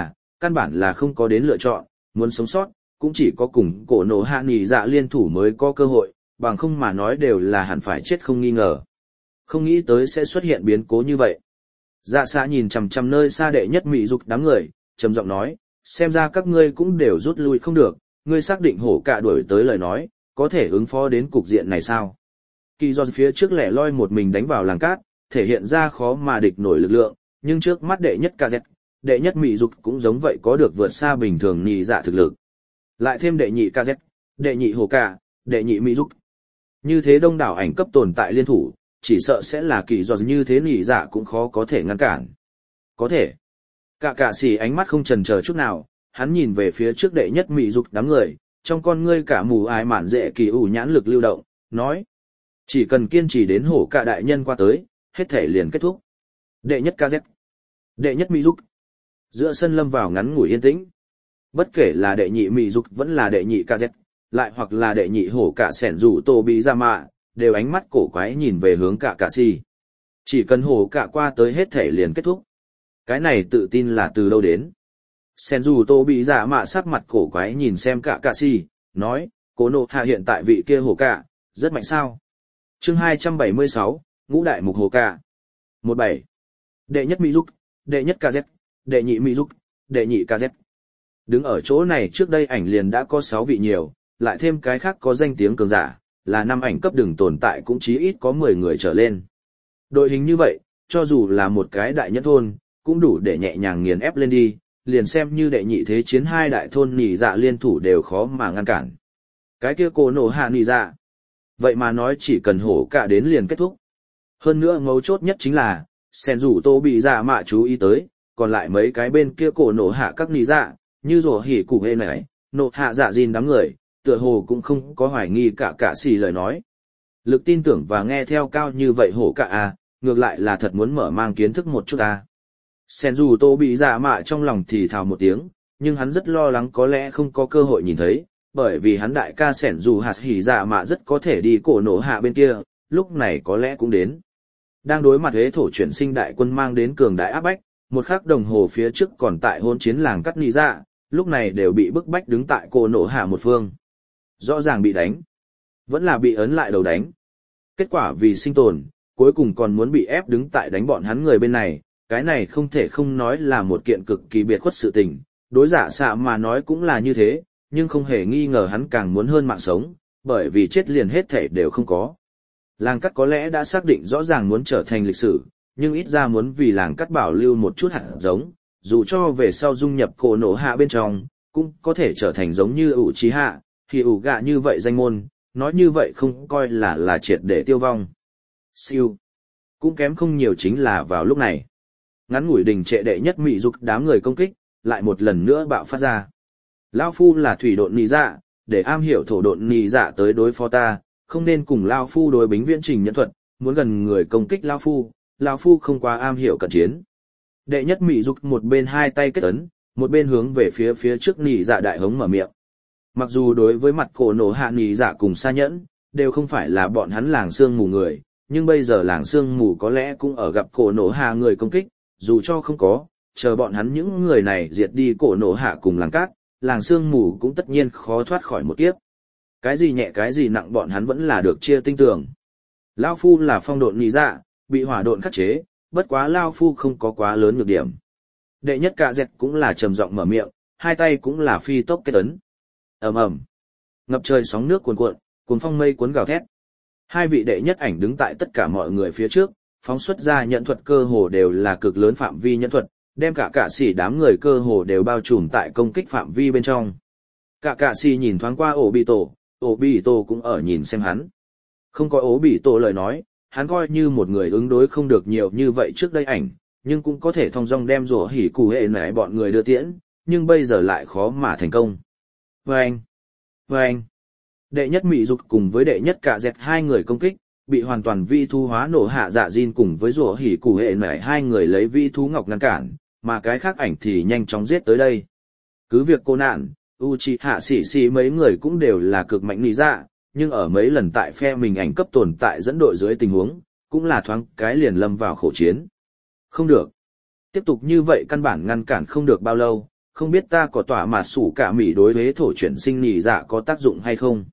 căn bản là không có đến lựa chọn, muốn sống sót, cũng chỉ có cùng cổ nổ hạ nỉ dạ liên thủ mới có cơ hội, bằng không mà nói đều là hẳn phải chết không nghi ngờ. Không nghĩ tới sẽ xuất hiện biến cố như vậy. Dạ xạ nhìn chằm chằm nơi xa đệ nhất mị dục đám người, trầm giọng nói, xem ra các ngươi cũng đều rút lui không được, ngươi xác định hổ cả đuổi tới lời nói, có thể ứng phó đến cục diện này sao? Kỳ do phía trước lẻ loi một mình đánh vào làng cát, thể hiện ra khó mà địch nổi lực lượng, nhưng trước mắt đệ nhất ca dẹt, đệ nhất mị dục cũng giống vậy có được vượt xa bình thường nhị dạ thực lực. Lại thêm đệ nhị ca dẹt, đệ nhị hổ cả, đệ nhị mị dục. Như thế đông đảo ảnh cấp tồn tại liên thủ, chỉ sợ sẽ là kỳ do như thế nhị dạ cũng khó có thể ngăn cản. Có thể. Cả cả xì ánh mắt không chần chờ chút nào, hắn nhìn về phía trước đệ nhất mị dục đám người, trong con ngươi cả mù ái mạn dễ kỳ ủ nhãn lực lưu động, nói. Chỉ cần kiên trì đến hổ cả đại nhân qua tới, hết thể liền kết thúc. Đệ nhất ca dét. Đệ nhất mị dục. Giữa sân lâm vào ngắn ngủi yên tĩnh. Bất kể là đệ nhị mị dục vẫn là đệ nhị ca dét, lại hoặc là đệ nhị hổ cả sẻn rủ tô bị ra mạ, đều ánh mắt cổ quái nhìn về hướng cả cả xì. Chỉ cần hổ cả qua tới hết thể liền kết thúc. Cái này tự tin là từ đâu đến? Sẻn rủ tô bị ra mạ sắc mặt cổ quái nhìn xem cả cả xì, nói, cố nộ hạ hiện tại vị kia hổ cả, rất mạnh sao? Chương hai trăm bảy mươi sáu, Ngũ đại mục hổ cả. một bảy. Đệ nhất mỹ dục, đệ nhất ca dét, đệ nhị mỹ dục, đệ nhị ca dét. Đứng ở chỗ này trước đây ảnh liền đã có sáu vị nhiều, lại thêm cái khác có danh tiếng cường giả, là năm ảnh cấp đường tồn tại cũng chí ít có mười người trở lên. Đội hình như vậy, cho dù là một cái đại nhất thôn, cũng đủ để nhẹ nhàng nghiền ép lên đi, liền xem như đệ nhị thế chiến hai đại thôn nỉ dạ liên thủ đều khó mà ngăn cản. Cái kia cổ nổ hạ nỉ dạ. Vậy mà nói chỉ cần hổ cả đến liền kết thúc. Hơn nữa mấu chốt nhất chính là, sen rủ tô bị dạ mạ chú ý tới, còn lại mấy cái bên kia cổ nổ hạ các nỉ dạ, như rổ hỉ củ hê này, nổ hạ dạ gìn đám người, tựa hồ cũng không có hoài nghi cả cả xì lời nói. Lực tin tưởng và nghe theo cao như vậy hổ cả à, ngược lại là thật muốn mở mang kiến thức một chút à. Sen dù tô bị dạ mạ trong lòng thì thào một tiếng, nhưng hắn rất lo lắng có lẽ không có cơ hội nhìn thấy, bởi vì hắn đại ca sẻn dù hạt hỉ dạ mạ rất có thể đi cổ nổ hạ bên kia, lúc này có lẽ cũng đến. Đang đối mặt hế thổ chuyển sinh đại quân mang đến cường đại áp bách, một khắc đồng hồ phía trước còn tại hôn chiến làng cắt nị dạ, lúc này đều bị bức bách đứng tại cổ nổ hạ một phương. Rõ ràng bị đánh, vẫn là bị ấn lại đầu đánh. Kết quả vì sinh tồn, cuối cùng còn muốn bị ép đứng tại đánh bọn hắn người bên này, cái này không thể không nói là một kiện cực kỳ biệt khuất sự tình, đối giả xạ mà nói cũng là như thế, nhưng không hề nghi ngờ hắn càng muốn hơn mạng sống, bởi vì chết liền hết thể đều không có. Làng cắt có lẽ đã xác định rõ ràng muốn trở thành lịch sử, nhưng ít ra muốn vì làng cắt bảo lưu một chút hạt giống, dù cho về sau dung nhập cổ nổ hạ bên trong, cũng có thể trở thành giống như ủ trí hạ, thì ủ gạ như vậy danh môn, nói như vậy không coi là là triệt để tiêu vong. Siêu. Cũng kém không nhiều chính là vào lúc này. Ngắn ngủi đình trệ đệ nhất mị dục đám người công kích, lại một lần nữa bạo phát ra. Lao phu là thủy độn nì dạ, để am hiểu thổ độn nì dạ tới đối phó ta, không nên cùng Lao phu đối bính viễn trình nhẫn thuật, muốn gần người công kích Lao phu, Lao phu không quá am hiểu cận chiến. Đệ nhất mị dục một bên hai tay kết ấn, một bên hướng về phía phía trước nì dạ đại hống mở miệng. Mặc dù đối với mặt cổ nổ hạ nì dạ cùng xa nhẫn, đều không phải là bọn hắn làng xương mù người, nhưng bây giờ làng xương mù có lẽ cũng ở gặp cổ nổ hạ người công kích, dù cho không có, chờ bọn hắn những người này diệt đi cổ nổ hạ cùng làng cát, làng xương mù cũng tất nhiên khó thoát khỏi một kiếp. Cái gì nhẹ cái gì nặng bọn hắn vẫn là được chia tinh tường. Lao phu là phong độn nì dạ, bị hỏa độn khắc chế, bất quá Lao phu không có quá lớn nhược điểm. Đệ nhất cạ dẹt cũng là trầm giọng mở miệng, hai tay cũng là phi tốc kết ấn. Ầm ầm, ngập trời sóng nước cuồn cuộn, cuồn phong mây cuốn gào thét. Hai vị đệ nhất ảnh đứng tại tất cả mọi người phía trước, phóng xuất ra nhận thuật cơ hồ đều là cực lớn phạm vi nhận thuật, đem cả cả xỉ đám người cơ hồ đều bao trùm tại công kích phạm vi bên trong. Cả cả xỉ nhìn thoáng qua ổ bị tổ, ổ bị tổ cũng ở nhìn xem hắn. Không có ổ bị tổ lời nói, hắn coi như một người ứng đối không được nhiều như vậy trước đây ảnh, nhưng cũng có thể thong dong đem rổ hỉ củ hệ nảy bọn người đưa tiễn, nhưng bây giờ lại khó mà thành công. Vâng! Vâng! Đệ nhất mị dục cùng với đệ nhất cả dẹt hai người công kích, bị hoàn toàn vi thu hóa nổ hạ dạ Jin cùng với rủa hỉ củ hệ nảy hai người lấy vi thú ngọc ngăn cản, mà cái khác ảnh thì nhanh chóng giết tới đây. Cứ việc cô nạn, Uchiha xỉ xỉ mấy người cũng đều là cực mạnh nỉ dạ, nhưng ở mấy lần tại phe mình ảnh cấp tồn tại dẫn đội dưới tình huống, cũng là thoáng cái liền lâm vào khổ chiến. Không được. Tiếp tục như vậy căn bản ngăn cản không được bao lâu, không biết ta có tỏa mà sủ cả mỉ đối với thổ chuyển sinh nỉ dạ có tác dụng hay không.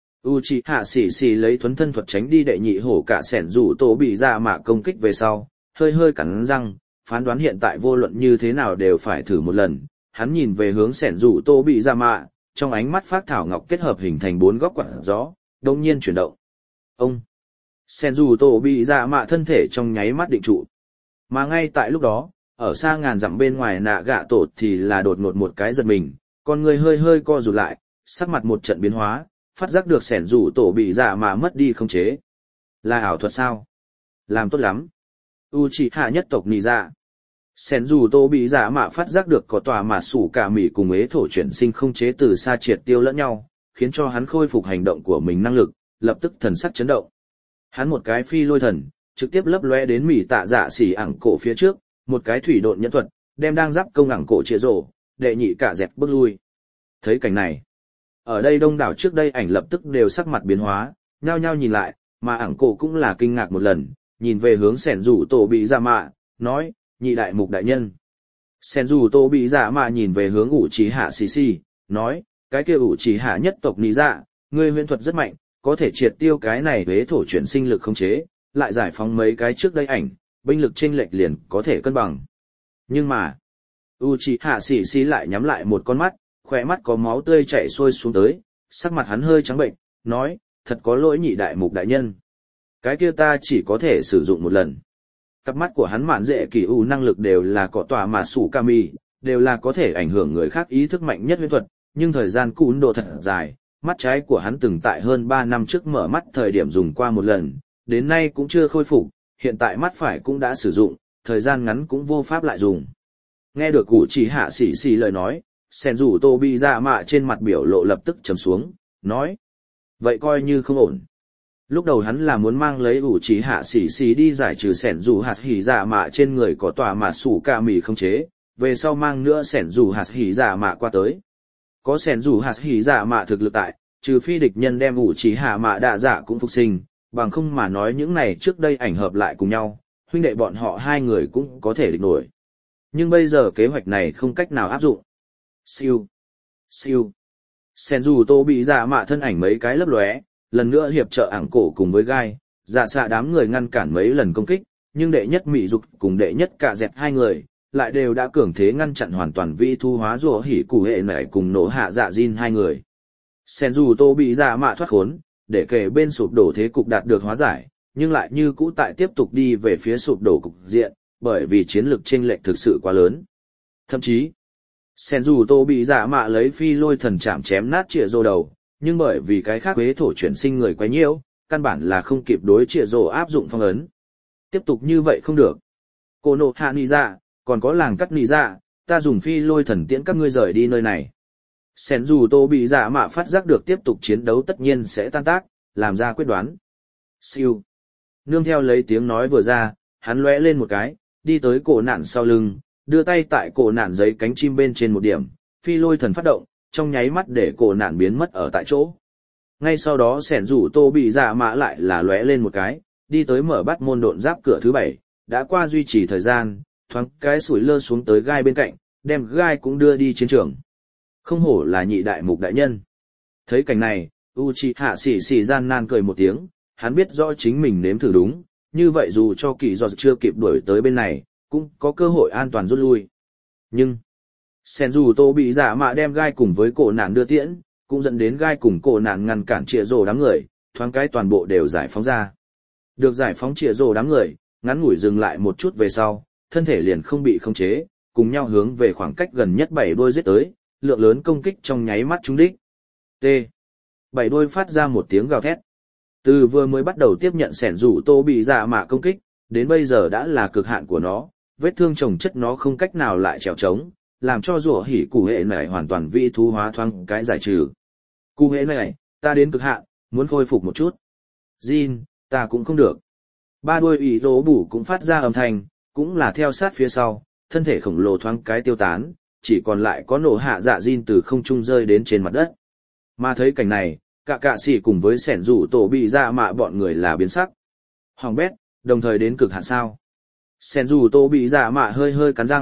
Uchiha xì xì lấy thuấn thân thuật tránh đi đệ nhị hổ cả sẻn rủ tổ bị dạ mạ công kích về sau, hơi hơi cắn răng, phán đoán hiện tại vô luận như thế nào đều phải thử một lần. Hắn nhìn về hướng sẻn rủ tổ bị dạ mạ, trong ánh mắt phát thảo ngọc kết hợp hình thành bốn góc quạt gió, đông nhiên chuyển động. Ông! Sẻn rủ tổ bị dạ mạ thân thể trong nháy mắt định trụ. Mà ngay tại lúc đó, ở xa ngàn dặm bên ngoài nạ gạ tổ thì là đột ngột một cái giật mình, con người hơi hơi co rụt lại, sắc mặt một trận biến hóa, phát giác được sẻn rủ tổ bị dạ mà mất đi không chế. Là ảo thuật sao? Làm tốt lắm. Uchiha nhất tộc nì dạ. Sẻn rủ tổ bị dạ mà phát giác được có tòa mà sủ cả mỉ cùng ế thổ chuyển sinh không chế từ xa triệt tiêu lẫn nhau, khiến cho hắn khôi phục hành động của mình năng lực, lập tức thần sắc chấn động. Hắn một cái phi lôi thần, trực tiếp lấp lóe đến mỉ tạ dạ xỉ ẳng cổ phía trước, một cái thủy độn nhẫn thuật, đem đang giáp công ẳng cổ chia rổ, đệ nhị cả dẹt bước lui. Thấy cảnh này, ở đây đông đảo trước đây ảnh lập tức đều sắc mặt biến hóa, nhao nhao nhìn lại, mà ẳng cổ cũng là kinh ngạc một lần, nhìn về hướng sẻn rủ tổ bị dạ mạ, nói, nhị đại mục đại nhân. Sẻn rủ tổ bị dạ mạ nhìn về hướng ủ trí hạ xì xì, nói, cái kia ủ trí hạ nhất tộc nị dạ, ngươi huyễn thuật rất mạnh, có thể triệt tiêu cái này với thổ chuyển sinh lực không chế, lại giải phóng mấy cái trước đây ảnh, binh lực chênh lệch liền có thể cân bằng. Nhưng mà, Uchiha xì xì lại nhắm lại một con mắt, khỏe mắt có máu tươi chảy xuôi xuống tới, sắc mặt hắn hơi trắng bệnh, nói, thật có lỗi nhị đại mục đại nhân. Cái kia ta chỉ có thể sử dụng một lần. Cặp mắt của hắn mạn dễ kỳ u năng lực đều là có tòa mà sủ kami, đều là có thể ảnh hưởng người khác ý thức mạnh nhất huyễn thuật, nhưng thời gian cún độ thật dài, mắt trái của hắn từng tại hơn ba năm trước mở mắt thời điểm dùng qua một lần, đến nay cũng chưa khôi phục, hiện tại mắt phải cũng đã sử dụng, thời gian ngắn cũng vô pháp lại dùng. Nghe được cụ chỉ hạ xỉ xỉ lời nói, sen rủ tô bị dạ mạ trên mặt biểu lộ lập tức trầm xuống, nói. Vậy coi như không ổn. Lúc đầu hắn là muốn mang lấy ủ chỉ hạ xỉ xỉ đi giải trừ sẻn rủ hạt hỉ dạ mạ trên người có tòa mà sủ ca mì không chế, về sau mang nữa sẻn rủ hạt hỉ dạ mạ qua tới. Có sẻn rủ hạt hỉ dạ mạ thực lực tại, trừ phi địch nhân đem ủ chỉ hạ mạ đạ dạ cũng phục sinh, bằng không mà nói những này trước đây ảnh hợp lại cùng nhau, huynh đệ bọn họ hai người cũng có thể địch nổi. Nhưng bây giờ kế hoạch này không cách nào áp dụng. Siêu, siêu. Sen dù tô bị dạ mạ thân ảnh mấy cái lấp lóe, lần nữa hiệp trợ ảng cổ cùng với gai, dạ xạ đám người ngăn cản mấy lần công kích, nhưng đệ nhất mỹ dục cùng đệ nhất cả dẹt hai người, lại đều đã cường thế ngăn chặn hoàn toàn vi thu hóa rùa hỉ củ hệ nảy cùng nổ hạ dạ Jin hai người. Sen dù tô bị dạ mạ thoát khốn, để kể bên sụp đổ thế cục đạt được hóa giải, nhưng lại như cũ tại tiếp tục đi về phía sụp đổ cục diện, bởi vì chiến lược chênh lệch thực sự quá lớn. Thậm chí, Sen dù tô bị dạ mạ lấy phi lôi thần chạm chém nát trịa rô đầu, nhưng bởi vì cái khác quế thổ chuyển sinh người quá nhiễu, căn bản là không kịp đối trịa rô áp dụng phong ấn. Tiếp tục như vậy không được. Cô nộ hạ nì dạ, còn có làng cắt nì dạ, ta dùng phi lôi thần tiễn các ngươi rời đi nơi này. Sen dù tô bị dạ mạ phát giác được tiếp tục chiến đấu tất nhiên sẽ tan tác, làm ra quyết đoán. Siêu. Nương theo lấy tiếng nói vừa ra, hắn lóe lên một cái, đi tới cổ nạn sau lưng, đưa tay tại cổ nạn giấy cánh chim bên trên một điểm, phi lôi thần phát động, trong nháy mắt để cổ nạn biến mất ở tại chỗ. Ngay sau đó sẻn rủ tô bị dạ mạ lại là lóe lên một cái, đi tới mở bắt môn độn giáp cửa thứ bảy, đã qua duy trì thời gian, thoáng cái sủi lơ xuống tới gai bên cạnh, đem gai cũng đưa đi chiến trường. Không hổ là nhị đại mục đại nhân. Thấy cảnh này, Uchiha xỉ xỉ gian nan cười một tiếng, hắn biết rõ chính mình nếm thử đúng, như vậy dù cho kỳ giọt chưa kịp đuổi tới bên này, cũng có cơ hội an toàn rút lui. Nhưng, sen dù tô bị giả mạ đem gai cùng với cổ nạn đưa tiễn, cũng dẫn đến gai cùng cổ nạn ngăn cản trịa rồ đám người, thoáng cái toàn bộ đều giải phóng ra. Được giải phóng trịa rồ đám người, ngắn ngủi dừng lại một chút về sau, thân thể liền không bị khống chế, cùng nhau hướng về khoảng cách gần nhất bảy đôi giết tới, lượng lớn công kích trong nháy mắt trúng đích. T. Bảy đôi phát ra một tiếng gào thét. Từ vừa mới bắt đầu tiếp nhận sẻn rủ tô bị dạ mạ công kích, đến bây giờ đã là cực hạn của nó, vết thương chồng chất nó không cách nào lại trèo trống, làm cho rùa hỉ củ hệ này hoàn toàn vi thú hóa thoáng cái giải trừ. Củ hệ này, ta đến cực hạn, muốn khôi phục một chút. Jin, ta cũng không được. Ba đuôi ủy rố bủ cũng phát ra âm thanh, cũng là theo sát phía sau, thân thể khổng lồ thoáng cái tiêu tán, chỉ còn lại có nổ hạ dạ Jin từ không trung rơi đến trên mặt đất. Mà thấy cảnh này, cả cạ sĩ cùng với sẻn rủ tổ bị dạ mạ bọn người là biến sắc. Hoàng bét, đồng thời đến cực hạn sao. Sẻn rủ tổ bị dạ mạ hơi hơi cắn răng,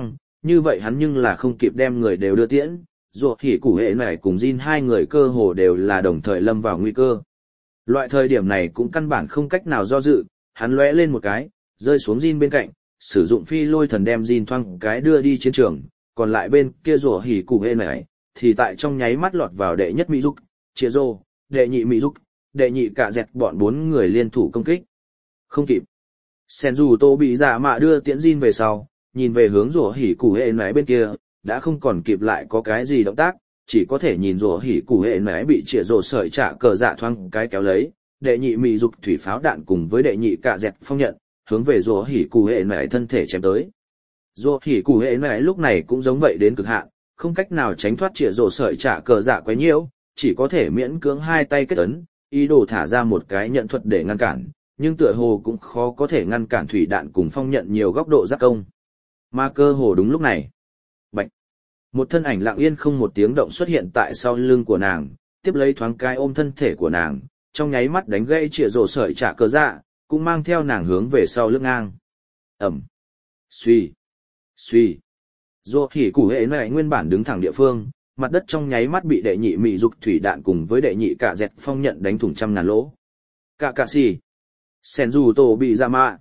như vậy hắn nhưng là không kịp đem người đều đưa tiễn, ruột hỉ củ hệ này cùng Jin hai người cơ hồ đều là đồng thời lâm vào nguy cơ. Loại thời điểm này cũng căn bản không cách nào do dự, hắn lóe lên một cái, rơi xuống Jin bên cạnh, sử dụng phi lôi thần đem Jin thoang cái đưa đi chiến trường, còn lại bên kia rủa hỉ củ hệ này, thì tại trong nháy mắt lọt vào đệ nhất Mỹ Dục, Chia Rô, đệ nhị Mỹ Dục, đệ nhị cả dẹt bọn bốn người liên thủ công kích. Không kịp. Senju Tô bị giả mạ đưa tiễn Jin về sau, nhìn về hướng rủa hỉ củ hệ này bên kia, đã không còn kịp lại có cái gì động tác, chỉ có thể nhìn rủa hỉ củ hệ này bị Chia Rô sợi trả cờ dạ thoang cái kéo lấy, đệ nhị Mỹ Dục thủy pháo đạn cùng với đệ nhị cả dẹt phong nhận, hướng về rủa hỉ củ hệ này thân thể chém tới. Rủa hỉ củ hệ này lúc này cũng giống vậy đến cực hạn, không cách nào tránh thoát Chia Rô sợi trả cờ dạ quấy nhiễu, chỉ có thể miễn cưỡng hai tay kết ấn, ý đồ thả ra một cái nhận thuật để ngăn cản, nhưng tựa hồ cũng khó có thể ngăn cản thủy đạn cùng phong nhận nhiều góc độ giáp công. Mà cơ hồ đúng lúc này, bạch, một thân ảnh lặng yên không một tiếng động xuất hiện tại sau lưng của nàng, tiếp lấy thoáng cái ôm thân thể của nàng, trong nháy mắt đánh gãy Chia Rô sợi trả cờ dạ, cũng mang theo nàng hướng về sau lưng ngang. Ẩm, suy, suy, Rô hỉ củ hệ này nguyên bản đứng thẳng địa phương, mặt đất trong nháy mắt bị đệ nhị Mỹ Dục thủy đạn cùng với đệ nhị cả dẹt phong nhận đánh thủng trăm ngàn lỗ. Cả cả xì, Senju Tô bị ra mạ,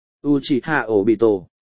Uchiha Obito.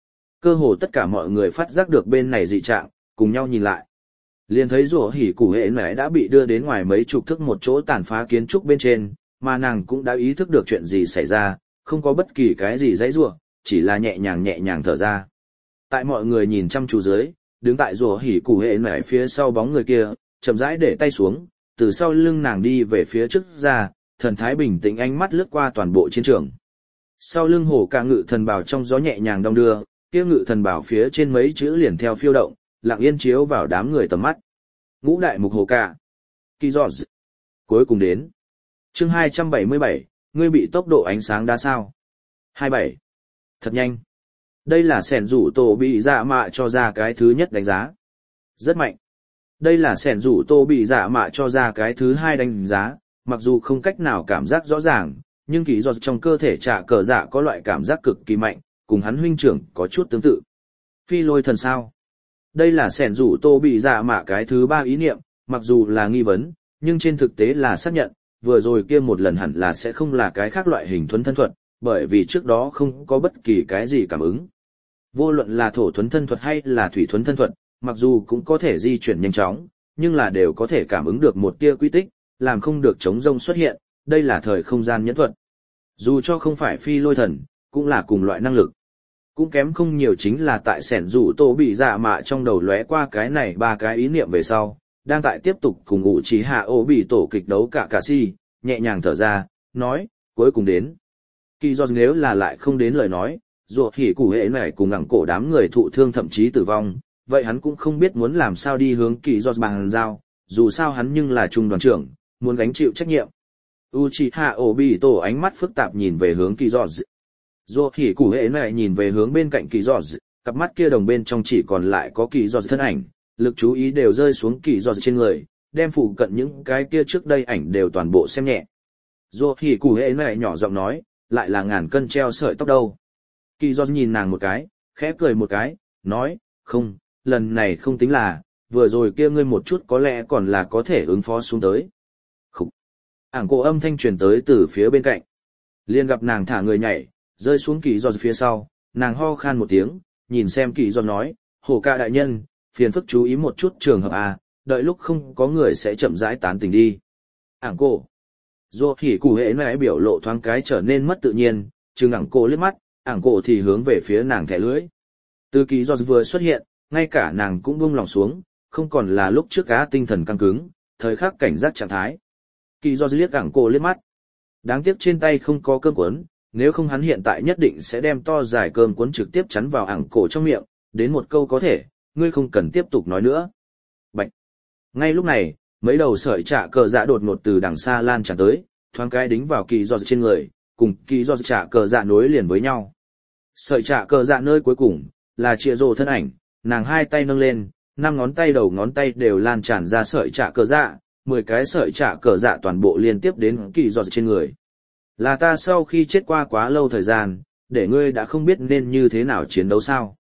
Cơ hồ tất cả mọi người phát giác được bên này dị trạng, cùng nhau nhìn lại. Liền thấy rủa hỉ củ hệ này đã bị đưa đến ngoài mấy chục thước một chỗ tàn phá kiến trúc bên trên, mà nàng cũng đã ý thức được chuyện gì xảy ra, không có bất kỳ cái gì dãy rủa, chỉ là nhẹ nhàng nhẹ nhàng thở ra. Tại mọi người nhìn chăm chú dưới, đứng tại rùa hỉ củ hệ nẻ phía sau bóng người kia, chậm rãi để tay xuống, từ sau lưng nàng đi về phía trước ra, thần thái bình tĩnh ánh mắt lướt qua toàn bộ chiến trường. Sau lưng hổ cả ngự thần bảo trong gió nhẹ nhàng đong đưa, kia ngự thần bảo phía trên mấy chữ liền theo phiêu động, lặng yên chiếu vào đám người tầm mắt. Ngũ đại mục hổ cả. Kỳ giọt. Cuối cùng đến. Chương hai trăm bảy mươi bảy, ngươi bị tốc độ ánh sáng đa sao. hai mươi bảy. Thật nhanh. Đây là sẻn rủ tổ bị dạ mạ cho ra cái thứ nhất đánh giá. Rất mạnh. Đây là sẻn rủ tổ bị dạ mạ cho ra cái thứ hai đánh giá, mặc dù không cách nào cảm giác rõ ràng, nhưng kỳ giọt trong cơ thể trả cờ dạ có loại cảm giác cực kỳ mạnh, cùng hắn huynh trưởng có chút tương tự. Phi lôi thần sao. Đây là sẻn rủ tổ bị dạ mạ cái thứ ba ý niệm, mặc dù là nghi vấn, nhưng trên thực tế là xác nhận, vừa rồi kia một lần hẳn là sẽ không là cái khác loại hình thuấn thân thuật, bởi vì trước đó không có bất kỳ cái gì cảm ứng. Vô luận là thổ thuấn thân thuật hay là thủy thuấn thân thuật, mặc dù cũng có thể di chuyển nhanh chóng, nhưng là đều có thể cảm ứng được một tia quy tích, làm không được chống rông xuất hiện, đây là thời không gian nhẫn thuật. Dù cho không phải phi lôi thần, cũng là cùng loại năng lực. Cũng kém không nhiều chính là tại sẻn rủ tổ bị dạ mạ trong đầu lóe qua cái này ba cái ý niệm về sau, đang tại tiếp tục cùng ngụ trí hạ ô bị tổ kịch đấu cả cà si, nhẹ nhàng thở ra, nói, cuối cùng đến. Kỳ do nếu là lại không đến lời nói, ruột hỉ củ hệ này cùng ngẳng cổ đám người thụ thương thậm chí tử vong, vậy hắn cũng không biết muốn làm sao đi hướng kỳ do bằng giao, dù sao hắn nhưng là trung đoàn trưởng, muốn gánh chịu trách nhiệm. Uchiha Obito ánh mắt phức tạp nhìn về hướng kỳ do. Ruột hỉ củ hệ này nhìn về hướng bên cạnh kỳ do, cặp mắt kia đồng bên trong chỉ còn lại có kỳ do thân ảnh, lực chú ý đều rơi xuống kỳ do trên người, đem phụ cận những cái kia trước đây ảnh đều toàn bộ xem nhẹ. Ruột hỉ củ hệ này nhỏ giọng nói, lại là ngàn cân treo sợi tóc đâu. Kỳ do nhìn nàng một cái, khẽ cười một cái, nói, không, lần này không tính là, vừa rồi kia ngươi một chút có lẽ còn là có thể ứng phó xuống tới. Khúc! Ảng cổ âm thanh truyền tới từ phía bên cạnh. Liên gặp nàng thả người nhảy, rơi xuống kỳ do phía sau, nàng ho khan một tiếng, nhìn xem kỳ do nói, hổ ca đại nhân, phiền phức chú ý một chút trường hợp à, đợi lúc không có người sẽ chậm rãi tán tình đi. Ảng cổ! Dù hỉ củ hệ này biểu lộ thoáng cái trở nên mất tự nhiên, chừng ảng cổ liếc mắt, ảng cổ thì hướng về phía nàng thẻ lưỡi. Từ kỳ do vừa xuất hiện, ngay cả nàng cũng buông lòng xuống, không còn là lúc trước cá tinh thần căng cứng, thời khắc cảnh giác trạng thái. Kỳ do liếc ảng cổ liếc mắt. Đáng tiếc trên tay không có cơm cuốn, nếu không hắn hiện tại nhất định sẽ đem to dài cơm cuốn trực tiếp chắn vào ảng cổ trong miệng, đến một câu có thể, ngươi không cần tiếp tục nói nữa. Bạch. Ngay lúc này, mấy đầu sợi trả cờ dạ đột ngột từ đằng xa lan tràn tới, thoáng cái đính vào kỳ do trên người, cùng kỳ do trả cờ dạ nối liền với nhau. Sợi trả cờ dạ nơi cuối cùng, là Chia Rô thân ảnh, nàng hai tay nâng lên, năm ngón tay đầu ngón tay đều lan tràn ra sợi trả cờ dạ, mười cái sợi trả cờ dạ toàn bộ liên tiếp đến kỳ do trên người. Là ta sau khi chết qua quá lâu thời gian, để ngươi đã không biết nên như thế nào chiến đấu sao.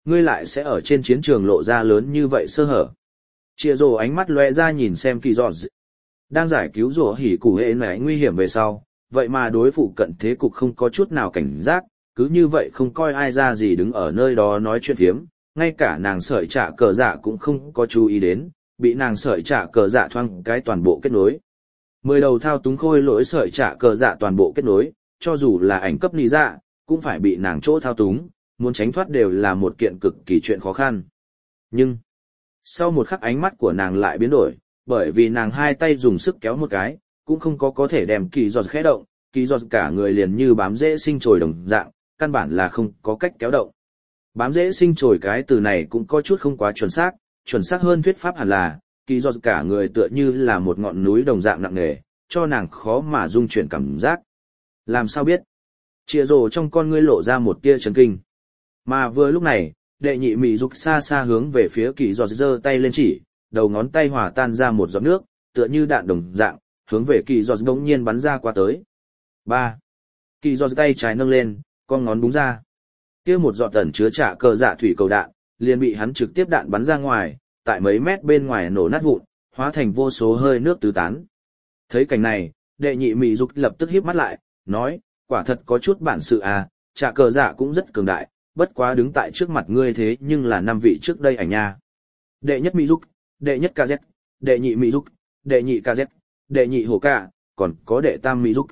Ngươi lại sẽ ở trên chiến trường lộ ra lớn như vậy sơ hở. Chia rồ ánh mắt lóe ra nhìn xem kỳ giọt. Đang giải cứu rồ hỉ củ hệ nảy nguy hiểm về sau, vậy mà đối phụ cận thế cục không có chút nào cảnh giác, cứ như vậy không coi ai ra gì đứng ở nơi đó nói chuyện phiếm, ngay cả nàng sợi trả cờ dạ cũng không có chú ý đến, bị nàng sợi trả cờ dạ thoang cái toàn bộ kết nối. Mười đầu thao túng khôi lỗi sợi trả cờ dạ toàn bộ kết nối, cho dù là ảnh cấp lý dạ, cũng phải bị nàng chỗ thao túng, muốn tránh thoát đều là một kiện cực kỳ chuyện khó khăn. Nhưng, sau một khắc ánh mắt của nàng lại biến đổi, bởi vì nàng hai tay dùng sức kéo một cái, cũng không có có thể đem kỳ giọt khẽ động, kỳ giọt cả người liền như bám rễ sinh trồi đồng dạng, căn bản là không có cách kéo động. Bám rễ sinh trồi cái từ này cũng có chút không quá chuẩn xác, chuẩn xác hơn thuyết pháp hẳn là, kỳ giọt cả người tựa như là một ngọn núi đồng dạng nặng nề, cho nàng khó mà dung chuyển cảm giác. Làm sao biết? Chia rồ trong con ngươi lộ ra một tia chấn kinh. Mà vừa lúc này, đệ nhị mị dục xa xa hướng về phía kỳ giọt giơ tay lên chỉ, đầu ngón tay hòa tan ra một giọt nước, tựa như đạn đồng dạng, hướng về kỳ giọt bỗng nhiên bắn ra qua tới. Ba. Kỳ giọt tay trái nâng lên, con ngón búng ra. Kia một giọt tẩn chứa trả cờ dạ thủy cầu đạn, liền bị hắn trực tiếp đạn bắn ra ngoài, tại mấy mét bên ngoài nổ nát vụn, hóa thành vô số hơi nước tứ tán. Thấy cảnh này, đệ nhị mị dục lập tức híp mắt lại, nói, quả thật có chút bản sự à, trả cờ dạ cũng rất cường đại, bất quá đứng tại trước mặt ngươi thế nhưng là năm vị trước đây ảnh nha. Đệ nhất mị dục, đệ nhất ca dét, đệ nhị mị dục, đệ nhị ca dét, đệ nhị hổ ca, còn có đệ tam mị dục.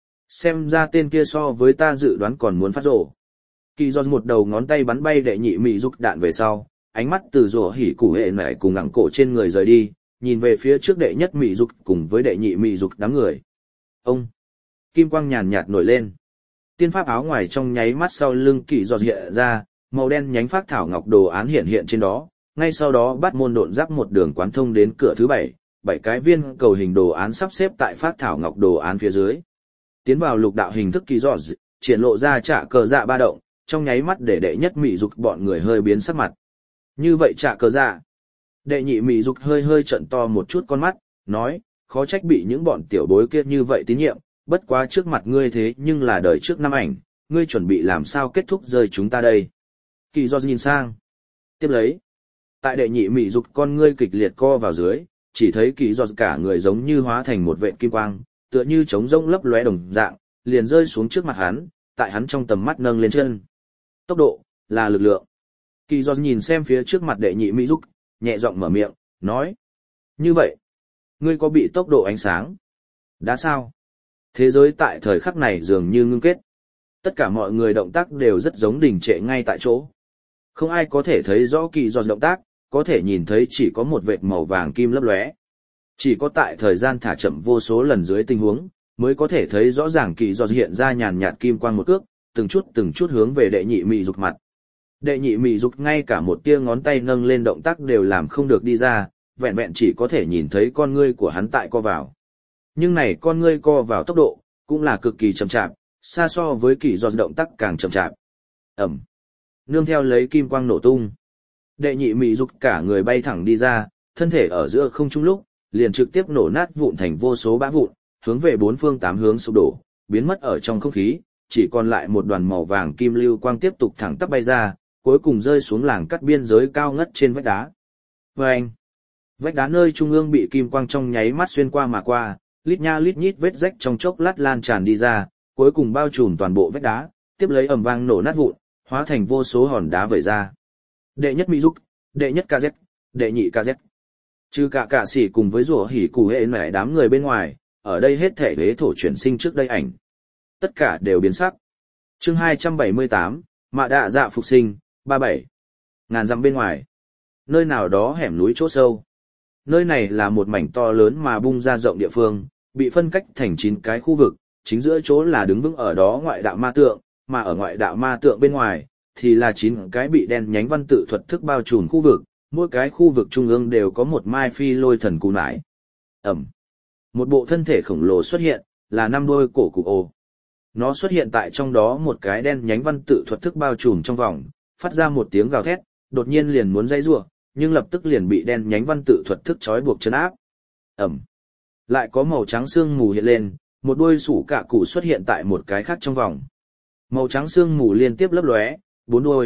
Xem ra tên kia so với ta dự đoán còn muốn phát rổ. Kỳ giọt một đầu ngón tay bắn bay đệ nhị mị dục đạn về sau, ánh mắt từ rổ hỉ củ hệ nảy cùng ngẳng cổ trên người rời đi, nhìn về phía trước đệ nhất mị dục cùng với đệ nhị mị dục đám người. Ông! Kim quang nhàn nhạt nổi lên. Tiên pháp áo ngoài trong nháy mắt sau lưng kỳ giọt hiện ra, màu đen nhánh phác thảo ngọc đồ án hiện hiện trên đó, ngay sau đó bắt môn độn giáp một đường quán thông đến cửa thứ bảy, bảy cái viên cầu hình đồ án sắp xếp tại phác thảo ngọc đồ án phía dưới. Tiến vào lục đạo hình thức kỳ giọt, triển lộ ra trả cờ dạ ba động, trong nháy mắt để đệ nhất mị dục bọn người hơi biến sắc mặt. Như vậy trả cờ dạ. Đệ nhị mị dục hơi hơi trợn to một chút con mắt, nói, khó trách bị những bọn tiểu bối kia như vậy tín nhiệm, bất quá trước mặt ngươi thế nhưng là đời trước năm ảnh, ngươi chuẩn bị làm sao kết thúc rơi chúng ta đây. Kỳ giọt nhìn sang. Tiếp lấy. Tại đệ nhị mị dục con ngươi kịch liệt co vào dưới, chỉ thấy kỳ giọt cả người giống như hóa thành một vệt kim quang, tựa như trống rỗng lấp lóe đồng dạng, liền rơi xuống trước mặt hắn, tại hắn trong tầm mắt nâng lên chân. Tốc độ, là lực lượng. Kỳ giọt nhìn xem phía trước mặt đệ nhị mỹ dục, nhẹ giọng mở miệng, nói. Như vậy, ngươi có bị tốc độ ánh sáng? Đã sao? Thế giới tại thời khắc này dường như ngưng kết. Tất cả mọi người động tác đều rất giống đình trệ ngay tại chỗ. Không ai có thể thấy rõ kỳ giọt động tác, có thể nhìn thấy chỉ có một vệt màu vàng kim lấp lóe. Chỉ có tại thời gian thả chậm vô số lần dưới tình huống, mới có thể thấy rõ ràng kỳ giọt hiện ra nhàn nhạt kim quang một cước, từng chút từng chút hướng về đệ nhị mị dục mặt. Đệ nhị mị dục ngay cả một tia ngón tay nâng lên động tác đều làm không được đi ra, vẹn vẹn chỉ có thể nhìn thấy con ngươi của hắn tại co vào. Nhưng này con ngươi co vào tốc độ, cũng là cực kỳ chậm chạp, xa so với kỳ giọt động tác càng chậm chạp. Ẩm. Nương theo lấy kim quang nổ tung. Đệ nhị mị dục cả người bay thẳng đi ra, thân thể ở giữa không trung lúc, liền trực tiếp nổ nát vụn thành vô số bã vụn, hướng về bốn phương tám hướng sụp đổ, biến mất ở trong không khí, chỉ còn lại một đoàn màu vàng kim lưu quang tiếp tục thẳng tắp bay ra, cuối cùng rơi xuống làng cắt biên giới cao ngất trên vách đá. Vâng! Vách đá nơi trung ương bị kim quang trong nháy mắt xuyên qua mà qua, lít nha lít nhít vết rách trong chốc lát lan tràn đi ra, cuối cùng bao trùm toàn bộ vách đá, tiếp lấy ầm vang nổ nát vụn, hóa thành vô số hòn đá vẩy ra. Đệ nhất mỹ dục, đệ nhất ca dét, đệ nhị ca dét. Trừ cả cả sĩ cùng với rủa hỉ củ hệ mẹ đám người bên ngoài, ở đây hết thể huế thổ chuyển sinh trước đây ảnh. Tất cả đều biến sắc. Chương hai trăm bảy mươi tám, Mạ Đạ Dạ phục sinh, ba bảy. Ngàn dặm bên ngoài. Nơi nào đó hẻm núi chỗ sâu. Nơi này là một mảnh to lớn mà bung ra rộng địa phương, bị phân cách thành chín cái khu vực, chính giữa chỗ là đứng vững ở đó ngoại đạo ma tượng, mà ở ngoại đạo ma tượng bên ngoài, thì là chín cái bị đen nhánh văn tự thuật thức bao trùm khu vực, mỗi cái khu vực trung ương đều có một mai phi lôi thần cù nải. Ẩm. Một bộ thân thể khổng lồ xuất hiện, là năm đôi cổ cụ ô. Nó xuất hiện tại trong đó một cái đen nhánh văn tự thuật thức bao trùm trong vòng, phát ra một tiếng gào thét, đột nhiên liền muốn dây rủa, nhưng lập tức liền bị đen nhánh văn tự thuật thức trói buộc trấn áp. Ẩm. Lại có màu trắng xương mù hiện lên, một đuôi sủ cạ cụ xuất hiện tại một cái khác trong vòng. Màu trắng xương mù liên tiếp lấp lóe, bốn đuôi,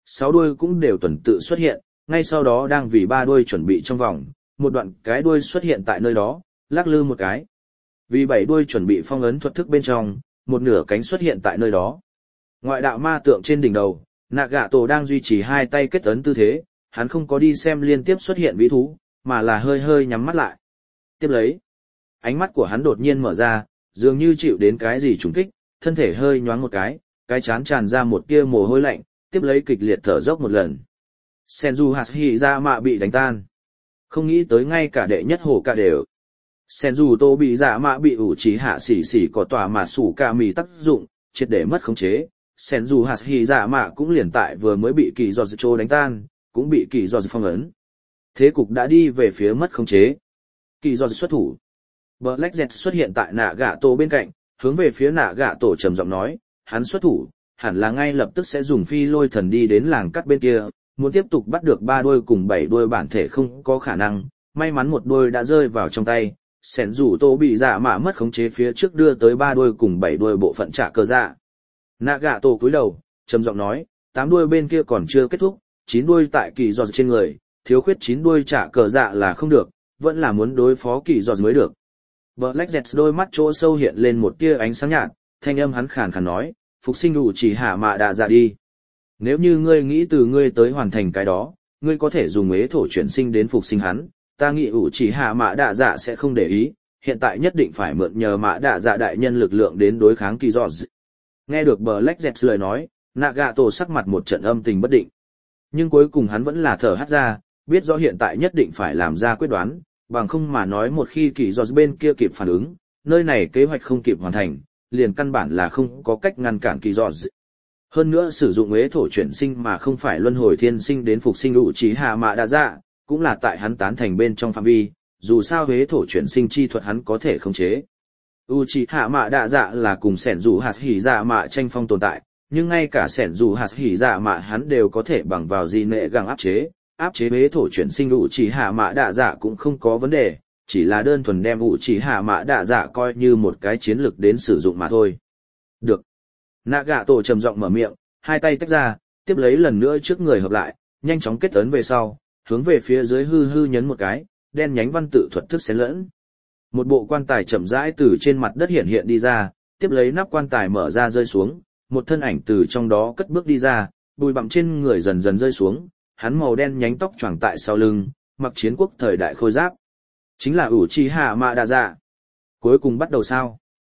sáu đuôi cũng đều tuần tự xuất hiện, ngay sau đó đang vì ba đuôi chuẩn bị trong vòng, một đoạn cái đuôi xuất hiện tại nơi đó, lắc lư một cái. Vì bảy đuôi chuẩn bị phong ấn thuật thức bên trong, một nửa cánh xuất hiện tại nơi đó. Ngoại đạo ma tượng trên đỉnh đầu, Nagato đang duy trì hai tay kết ấn tư thế, hắn không có đi xem liên tiếp xuất hiện vĩ thú, mà là hơi hơi nhắm mắt lại. Tiếp lấy, ánh mắt của hắn đột nhiên mở ra, dường như chịu đến cái gì trùng kích, thân thể hơi nhoáng một cái, cái chán tràn ra một tia mồ hôi lạnh, tiếp lấy kịch liệt thở dốc một lần. Senju Hashirama bị đánh tan. Không nghĩ tới ngay cả đệ nhất hồ cả đều. Senju Tô bị dạ mạ bị ủ trí hạ xỉ xỉ có tòa mà sủ ca mì tác dụng, triệt để mất khống chế. Senju Hashirama cũng liền tại vừa mới bị kỳ giọt trô đánh tan, cũng bị kỳ giọt phong ấn. Thế cục đã đi về phía mất khống chế. Kỳ giọt xuất thủ. Black Jet xuất hiện tại nạ gạ tổ bên cạnh, hướng về phía nạ gạ tổ trầm giọng nói, hắn xuất thủ, hẳn là ngay lập tức sẽ dùng phi lôi thần đi đến làng cắt bên kia, muốn tiếp tục bắt được ba đuôi cùng bảy đuôi bản thể không có khả năng, may mắn một đuôi đã rơi vào trong tay, sẻn rủ tô bị dạ mạ mất khống chế phía trước đưa tới ba đuôi cùng bảy đuôi bộ phận trả cơ dạ. Nạ gạ tổ cúi đầu, trầm giọng nói, tám đuôi bên kia còn chưa kết thúc, chín đuôi tại kỳ giọt trên người, thiếu khuyết chín đuôi trả cờ dạ là không được, vẫn là muốn đối phó kỳ giọt mới được. Black Jet đôi mắt chỗ sâu hiện lên một tia ánh sáng nhạt, thanh âm hắn khàn khàn nói, phục sinh đủ chỉ hạ mạ đạ dạ đi. Nếu như ngươi nghĩ từ ngươi tới hoàn thành cái đó, ngươi có thể dùng ế thổ chuyển sinh đến phục sinh hắn, ta nghĩ ủ chỉ hạ mạ đạ dạ sẽ không để ý, hiện tại nhất định phải mượn nhờ mạ đạ dạ đại nhân lực lượng đến đối kháng kỳ giọt. Nghe được Black Jet lời nói, Nagato sắc mặt một trận âm tình bất định. Nhưng cuối cùng hắn vẫn là thở hắt ra, biết rõ hiện tại nhất định phải làm ra quyết đoán, bằng không mà nói một khi kỳ giọt bên kia kịp phản ứng, nơi này kế hoạch không kịp hoàn thành, liền căn bản là không có cách ngăn cản kỳ giọt. Hơn nữa sử dụng ế thổ chuyển sinh mà không phải luân hồi thiên sinh đến phục sinh ủ trí hạ mạ đạ dạ, cũng là tại hắn tán thành bên trong phạm vi, dù sao ế thổ chuyển sinh chi thuật hắn có thể khống chế. Uchiha Mạ Đạ Dạ là cùng sẻn dù hạt hỉ dạ mạ tranh phong tồn tại, nhưng ngay cả sẻn dù hạt hỉ dạ mạ hắn đều có thể bằng vào di nệ găng áp chế, áp chế bế thổ chuyển sinh Uchiha Mạ Đạ Dạ cũng không có vấn đề, chỉ là đơn thuần đem Uchiha Mạ Đạ Dạ coi như một cái chiến lược đến sử dụng mà thôi. Được. Nagato trầm giọng mở miệng, hai tay tách ra, tiếp lấy lần nữa trước người hợp lại, nhanh chóng kết ấn về sau, hướng về phía dưới hư hư nhấn một cái, đen nhánh văn tự thuật thức xen lẫn. Một bộ quan tài chậm rãi từ trên mặt đất hiện hiện đi ra, tiếp lấy nắp quan tài mở ra rơi xuống, một thân ảnh từ trong đó cất bước đi ra, bụi bặm trên người dần dần rơi xuống, hắn màu đen nhánh tóc choàng tại sau lưng, mặc chiến quốc thời đại khôi giáp. Chính là Uchiha Mạ Đạ Dạ. Cuối cùng bắt đầu sao?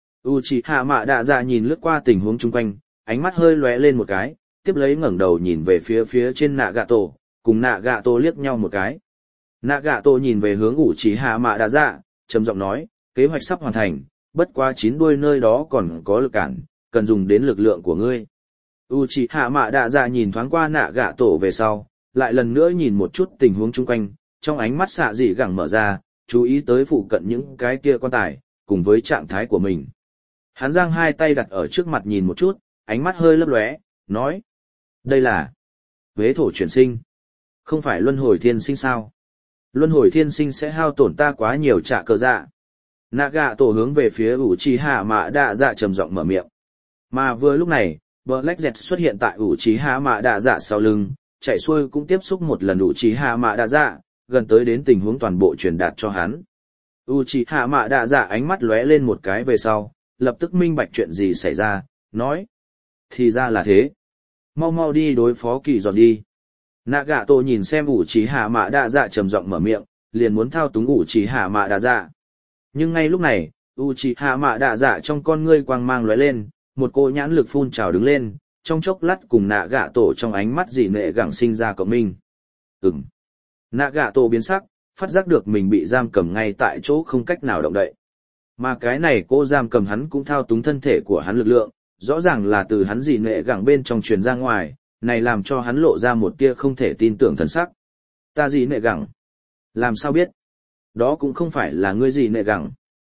Uchiha Mạ Đạ Dạ nhìn lướt qua tình huống chung quanh, ánh mắt hơi lóe lên một cái, tiếp lấy ngẩng đầu nhìn về phía phía trên Nagato, cùng Nagato liếc nhau một cái. Nagato nhìn về hướng Uchiha Mạ Đạ Dạ, trầm giọng nói, kế hoạch sắp hoàn thành, bất quá chín đuôi nơi đó còn có lực cản, cần dùng đến lực lượng của ngươi. Uchiha Mạ Đạ Dạ nhìn thoáng qua Nagato về sau, lại lần nữa nhìn một chút tình huống chung quanh, trong ánh mắt xạ dị gẳng mở ra, chú ý tới phụ cận những cái kia quan tài, cùng với trạng thái của mình. Hắn giang hai tay đặt ở trước mặt nhìn một chút, ánh mắt hơi lấp lóe, nói, đây là vế thổ chuyển sinh, không phải luân hồi thiên sinh sao? Luân hồi thiên sinh sẽ hao tổn ta quá nhiều trả cờ dạ. Nagato hướng về phía Uchiha Mạ Đạ Dạ trầm giọng mở miệng. Mà vừa lúc này, Black Jet xuất hiện tại Uchiha Mạ Đạ Dạ sau lưng, chạy xuôi cũng tiếp xúc một lần Uchiha Mạ Đạ Dạ, gần tới đến tình huống toàn bộ truyền đạt cho hắn. Uchiha Mạ Đạ Dạ ánh mắt lóe lên một cái về sau, lập tức minh bạch chuyện gì xảy ra, nói. Thì ra là thế. Mau mau đi đối phó kỳ giọt đi. Nagato nhìn xem Uchiha Mạ Đạ Dạ trầm giọng mở miệng, liền muốn thao túng Uchiha Mạ Đạ Dạ. Nhưng ngay lúc này, Uchiha Mạ Đạ Dạ trong con ngươi quang mang lóe lên, một cỗ nhãn lực phun trào đứng lên, trong chốc lát cùng Nagato trong ánh mắt dị nệ gẳng sinh ra cộng minh. Ừm. Nagato biến sắc, phát giác được mình bị giam cầm ngay tại chỗ không cách nào động đậy. Mà cái này cô giam cầm hắn cũng thao túng thân thể của hắn lực lượng, rõ ràng là từ hắn dị nệ gẳng bên trong truyền ra ngoài, này làm cho hắn lộ ra một tia không thể tin tưởng thần sắc. Ta dị nệ gẳng? Làm sao biết? Đó cũng không phải là ngươi dị nệ gẳng.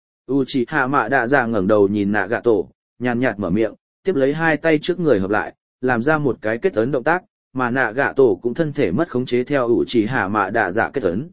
Uchiha Mạ Đạ Dạ ngẩng đầu nhìn Nagato, nhàn nhạt mở miệng, tiếp lấy hai tay trước người hợp lại, làm ra một cái kết ấn động tác, mà Nagato cũng thân thể mất khống chế theo Uchiha Mạ Đạ Dạ kết ấn.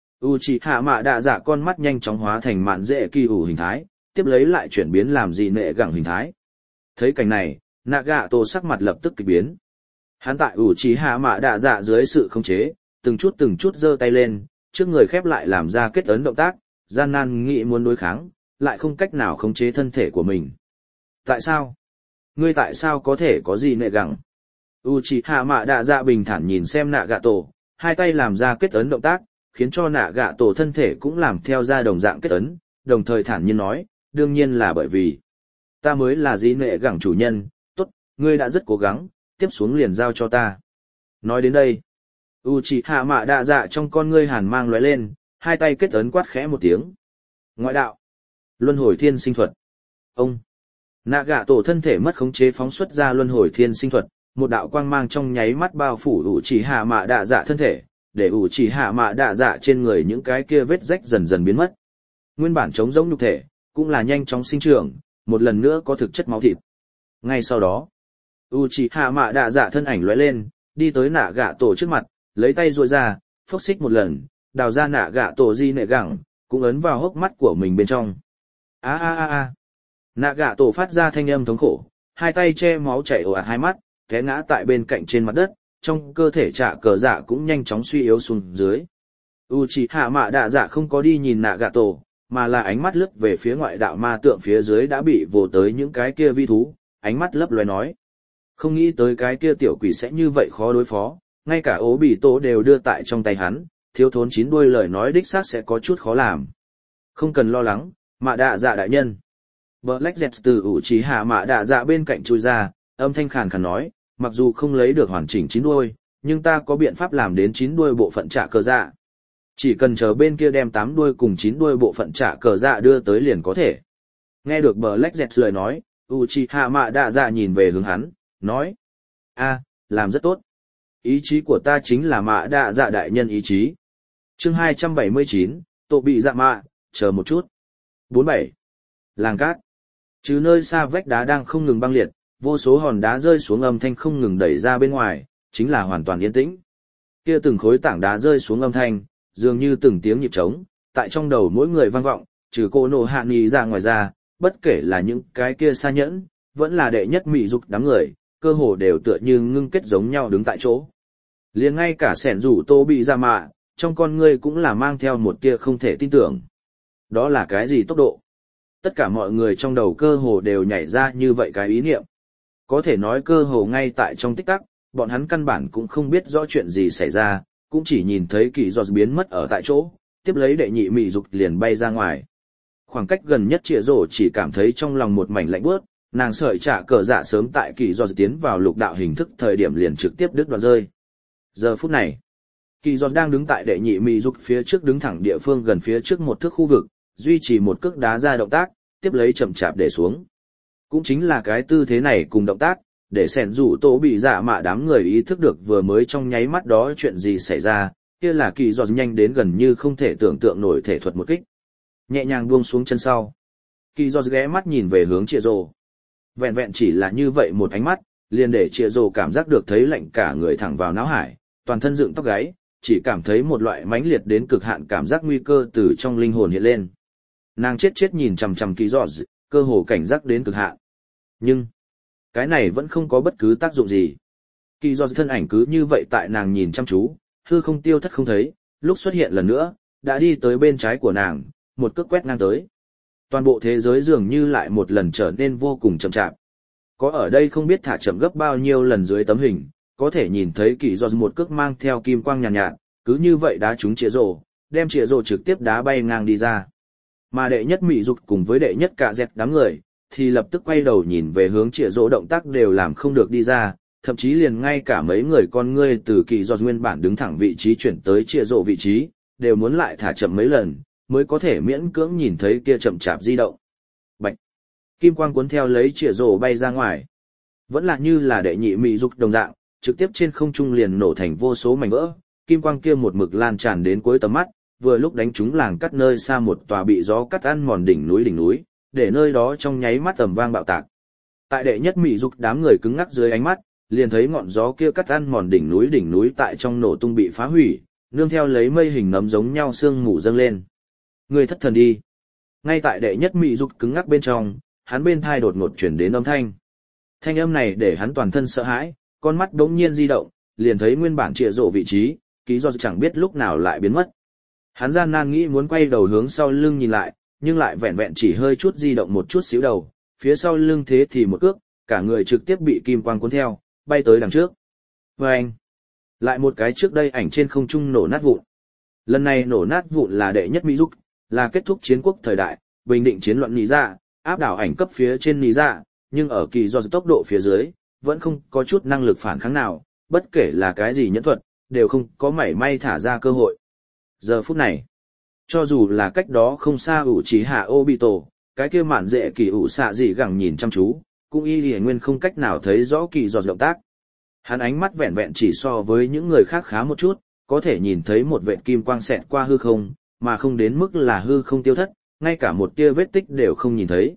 Uchiha Mạ Đạ Dạ con mắt nhanh chóng hóa thành mạn dễ kỳ ủ hình thái, tiếp lấy lại chuyển biến làm dị nệ gẳng hình thái. Thấy cảnh này, Nagato sắc mặt lập tức kỳ biến. Hắn tại ủ trí hạ mạ đạ dạ dưới sự khống chế, từng chút từng chút giơ tay lên, trước người khép lại làm ra kết ấn động tác, gian nan nghĩ muốn đối kháng, lại không cách nào khống chế thân thể của mình. Tại sao? Ngươi tại sao có thể có gì nệ gẳng? Uchiha Mạ Đạ Dạ bình thản nhìn xem nạ gạ tổ, hai tay làm ra kết ấn động tác, khiến cho nạ gạ tổ thân thể cũng làm theo ra đồng dạng kết ấn, đồng thời thản nhiên nói, đương nhiên là bởi vì ta mới là gì nệ gẳng chủ nhân, tốt, ngươi đã rất cố gắng, tiếp xuống liền giao cho ta. Nói đến đây, Uchiha Mạ Đạ Dạ trong con ngươi hàn mang lóe lên, hai tay kết ấn quát khẽ một tiếng. Ngoại đạo, luân hồi thiên sinh thuật. Ông, nạ gạ tổ thân thể mất khống chế phóng xuất ra luân hồi thiên sinh thuật, một đạo quang mang trong nháy mắt bao phủ Uchiha Mạ Đạ Dạ thân thể, để Uchiha Mạ Đạ Dạ trên người những cái kia vết rách dần dần biến mất. Nguyên bản trống rỗng nhục thể, cũng là nhanh chóng sinh trưởng, một lần nữa có thực chất máu thịt. Ngay sau đó, Uchiha Mạ Đạ Dạ thân ảnh lóe lên, đi tới nạ gạ tổ trước mặt, lấy tay duỗi ra, phốc xích một lần, đào ra nạ gạ tổ di nệ gẳng, cũng ấn vào hốc mắt của mình bên trong. A a a a. Nạ gạ tổ phát ra thanh âm thống khổ, hai tay che máu chảy ồ ạt hai mắt, té ngã tại bên cạnh trên mặt đất, trong cơ thể trả cờ dạ cũng nhanh chóng suy yếu xuống dưới. Uchiha Mạ Đạ Dạ không có đi nhìn nạ gạ tổ, mà là ánh mắt lướt về phía ngoại đạo ma tượng phía dưới đã bị vồ tới những cái kia vi thú, ánh mắt lấp loé nói. Không nghĩ tới cái kia tiểu quỷ sẽ như vậy khó đối phó, ngay cả ố bị tổ đều đưa tại trong tay hắn, thiếu thốn chín đuôi lời nói đích xác sẽ có chút khó làm. Không cần lo lắng, Mạ Đạ Dạ đại nhân. Black Jet từ Uchiha Mạ Đạ Dạ bên cạnh chui ra, âm thanh khàn khàn nói, mặc dù không lấy được hoàn chỉnh chín đuôi, nhưng ta có biện pháp làm đến chín đuôi bộ phận trả cờ dạ. Chỉ cần chờ bên kia đem tám đuôi cùng chín đuôi bộ phận trả cờ dạ đưa tới liền có thể. Nghe được Black Jet lời nói, Uchiha Mạ Đạ Dạ nhìn về hướng hắn, nói. A, làm rất tốt. Ý chí của ta chính là Mạ Đạ Dạ đại nhân ý chí. Chương hai trăm bảy mươi chín, Tổ bị dạ mạ, chờ một chút. bốn mươi bảy. Làng cát. Chứ nơi xa vách đá đang không ngừng băng liệt, vô số hòn đá rơi xuống âm thanh không ngừng đẩy ra bên ngoài, chính là hoàn toàn yên tĩnh. Kia từng khối tảng đá rơi xuống âm thanh, dường như từng tiếng nhịp trống, tại trong đầu mỗi người vang vọng, trừ cô nổ hạ nghi ra ngoài ra, bất kể là những cái kia xa nhẫn, vẫn là đệ nhất mị dục đám người, cơ hồ đều tựa như ngưng kết giống nhau đứng tại chỗ. Liền ngay cả sẻn rủ tô bị ra mạ, trong con ngươi cũng là mang theo một tia không thể tin tưởng. Đó là cái gì tốc độ? Tất cả mọi người trong đầu cơ hồ đều nhảy ra như vậy cái ý niệm. Có thể nói cơ hồ ngay tại trong tích tắc, bọn hắn căn bản cũng không biết rõ chuyện gì xảy ra, cũng chỉ nhìn thấy kỳ giọt biến mất ở tại chỗ, tiếp lấy đệ nhị mị dục liền bay ra ngoài. Khoảng cách gần nhất Trịa Rổ chỉ cảm thấy trong lòng một mảnh lạnh buốt, nàng sợi trả cờ dạ sớm tại kỳ giọt tiến vào lục đạo hình thức thời điểm liền trực tiếp đứt đoạn rơi. Giờ phút này, kỳ giọt đang đứng tại đệ nhị mị dục phía trước đứng thẳng địa phương gần phía trước một thước khu vực, duy trì một cước đá ra động tác, tiếp lấy chậm chạp để xuống. Cũng chính là cái tư thế này cùng động tác, để sẻn rủ tổ bị dạ mạ đám người ý thức được vừa mới trong nháy mắt đó chuyện gì xảy ra, kia là kỳ giọt nhanh đến gần như không thể tưởng tượng nổi thể thuật một kích. Nhẹ nhàng buông xuống chân sau. Kỳ giọt ghé mắt nhìn về hướng Trịa Rổ. Vẹn vẹn chỉ là như vậy một ánh mắt, liền để Trịa Rổ cảm giác được thấy lạnh cả người thẳng vào não hải, toàn thân dựng tóc gáy, chỉ cảm thấy một loại mãnh liệt đến cực hạn cảm giác nguy cơ từ trong linh hồn hiện lên. Nàng chết chết nhìn chằm chằm Kỳ giọt, cơ hồ cảnh giác đến cực hạn. Nhưng, cái này vẫn không có bất cứ tác dụng gì. Kỳ giọt thân ảnh cứ như vậy tại nàng nhìn chăm chú, hư không tiêu thất không thấy, lúc xuất hiện lần nữa, đã đi tới bên trái của nàng, một cước quét ngang tới. Toàn bộ thế giới dường như lại một lần trở nên vô cùng chậm chạp. Có ở đây không biết thả chậm gấp bao nhiêu lần dưới tấm hình, có thể nhìn thấy Kỳ giọt một cước mang theo kim quang nhàn nhạt, nhạt, cứ như vậy đá trúng Trịa Rổ, đem Trịa Rổ trực tiếp đá bay ngang đi ra. Mà đệ nhất mị dục cùng với đệ nhất cả dẹt đám người, thì lập tức quay đầu nhìn về hướng Trịa Rổ động tác đều làm không được đi ra, thậm chí liền ngay cả mấy người con ngươi từ Kỳ giọt nguyên bản đứng thẳng vị trí chuyển tới Trịa Rổ vị trí, đều muốn lại thả chậm mấy lần, mới có thể miễn cưỡng nhìn thấy kia chậm chạp di động. Bạch! Kim quang cuốn theo lấy Trịa Rổ bay ra ngoài. Vẫn là như là đệ nhị mị dục đồng dạng, trực tiếp trên không trung liền nổ thành vô số mảnh vỡ, kim quang kia một mực lan tràn đến cuối tầm mắt, vừa lúc đánh trúng làng cắt nơi xa một tòa bị gió cắt ăn mòn đỉnh núi đỉnh núi, để nơi đó trong nháy mắt tầm vang bạo tạc. Tại đệ nhất mị dục đám người cứng ngắc dưới ánh mắt, liền thấy ngọn gió kia cắt ăn mòn đỉnh núi đỉnh núi tại trong nổ tung bị phá hủy, nương theo lấy mây hình nấm giống nhau sương mù dâng lên. Người thất thần đi. Ngay tại đệ nhất mị dục cứng ngắc bên trong, hắn bên thai đột ngột chuyển đến âm thanh. Thanh âm này để hắn toàn thân sợ hãi, con mắt đống nhiên di động, liền thấy nguyên bản trịa rổ vị trí, kỳ do chẳng biết lúc nào lại biến mất. Hắn gian nan nghĩ muốn quay đầu hướng sau lưng nhìn lại, nhưng lại vẹn vẹn chỉ hơi chút di động một chút xíu đầu, phía sau lưng thế thì một cước, cả người trực tiếp bị kim quang cuốn theo, bay tới đằng trước. Vâng! Lại một cái trước đây ảnh trên không trung nổ nát vụn. Lần này nổ nát vụn là đệ nhất Mỹ Dục, là kết thúc chiến quốc thời đại, bình định chiến loạn Nị Dạ, áp đảo ảnh cấp phía trên Nị Dạ, nhưng ở kỳ do tốc độ phía dưới, vẫn không có chút năng lực phản kháng nào, bất kể là cái gì nhẫn thuật, đều không có mảy may thả ra cơ hội. Giờ phút này, cho dù là cách đó không xa ủ trí hạ Obito, cái kia mạn dễ kỳ ủ xạ gì gẳng nhìn chăm chú, cũng y lì nguyên không cách nào thấy rõ kỳ do động tác. Hắn ánh mắt vẹn vẹn chỉ so với những người khác khá một chút, có thể nhìn thấy một vệt kim quang xẹt qua hư không, mà không đến mức là hư không tiêu thất, ngay cả một tia vết tích đều không nhìn thấy.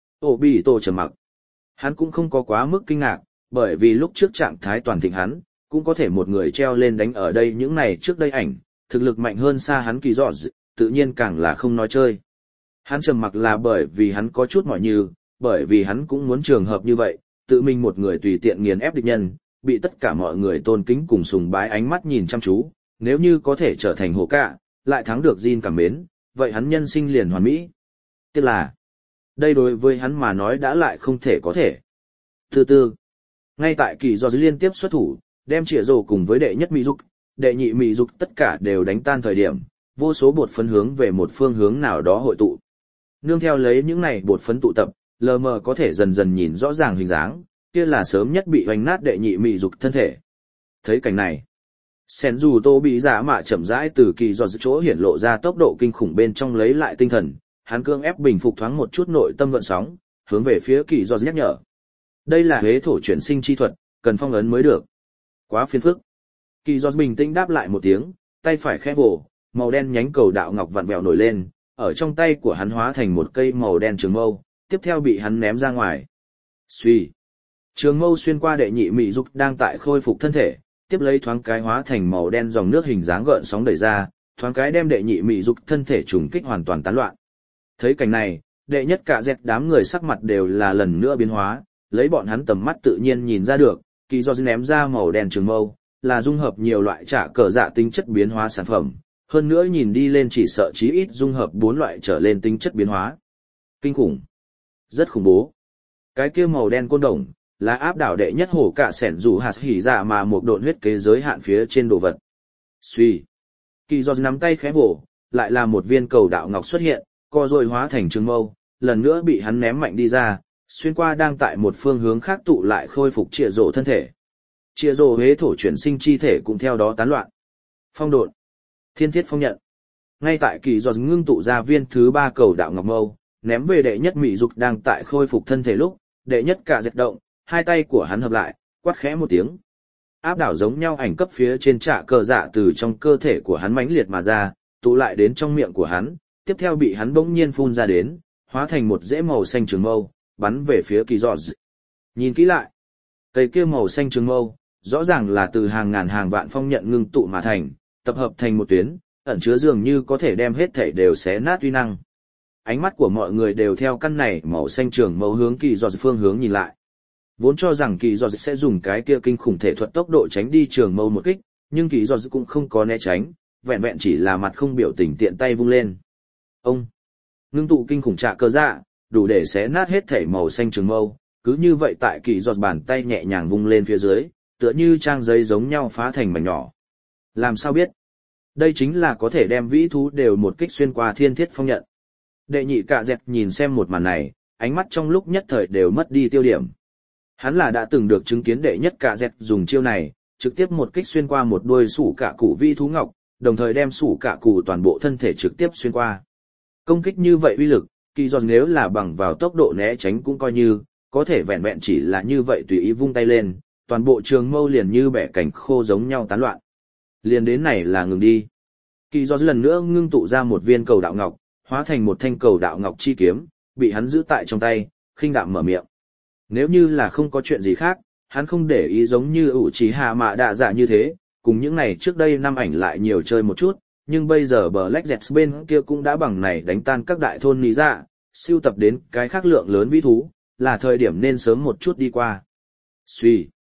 Obito trầm mặc. Hắn cũng không có quá mức kinh ngạc, bởi vì lúc trước trạng thái toàn thịnh hắn, cũng có thể một người treo lên đánh ở đây những này trước đây ảnh, thực lực mạnh hơn xa hắn kỳ dọ, tự nhiên càng là không nói chơi. Hắn trầm mặc là bởi vì hắn có chút mỏi như, bởi vì hắn cũng muốn trường hợp như vậy, tự mình một người tùy tiện nghiền ép địch nhân, bị tất cả mọi người tôn kính cùng sùng bái ánh mắt nhìn chăm chú, nếu như có thể trở thành hổ cả, lại thắng được Jin cảm mến, vậy hắn nhân sinh liền hoàn mỹ. Tiếc là, đây đối với hắn mà nói đã lại không thể có thể. Từ từ, ngay tại kỳ do liên tiếp xuất thủ, đem chĩa rồ cùng với đệ nhất Mỹ Dục, đệ nhị Mỹ Dục tất cả đều đánh tan thời điểm, vô số bột phấn hướng về một phương hướng nào đó hội tụ. Nương theo lấy những này bột phấn tụ tập, lờ mờ có thể dần dần nhìn rõ ràng hình dáng, kia là sớm nhất bị hoành nát đệ nhị Mỹ Dục thân thể. Thấy cảnh này, Sen dù tô bị giả mạ chậm rãi từ kỳ do chỗ hiển lộ ra tốc độ kinh khủng bên trong lấy lại tinh thần, hắn cương ép bình phục thoáng một chút nội tâm gợn sóng, hướng về phía kỳ do nhắc nhở. Đây là huế thổ chuyển sinh chi thuật, cần phong ấn mới được. Quá phiền phức. Kỳ do bình tĩnh đáp lại một tiếng, tay phải khẽ vồ, màu đen nhánh cầu đạo ngọc vặn vẹo nổi lên, ở trong tay của hắn hóa thành một cây màu đen trường mâu, tiếp theo bị hắn ném ra ngoài. Xuy. Trường mâu xuyên qua đệ nhị Mỹ Dục đang tại khôi phục thân thể, tiếp lấy thoáng cái hóa thành màu đen dòng nước hình dáng gợn sóng đẩy ra, thoáng cái đem đệ nhị Mỹ Dục thân thể trùng kích hoàn toàn tán loạn. Thấy cảnh này, đệ nhất cả dẹt đám người sắc mặt đều là lần nữa biến hóa, lấy bọn hắn tầm mắt tự nhiên nhìn ra được, kỳ do ném ra màu đen trường mâu, là dung hợp nhiều loại trả cờ dạ tính chất biến hóa sản phẩm, hơn nữa nhìn đi lên chỉ sợ chí ít dung hợp bốn loại trở lên tính chất biến hóa. Kinh khủng. Rất khủng bố. Cái kia màu đen côn đồng, là áp đảo đệ nhất hổ cả sẻn dù hạt hỉ dạ mà một độn huyết kế giới hạn phía trên đồ vật. Suy. Kỳ do nắm tay khẽ vỗ, lại là một viên cầu đạo ngọc xuất hiện, co rồi hóa thành trường mâu, lần nữa bị hắn ném mạnh đi ra, xuyên qua đang tại một phương hướng khác tụ lại khôi phục trịa rổ thân thể. Trịa rổ huế thổ chuyển sinh chi thể cũng theo đó tán loạn. Phong độn. Thiên thiết phong nhận. Ngay tại kỳ do ngưng tụ ra viên thứ ba cầu đạo ngọc mâu, ném về đệ nhất Mỹ Dục đang tại khôi phục thân thể lúc, đệ nhất cả dệt động, hai tay của hắn hợp lại, quát khẽ một tiếng. Áp đảo giống nhau ảnh cấp phía trên trả cờ dạ từ trong cơ thể của hắn mãnh liệt mà ra, tụ lại đến trong miệng của hắn, tiếp theo bị hắn bỗng nhiên phun ra đến, hóa thành một rễ màu xanh trường mâu, bắn về phía kỳ giọt. Nhìn kỹ lại, cây kia màu xanh trường mâu, rõ ràng là từ hàng ngàn hàng vạn phong nhận ngưng tụ mà thành, tập hợp thành một tuyến, ẩn chứa dường như có thể đem hết thảy đều xé nát uy năng. Ánh mắt của mọi người đều theo căn này màu xanh trường mâu hướng kỳ giọt phương hướng nhìn lại. Vốn cho rằng kỳ giọt sẽ dùng cái kia kinh khủng thể thuật tốc độ tránh đi trường mâu một kích, nhưng kỳ giọt cũng không có né tránh, vẹn vẹn chỉ là mặt không biểu tình tiện tay vung lên. Ông ngưng tụ kinh khủng trạ cơ dạ, đủ để xé nát hết thảy màu xanh trường mâu, cứ như vậy tại kỳ giọt bàn tay nhẹ nhàng vung lên phía dưới, tựa như trang giấy giống nhau phá thành mảnh nhỏ. Làm sao biết? Đây chính là có thể đem vĩ thú đều một kích xuyên qua thiên thiết phong nhận. Đệ nhị cạ dẹt nhìn xem một màn này, ánh mắt trong lúc nhất thời đều mất đi tiêu điểm. Hắn là đã từng được chứng kiến đệ nhất cạ dẹt dùng chiêu này, trực tiếp một kích xuyên qua một đuôi sủ cạ cụ vĩ thú ngọc, đồng thời đem sủ cạ cụ toàn bộ thân thể trực tiếp xuyên qua. Công kích như vậy uy lực, kỳ giọt nếu là bằng vào tốc độ né tránh cũng coi như, có thể vẹn vẹn chỉ là như vậy tùy ý vung tay lên, toàn bộ trường mâu liền như bẻ cảnh khô giống nhau tán loạn. Liền đến này là ngừng đi. Kỳ giọt lần nữa ngưng tụ ra một viên cầu đạo ngọc, hóa thành một thanh cầu đạo ngọc chi kiếm, bị hắn giữ tại trong tay, khinh đạm mở miệng. Nếu như là không có chuyện gì khác, hắn không để ý giống như ủ trí hạ mạ đạ dạ như thế, cùng những này trước đây năm ảnh lại nhiều chơi một chút, nhưng bây giờ Black Jets bên kia cũng đã bằng này đánh tan các đại thôn lý dạ, siêu tập đến cái khác lượng lớn vĩ thú, là thời điểm nên sớm một chút đi qua. Suy.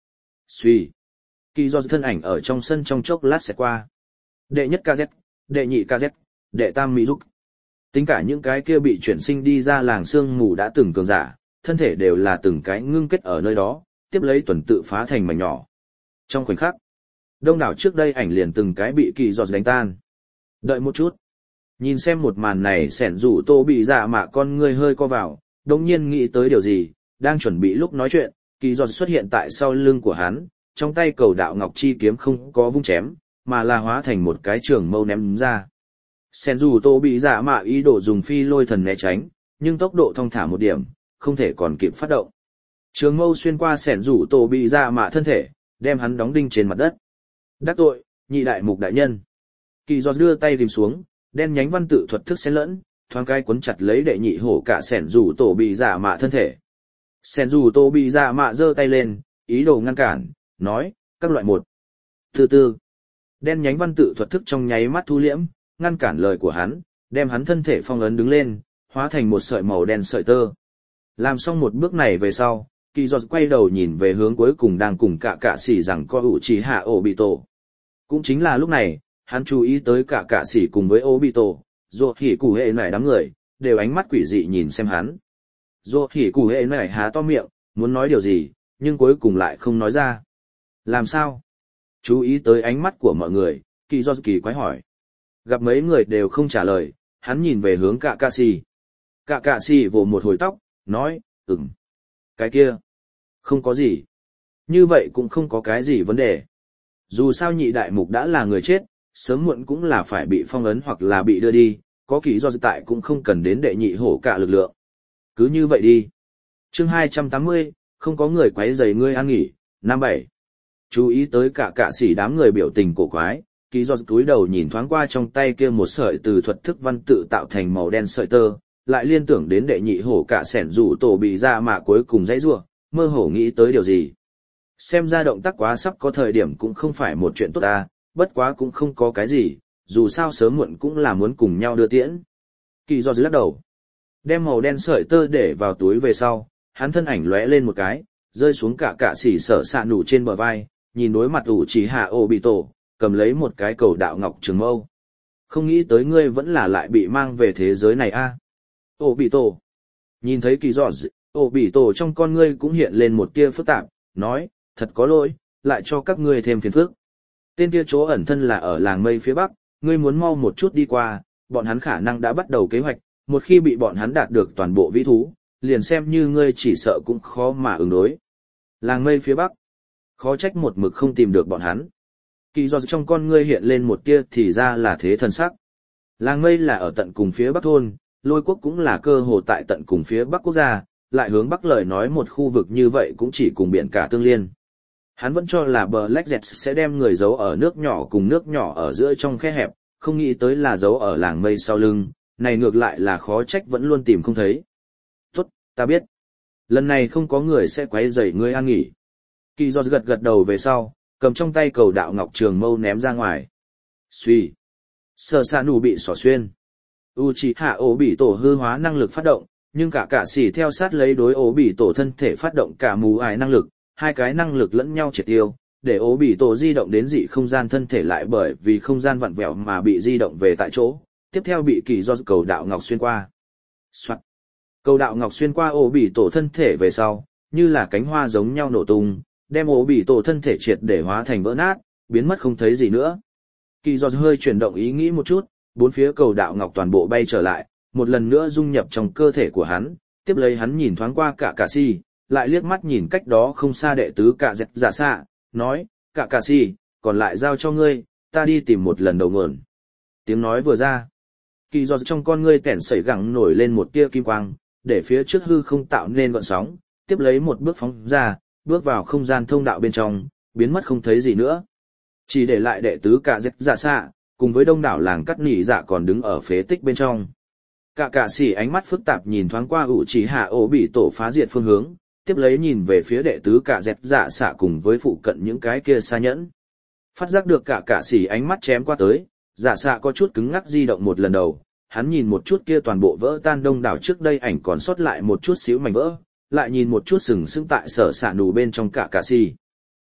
Suy. Kỳ do thân ảnh ở trong sân trong chốc lát sẽ qua. Đệ nhất ca dét, đệ nhị ca dét, đệ tam mỹ giúp. Tính cả những cái kia bị chuyển sinh đi ra làng sương mù đã từng cường giả, thân thể đều là từng cái ngưng kết ở nơi đó, tiếp lấy tuần tự phá thành mảnh nhỏ. Trong khoảnh khắc, đông đảo trước đây ảnh liền từng cái bị kỳ giọt đánh tan. Đợi một chút. Nhìn xem một màn này sẻn rủ tô bị dạ mạ con người hơi co vào, đồng nhiên nghĩ tới điều gì, đang chuẩn bị lúc nói chuyện, kỳ giọt xuất hiện tại sau lưng của hắn, trong tay cầu đạo ngọc chi kiếm không có vung chém, mà là hóa thành một cái trường mâu ném ra. Sẻn rủ tô bị dạ mạ ý đồ dùng phi lôi thần né tránh, nhưng tốc độ thong thả một điểm, không thể còn kịp phát động. Trường mâu xuyên qua sẻn rủ tô bị dạ mạ thân thể, đem hắn đóng đinh trên mặt đất. Đắc tội, nhị đại mục đại nhân. Kỳ giọt đưa tay tìm xuống, đen nhánh văn tự thuật thức xen lẫn, thoáng cái cuốn chặt lấy đệ nhị hổ cả sẻn rủ tổ bị dạ mạ thân thể. Sẻn rủ tổ bị dạ mạ giơ tay lên, ý đồ ngăn cản, nói, các loại một. Từ từ, đen nhánh văn tự thuật thức trong nháy mắt thu liễm, ngăn cản lời của hắn, đem hắn thân thể phong ấn đứng lên, hóa thành một sợi màu đen sợi tơ. Làm xong một bước này về sau, kỳ giọt quay đầu nhìn về hướng cuối cùng đang cùng cả cả sỉ rằng có ủ chỉ hạ ổ bị tổ. Cũng chính là lúc này, hắn chú ý tới cả cả sỉ cùng với ổ bị tổ, rồi hỉ cụ hệ nảy đám người, đều ánh mắt quỷ dị nhìn xem hắn. Rồi hỉ cụ hệ nảy há to miệng, muốn nói điều gì, nhưng cuối cùng lại không nói ra. Làm sao? Chú ý tới ánh mắt của mọi người, kỳ giọt kỳ quái hỏi. Gặp mấy người đều không trả lời, hắn nhìn về hướng cả cả sỉ. Cả cả sỉ vồ một hồi tóc, nói, ừm. Cái kia, không có gì. Như vậy cũng không có cái gì vấn đề. Dù sao nhị đại mục đã là người chết, sớm muộn cũng là phải bị phong ấn hoặc là bị đưa đi, có kỳ do tại cũng không cần đến đệ nhị hổ cả lực lượng. Cứ như vậy đi. Chương hai trăm tám mươi, không có người quấy rầy ngươi ăn nghỉ, năm bảy. Chú ý tới cả cả sỉ đám người biểu tình cổ quái, kỳ do túi đầu nhìn thoáng qua trong tay kia một sợi từ thuật thức văn tự tạo thành màu đen sợi tơ, lại liên tưởng đến đệ nhị hổ cả sẻn rủ tổ bị ra mà cuối cùng dãy rủa, mơ hồ nghĩ tới điều gì. Xem ra động tác quá sắp có thời điểm cũng không phải một chuyện tốt ta, bất quá cũng không có cái gì, dù sao sớm muộn cũng là muốn cùng nhau đưa tiễn. Kỳ do dưới lắc đầu, đem màu đen sợi tơ để vào túi về sau, hắn thân ảnh lóe lên một cái, rơi xuống cả cả xỉ sở sạ nủ trên bờ vai, nhìn đối mặt ủ chỉ hạ ô bị tổ, cầm lấy một cái cầu đạo ngọc trường mâu. Không nghĩ tới ngươi vẫn là lại bị mang về thế giới này a. Ô bị tổ. Nhìn thấy kỳ giọt, ô bị tổ trong con ngươi cũng hiện lên một tia phức tạp, nói, thật có lỗi, lại cho các ngươi thêm phiền phức. Tên kia chỗ ẩn thân là ở làng mây phía bắc, ngươi muốn mau một chút đi qua, bọn hắn khả năng đã bắt đầu kế hoạch, một khi bị bọn hắn đạt được toàn bộ vĩ thú, liền xem như ngươi chỉ sợ cũng khó mà ứng đối. Làng mây phía bắc, khó trách một mực không tìm được bọn hắn. Kỳ giọt trong con ngươi hiện lên một tia thì ra là thế thần sắc. Làng mây là ở tận cùng phía bắc thôn, lôi quốc cũng là cơ hồ tại tận cùng phía bắc quốc gia, lại hướng bắc lời nói một khu vực như vậy cũng chỉ cùng biển cả tương liên. Hắn vẫn cho là Black Jet sẽ đem người giấu ở nước nhỏ cùng nước nhỏ ở giữa trong khe hẹp, không nghĩ tới là giấu ở làng mây sau lưng, này ngược lại là khó trách vẫn luôn tìm không thấy. Tốt, ta biết. Lần này không có người sẽ quấy rầy ngươi an nghỉ. Kỳ giọt gật gật đầu về sau, cầm trong tay cầu đạo ngọc trường mâu ném ra ngoài. Suy. Sở sạ nụ bị xỏ xuyên. Uchiha ổ bị tổ hư hóa năng lực phát động, nhưng cả cả xỉ theo sát lấy đối ổ bị tổ thân thể phát động cả mù ải năng lực, hai cái năng lực lẫn nhau triệt tiêu, để ổ bị tổ di động đến dị không gian thân thể lại bởi vì không gian vặn vẹo mà bị di động về tại chỗ, tiếp theo bị kỳ do cầu đạo ngọc xuyên qua. Soạn. Cầu đạo ngọc xuyên qua ổ bị tổ thân thể về sau, như là cánh hoa giống nhau nổ tung, đem ổ bị tổ thân thể triệt để hóa thành vỡ nát, biến mất không thấy gì nữa. Kỳ do hơi chuyển động ý nghĩ một chút, bốn phía cầu đạo ngọc toàn bộ bay trở lại, một lần nữa dung nhập trong cơ thể của hắn, tiếp lấy hắn nhìn thoáng qua cả cà si, lại liếc mắt nhìn cách đó không xa đệ tứ cả dẹt giả xạ, nói, cả cà si, còn lại giao cho ngươi, ta đi tìm một lần đầu nguồn. Tiếng nói vừa ra, kỳ giọt trong con ngươi tẻn sẩy gẳng nổi lên một tia kim quang, để phía trước hư không tạo nên gợn sóng, tiếp lấy một bước phóng ra, bước vào không gian thông đạo bên trong, biến mất không thấy gì nữa. Chỉ để lại đệ tứ cả dẹt giả xạ, cùng với đông đảo làng cắt nỉ dạ còn đứng ở phế tích bên trong. Cả cả xỉ ánh mắt phức tạp nhìn thoáng qua ủ chỉ hạ ổ bị tổ phá diệt phương hướng, tiếp lấy nhìn về phía đệ tứ cả dẹt dạ xạ cùng với phụ cận những cái kia xa nhẫn. Phát giác được cả cả xỉ ánh mắt chém qua tới, dạ xạ có chút cứng ngắc di động một lần đầu, hắn nhìn một chút kia toàn bộ vỡ tan đông đảo trước đây ảnh còn sót lại một chút xíu mảnh vỡ, lại nhìn một chút sừng sững tại sở xạ nù bên trong cả cả xỉ.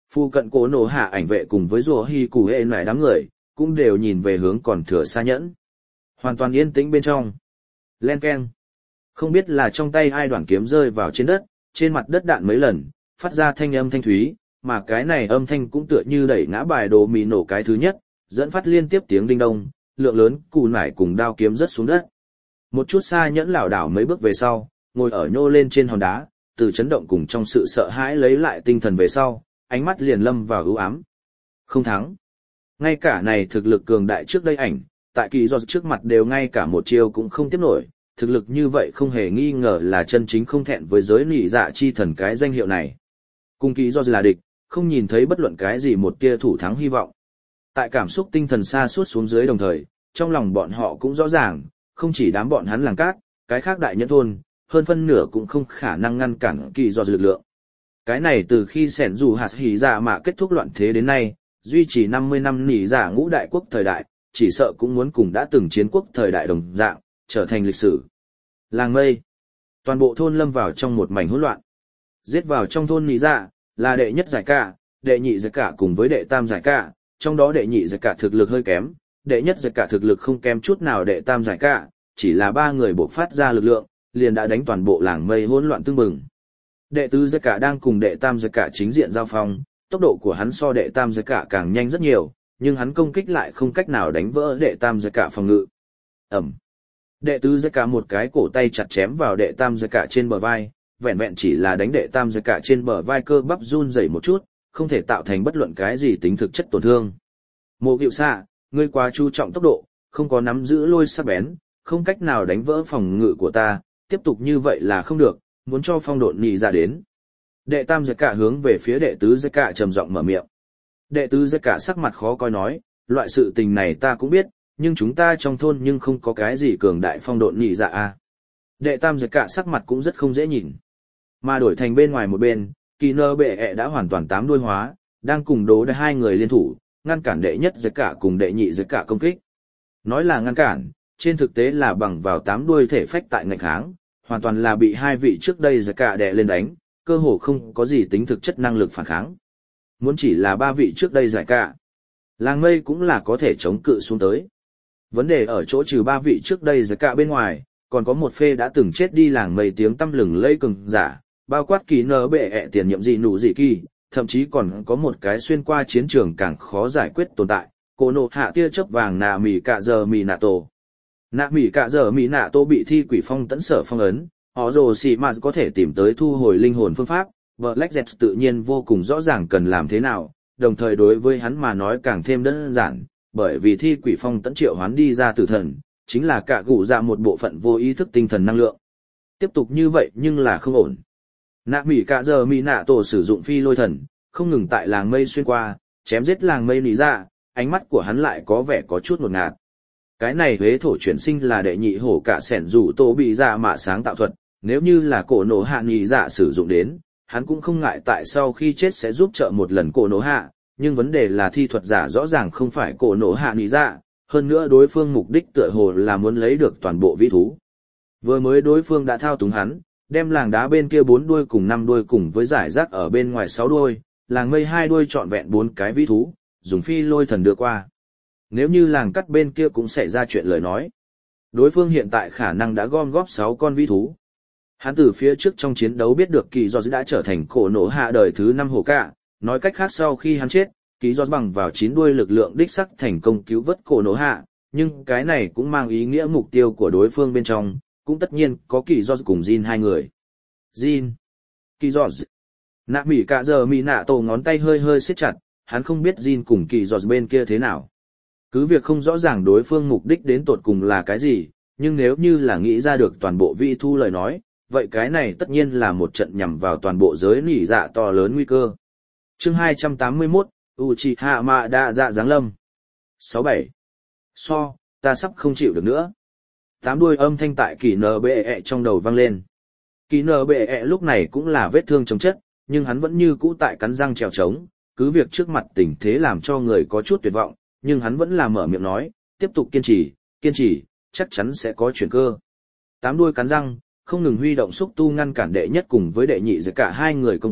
Phu cận cổ nổ hạ ảnh vệ cùng với rùa hi củ hệ nải đám người, cũng đều nhìn về hướng còn thừa xa nhẫn. Hoàn toàn yên tĩnh bên trong. Len keng. Không biết là trong tay ai đoạn kiếm rơi vào trên đất, trên mặt đất đạn mấy lần, phát ra thanh âm thanh thúy, mà cái này âm thanh cũng tựa như đẩy ngã bài đồ mì nổ cái thứ nhất, dẫn phát liên tiếp tiếng đinh đông, lượng lớn cù nải cùng đao kiếm rớt xuống đất. Một chút xa nhẫn lảo đảo mấy bước về sau, ngồi ở nhô lên trên hòn đá, từ chấn động cùng trong sự sợ hãi lấy lại tinh thần về sau, ánh mắt liền lâm vào ưu ám. Không thắng. Ngay cả này thực lực cường đại trước đây ảnh, tại kỳ do trước mặt đều ngay cả một chiêu cũng không tiếp nổi, thực lực như vậy không hề nghi ngờ là chân chính không thẹn với giới nị dạ chi thần cái danh hiệu này. Cùng kỳ do là địch, không nhìn thấy bất luận cái gì một tia thủ thắng hy vọng. Tại cảm xúc tinh thần xa suốt xuống dưới đồng thời, trong lòng bọn họ cũng rõ ràng, không chỉ đám bọn hắn làng cát, cái khác đại nhẫn thôn, hơn phân nửa cũng không khả năng ngăn cản kỳ do lực lượng. Cái này từ khi sẻn dù hạt hỉ dạ mà kết thúc loạn thế đến nay, duy trì năm mươi năm nỉ dạ ngũ đại quốc thời đại, chỉ sợ cũng muốn cùng đã từng chiến quốc thời đại đồng dạng, trở thành lịch sử. Làng mây. Toàn bộ thôn lâm vào trong một mảnh hỗn loạn. Giết vào trong thôn nỉ dạ, là đệ nhất giải cả, đệ nhị giải cả cùng với đệ tam giải cả, trong đó đệ nhị giải cả thực lực hơi kém, đệ nhất giải cả thực lực không kém chút nào đệ tam giải cả, chỉ là ba người bộc phát ra lực lượng, liền đã đánh toàn bộ làng mây hỗn loạn tương bừng. Đệ tứ giải cả đang cùng đệ tam giải cả chính diện giao phong, tốc độ của hắn so đệ tam giải cả càng nhanh rất nhiều, nhưng hắn công kích lại không cách nào đánh vỡ đệ tam giải cả phòng ngự. Ẩm. Đệ tứ giải cả một cái cổ tay chặt chém vào đệ tam giải cả trên bờ vai, vẹn vẹn chỉ là đánh đệ tam giải cả trên bờ vai cơ bắp run rẩy một chút, không thể tạo thành bất luận cái gì tính thực chất tổn thương. Mộ Cựu Xạ, ngươi quá chú trọng tốc độ, không có nắm giữ lôi sắc bén, không cách nào đánh vỡ phòng ngự của ta, tiếp tục như vậy là không được, muốn cho phong độn nhị ra đến. Đệ tam giải cả hướng về phía đệ tứ giải cả trầm giọng mở miệng. Đệ tứ giải cả sắc mặt khó coi nói, loại sự tình này ta cũng biết, nhưng chúng ta trong thôn nhưng không có cái gì cường đại phong độn nhị dạ a. Đệ tam giải cả sắc mặt cũng rất không dễ nhìn. Mà đổi thành bên ngoài một bên, kỳ nơ bệ ẹ đã hoàn toàn tám đuôi hóa, đang cùng đố để hai người liên thủ, ngăn cản đệ nhất giải cả cùng đệ nhị giải cả công kích. Nói là ngăn cản, trên thực tế là bằng vào tám đuôi thể phách tại ngạch kháng, hoàn toàn là bị hai vị trước đây giải cả đè lên đánh, cơ hồ không có gì tính thực chất năng lực phản kháng. Muốn chỉ là ba vị trước đây giải cả, làng mây cũng là có thể chống cự xuống tới. Vấn đề ở chỗ trừ ba vị trước đây giải cả bên ngoài, còn có một phê đã từng chết đi làng mây tiếng tăm lừng lây cường giả, bao quát kỳ nở bệ ẹ tiền nhiệm gì nụ gì kỳ, thậm chí còn có một cái xuyên qua chiến trường càng khó giải quyết tồn tại, cổ nộ hạ tia chớp vàng nà mỉ cạ giờ mỉ nạ tổ. Nạ mỉ cạ giờ mỉ nạ tổ bị thi quỷ phong tẫn sở phong ấn, họ rồ xì mà có thể tìm tới thu hồi linh hồn phương pháp, Black Jet tự nhiên vô cùng rõ ràng cần làm thế nào, đồng thời đối với hắn mà nói càng thêm đơn giản, bởi vì thi quỷ phong tẫn triệu hoán đi ra tử thần, chính là cả gụ ra một bộ phận vô ý thức tinh thần năng lượng. Tiếp tục như vậy nhưng là không ổn. Nạ mỉ cạ giờ mỉ nạ tổ sử dụng phi lôi thần, không ngừng tại làng mây xuyên qua, chém giết làng mây nỉ ra, ánh mắt của hắn lại có vẻ có chút ngột ngạt. Cái này huế thổ chuyển sinh là đệ nhị hổ cả sẻn rủ tổ bị dạ mạ sáng tạo thuật, nếu như là cổ nổ hạ nhị dạ sử dụng đến, hắn cũng không ngại tại sau khi chết sẽ giúp trợ một lần cổ nổ hạ, nhưng vấn đề là thi thuật giả rõ ràng không phải cổ nổ hạ nhị dạ, hơn nữa đối phương mục đích tựa hồ là muốn lấy được toàn bộ vĩ thú. Vừa mới đối phương đã thao túng hắn, đem làng đá bên kia bốn đuôi cùng năm đuôi cùng với giải rác ở bên ngoài sáu đuôi, làng mây hai đuôi trọn vẹn bốn cái vĩ thú, dùng phi lôi thần đưa qua. Nếu như làng cắt bên kia cũng xảy ra chuyện lời nói, đối phương hiện tại khả năng đã gom góp sáu con vĩ thú. Hắn từ phía trước trong chiến đấu biết được kỳ do đã trở thành cổ nổ hạ đời thứ năm hổ cả, nói cách khác sau khi hắn chết, kỳ do bằng vào chín đuôi lực lượng đích sắc thành công cứu vớt cổ nổ hạ, nhưng cái này cũng mang ý nghĩa mục tiêu của đối phương bên trong, cũng tất nhiên có kỳ do cùng Jin hai người. Jin, kỳ do, nạ mỉ cả giờ mỉ nạ tổ ngón tay hơi hơi siết chặt, hắn không biết Jin cùng kỳ do bên kia thế nào. Cứ việc không rõ ràng đối phương mục đích đến tột cùng là cái gì, nhưng nếu như là nghĩ ra được toàn bộ vi thu lời nói, vậy cái này tất nhiên là một trận nhằm vào toàn bộ giới nỉ dạ to lớn nguy cơ. Chương hai trăm tám mươi mốt, Uchiha Madara dạ giáng lâm. sáu bảy. So, ta sắp không chịu được nữa. Tám đuôi âm thanh tại kỳ nờ bệ ẹ trong đầu vang lên. Kỳ nờ bệ ẹ lúc này cũng là vết thương chống chất, nhưng hắn vẫn như cũ tại cắn răng trèo trống, cứ việc trước mặt tình thế làm cho người có chút tuyệt vọng, nhưng hắn vẫn là mở miệng nói, tiếp tục kiên trì, kiên trì, chắc chắn sẽ có chuyển cơ. Tám đuôi cắn răng, không ngừng huy động xúc tu ngăn cản đệ nhất cùng với đệ nhị giữa cả hai người công kích,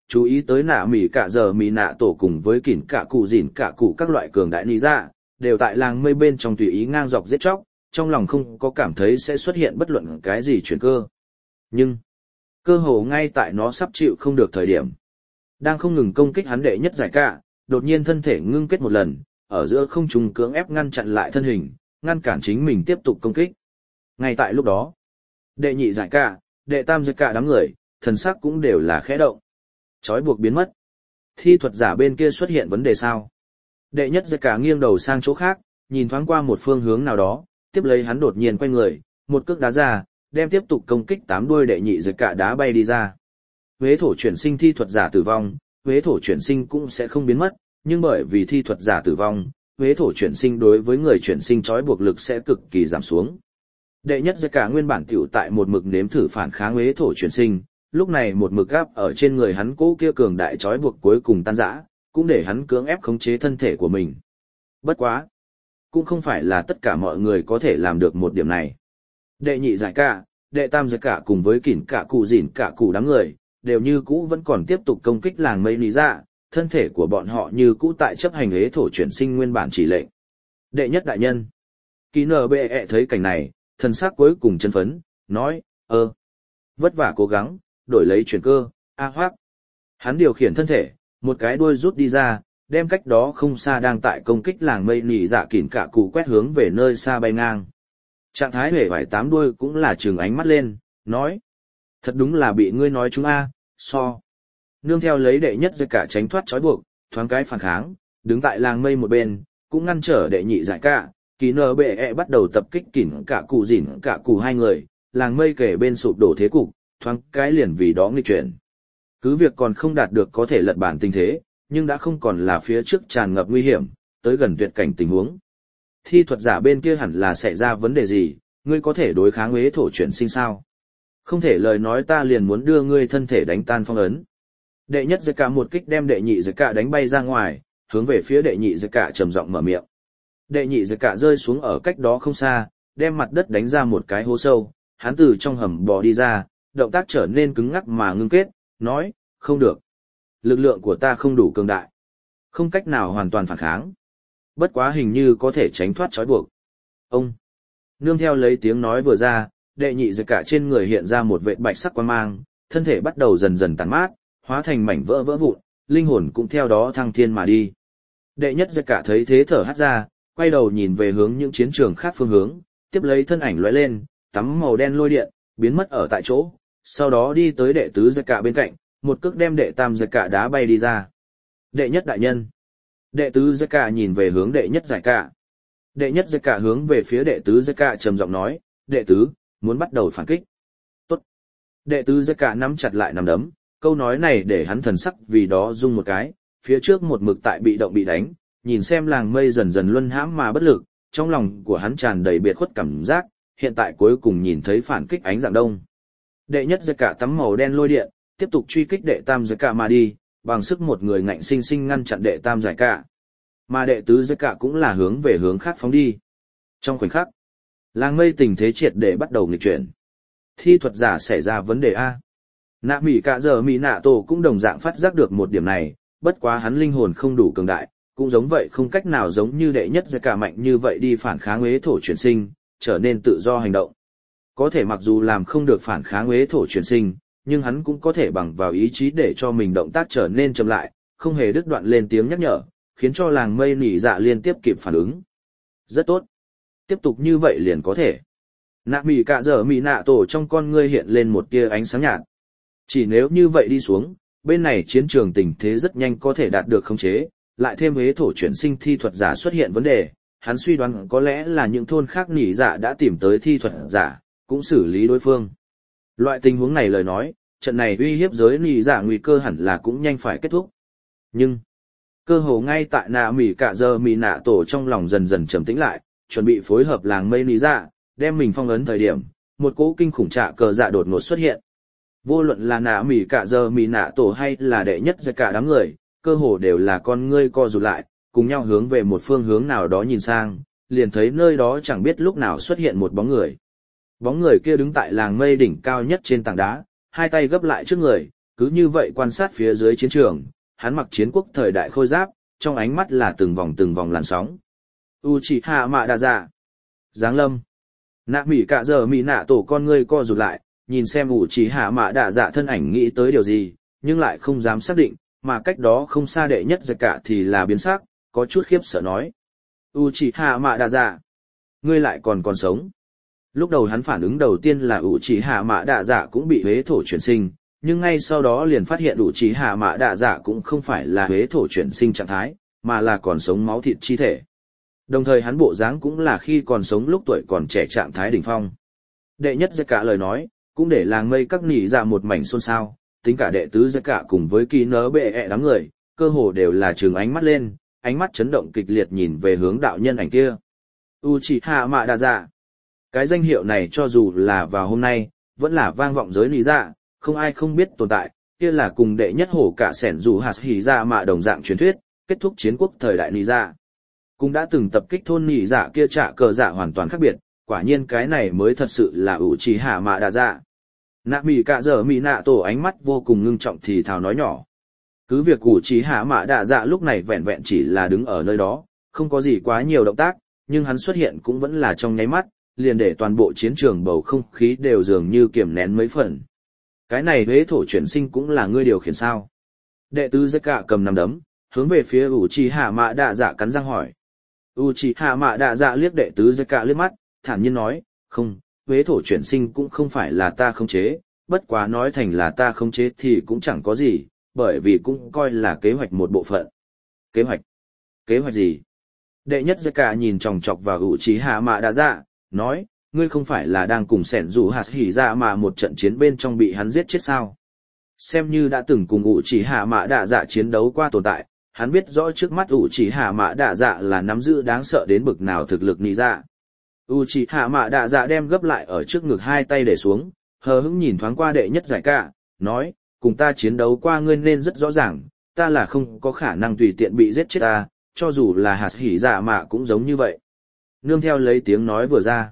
chú ý tới nạ mỉ cả giờ mỉ nạ tổ cùng với kỉn cả cụ dỉn cả cụ các loại cường đại nỉ dạ, đều tại làng mây bên trong tùy ý ngang dọc giết chóc, trong lòng không có cảm thấy sẽ xuất hiện bất luận cái gì chuyển cơ. Nhưng, cơ hồ ngay tại nó sắp chịu không được thời điểm. Đang không ngừng công kích hắn đệ nhất giải cả, đột nhiên thân thể ngưng kết một lần, ở giữa không trung cưỡng ép ngăn chặn lại thân hình, ngăn cản chính mình tiếp tục công kích. Ngay tại lúc đó, đệ nhị giải cả, đệ tam giải cả đám người, thần sắc cũng đều là khẽ động. Chói buộc biến mất. Thi thuật giả bên kia xuất hiện vấn đề sao? Đệ nhất giải cả nghiêng đầu sang chỗ khác, nhìn thoáng qua một phương hướng nào đó, tiếp lấy hắn đột nhiên quay người, một cước đá ra, đem tiếp tục công kích tám đuôi đệ nhị giải cả đá bay đi ra. Huế thổ chuyển sinh thi thuật giả tử vong, huế thổ chuyển sinh cũng sẽ không biến mất, nhưng bởi vì thi thuật giả tử vong, huế thổ chuyển sinh đối với người chuyển sinh trói buộc lực sẽ cực kỳ giảm xuống. Đệ nhất giải cả nguyên bản tiểu tại một mực nếm thử phản kháng huế thổ chuyển sinh, lúc này một mực gáp ở trên người hắn cố kia cường đại trói buộc cuối cùng tan rã, cũng để hắn cưỡng ép khống chế thân thể của mình. Bất quá, cũng không phải là tất cả mọi người có thể làm được một điểm này. Đệ nhị giải cả, đệ tam giải cả cùng với kỉn cả cụ dỉn cả cụ đám người, đều như cũ vẫn còn tiếp tục công kích làng mây lý dạ, thân thể của bọn họ như cũ tại chấp hành huế thổ chuyển sinh nguyên bản chỉ lệnh. Đệ nhất đại nhân. Kỳ nở bệ ẹ thấy cảnh này, thần sắc cuối cùng chân phấn, nói, ơ, vất vả cố gắng, đổi lấy chuyển cơ, a hoác. Hắn điều khiển thân thể, một cái đuôi rút đi ra, đem cách đó không xa đang tại công kích làng mây nỉ dạ kỉn cả cụ quét hướng về nơi xa bay ngang. Trạng thái hề vải tám đuôi cũng là trừng ánh mắt lên, nói, thật đúng là bị ngươi nói chúng a, so. Nương theo lấy đệ nhất giải cả tránh thoát trói buộc, thoáng cái phản kháng, đứng tại làng mây một bên, cũng ngăn trở đệ nhị giải cả, kỳ nở bệ ẹ bắt đầu tập kích kỉn cả cụ dỉn cả cụ hai người, làng mây kể bên sụp đổ thế cục, thoáng cái liền vì đó nghịch chuyển. Cứ việc còn không đạt được có thể lật bản tình thế, nhưng đã không còn là phía trước tràn ngập nguy hiểm, tới gần tuyệt cảnh tình huống. Thi thuật giả bên kia hẳn là xảy ra vấn đề gì, ngươi có thể đối kháng huế thổ chuyển sinh sao? Không thể lời nói ta liền muốn đưa ngươi thân thể đánh tan phong ấn. Đệ nhất giải cả một kích đem đệ nhị giải cả đánh bay ra ngoài, hướng về phía đệ nhị giải cả trầm giọng mở miệng. Đệ nhị giải cả rơi xuống ở cách đó không xa, đem mặt đất đánh ra một cái hố sâu, hắn từ trong hầm bò đi ra, động tác trở nên cứng ngắc mà ngưng kết, nói, không được. Lực lượng của ta không đủ cường đại. Không cách nào hoàn toàn phản kháng. Bất quá hình như có thể tránh thoát trói buộc. Ông! Nương theo lấy tiếng nói vừa ra, đệ nhị giải cả trên người hiện ra một vệt bạch sắc quang mang, thân thể bắt đầu dần dần tàn mát, hóa thành mảnh vỡ vỡ vụn, linh hồn cũng theo đó thăng thiên mà đi. Đệ nhất giải cả thấy thế thở hắt ra, quay đầu nhìn về hướng những chiến trường khác phương hướng, tiếp lấy thân ảnh lóe lên, tắm màu đen lôi điện, biến mất ở tại chỗ, sau đó đi tới đệ tứ giải cả bên cạnh, một cước đem đệ tam giải cả đá bay đi ra. Đệ nhất đại nhân. Đệ tứ giải cả nhìn về hướng đệ nhất giải cả. Đệ nhất giải cả hướng về phía đệ tứ giải cả trầm giọng nói, đệ tứ, muốn bắt đầu phản kích. Tốt. Đệ tứ giải cả nắm chặt lại nắm đấm, câu nói này để hắn thần sắc vì đó rung một cái, phía trước một mực tại bị động bị đánh, nhìn xem làng mây dần dần luân hãm mà bất lực, trong lòng của hắn tràn đầy biệt khuất cảm giác, hiện tại cuối cùng nhìn thấy phản kích ánh dạng đông. Đệ nhất giải cả tắm màu đen lôi điện, tiếp tục truy kích đệ tam giải cả mà đi, bằng sức một người ngạnh sinh sinh ngăn chặn đệ tam giải cả. Mà đệ tứ giải cả cũng là hướng về hướng khác phóng đi. Trong khoảnh khắc, làng mây tình thế triệt để bắt đầu nghịch chuyển. Thi thuật giả xảy ra vấn đề A. Nạ mỉ cả giờ mỉ nạ tổ cũng đồng dạng phát giác được một điểm này, bất quá hắn linh hồn không đủ cường đại, cũng giống vậy không cách nào giống như đệ nhất giải cả mạnh như vậy đi phản kháng huế thổ chuyển sinh, trở nên tự do hành động. Có thể mặc dù làm không được phản kháng huế thổ chuyển sinh, nhưng hắn cũng có thể bằng vào ý chí để cho mình động tác trở nên chậm lại, không hề đứt đoạn lên tiếng nhắc nhở, khiến cho làng mây nỉ dạ liên tiếp kịp phản ứng. Rất tốt. Tiếp tục như vậy liền có thể. Nạ mỉ cả giờ mỉ nạ tổ trong con ngươi hiện lên một tia ánh sáng nhạt. Chỉ nếu như vậy đi xuống, bên này chiến trường tình thế rất nhanh có thể đạt được khống chế, lại thêm huế thổ chuyển sinh thi thuật giả xuất hiện vấn đề, hắn suy đoán có lẽ là những thôn khác nỉ dạ đã tìm tới thi thuật giả, cũng xử lý đối phương. Loại tình huống này lời nói, trận này uy hiếp giới nỉ dạ nguy cơ hẳn là cũng nhanh phải kết thúc. Nhưng, cơ hồ ngay tại nạ mỉ cả giờ mỉ nạ tổ trong lòng dần dần trầm tĩnh lại, chuẩn bị phối hợp làng mây nỉ dạ, đem mình phong ấn thời điểm, một cỗ kinh khủng trạ cờ dạ đột ngột xuất hiện. Vô luận là nạ mỉ cả giờ mỉ nạ tổ hay là đệ nhất giải cả đám người, cơ hồ đều là con ngươi co rụt lại, cùng nhau hướng về một phương hướng nào đó nhìn sang, liền thấy nơi đó chẳng biết lúc nào xuất hiện một bóng người. Bóng người kia đứng tại làng mây đỉnh cao nhất trên tảng đá, hai tay gấp lại trước người, cứ như vậy quan sát phía dưới chiến trường, hắn mặc chiến quốc thời đại khôi giáp, trong ánh mắt là từng vòng từng vòng làn sóng. Uchiha Madara. Giáng lâm. Nạ mỉ cả giờ mỉ nạ tổ con ngươi co rụt lại, nhìn xem Uchiha Madara thân ảnh nghĩ tới điều gì, nhưng lại không dám xác định, mà cách đó không xa đệ nhất giật cả thì là biến sắc, có chút khiếp sợ nói. Uchiha Madara. Ngươi lại còn còn sống. Lúc đầu hắn phản ứng đầu tiên là Uchiha Madara cũng bị huế thổ chuyển sinh, nhưng ngay sau đó liền phát hiện Uchiha Madara cũng không phải là huế thổ chuyển sinh trạng thái, mà là còn sống máu thịt chi thể. Đồng thời hắn bộ dáng cũng là khi còn sống lúc tuổi còn trẻ trạng thái đỉnh phong. Đệ nhất giật cả lời nói, cũng để làng mây các nỉ ra một mảnh xôn xao, tính cả đệ tứ giật cả cùng với kỳ nớ bệ ẹ đám người, cơ hồ đều là trừng ánh mắt lên, ánh mắt chấn động kịch liệt nhìn về hướng đạo nhân ảnh kia. Uchiha Madara. Cái danh hiệu này cho dù là vào hôm nay, vẫn là vang vọng giới nỉ ra, không ai không biết tồn tại, kia là cùng đệ nhất hổ cả sẻn dù hạt hỉ ra mạ đồng dạng truyền thuyết, kết thúc chiến quốc thời đại nỉ ra. Cũng đã từng tập kích thôn nỉ dạ kia trả cờ dạ hoàn toàn khác biệt, quả nhiên cái này mới thật sự là Uchiha Madara. Nạ mỉ cả giờ mỉ nạ tổ ánh mắt vô cùng ngưng trọng thì thào nói nhỏ. Cứ việc Uchiha Madara lúc này vẹn vẹn chỉ là đứng ở nơi đó, không có gì quá nhiều động tác, nhưng hắn xuất hiện cũng vẫn là trong nháy mắt, liền để toàn bộ chiến trường bầu không khí đều dường như kiềm nén mấy phần. Cái này huế thổ chuyển sinh cũng là ngươi điều khiển sao? Đệ tứ giấc cả cầm nắm đấm, hướng về phía Uchiha Madara cắn răng hỏi. Uchiha Madara liếc đệ tứ giấc cả liếc mắt, thản nhiên nói, không, huế thổ chuyển sinh cũng không phải là ta khống chế, bất quá nói thành là ta khống chế thì cũng chẳng có gì, bởi vì cũng coi là kế hoạch một bộ phận. Kế hoạch? Kế hoạch gì? Đệ nhất giấc cả nhìn chòng chọc vào Uchiha Madara, nói, ngươi không phải là đang cùng sẻn rủ hạt hỉ ra mà một trận chiến bên trong bị hắn giết chết sao? Xem như đã từng cùng Uchiha Madara chiến đấu qua tồn tại, hắn biết rõ trước mắt Uchiha Madara là nắm giữ đáng sợ đến bực nào thực lực nỉ dạ. Uchiha Madara đem gấp lại ở trước ngực hai tay để xuống, hờ hững nhìn thoáng qua đệ nhất giải cả, nói, cùng ta chiến đấu qua ngươi nên rất rõ ràng, ta là không có khả năng tùy tiện bị giết chết ta, cho dù là hạt hỉ dạ mà cũng giống như vậy. Nương theo lấy tiếng nói vừa ra,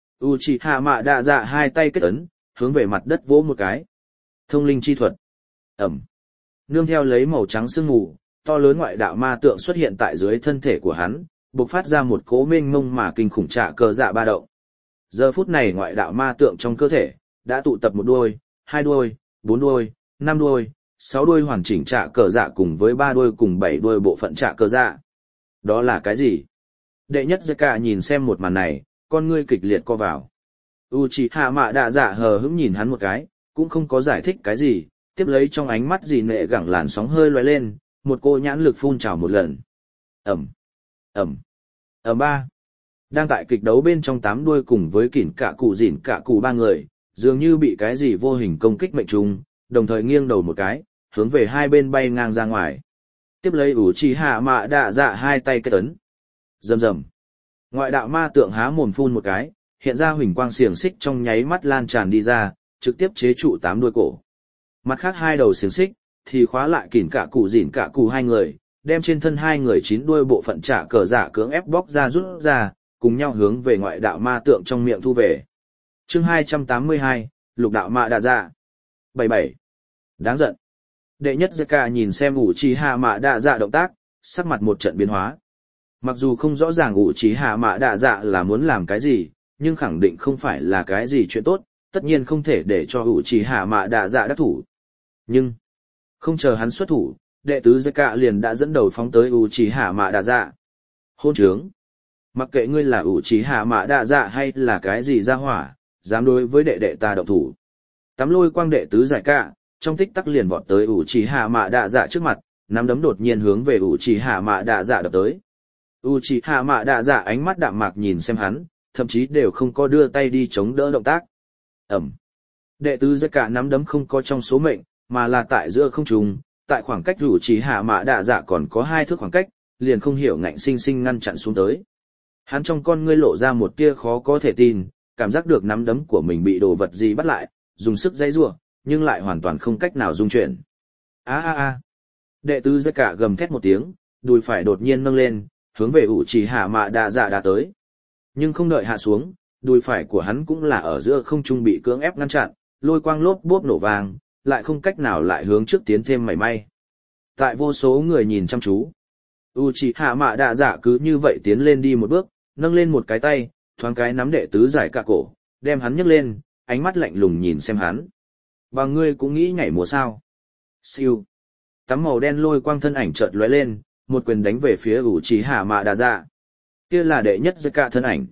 Uchiha Madara hai tay kết ấn, hướng về mặt đất vỗ một cái. Thông linh chi thuật. Ẩm. Nương theo lấy màu trắng sương mù, to lớn ngoại đạo ma tượng xuất hiện tại dưới thân thể của hắn, bộc phát ra một cỗ mênh mông mà kinh khủng trạ cờ dạ ba động. Giờ phút này ngoại đạo ma tượng trong cơ thể đã tụ tập một đuôi, hai đuôi, bốn đuôi, năm đuôi, sáu đuôi hoàn chỉnh trạ cờ dạ cùng với ba đuôi cùng bảy đuôi bộ phận trạ cờ dạ. Đó là cái gì? Đệ nhất giai cả nhìn xem một màn này, con ngươi kịch liệt co vào. Uchiha Madara hờ hững nhìn hắn một cái, cũng không có giải thích cái gì, tiếp lấy trong ánh mắt dì nệ gẳng làn sóng hơi lóe lên, một cô nhãn lực phun trào một lần. Ẩm, Ẩm, Ẩm ba. Đang tại kịch đấu bên trong tám đuôi cùng với kỉn cả cụ dỉn cả cụ ba người, dường như bị cái gì vô hình công kích mệnh trùng, đồng thời nghiêng đầu một cái, hướng về hai bên bay ngang ra ngoài. Tiếp lấy Uchiha Madara hai tay kết ấn. Rầm rầm. Ngoại đạo ma tượng há mồm phun một cái, hiện ra huỳnh quang xiềng xích trong nháy mắt lan tràn đi ra, trực tiếp chế trụ tám đuôi cổ. Mặt khác hai đầu xiềng xích thì khóa lại kỉn cả cụ dỉn cả cụ hai người, đem trên thân hai người chín đuôi bộ phận trả cờ giả cưỡng ép bóc ra rút ra, cùng nhau hướng về ngoại đạo ma tượng trong miệng thu về. Chương hai trăm tám mươi hai, Lục đạo ma đà dạ. bảy bảy. Đáng giận. Đệ nhất Zeka nhìn xem Uchiha Madara động tác, sắc mặt một trận biến hóa. Mặc dù không rõ ràng Uchiha Madara là muốn làm cái gì, nhưng khẳng định không phải là cái gì chuyện tốt, tất nhiên không thể để cho Uchiha Madara đắc thủ. Nhưng, không chờ hắn xuất thủ, đệ tứ Zeka liền đã dẫn đầu phóng tới Uchiha Madara. Hôn trướng. Mặc kệ ngươi là Uchiha Madara hay là cái gì ra hỏa, dám đối với đệ đệ ta động thủ. Tắm lôi quang đệ tứ giải cả, trong tích tắc liền vọt tới Uchiha Madara trước mặt, nắm đấm đột nhiên hướng về Uchiha Madara đập tới. Uchiha Madara ánh mắt đạm mạc nhìn xem hắn, thậm chí đều không có đưa tay đi chống đỡ động tác. Ẩm. Đệ tứ giải cả nắm đấm không có trong số mệnh, mà là tại giữa không trung, tại khoảng cách Uchiha Madara còn có hai thước khoảng cách, liền không hiểu ngạnh sinh sinh ngăn chặn xuống tới. Hắn trong con ngươi lộ ra một tia khó có thể tin, cảm giác được nắm đấm của mình bị đồ vật gì bắt lại, dùng sức giãy giụa, nhưng lại hoàn toàn không cách nào dung chuyển. A a a. Đệ tứ giơ cả gầm thét một tiếng, đùi phải đột nhiên nâng lên, hướng về Uchiha Madara đã tới. Nhưng không đợi hạ xuống, đùi phải của hắn cũng là ở giữa không trung bị cưỡng ép ngăn chặn, lôi quang lốp bốp nổ vàng, lại không cách nào lại hướng trước tiến thêm mảy may. Tại vô số người nhìn chăm chú, Uchiha Mạ Đạ Dạ cứ như vậy tiến lên đi một bước, nâng lên một cái tay, thoáng cái nắm đệ tứ giải cả cổ, đem hắn nhấc lên, ánh mắt lạnh lùng nhìn xem hắn. Và ngươi cũng nghĩ nhảy múa sao? Siêu. Tấm màu đen lôi quang thân ảnh chợt lóe lên, một quyền đánh về phía Uchiha Mạ Đạ Dạ. Kia là đệ nhất giải cả thân ảnh.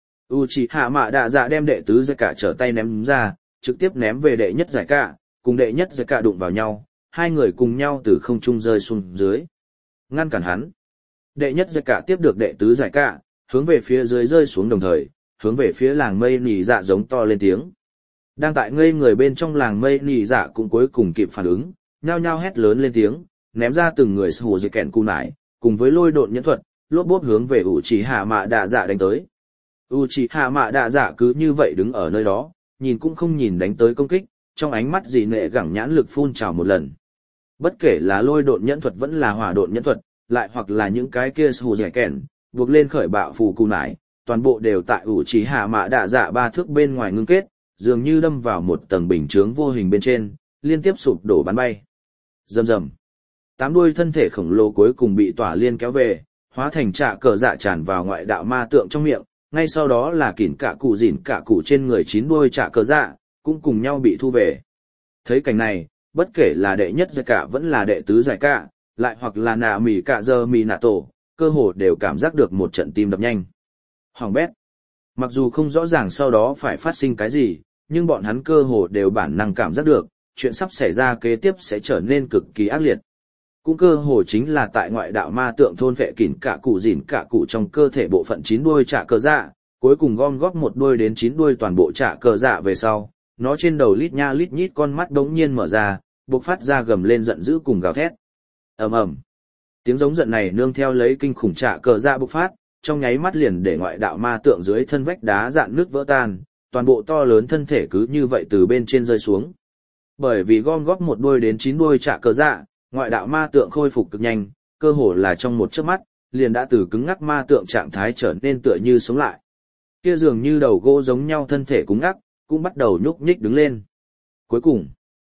Uchiha Mạ Đạ Dạ đem đệ tứ giải cả trở tay ném ra, trực tiếp ném về đệ nhất giải cả, cùng đệ nhất giải cả đụng vào nhau, hai người cùng nhau từ không trung rơi xuống dưới. Ngăn cản hắn. Đệ nhất giải cả tiếp được đệ tứ giải cả, hướng về phía dưới rơi xuống đồng thời, hướng về phía làng mây nỉ dạ giống to lên tiếng. Đang tại ngây người bên trong làng mây nỉ dạ cũng cuối cùng kịp phản ứng, nhao nhao hét lớn lên tiếng, ném ra từng người sù dây kẹn cù nải, cùng với lôi độn nhẫn thuật, lốp bốp hướng về Uchiha Mạ Đạ Dạ đánh tới. Uchiha Mạ Đạ Dạ cứ như vậy đứng ở nơi đó, nhìn cũng không nhìn đánh tới công kích, trong ánh mắt dị nệ gẳng nhãn lực phun trào một lần. Bất kể là lôi độn nhẫn thuật vẫn là hỏa độn nhẫn thuật, lại hoặc là những cái kia sù dẻ kèn, buộc lên khởi bạo phù cù nải, toàn bộ đều tại Uchiha Mạ Đạ Dạ ba thước bên ngoài ngưng kết, dường như đâm vào một tầng bình chướng vô hình bên trên, liên tiếp sụp đổ bắn bay. Rầm rầm. Tám đuôi thân thể khổng lồ cuối cùng bị tỏa liên kéo về, hóa thành trạ cờ dạ tràn vào ngoại đạo ma tượng trong miệng, ngay sau đó là kỉn cả cụ dỉn cả cụ trên người chín đuôi trạ cờ dạ, cũng cùng nhau bị thu về. Thấy cảnh này, bất kể là đệ nhất giải cả vẫn là đệ tứ giải cả, lại hoặc là nạ mỉ cả giờ mỉ nạ tổ, cơ hồ đều cảm giác được một trận tim đập nhanh. Hoàng bét. Mặc dù không rõ ràng sau đó phải phát sinh cái gì, nhưng bọn hắn cơ hồ đều bản năng cảm giác được, chuyện sắp xảy ra kế tiếp sẽ trở nên cực kỳ ác liệt. Cũng cơ hồ chính là tại ngoại đạo ma tượng thôn vệ kỉn cả cụ dỉn cả cụ trong cơ thể bộ phận chín đuôi trả cờ dạ, cuối cùng gom góp một đuôi đến chín đuôi toàn bộ trả cờ dạ về sau, nó trên đầu lít nha lít nhít con mắt đống nhiên mở ra, bộc phát ra gầm lên giận dữ cùng gào thét. Ầm ầm. Tiếng giống giận này nương theo lấy kinh khủng trả cờ dạ bộc phát, trong nháy mắt liền để ngoại đạo ma tượng dưới thân vách đá dạn nước vỡ tan, toàn bộ to lớn thân thể cứ như vậy từ bên trên rơi xuống. Bởi vì gom góp một đuôi đến chín đuôi trả cờ dạ, ngoại đạo ma tượng khôi phục cực nhanh, cơ hồ là trong một chớp mắt, liền đã từ cứng ngắc ma tượng trạng thái trở nên tựa như sống lại. Kia dường như đầu gỗ giống nhau thân thể cứng ngắc, cũng bắt đầu nhúc nhích đứng lên. Cuối cùng,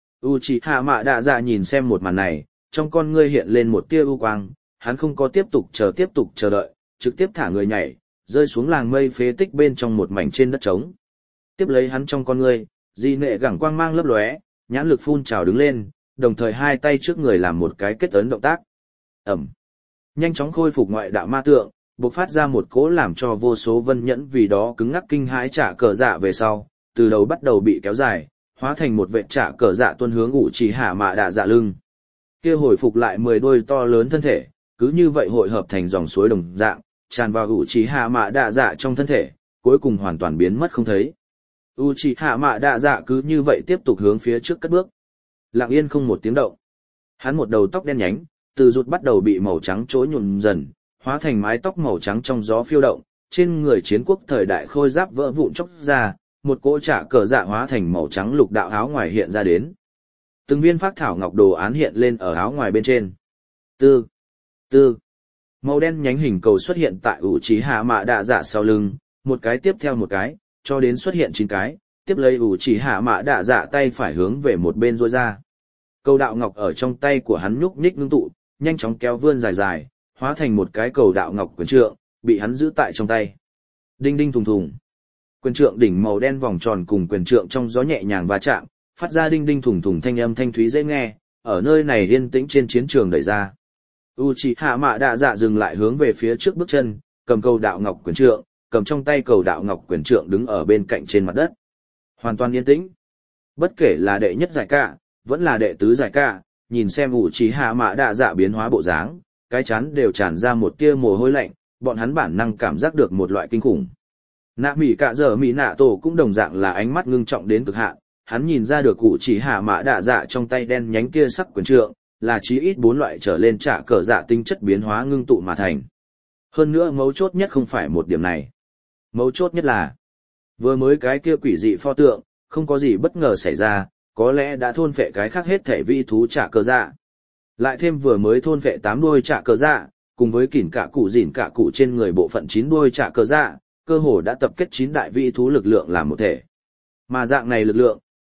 Uchiha Mạ Đạ Dạ nhìn xem một màn này, trong con ngươi hiện lên một tia u quang, hắn không có tiếp tục chờ tiếp tục chờ đợi, trực tiếp thả người nhảy, rơi xuống làng mây phế tích bên trong một mảnh trên đất trống. Tiếp lấy hắn trong con ngươi, dị nệ gẳng quang mang lấp lóe, nhãn lực phun trào đứng lên, đồng thời hai tay trước người làm một cái kết ấn động tác. Ẩm. Nhanh chóng khôi phục ngoại đạo ma tượng, bộc phát ra một cỗ làm cho vô số vân nhẫn vì đó cứng ngắc kinh hãi trả cờ dạ về sau, từ đầu bắt đầu bị kéo dài, hóa thành một vệt trả cờ dạ tuôn hướng Uchiha Mạ Đạ Dạ lưng. Kia hồi phục lại mười đôi to lớn thân thể, cứ như vậy hội hợp thành dòng suối đồng dạng, tràn vào Uchiha Mạ Đạ Dạ trong thân thể, cuối cùng hoàn toàn biến mất không thấy. Uchiha Mạ Đạ Dạ cứ như vậy tiếp tục hướng phía trước cất bước. Lặng yên không một tiếng động. Hắn một đầu tóc đen nhánh, từ rụt bắt đầu bị màu trắng trỗi nhuộm dần, hóa thành mái tóc màu trắng trong gió phiêu động, trên người chiến quốc thời đại khôi giáp vỡ vụn chốc ra, một cỗ trả cờ dạ hóa thành màu trắng lục đạo áo ngoài hiện ra đến. Từng viên phác thảo ngọc đồ án hiện lên ở áo ngoài bên trên. Tư, tư, màu đen nhánh hình cầu xuất hiện tại Uchiha Mạ Đạ Dạ sau lưng, một cái tiếp theo một cái, cho đến xuất hiện chín cái, tiếp lấy Uchiha Mạ Đạ Dạ tay phải hướng về một bên rôi ra. Cầu đạo ngọc ở trong tay của hắn nhúc nhích ngưng tụ, nhanh chóng kéo vươn dài dài, hóa thành một cái cầu đạo ngọc quyền trượng, bị hắn giữ tại trong tay. Đinh đinh thùng thùng. Quyền trượng đỉnh màu đen vòng tròn cùng quyền trượng trong gió nhẹ nhàng va chạm, phát ra đinh đinh thùng thùng thanh âm thanh thúy dễ nghe, ở nơi này yên tĩnh trên chiến trường đẩy ra. Uchiha Mạ Đạ Dạ dừng lại hướng về phía trước bước chân, cầm cầu đạo ngọc quyền trượng, cầm trong tay cầu đạo ngọc quyền trượng đứng ở bên cạnh trên mặt đất. Hoàn toàn yên tĩnh. Bất kể là đệ nhất giải cả, vẫn là đệ tứ giải cả, nhìn xem Uchiha Mạ Đạ Dạ biến hóa bộ dáng, cái chán đều tràn ra một tia mồ hôi lạnh, bọn hắn bản năng cảm giác được một loại kinh khủng. Nạ mỉ cả giờ mỉ nạ tổ cũng đồng dạng là ánh mắt ngưng trọng đến cực hạn, hắn nhìn ra được Uchiha Mạ Đạ Dạ trong tay đen nhánh kia sắc quyền trượng, là chí ít bốn loại trở lên trả cờ dạ tinh chất biến hóa ngưng tụ mà thành. Hơn nữa mấu chốt nhất không phải một điểm này. Mấu chốt nhất là, vừa mới cái kia quỷ dị pho tượng, không có gì bất ngờ xảy ra, có lẽ đã thôn phệ cái khác hết thể vi thú trả cờ dạ. Lại thêm vừa mới thôn phệ tám đuôi trả cờ dạ, cùng với kỉn cả cụ dỉn cả cụ trên người bộ phận chín đuôi trả cờ dạ, cơ hồ đã tập kết chín đại vi thú lực lượng làm một thể. Mà dạng này lực lượng,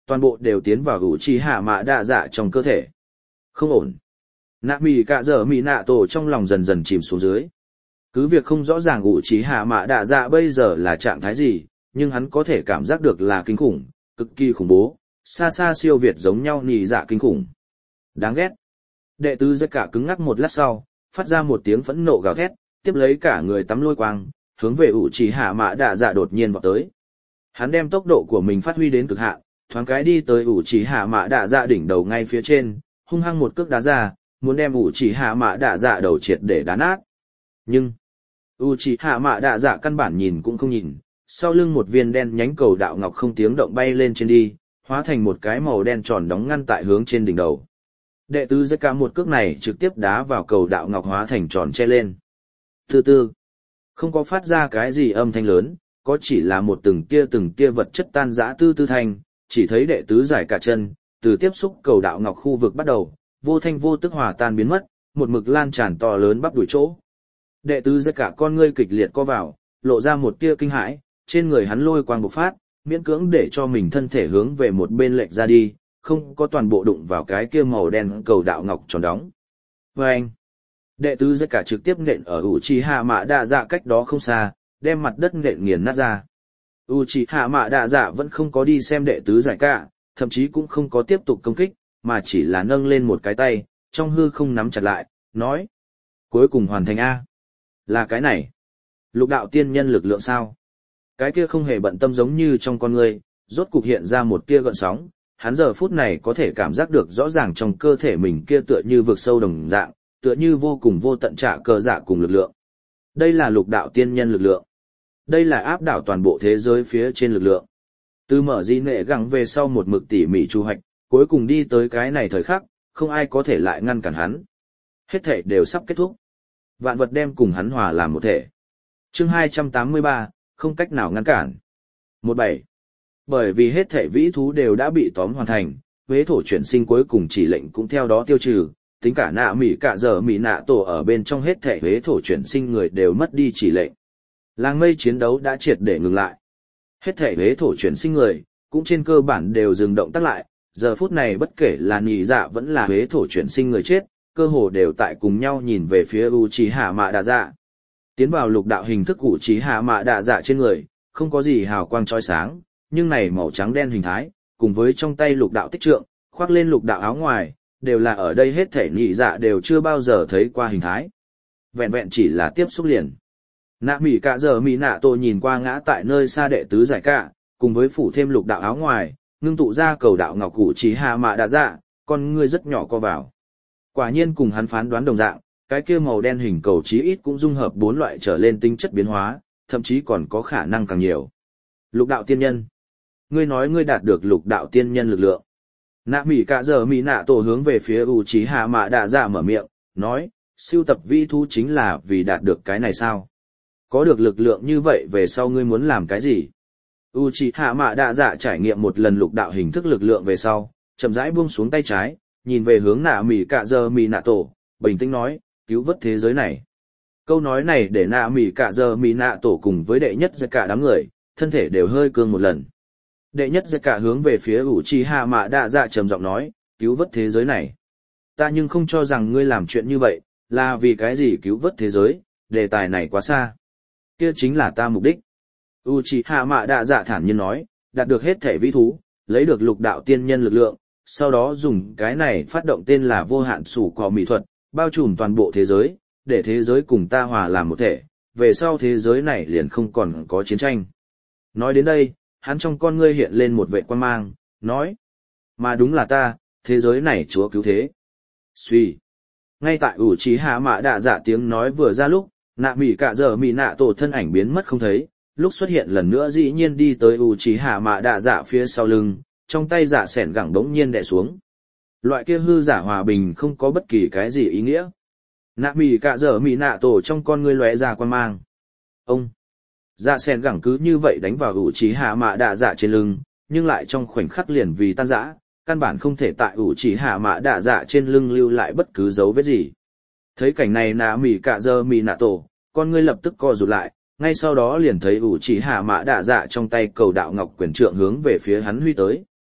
toàn bộ đều tiến vào ủ trì hạ mạ đạ dạ trong cơ thể. Không ổn. Nạ mỉ cả giờ mỉ nạ tổ trong lòng dần dần chìm xuống dưới. Cứ việc không rõ ràng ủ trì hạ mạ đạ dạ bây giờ là trạng thái gì, nhưng hắn có thể cảm giác được là kinh khủng, cực kỳ khủng bố, xa xa siêu việt giống nhau nỉ dạ kinh khủng. Đáng ghét. Đệ tứ giấc cả cứng ngắc một lát sau, phát ra một tiếng phẫn nộ gào thét, tiếp lấy cả người tắm lôi quang, hướng về ủ trì hạ mạ đạ dạ đột nhiên vọt tới. Hắn đem tốc độ của mình phát huy đến cực hạn, thoáng cái đi tới ủ trì hạ mạ đạ dạ đỉnh đầu ngay phía trên, hung hăng một cước đá ra, muốn đem ủ trì hạ mạ đạ dạ đầu triệt để đá nát. Nhưng ủ trì hạ mạ đạ dạ căn bản nhìn cũng không nhìn, sau lưng một viên đen nhánh cầu đạo ngọc không tiếng động bay lên trên đi, hóa thành một cái màu đen tròn đóng ngăn tại hướng trên đỉnh đầu. Đệ tứ giấc cả một cước này trực tiếp đá vào cầu đạo ngọc hóa thành tròn che lên. Từ từ, không có phát ra cái gì âm thanh lớn, có chỉ là một từng tia từng tia vật chất tan rã tư tư thanh, chỉ thấy đệ tứ giải cả chân, từ tiếp xúc cầu đạo ngọc khu vực bắt đầu, vô thanh vô tức hòa tan biến mất, một mực lan tràn to lớn bắp đuổi chỗ. Đệ tứ giấc cả con ngươi kịch liệt co vào, lộ ra một tia kinh hãi, trên người hắn lôi quang bộc phát, miễn cưỡng để cho mình thân thể hướng về một bên lệch ra đi, không có toàn bộ đụng vào cái kia màu đen cầu đạo ngọc tròn đóng. Và anh, đệ tứ giấc cả trực tiếp nện ở Uchiha Mạ Đạ Dạ cách đó không xa, đem mặt đất nện nghiền nát ra. Uchiha Mạ Đạ Dạ vẫn không có đi xem đệ tứ giải cả, thậm chí cũng không có tiếp tục công kích, mà chỉ là nâng lên một cái tay, trong hư không nắm chặt lại, nói: cuối cùng hoàn thành A. Là cái này. Lục đạo tiên nhân lực lượng sao? Cái kia không hề bận tâm giống như trong con người, rốt cục hiện ra một tia gợn sóng, hắn giờ phút này có thể cảm giác được rõ ràng trong cơ thể mình kia tựa như vực sâu đồng dạng, tựa như vô cùng vô tận trả cờ dạ cùng lực lượng. Đây là lục đạo tiên nhân lực lượng. Đây là áp đảo toàn bộ thế giới phía trên lực lượng. Từ mở di nệ gắng về sau một mực tỉ mỉ chu hoạch, cuối cùng đi tới cái này thời khắc, không ai có thể lại ngăn cản hắn. Hết thể đều sắp kết thúc. Vạn vật đem cùng hắn hòa làm một thể. Chương hai trăm tám mươi ba, không cách nào ngăn cản. một bảy. Bởi vì hết thể vĩ thú đều đã bị tóm hoàn thành, huế thổ chuyển sinh cuối cùng chỉ lệnh cũng theo đó tiêu trừ, tính cả nạ mỉ cả giờ mỉ nạ tổ ở bên trong hết thể huế thổ chuyển sinh người đều mất đi chỉ lệnh. Làng mây chiến đấu đã triệt để ngừng lại. Hết thể huế thổ chuyển sinh người, cũng trên cơ bản đều dừng động tác lại, giờ phút này bất kể là nhị dạ vẫn là huế thổ chuyển sinh người chết, cơ hồ đều tại cùng nhau nhìn về phía Uchiha Mạ Đạ Dạ. Tiến vào lục đạo hình thức Uchiha Mạ Đạ Dạ trên người, không có gì hào quang chói sáng, nhưng này màu trắng đen hình thái, cùng với trong tay lục đạo tích trượng, khoác lên lục đạo áo ngoài, đều là ở đây hết thể nhị dạ đều chưa bao giờ thấy qua hình thái. Vẹn vẹn chỉ là tiếp xúc liền. Nạ mỉ cả giờ mỉ nạ tổ nhìn qua ngã tại nơi xa đệ tứ giải cả, cùng với phủ thêm lục đạo áo ngoài, ngưng tụ ra cầu đạo ngọc Uchiha Mạ Đạ Dạ, con ngươi rất nhỏ co vào. Quả nhiên cùng hắn phán đoán đồng dạng, cái kia màu đen hình cầu chí ít cũng dung hợp bốn loại trở lên tính chất biến hóa, thậm chí còn có khả năng càng nhiều. Lục đạo tiên nhân. Ngươi nói ngươi đạt được lục đạo tiên nhân lực lượng. Nạ mỉ cả giờ mỉ nạ tổ hướng về phía Uchiha Mạ Đạ Dạ mở miệng, nói, siêu tập vi thú chính là vì đạt được cái này sao? Có được lực lượng như vậy về sau ngươi muốn làm cái gì? Uchiha Mạ Đạ Dạ trải nghiệm một lần lục đạo hình thức lực lượng về sau, chậm rãi buông xuống tay trái, nhìn về hướng nạ mỉ cả giờ mỉ nạ tổ, bình tĩnh nói, cứu vớt thế giới này. Câu nói này để nạ mỉ cả giờ mỉ nạ tổ cùng với đệ nhất giai cả đám người, thân thể đều hơi cương một lần. Đệ nhất giai cả hướng về phía Uchiha Mạ Đạ Dạ trầm giọng nói, cứu vớt thế giới này. Ta nhưng không cho rằng ngươi làm chuyện như vậy, là vì cái gì cứu vớt thế giới, đề tài này quá xa. Kia chính là ta mục đích. Uchiha Mạ Đạ Dạ thản nhiên nói, đạt được hết thể vĩ thú, lấy được lục đạo tiên nhân lực lượng, sau đó dùng cái này phát động tên là vô hạn sủ cỏ mỹ thuật, bao trùm toàn bộ thế giới, để thế giới cùng ta hòa làm một thể, về sau thế giới này liền không còn có chiến tranh. Nói đến đây, hắn trong con ngươi hiện lên một vệ quan mang, nói, mà đúng là ta, thế giới này chúa cứu thế. Suy. Ngay tại Uchiha Mạ Đạ Dạ tiếng nói vừa ra lúc, nạ mỉ cả giờ mỉ nạ tổ thân ảnh biến mất không thấy, lúc xuất hiện lần nữa dĩ nhiên đi tới Uchiha Mạ Đạ Dạ phía sau lưng, trong tay dạ sẻn gẳng bỗng nhiên đè xuống. Loại kia hư giả hòa bình không có bất kỳ cái gì ý nghĩa. Nạ mỉ cả giờ mỉ nạ tổ trong con ngươi lóe ra quan mang. Ông. Dạ sẻn gẳng cứ như vậy đánh vào Uchiha Mạ Đạ Dạ trên lưng, nhưng lại trong khoảnh khắc liền vì tan rã, căn bản không thể tại Uchiha Mạ Đạ Dạ trên lưng lưu lại bất cứ dấu vết gì. Thấy cảnh này nạ mỉ cả giờ mỉ nạ tổ, con ngươi lập tức co rụt lại, ngay sau đó liền thấy Uchiha Mạ Đạ Dạ trong tay cầu đạo ngọc quyền trượng hướng về phía hắn huy tới.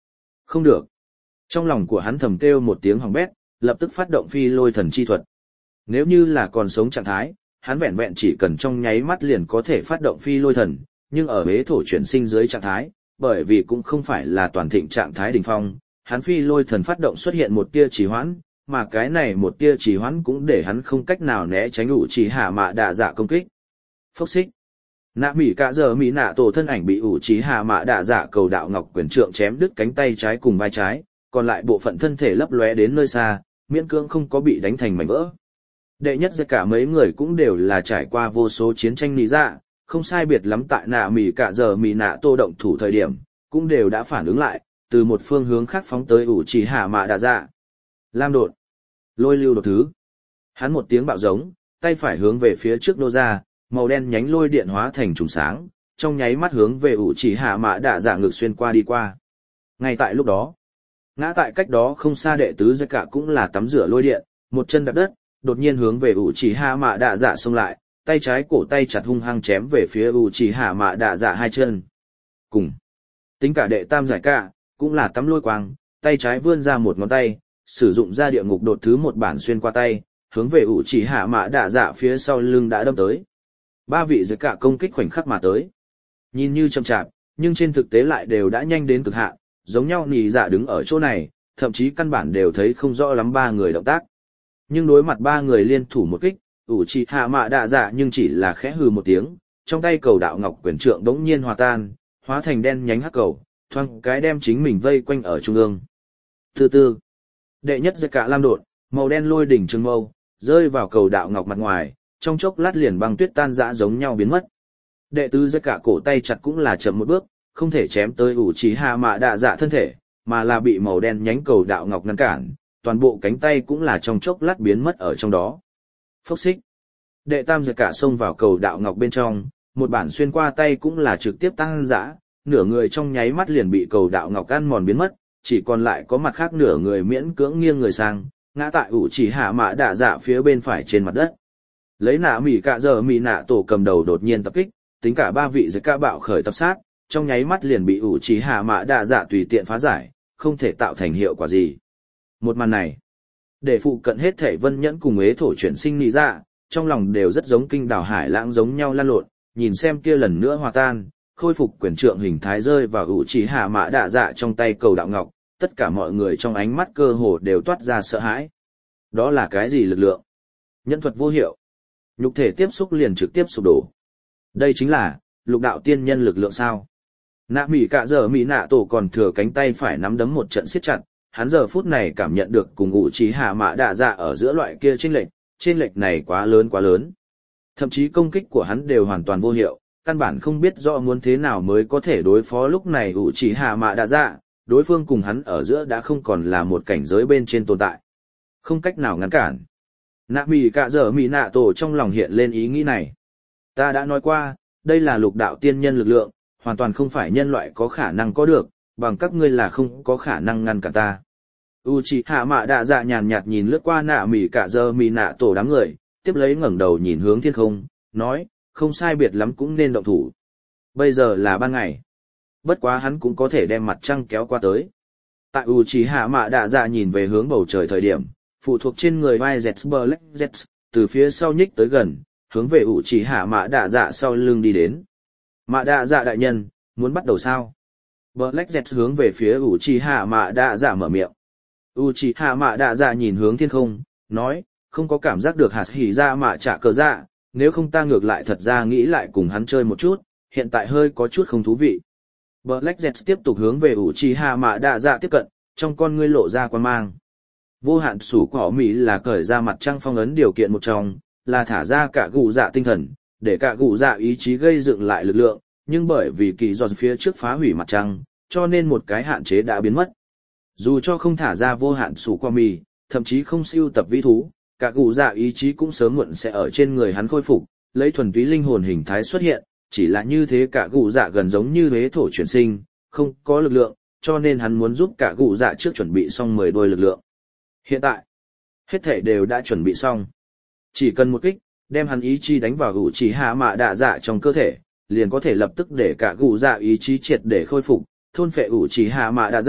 Không được. Trong lòng của hắn thầm kêu một tiếng hỏng bét, lập tức phát động phi lôi thần chi thuật. Nếu như là còn sống trạng thái, hắn vẹn vẹn chỉ cần trong nháy mắt liền có thể phát động phi lôi thần, nhưng ở bế thổ chuyển sinh dưới trạng thái, bởi vì cũng không phải là toàn thịnh trạng thái đỉnh phong, hắn phi lôi thần phát động xuất hiện một tia trì hoãn, mà cái này một tia trì hoãn cũng để hắn không cách nào né tránh ủ trì hạ mạ đạ dạ công kích. Phốc xích. Nạ mỉ cả giờ mỉ nạ tổ thân ảnh bị ủ trì hạ mạ đạ dạ cầu đạo ngọc quyền trượng chém đứt cánh tay trái cùng vai trái, còn lại bộ phận thân thể lấp lóe đến nơi xa, miễn cưỡng không có bị đánh thành mảnh vỡ. Đệ nhất tất cả mấy người cũng đều là trải qua vô số chiến tranh lý dạ, không sai biệt lắm tại nạ mỉ cả giờ mỉ nạ tô động thủ thời điểm, cũng đều đã phản ứng lại, từ một phương hướng khác phóng tới ủ trì hạ mạ đạ dạ. Lam đột, lôi lưu đột thứ. Hắn một tiếng bạo giống, tay phải hướng về phía trước nô ra, màu đen nhánh lôi điện hóa thành trùng sáng, trong nháy mắt hướng về ủ trì hạ mạ đạ dạ ngược xuyên qua đi qua. Ngay tại lúc đó, ngã tại cách đó không xa đệ tứ giai cả cũng là tắm rửa lôi điện, một chân đạp đất, đột nhiên hướng về ủ trì hạ mạ đạ dạ xông lại, tay trái cổ tay chặt hung hăng chém về phía ủ trì hạ mạ đạ dạ hai chân. Cùng tính cả đệ tam giải cả cũng là tắm lôi quang, tay trái vươn ra một ngón tay, sử dụng ra địa ngục đột thứ một bản xuyên qua tay, hướng về ủ trì hạ mạ đạ dạ phía sau lưng đã đâm tới. Ba vị giải cả công kích khoảnh khắc mà tới, nhìn như chậm chạp, nhưng trên thực tế lại đều đã nhanh đến cực hạn, giống nhau nỉ dạ đứng ở chỗ này, thậm chí căn bản đều thấy không rõ lắm ba người động tác. Nhưng đối mặt ba người liên thủ một kích, ủ trì hạ mạ đạ dạ nhưng chỉ là khẽ hừ một tiếng, trong tay cầu đạo ngọc quyền trượng đống nhiên hòa tan, hóa thành đen nhánh hắc cầu, thoáng cái đem chính mình vây quanh ở trung ương. Từ từ, đệ nhất giai cả lam đột, màu đen lôi đỉnh trường mâu, rơi vào cầu đạo ngọc mặt ngoài, trong chốc lát liền băng tuyết tan rã giống nhau biến mất. Đệ tứ giai cả cổ tay chặt cũng là chậm một bước, không thể chém tới ủ trì hạ mạ đạ dạ thân thể, mà là bị màu đen nhánh cầu đạo ngọc ngăn cản, toàn bộ cánh tay cũng là trong chốc lát biến mất ở trong đó. Phốc xích. Đệ tam giai cả xông vào cầu đạo ngọc bên trong, một bản xuyên qua tay cũng là trực tiếp tăng dã, nửa người trong nháy mắt liền bị cầu đạo ngọc ăn mòn biến mất, chỉ còn lại có mặt khác nửa người miễn cưỡng nghiêng người sang, ngã tại ủ trì hạ mạ đạ dạ phía bên phải trên mặt đất. Lấy nạ mỉ cả giờ mỉ nạ tổ cầm đầu đột nhiên tập kích, tính cả ba vị giới ca bạo khởi tập sát, trong nháy mắt liền bị ủ trì hạ mạ đạ dạ tùy tiện phá giải, không thể tạo thành hiệu quả gì. Một màn này, để phụ cận hết thể vân nhẫn cùng ế thổ chuyển sinh nị dạ, trong lòng đều rất giống kinh đảo hải lãng giống nhau lan lộn, nhìn xem kia lần nữa hòa tan, khôi phục quyền trượng hình thái rơi vào ủ trì hạ mạ đạ dạ trong tay cầu đạo ngọc, tất cả mọi người trong ánh mắt cơ hồ đều toát ra sợ hãi. Đó là cái gì lực lượng? Nhân thuật vô hiệu. Nhục thể tiếp xúc liền trực tiếp sụp đổ. Đây chính là lục đạo tiên nhân lực lượng sao? Nạ mỉ cả giờ mỉ nạ tổ còn thừa cánh tay phải nắm đấm một trận siết chặt, hắn giờ phút này cảm nhận được cùng ủ trì hạ mạ đạ dạ ở giữa loại kia chênh lệch, chênh lệch này quá lớn quá lớn. Thậm chí công kích của hắn đều hoàn toàn vô hiệu, căn bản không biết rõ muốn thế nào mới có thể đối phó lúc này ủ trì hạ mạ đạ dạ, đối phương cùng hắn ở giữa đã không còn là một cảnh giới bên trên tồn tại. Không cách nào ngăn cản. Nạ mỉ cả giờ mỉ nạ tổ trong lòng hiện lên ý nghĩ này. Ta đã nói qua, đây là lục đạo tiên nhân lực lượng, hoàn toàn không phải nhân loại có khả năng có được, bằng các ngươi là không có khả năng ngăn cản ta. Uchiha Mạ Đạ Dạ nhàn nhạt nhìn lướt qua nạ mỉ cả giờ mỉ nạ tổ đám người, tiếp lấy ngẩng đầu nhìn hướng thiên không, nói, không sai biệt lắm cũng nên động thủ. Bây giờ là ban ngày. Bất quá hắn cũng có thể đem mặt trăng kéo qua tới. Tại Uchiha Mạ Đạ Dạ nhìn về hướng bầu trời thời điểm, phụ thuộc trên người vai Zets Black Zets, từ phía sau nhích tới gần, hướng về Uchiha Mạ Đạ Dạ sau lưng đi đến. Mạ Đạ Dạ đại nhân, muốn bắt đầu sao? Black Zets hướng về phía Uchiha Mạ Đạ Dạ mở miệng. Uchiha Mạ Đạ Dạ nhìn hướng thiên không, nói, không có cảm giác được hạt hỉ ra mạ trả cờ dạ, nếu không ta ngược lại thật ra nghĩ lại cùng hắn chơi một chút, hiện tại hơi có chút không thú vị. Black Zets tiếp tục hướng về Uchiha Mạ Đạ Dạ tiếp cận, trong con ngươi lộ ra quan mang. Vô hạn sủ của Mỹ là cởi ra mặt trăng phong ấn điều kiện một trong, là thả ra cả gù dạ tinh thần, để cả gù dạ ý chí gây dựng lại lực lượng, nhưng bởi vì kỳ giọt phía trước phá hủy mặt trăng, cho nên một cái hạn chế đã biến mất. Dù cho không thả ra vô hạn sủ của Mỹ, thậm chí không siêu tập vĩ thú, cả gù dạ ý chí cũng sớm muộn sẽ ở trên người hắn khôi phục, lấy thuần túy linh hồn hình thái xuất hiện, chỉ là như thế cả gù dạ gần giống như huế thổ chuyển sinh, không có lực lượng, cho nên hắn muốn giúp cả gù dạ trước chuẩn bị xong mười đôi lực lượng. Hiện tại, hết thể đều đã chuẩn bị xong. Chỉ cần một kích, đem hắn ý chí đánh vào Uchiha Mạ Đạ Dạ trong cơ thể, liền có thể lập tức để cả gù dạ ý chí triệt để khôi phục, thôn phệ Uchiha Mạ Đạ Dạ,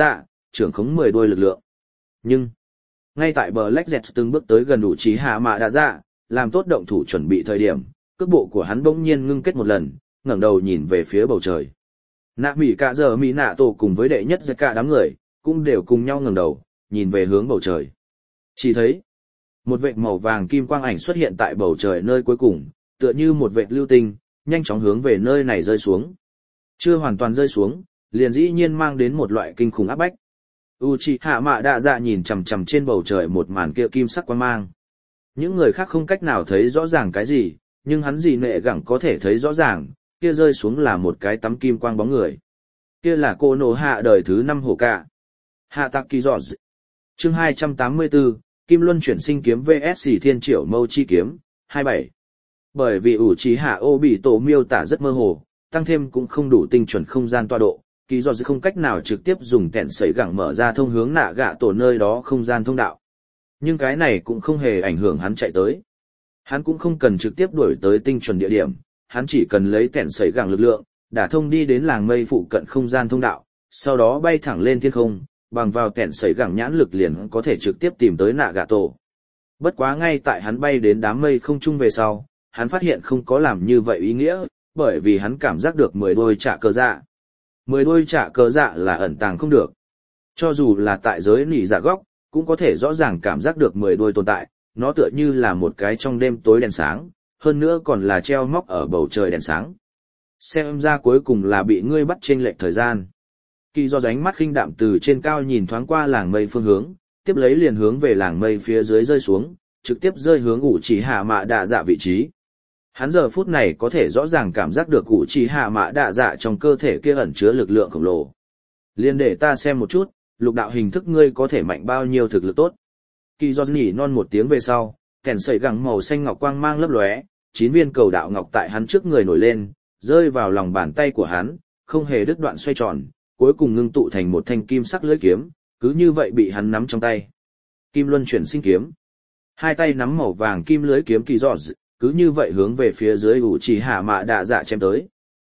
trưởng khống mười đôi lực lượng. Nhưng, ngay tại Black Jet từng bước tới gần đủ trí hạ mạ đạ dạ, làm tốt động thủ chuẩn bị thời điểm, cước bộ của hắn bỗng nhiên ngưng kết một lần, ngẩng đầu nhìn về phía bầu trời. Nạ Mỹ cả giờ Mỹ nạ tổ cùng với đệ nhất giật cả đám người, cũng đều cùng nhau ngẩng đầu, nhìn về hướng bầu trời. Chỉ thấy, một vệt màu vàng kim quang ảnh xuất hiện tại bầu trời nơi cuối cùng, tựa như một vệt lưu tinh, nhanh chóng hướng về nơi này rơi xuống. Chưa hoàn toàn rơi xuống, liền dĩ nhiên mang đến một loại kinh khủng áp bách. Uchiha Mạ Đạ Dạ nhìn chằm chằm trên bầu trời một màn kia kim sắc quang mang. Những người khác không cách nào thấy rõ ràng cái gì, nhưng hắn gì nệ gẳng có thể thấy rõ ràng, kia rơi xuống là một cái tấm kim quang bóng người. Kia là cô nổ hạ đời thứ năm hổ cả. Hataki George. Chương hai trăm tám mươi tư, Kim Luân chuyển sinh kiếm vs Thiên Triệu Mâu chi kiếm, hai mươi bảy. Bởi vì Uchiha Obito miêu tả rất mơ hồ, tăng thêm cũng không đủ tinh chuẩn không gian tọa độ, Kỳ George không cách nào trực tiếp dùng kẹn sấy gẳng mở ra thông hướng nạ gạ tổ nơi đó không gian thông đạo. Nhưng cái này cũng không hề ảnh hưởng hắn chạy tới. Hắn cũng không cần trực tiếp đuổi tới tinh chuẩn địa điểm, hắn chỉ cần lấy kẹn sấy gẳng lực lượng, đả thông đi đến làng mây phụ cận không gian thông đạo, sau đó bay thẳng lên thiên không, bằng vào kẹn sấy gẳng nhãn lực liền có thể trực tiếp tìm tới nạ gạ tổ. Bất quá ngay tại hắn bay đến đám mây không trung về sau, hắn phát hiện không có làm như vậy ý nghĩa, bởi vì hắn cảm giác được mười đôi trả cờ dạ. Mười đôi trả cờ dạ là ẩn tàng không được. Cho dù là tại giới nỉ dạ góc, cũng có thể rõ ràng cảm giác được mười đôi tồn tại, nó tựa như là một cái trong đêm tối đèn sáng, hơn nữa còn là treo móc ở bầu trời đèn sáng. Xem ra cuối cùng là bị ngươi bắt chênh lệch thời gian. Kỳ do ánh mắt khinh đạm từ trên cao nhìn thoáng qua làng mây phương hướng, tiếp lấy liền hướng về làng mây phía dưới rơi xuống, trực tiếp rơi hướng Uchiha Mạ Đạ Dạ vị trí. Hắn giờ phút này có thể rõ ràng cảm giác được Uchiha Mạ Đạ Dạ trong cơ thể kia ẩn chứa lực lượng khổng lồ. Liên để ta xem một chút, lục đạo hình thức ngươi có thể mạnh bao nhiêu thực lực tốt. Kỳ do nhỉ non một tiếng về sau, kèn sợi gẳng màu xanh ngọc quang mang lấp lóe, chín viên cầu đạo ngọc tại hắn trước người nổi lên, rơi vào lòng bàn tay của hắn, không hề đứt đoạn xoay tròn, cuối cùng ngưng tụ thành một thanh kim sắc lưỡi kiếm, cứ như vậy bị hắn nắm trong tay. Kim Luân chuyển sinh kiếm. Hai tay nắm màu vàng kim lưỡi kiếm kỳ giọt, cứ như vậy hướng về phía dưới Uchiha Mạ Đạ Dạ chém tới.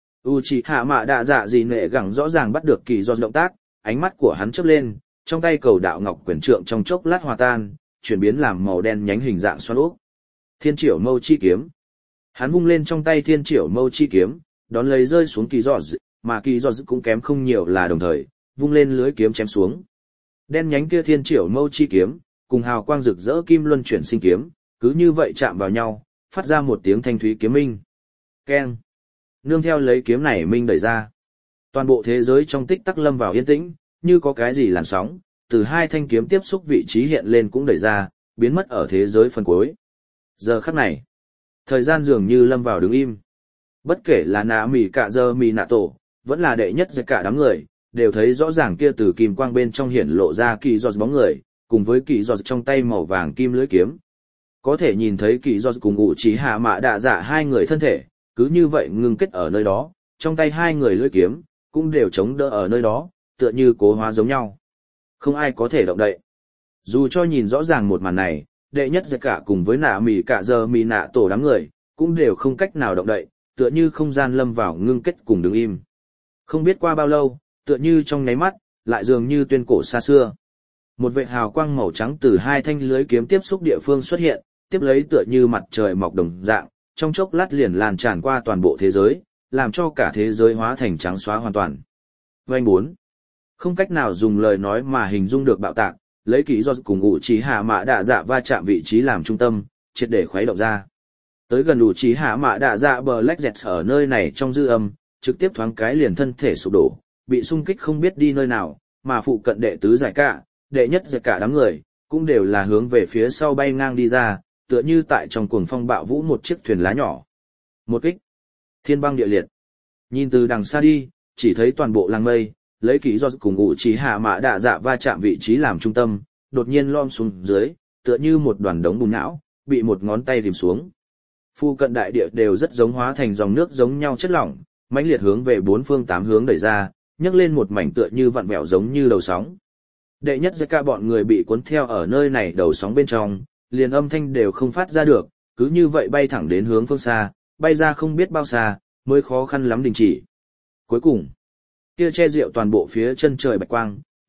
Uchiha Mạ Đạ Dạ gì nệ gẳng rõ ràng bắt được kỳ giọt động tác, ánh mắt của hắn chớp lên, trong tay cầu đạo ngọc quyển trượng trong chốc lát hòa tan, chuyển biến làm màu đen nhánh hình dạng xoắn ốc. Thiên Triệu Mâu chi kiếm. Hắn vung lên trong tay Thiên Triệu Mâu chi kiếm, đón lấy rơi xuống kỳ giọt, mà kỳ giọt cũng kém không nhiều là đồng thời, vung lên lưới kiếm chém xuống. Đen nhánh kia Thiên Triệu Mâu chi kiếm, cùng hào quang rực rỡ Kim Luân chuyển sinh kiếm, cứ như vậy chạm vào nhau, phát ra một tiếng thanh thúy kiếm minh. Keng. Nương theo lấy kiếm này minh đẩy ra. Toàn bộ thế giới trong tích tắc lâm vào yên tĩnh, như có cái gì làn sóng, từ hai thanh kiếm tiếp xúc vị trí hiện lên cũng đẩy ra, biến mất ở thế giới phần cuối. Giờ khắc này, thời gian dường như lâm vào đứng im. Bất kể là nạ mỉ cả giờ mỉ nạ tổ, vẫn là đệ nhất giật cả đám người, đều thấy rõ ràng kia từ kim quang bên trong hiển lộ ra kỳ giọt bóng người, cùng với kỳ giọt trong tay màu vàng kim lưỡi kiếm. Có thể nhìn thấy kỳ giọt cùng Uchiha Mạ Đạ Dạ hai người thân thể, cứ như vậy ngưng kết ở nơi đó, trong tay hai người lưỡi kiếm, cũng đều chống đỡ ở nơi đó, tựa như cố hóa giống nhau. Không ai có thể động đậy. Dù cho nhìn rõ ràng một màn này, đệ nhất giật cả cùng với nạ mỉ cả giờ mỉ nạ tổ đám người, cũng đều không cách nào động đậy, tựa như không gian lâm vào ngưng kết cùng đứng im. Không biết qua bao lâu, tựa như trong nháy mắt, lại dường như tuyên cổ xa xưa. Một vệt hào quang màu trắng từ hai thanh lưới kiếm tiếp xúc địa phương xuất hiện, tiếp lấy tựa như mặt trời mọc đồng dạng, trong chốc lát liền lan tràn qua toàn bộ thế giới, làm cho cả thế giới hóa thành trắng xóa hoàn toàn. Vành bốn. Không cách nào dùng lời nói mà hình dung được bạo tạc, lấy kỹ do cùng Uchiha Mạ Đạ Dạ va chạm vị trí làm trung tâm, triệt để khuấy động ra. Tới gần Uchiha Mạ Đạ Dạ Black Jet ở nơi này trong dư âm, trực tiếp thoáng cái liền thân thể sụp đổ, bị xung kích không biết đi nơi nào, mà phụ cận đệ tứ giải cả, đệ nhất giải cả đám người, cũng đều là hướng về phía sau bay ngang đi ra, tựa như tại trong cuồng phong bạo vũ một chiếc thuyền lá nhỏ. Một kích, thiên băng địa liệt. Nhìn từ đằng xa đi, chỉ thấy toàn bộ làng mây, lấy kỹ do cùng Uchiha Mạ Đạ Dạ va chạm vị trí làm trung tâm, đột nhiên lom xuống dưới, tựa như một đoàn đống bùn não, bị một ngón tay rìm xuống. Phu cận đại địa đều rất giống hóa thành dòng nước giống nhau chất lỏng, mãnh liệt hướng về bốn phương tám hướng đẩy ra, nhấc lên một mảnh tựa như vặn vẹo giống như đầu sóng. Đệ nhất giai ca bọn người bị cuốn theo ở nơi này đầu sóng bên trong, liền âm thanh đều không phát ra được, cứ như vậy bay thẳng đến hướng phương xa, bay ra không biết bao xa, mới khó khăn lắm đình chỉ. Cuối cùng, kia che rượu toàn bộ phía chân trời bạch quang,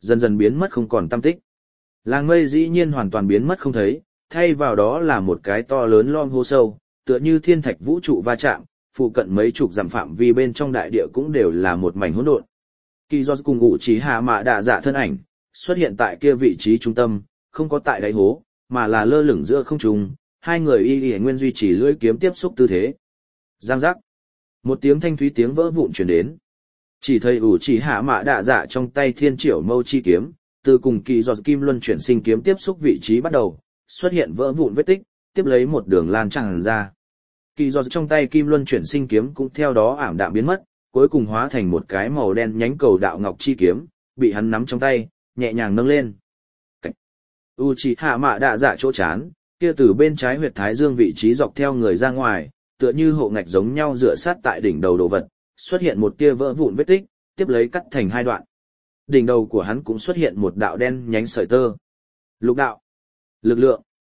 dần dần biến mất không còn tăm tích. Làng mây dĩ nhiên hoàn toàn biến mất không thấy, thay vào đó là một cái to lớn lom hố sâu, tựa như thiên thạch vũ trụ va chạm, phụ cận mấy chục dặm phạm vi bên trong đại địa cũng đều là một mảnh hỗn độn. Kỳ do cùng ngụ trí hạ mạ đạ dạ thân ảnh, xuất hiện tại kia vị trí trung tâm, không có tại đáy hố, mà là lơ lửng giữa không trung, hai người y y nguyên duy trì lưỡi kiếm tiếp xúc tư thế. Giang giác. Một tiếng thanh thúy tiếng vỡ vụn truyền đến. Chỉ thấy ủ chỉ hạ mạ đạ dạ trong tay thiên triểu mâu chi kiếm, từ cùng kỳ giọt kim luân chuyển sinh kiếm tiếp xúc vị trí bắt đầu, xuất hiện vỡ vụn vết tích, tiếp lấy một đường lan tràn ra. Kỳ giọt trong tay kim luân chuyển sinh kiếm cũng theo đó ảm đạm biến mất, cuối cùng hóa thành một cái màu đen nhánh cầu đạo ngọc chi kiếm, bị hắn nắm trong tay, nhẹ nhàng nâng lên. Uchiha Mạ Đạ Dạ chỗ chán, kia từ bên trái huyệt thái dương vị trí dọc theo người ra ngoài, tựa như hộ ngạch giống nhau dựa sát tại đỉnh đầu đồ vật, xuất hiện một tia vỡ vụn vết tích, tiếp lấy cắt thành hai đoạn. Đỉnh đầu của hắn cũng xuất hiện một đạo đen nhánh sợi tơ. Lục đạo, lực lượng.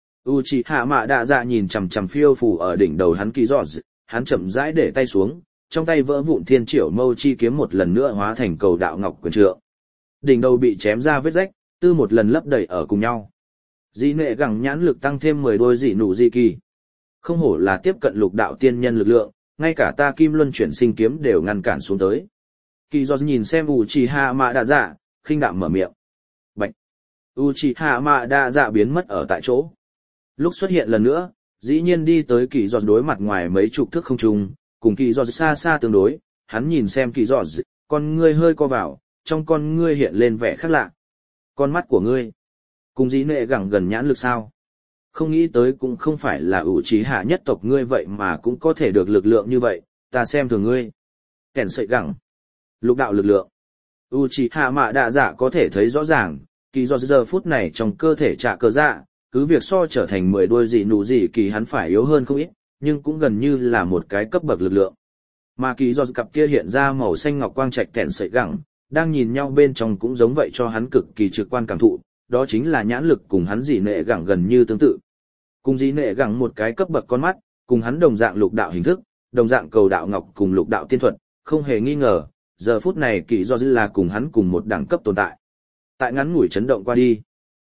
Uchiha Mạ Đạ Dạ nhìn chằm chằm phiêu phù ở đỉnh đầu hắn kỳ giọt, hắn chậm rãi để tay xuống, trong tay vỡ vụn thiên triểu mâu chi kiếm một lần nữa hóa thành cầu đạo ngọc quyền trượng. Đỉnh đầu bị chém ra vết rách, tư một lần lấp đầy ở cùng nhau. Dị nệ gẳng nhãn lực tăng thêm mười đôi dị nụ dị kỳ. Không hổ là tiếp cận lục đạo tiên nhân lực lượng, ngay cả ta kim luân chuyển sinh kiếm đều ngăn cản xuống tới. Kỳ do nhìn xem Uchiha Mạ Đạ Dạ, khinh đạm mở miệng. Bạch. Uchiha Mạ Đạ Dạ biến mất ở tại chỗ. Lúc xuất hiện lần nữa, dĩ nhiên đi tới kỳ do đối mặt ngoài mấy chục thước không trung, cùng kỳ do xa xa tương đối, hắn nhìn xem kỳ do, con ngươi hơi co vào, trong con ngươi hiện lên vẻ khác lạ. Con mắt của ngươi, cùng dĩ nệ gẳng gần nhãn lực sao? Không nghĩ tới cũng không phải là ủ trí hạ nhất tộc ngươi vậy mà cũng có thể được lực lượng như vậy, ta xem thường ngươi. Kẻn sợi gẳng, lục đạo lực lượng. Uchiha Mạ Đạ Dạ có thể thấy rõ ràng, kỳ do giờ phút này trong cơ thể trả cơ dạ, cứ việc so trở thành mười đôi dị nụ dị kỳ hắn phải yếu hơn không ít, nhưng cũng gần như là một cái cấp bậc lực lượng. Mà kỳ do cặp kia hiện ra màu xanh ngọc quang trạch kẻn sợi gẳng, đang nhìn nhau bên trong cũng giống vậy cho hắn cực kỳ trực quan cảm thụ, đó chính là nhãn lực cùng hắn dị nệ gẳng gần như tương tự. Cùng dị nệ gẳng một cái cấp bậc con mắt, cùng hắn đồng dạng lục đạo hình thức, đồng dạng cầu đạo ngọc cùng lục đạo tiên thuật, không hề nghi ngờ, giờ phút này kỳ do là cùng hắn cùng một đẳng cấp tồn tại. Tại ngắn ngủi chấn động qua đi,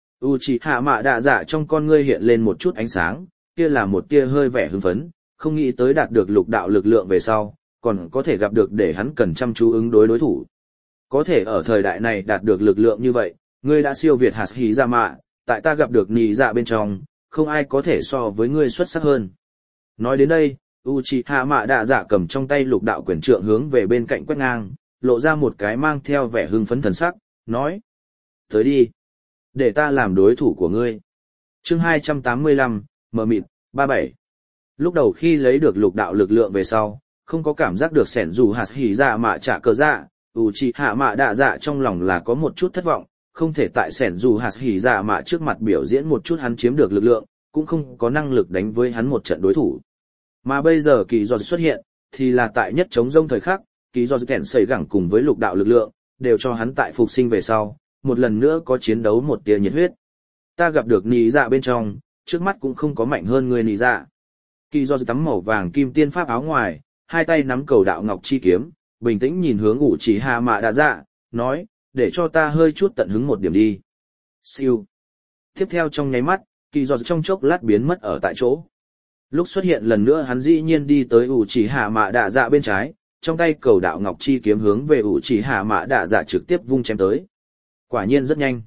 Uchiha Mạ Đạ Dạ trong con ngươi hiện lên một chút ánh sáng, kia là một tia hơi vẻ hưng phấn, không nghĩ tới đạt được lục đạo lực lượng về sau, còn có thể gặp được để hắn cần chăm chú ứng đối đối thủ. Có thể ở thời đại này đạt được lực lượng như vậy, ngươi đã siêu việt hạt hí ra mạ, tại ta gặp được nì dạ bên trong, không ai có thể so với ngươi xuất sắc hơn. Nói đến đây, Uchiha Mạ Đạ Dạ cầm trong tay lục đạo quyền trượng hướng về bên cạnh quét ngang, lộ ra một cái mang theo vẻ hưng phấn thần sắc, nói. Tới đi, để ta làm đối thủ của ngươi. Chương hai trăm tám mươi lăm, mờ mịt, ba bảy. Lúc đầu khi lấy được lục đạo lực lượng về sau, không có cảm giác được sẻn dù hạt hỉ dạ mạ trả cờ dạ, Uchiha Mạ Đạ Dạ trong lòng là có một chút thất vọng, không thể tại sẻn dù hạt hỉ dạ mạ trước mặt biểu diễn một chút hắn chiếm được lực lượng, cũng không có năng lực đánh với hắn một trận đối thủ. Mà bây giờ kỳ do xuất hiện, thì là tại nhất chống rông thời khắc, kỳ do kẻn sẩy gẳng cùng với lục đạo lực lượng, đều cho hắn tại phục sinh về sau, một lần nữa có chiến đấu một tia nhiệt huyết. Ta gặp được nì dạ bên trong, trước mắt cũng không có mạnh hơn người nì dạ. Kỳ do tắm màu vàng kim tiên pháp áo ngoài, hai tay nắm cầu đạo ngọc chi kiếm, bình tĩnh nhìn hướng Uchiha Mạ Đạ Dạ, nói, để cho ta hơi chút tận hứng một điểm đi. Siêu. Tiếp theo trong nháy mắt, kỳ do trong chốc lát biến mất ở tại chỗ. Lúc xuất hiện lần nữa hắn dĩ nhiên đi tới Uchiha Mạ Đạ Dạ bên trái, trong tay cầu đạo ngọc chi kiếm hướng về Uchiha Mạ Đạ Dạ trực tiếp vung chém tới. Quả nhiên rất nhanh.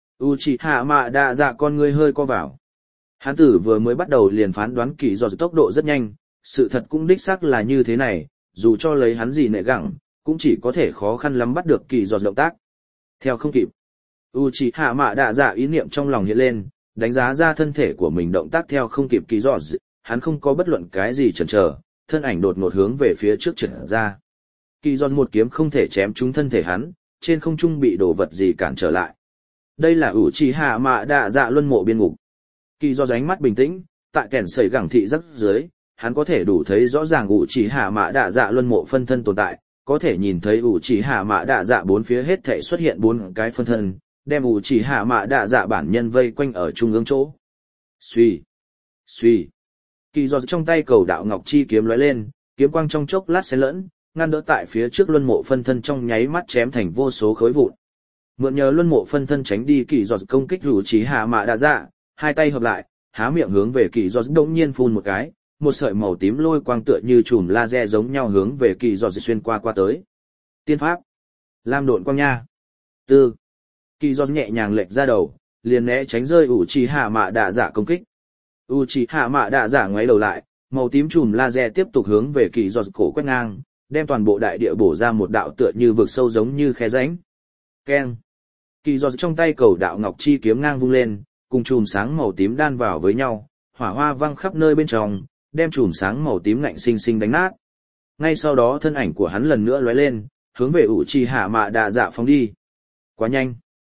Uchiha Mạ Đạ Dạ con ngươi hơi co vào. Hắn tử vừa mới bắt đầu liền phán đoán kỳ do tốc độ rất nhanh, sự thật cũng đích xác là như thế này, dù cho lấy hắn gì nệ gẳng, cũng chỉ có thể khó khăn lắm bắt được kỳ do động tác. Theo không kịp, Uchiha Mạ Đạ Dạ ý niệm trong lòng hiện lên, đánh giá ra thân thể của mình động tác theo không kịp kỳ do, hắn không có bất luận cái gì chần chờ, thân ảnh đột ngột hướng về phía trước trượt ra. Kỳ do một kiếm không thể chém trúng thân thể hắn, trên không trung bị đồ vật gì cản trở lại. Đây là Uchiha Mạ Đạ Dạ luân mộ biên ngục. Kỳ do ánh mắt bình tĩnh, tại kẻn sẩy gẳng thị rất dưới, hắn có thể đủ thấy rõ ràng Uchiha Mạ Đạ Dạ luân mộ phân thân tồn tại, có thể nhìn thấy Uchiha Mạ Đạ Dạ bốn phía hết thảy xuất hiện bốn cái phân thân, đem Uchiha Mạ Đạ Dạ bản nhân vây quanh ở trung ương chỗ. Xuy, xuy. Kỳ do trong tay cầu đạo ngọc chi kiếm lóe lên, kiếm quang trong chốc lát xen lẫn, ngăn đỡ tại phía trước luân mộ phân thân trong nháy mắt chém thành vô số khối vụn. Mượn nhờ luân mộ phân thân tránh đi kỳ giọt công kích rủ trí hạ mạ đạ dạ, hai tay hợp lại, há miệng hướng về kỳ giọt đống nhiên phun một cái, một sợi màu tím lôi quang tựa như chùm laser giống nhau hướng về kỳ giọt xuyên qua qua tới. Tiên pháp, lam độn quang nha. Tư, kỳ giọt nhẹ nhàng lệch ra đầu, liền né tránh rơi ủ trí hạ mạ đạ dạ công kích. U trí hạ mạ đạ dạ ngoáy đầu lại, màu tím chùm laser tiếp tục hướng về kỳ giọt cổ quét ngang, đem toàn bộ đại địa bổ ra một đạo tựa như vực sâu giống như khe rãnh. Keng. Kỳ giọt trong tay cầu đạo ngọc chi kiếm ngang vung lên, cùng chùm sáng màu tím đan vào với nhau, hỏa hoa văng khắp nơi bên trong, đem chùm sáng màu tím ngạnh sinh sinh đánh nát. Ngay sau đó thân ảnh của hắn lần nữa lóe lên, hướng về Uchiha Mạ Đạ Dạ phóng đi. Quá nhanh.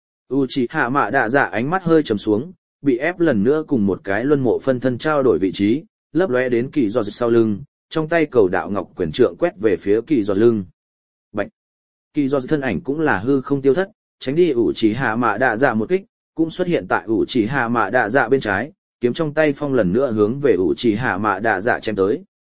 Uchiha Mạ Đạ Dạ ánh mắt hơi trầm xuống, bị ép lần nữa cùng một cái luân mộ phân thân trao đổi vị trí, lấp lóe đến kỳ giọt sau lưng, trong tay cầu đạo ngọc quyền trượng quét về phía kỳ giọt lưng. Bạch. Kỳ giọt thân ảnh cũng là hư không tiêu thất, tránh đi Uchiha Mạ Đạ Dạ một kích, cũng xuất hiện tại Uchiha Mạ Đạ Dạ bên trái, kiếm trong tay phong lần nữa hướng về Uchiha Mạ Đạ Dạ chém tới.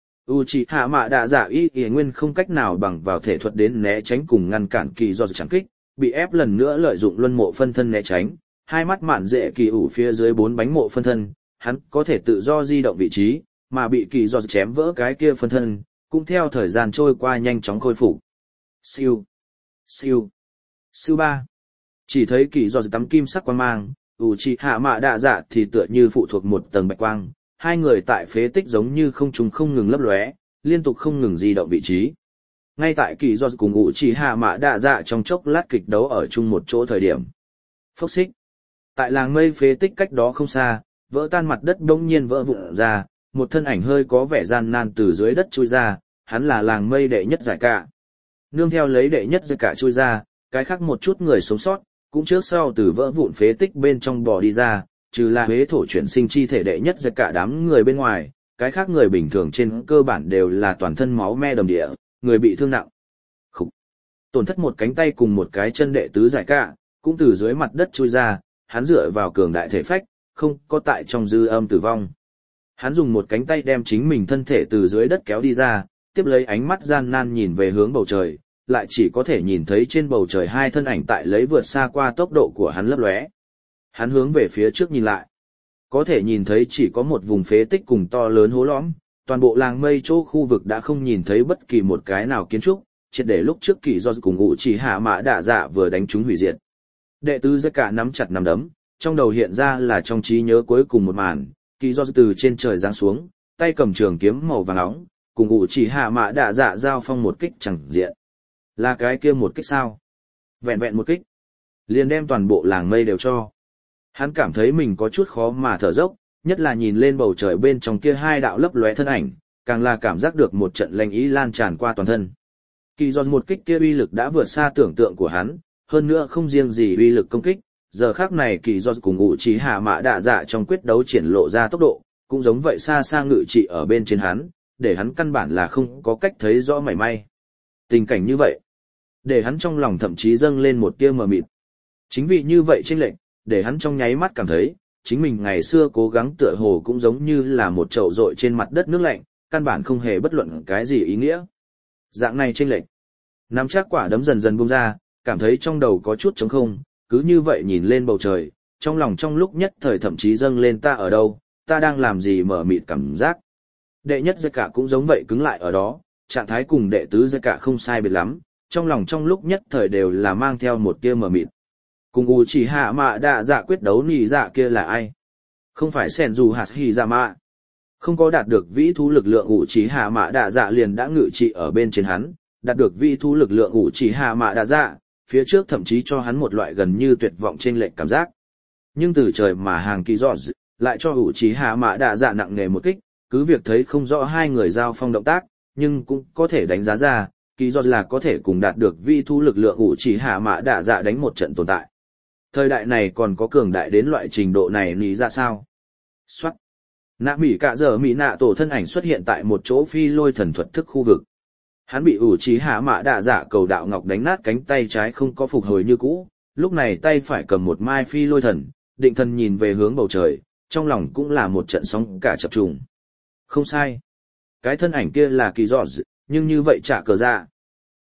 Uchiha Mạ Đạ Dạ y y nguyên không cách nào bằng vào thể thuật đến né tránh cùng ngăn cản kỳ giọt chẳng kích, bị ép lần nữa lợi dụng luân mộ phân thân né tránh, hai mắt mạn dễ kỳ ủ phía dưới bốn bánh mộ phân thân, hắn có thể tự do di động vị trí, mà bị kỳ giọt chém vỡ cái kia phân thân, cũng theo thời gian trôi qua nhanh chóng khôi phục. Siêu, siêu, siêu ba. Chỉ thấy kỳ giọt tắm kim sắc quang mang, Uchiha Mạ Đạ Dạ thì tựa như phụ thuộc một tầng bạch quang, hai người tại phế tích giống như không trùng không ngừng lấp lóe, liên tục không ngừng di động vị trí. Ngay tại kỳ giọt cùng Uchiha Mạ Đạ Dạ trong chốc lát kịch đấu ở chung một chỗ thời điểm. Phốc xích. Tại làng mây phế tích cách đó không xa, vỡ tan mặt đất bỗng nhiên vỡ vụn ra, một thân ảnh hơi có vẻ gian nan từ dưới đất chui ra, hắn là làng mây đệ nhất giải cả. Nương theo lấy đệ nhất giải cả chui ra, cái khác một chút người sống sót, cũng trước sau từ vỡ vụn phế tích bên trong bò đi ra, trừ là huế thổ chuyển sinh chi thể đệ nhất giải cả đám người bên ngoài, cái khác người bình thường trên cơ bản đều là toàn thân máu me đầm địa, người bị thương nặng. Khúc. Tổn thất một cánh tay cùng một cái chân đệ tứ giải cả, cũng từ dưới mặt đất chui ra, hắn dựa vào cường đại thể phách, không có tại trong dư âm tử vong. Hắn dùng một cánh tay đem chính mình thân thể từ dưới đất kéo đi ra, tiếp lấy ánh mắt gian nan nhìn về hướng bầu trời, lại chỉ có thể nhìn thấy trên bầu trời hai thân ảnh tại lấy vượt xa qua tốc độ của hắn lấp lóe. Hắn hướng về phía trước nhìn lại. Có thể nhìn thấy chỉ có một vùng phế tích cùng to lớn hố lõm, toàn bộ làng mây chỗ khu vực đã không nhìn thấy bất kỳ một cái nào kiến trúc, triệt để lúc trước kỳ do cùng Uchiha Mạ Đạ Dạ vừa đánh chúng hủy diệt. Đệ tứ Giải Cả nắm chặt nắm đấm, trong đầu hiện ra là trong trí nhớ cuối cùng một màn, kỳ do từ trên trời giáng xuống, tay cầm trường kiếm màu vàng nóng, cùng Uchiha Mạ Đạ Dạ giao phong một kích chẳng diện. Là cái kia một kích sao? Vẹn vẹn một kích, liền đem toàn bộ làng mây đều cho. Hắn cảm thấy mình có chút khó mà thở dốc, nhất là nhìn lên bầu trời bên trong kia hai đạo lấp lóe thân ảnh, càng là cảm giác được một trận lanh ý lan tràn qua toàn thân. Kỳ do một kích kia uy lực đã vượt xa tưởng tượng của hắn, hơn nữa không riêng gì uy lực công kích, giờ khác này kỳ do cùng Uchiha Mạ Đạ Dạ trong quyết đấu triển lộ ra tốc độ, cũng giống vậy xa xa ngự trị ở bên trên hắn, để hắn căn bản là không có cách thấy rõ mảy may. Tình cảnh như vậy, để hắn trong lòng thậm chí dâng lên một tia mờ mịt. Chính vì như vậy chênh lệch, để hắn trong nháy mắt cảm thấy, chính mình ngày xưa cố gắng tựa hồ cũng giống như là một chậu rội trên mặt đất nước lạnh, căn bản không hề bất luận cái gì ý nghĩa. Dạng này chênh lệch, nắm chắc quả đấm dần dần buông ra, cảm thấy trong đầu có chút trống không, cứ như vậy nhìn lên bầu trời, trong lòng trong lúc nhất thời thậm chí dâng lên ta ở đâu, ta đang làm gì mờ mịt cảm giác. Đệ nhất Giải Cả cũng giống vậy cứng lại ở đó, trạng thái cùng đệ tứ Giải Cả không sai biệt lắm, trong lòng trong lúc nhất thời đều là mang theo một tia mờ mịt. Cùng Uchiha Mạ Đạ Dạ quyết đấu nỉ dạ kia là ai? Không phải Senju Hashirama. Không có đạt được vĩ thú lực lượng Uchiha Mạ Đạ Dạ liền đã ngự trị ở bên trên hắn, đạt được vĩ thú lực lượng Uchiha Mạ Đạ Dạ, phía trước thậm chí cho hắn một loại gần như tuyệt vọng trên lệch cảm giác. Nhưng từ trời mà hàng kỳ dọt lại cho Uchiha Mạ Đạ Dạ nặng nề một kích, cứ việc thấy không rõ hai người giao phong động tác, nhưng cũng có thể đánh giá ra, kỳ dọt là có thể cùng đạt được vĩ thú lực lượng Uchiha Mạ Đạ Dạ đánh một trận tồn tại. Thời đại này còn có cường đại đến loại trình độ này lý ra sao? Xoát. Nạ mỉ cả giờ mỉ nạ tổ thân ảnh xuất hiện tại một chỗ phi lôi thần thuật thức khu vực. Hắn bị Uchiha Mạ Đạ Dạ cầu đạo ngọc đánh nát cánh tay trái không có phục hồi như cũ, lúc này tay phải cầm một mai phi lôi thần, định thần nhìn về hướng bầu trời, trong lòng cũng là một trận sóng cả chập trùng. Không sai. Cái thân ảnh kia là kỳ dọt, nhưng như vậy trả cờ dạ.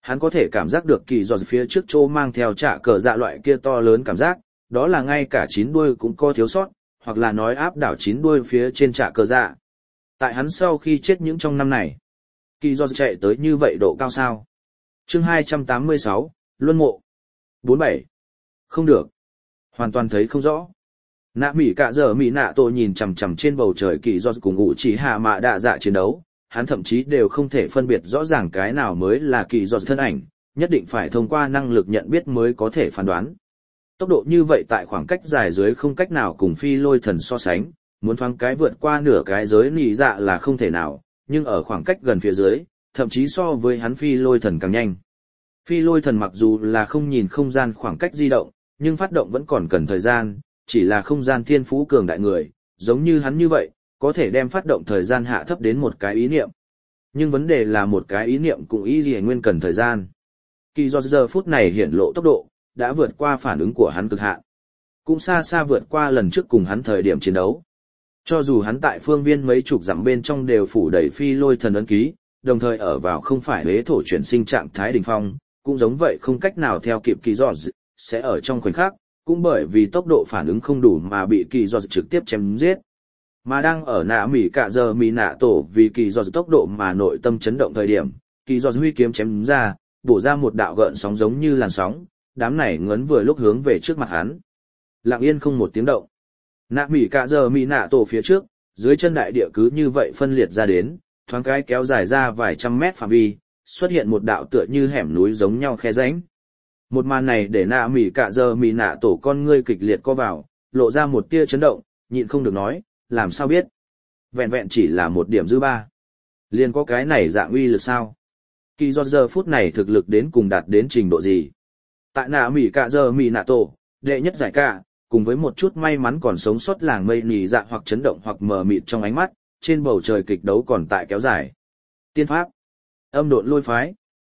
Hắn có thể cảm giác được kỳ giọt phía trước chỗ mang theo trả cờ dạ loại kia to lớn cảm giác, đó là ngay cả chín đuôi cũng có thiếu sót, hoặc là nói áp đảo chín đuôi phía trên trả cờ dạ. Tại hắn sau khi chết những trong năm này, kỳ giọt chạy tới như vậy độ cao sao? Chương hai trăm tám mươi sáu, Luân Mộ. bốn bảy. Không được. Hoàn toàn thấy không rõ. Nạ mỉ cả giờ mỉ nạ tổ nhìn chằm chằm trên bầu trời kỳ giọt cùng ủ chỉ hạ mạ đạ dạ chiến đấu, hắn thậm chí đều không thể phân biệt rõ ràng cái nào mới là kỳ giọt thân ảnh, nhất định phải thông qua năng lực nhận biết mới có thể phán đoán. Tốc độ như vậy tại khoảng cách dài dưới không cách nào cùng phi lôi thần so sánh, muốn thoáng cái vượt qua nửa cái giới nỉ dạ là không thể nào, nhưng ở khoảng cách gần phía dưới, thậm chí so với hắn phi lôi thần càng nhanh. Phi lôi thần mặc dù là không nhìn không gian khoảng cách di động, nhưng phát động vẫn còn cần thời gian, chỉ là không gian thiên phú cường đại người, giống như hắn như vậy, có thể đem phát động thời gian hạ thấp đến một cái ý niệm. Nhưng vấn đề là một cái ý niệm cũng ý gì nguyên cần thời gian. Kỳ do giờ phút này hiển lộ tốc độ, đã vượt qua phản ứng của hắn cực hạn. Cũng xa xa vượt qua lần trước cùng hắn thời điểm chiến đấu. Cho dù hắn tại phương viên mấy chục dặm bên trong đều phủ đầy phi lôi thần ấn ký, đồng thời ở vào không phải huế thổ chuyển sinh trạng thái đỉnh phong, cũng giống vậy không cách nào theo kịp kỳ do sẽ ở trong khoảnh khắc, cũng bởi vì tốc độ phản ứng không đủ mà bị kỳ do trực tiếp chém giết. Mà đang ở nạ mỉ cả giờ mỉ nạ tổ vì kỳ do tốc độ mà nội tâm chấn động thời điểm, kỳ do huy kiếm chém ra, bổ ra một đạo gợn sóng giống như làn sóng, đám này ngấn vừa lúc hướng về trước mặt hắn. Lặng yên không một tiếng động. Nạ mỉ cả giờ mỉ nạ tổ phía trước, dưới chân đại địa cứ như vậy phân liệt ra đến, thoáng cái kéo dài ra vài trăm mét phạm vi, xuất hiện một đạo tựa như hẻm núi giống nhau khe rãnh. Một màn này để nạ mỉ cả giờ mỉ nạ tổ con ngươi kịch liệt co vào, lộ ra một tia chấn động, nhịn không được nói, làm sao biết? Vẹn vẹn chỉ là một điểm dư ba. Liền có cái này dạng uy lực sao? Kỳ do giờ phút này thực lực đến cùng đạt đến trình độ gì? Tại nạ mỉ cả giờ mỉ nạ tổ, đệ nhất giải cả, cùng với một chút may mắn còn sống sót làng mây nỉ dạ hoặc chấn động hoặc mờ mịt trong ánh mắt, trên bầu trời kịch đấu còn tại kéo dài. Tiên pháp, âm độn lôi phái.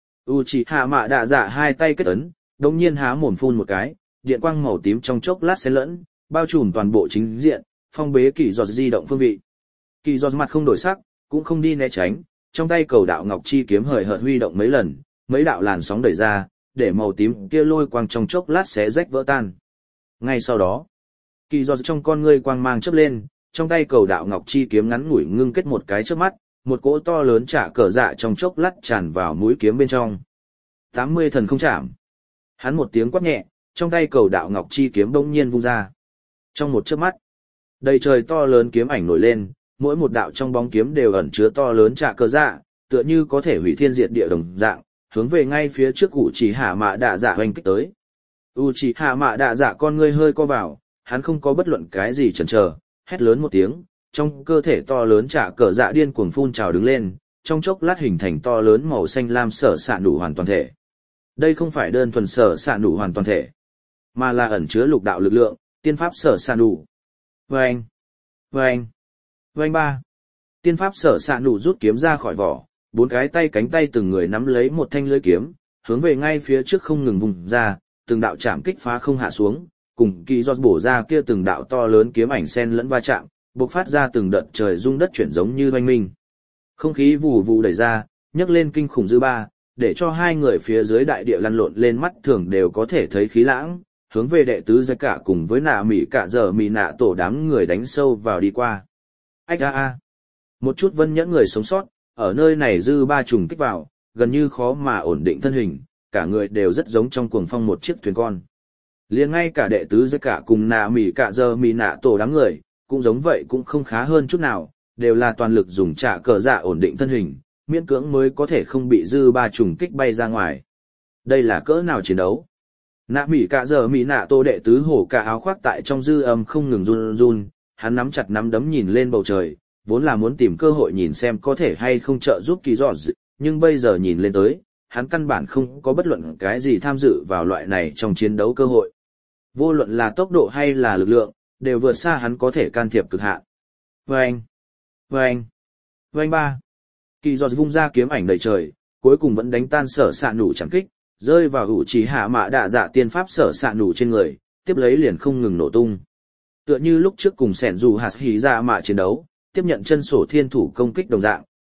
Uchiha Mạ Đạ Dạ hai tay kết ấn, đồng nhiên há mồm phun một cái, điện quang màu tím trong chốc lát xen lẫn, bao trùm toàn bộ chính diện, phong bế kỳ giọt di động phương vị. Kỳ giọt mặt không đổi sắc, cũng không đi né tránh, trong tay cầu đạo ngọc chi kiếm hời hợt huy động mấy lần, mấy đạo làn sóng đẩy ra, để màu tím kia lôi quang trong chốc lát xé rách vỡ tan. Ngay sau đó, kỳ giọt trong con ngươi quang mang chớp lên, trong tay cầu đạo ngọc chi kiếm ngắn ngủi ngưng kết một cái chớp mắt, một cỗ to lớn trả cờ dạ trong chốc lát tràn vào mũi kiếm bên trong. tám mươi thần không chạm. Hắn một tiếng quát nhẹ, trong tay cầu đạo ngọc chi kiếm bỗng nhiên vung ra. Trong một chớp mắt, đầy trời to lớn kiếm ảnh nổi lên, mỗi một đạo trong bóng kiếm đều ẩn chứa to lớn trả cờ dạ, tựa như có thể hủy thiên diệt địa đồng dạng, hướng về ngay phía trước Uchiha Mạ Đạ Dạ hoành kích tới. Uchiha Mạ Đạ Dạ con ngươi hơi co vào, hắn không có bất luận cái gì chần chờ, hét lớn một tiếng, trong cơ thể to lớn trả cờ dạ điên cuồng phun trào đứng lên, trong chốc lát hình thành to lớn màu xanh lam sở xạ nụ hoàn toàn thể. Đây không phải đơn thuần sở xạ nụ hoàn toàn thể, mà là ẩn chứa lục đạo lực lượng, tiên pháp sở xạ nụ. Vâng! Vâng! Vâng ba! Tiên pháp sở xạ nụ rút kiếm ra khỏi vỏ, bốn cái tay cánh tay từng người nắm lấy một thanh lưỡi kiếm, hướng về ngay phía trước không ngừng vùng ra, từng đạo chạm kích phá không hạ xuống, cùng kỳ giọt bổ ra kia từng đạo to lớn kiếm ảnh sen lẫn va chạm, bộc phát ra từng đợt trời rung đất chuyển giống như oanh minh. Không khí vù vù đẩy ra, nhấc lên kinh khủng dư ba, để cho hai người phía dưới đại địa lăn lộn lên mắt thường đều có thể thấy khí lãng, hướng về đệ tứ giai cả cùng với nạ mỉ cả giờ mỉ nạ tổ đám người đánh sâu vào đi qua. Ách a a. Một chút vân nhẫn người sống sót, ở nơi này dư ba trùng kích vào, gần như khó mà ổn định thân hình, cả người đều rất giống trong cuồng phong một chiếc thuyền con. Liền ngay cả đệ tứ giai cả cùng nạ mỉ cả giờ mỉ nạ tổ đám người, cũng giống vậy cũng không khá hơn chút nào, đều là toàn lực dùng trả cờ dạ ổn định thân hình, miễn cưỡng mới có thể không bị dư ba trùng kích bay ra ngoài. Đây là cỡ nào chiến đấu? Nạ mỉ cả giờ mỉ nạ tô đệ tứ hổ cả áo khoác tại trong dư âm không ngừng run run, hắn nắm chặt nắm đấm nhìn lên bầu trời, vốn là muốn tìm cơ hội nhìn xem có thể hay không trợ giúp kỳ giọt, nhưng bây giờ nhìn lên tới, hắn căn bản không có bất luận cái gì tham dự vào loại này trong chiến đấu cơ hội. Vô luận là tốc độ hay là lực lượng, đều vượt xa hắn có thể can thiệp cực hạn. Vâng! Vâng! Vâng ba! Kỳ giọt vung ra kiếm ảnh đầy trời, cuối cùng vẫn đánh tan sở xạ nụ chẳng kích, rơi vào Uchiha Mạ Đạ Dạ tiên pháp sở xạ nụ trên người, tiếp lấy liền không ngừng nổ tung. Tựa như lúc trước cùng sẻn dù hạt hỉ ra mạ chiến đấu, tiếp nhận chân sổ thiên thủ công kích đồng dạng,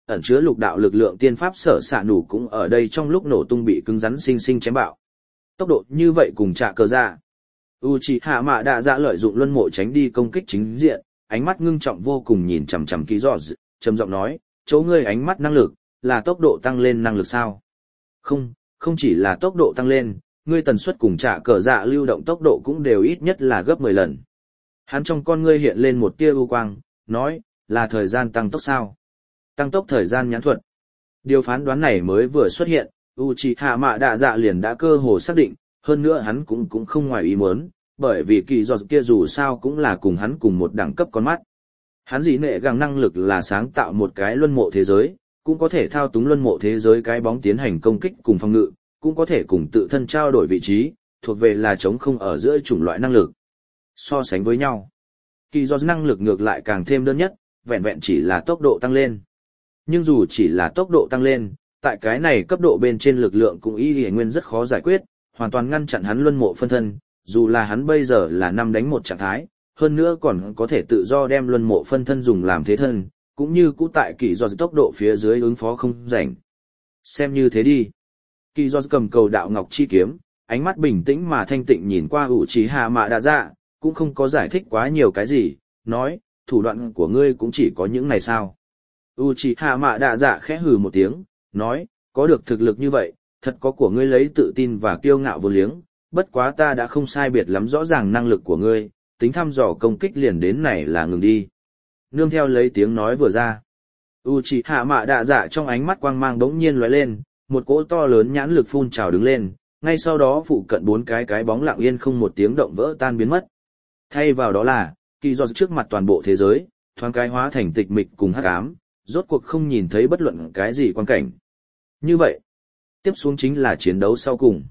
ẩn chứa lục đạo lực lượng tiên pháp sở xạ nủ cũng ở đây trong lúc nổ tung bị cứng rắn sinh sinh chém bạo. Tốc độ như vậy cùng trả cờ dạ. Uchiha Mạ Đạ Dạ lợi dụng luân mộ tránh đi công kích chính diện, ánh mắt ngưng trọng vô cùng nhìn chằm chằm Kỳ Giọt, trầm giọng nói, chỗ ngươi ánh mắt năng lực, là tốc độ tăng lên năng lực sao? Không, không chỉ là tốc độ tăng lên, ngươi tần suất cùng trả cờ dạ lưu động tốc độ cũng đều ít nhất là gấp mười lần. Hắn trong con ngươi hiện lên một tia ưu quang, nói, là thời gian tăng tốc sao? Tăng tốc thời gian nhãn thuật. Điều phán đoán này mới vừa xuất hiện, Uchiha Mạ Đạ Dạ liền đã cơ hồ xác định, hơn nữa hắn cũng cũng không ngoài ý muốn, bởi vì Kỳ Giọt kia dù sao cũng là cùng hắn cùng một đẳng cấp con mắt. Hắn dị nệ gẳng năng lực là sáng tạo một cái luân mộ thế giới, cũng có thể thao túng luân mộ thế giới cái bóng tiến hành công kích cùng phòng ngự, cũng có thể cùng tự thân trao đổi vị trí, thuộc về là chống không ở giữa chủng loại năng lực. So sánh với nhau, Kỳ Giọt năng lực ngược lại càng thêm đơn nhất, vẹn vẹn chỉ là tốc độ tăng lên. Nhưng dù chỉ là tốc độ tăng lên, tại cái này cấp độ bên trên lực lượng cũng y nguyên rất khó giải quyết, hoàn toàn ngăn chặn hắn luân mộ phân thân, dù là hắn bây giờ là năm đánh một trạng thái, hơn nữa còn có thể tự do đem luân mộ phân thân dùng làm thế thân, cũng như cũ tại Kỳ Giọt tốc độ phía dưới ứng phó không rảnh. Xem như thế đi. Kỳ Giọt cầm cầu đạo ngọc chi kiếm, ánh mắt bình tĩnh mà thanh tịnh nhìn qua Uchiha Mạ Đạ Dạ, cũng không có giải thích quá nhiều cái gì, nói, thủ đoạn của ngươi cũng chỉ có những này sao. Uchiha Mạ Đạ Dạ khẽ hừ một tiếng, nói, có được thực lực như vậy, thật có của ngươi lấy tự tin và kiêu ngạo vô liếng, bất quá ta đã không sai biệt lắm rõ ràng năng lực của ngươi, tính thăm dò công kích liền đến này là ngừng đi. Nương theo lấy tiếng nói vừa ra, Uchiha Mạ Đạ Dạ trong ánh mắt quang mang bỗng nhiên lóe lên, một cỗ to lớn nhãn lực phun trào đứng lên, ngay sau đó phụ cận bốn cái cái bóng lặng yên không một tiếng động vỡ tan biến mất. Thay vào đó là, Kỳ Giọt trước mặt toàn bộ thế giới, thoáng cái hóa thành tịch mịch cùng hắc ám, rốt cuộc không nhìn thấy bất luận cái gì quan cảnh. Như vậy, tiếp xuống chính là chiến đấu sau cùng.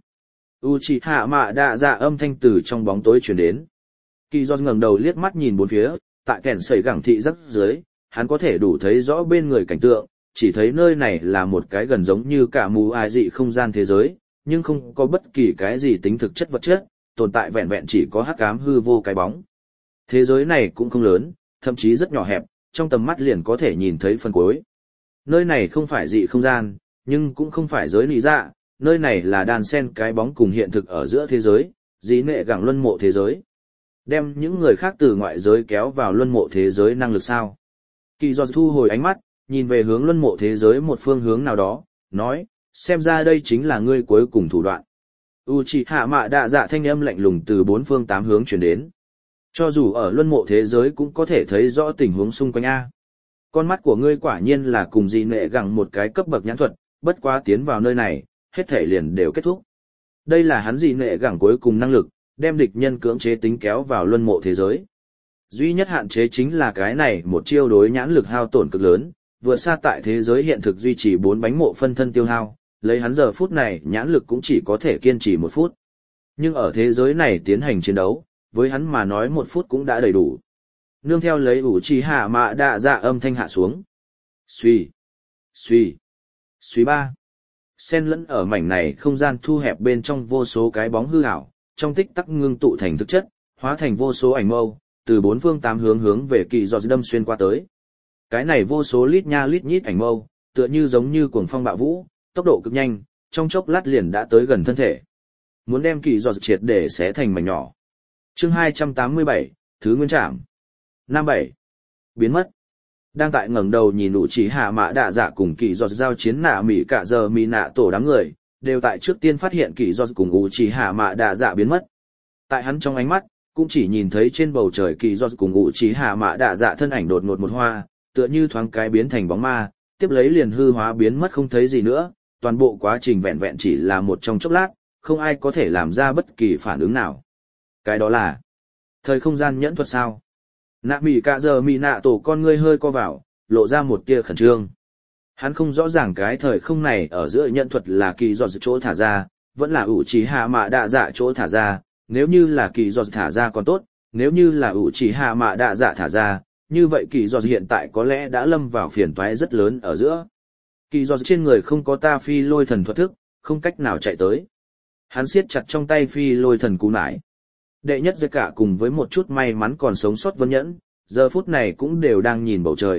Uchiha Mạ Đạ Dạ âm thanh từ trong bóng tối truyền đến. Kỳ Giọt ngẩng đầu liếc mắt nhìn bốn phía, tại kèn sẩy gẳng thị rất dưới, hắn có thể đủ thấy rõ bên người cảnh tượng, chỉ thấy nơi này là một cái gần giống như cả mù ai dị không gian thế giới, nhưng không có bất kỳ cái gì tính thực chất vật chất, tồn tại vẹn vẹn chỉ có hắc ám hư vô cái bóng. Thế giới này cũng không lớn, thậm chí rất nhỏ hẹp, trong tầm mắt liền có thể nhìn thấy phần cuối. Nơi này không phải dị không gian, nhưng cũng không phải giới lý dạ, nơi này là đàn sen cái bóng cùng hiện thực ở giữa thế giới, dĩ nệ gẳng luân mộ thế giới. Đem những người khác từ ngoại giới kéo vào luân mộ thế giới năng lực sao? Kỳ Giọt thu hồi ánh mắt, nhìn về hướng luân mộ thế giới một phương hướng nào đó, nói, xem ra đây chính là ngươi cuối cùng thủ đoạn. Uchiha Mạ Đạ Dạ thanh âm lạnh lùng từ bốn phương tám hướng truyền đến. Cho dù ở luân mộ thế giới cũng có thể thấy rõ tình huống xung quanh a. Con mắt của ngươi quả nhiên là cùng dị nệ gẳng một cái cấp bậc nhãn thuật, bất quá tiến vào nơi này, hết thể liền đều kết thúc. Đây là hắn dị nệ gẳng cuối cùng năng lực, đem địch nhân cưỡng chế tính kéo vào luân mộ thế giới. Duy nhất hạn chế chính là cái này một chiêu đối nhãn lực hao tổn cực lớn, vượt xa tại thế giới hiện thực duy trì bốn bánh mộ phân thân tiêu hao, lấy hắn giờ phút này nhãn lực cũng chỉ có thể kiên trì một phút. Nhưng ở thế giới này tiến hành chiến đấu, với hắn mà nói một phút cũng đã đầy đủ. Nương theo lấy Uchiha Mạ Đạ Dạ âm thanh hạ xuống. Suy, suy, suy ba. Xen lẫn ở mảnh này không gian thu hẹp bên trong vô số cái bóng hư ảo, trong tích tắc ngưng tụ thành thực chất, hóa thành vô số ảnh mâu, từ bốn phương tám hướng hướng về Kỳ Giọt đâm xuyên qua tới. Cái này vô số lít nha lít nhít ảnh mâu, tựa như giống như cuồng phong bạo vũ, tốc độ cực nhanh, trong chốc lát liền đã tới gần thân thể. Muốn đem Kỳ Giọt triệt để xé thành mảnh nhỏ. Chương hai trăm tám mươi bảy, Thứ Nguyên Trảm. Năm bảy. Biến mất. Đang tại ngẩng đầu nhìn Uchiha Mạ Đạ Dạ cùng Kỳ Giọt giao chiến nạ mỉ cả giờ mỉ nạ tổ đám người, đều tại trước tiên phát hiện Kỳ Giọt cùng Uchiha Mạ Đạ Dạ biến mất. Tại hắn trong ánh mắt, cũng chỉ nhìn thấy trên bầu trời Kỳ Giọt cùng Uchiha Mạ Đạ Dạ thân ảnh đột ngột một hoa, tựa như thoáng cái biến thành bóng ma, tiếp lấy liền hư hóa biến mất không thấy gì nữa, toàn bộ quá trình vẹn vẹn chỉ là một trong chốc lát, không ai có thể làm ra bất kỳ phản ứng nào. Cái đó là thời không gian nhẫn thuật sao? Nạ mỉ cả giờ mỉ nạ tổ con ngươi hơi co vào, lộ ra một tia khẩn trương. Hắn không rõ ràng cái thời không này ở giữa nhẫn thuật là Kỳ Giọt chỗ thả ra, vẫn là Uchiha Mạ Đạ Dạ chỗ thả ra, nếu như là Kỳ Giọt thả ra còn tốt, nếu như là Uchiha Mạ Đạ Dạ thả ra, như vậy Kỳ Giọt hiện tại có lẽ đã lâm vào phiền toái rất lớn ở giữa. Kỳ Giọt trên người không có ta phi lôi thần thuật thức, không cách nào chạy tới. Hắn siết chặt trong tay phi lôi thần cú nải. Đệ nhất giai cả cùng với một chút may mắn còn sống sót Vân Nhẫn, giờ phút này cũng đều đang nhìn bầu trời,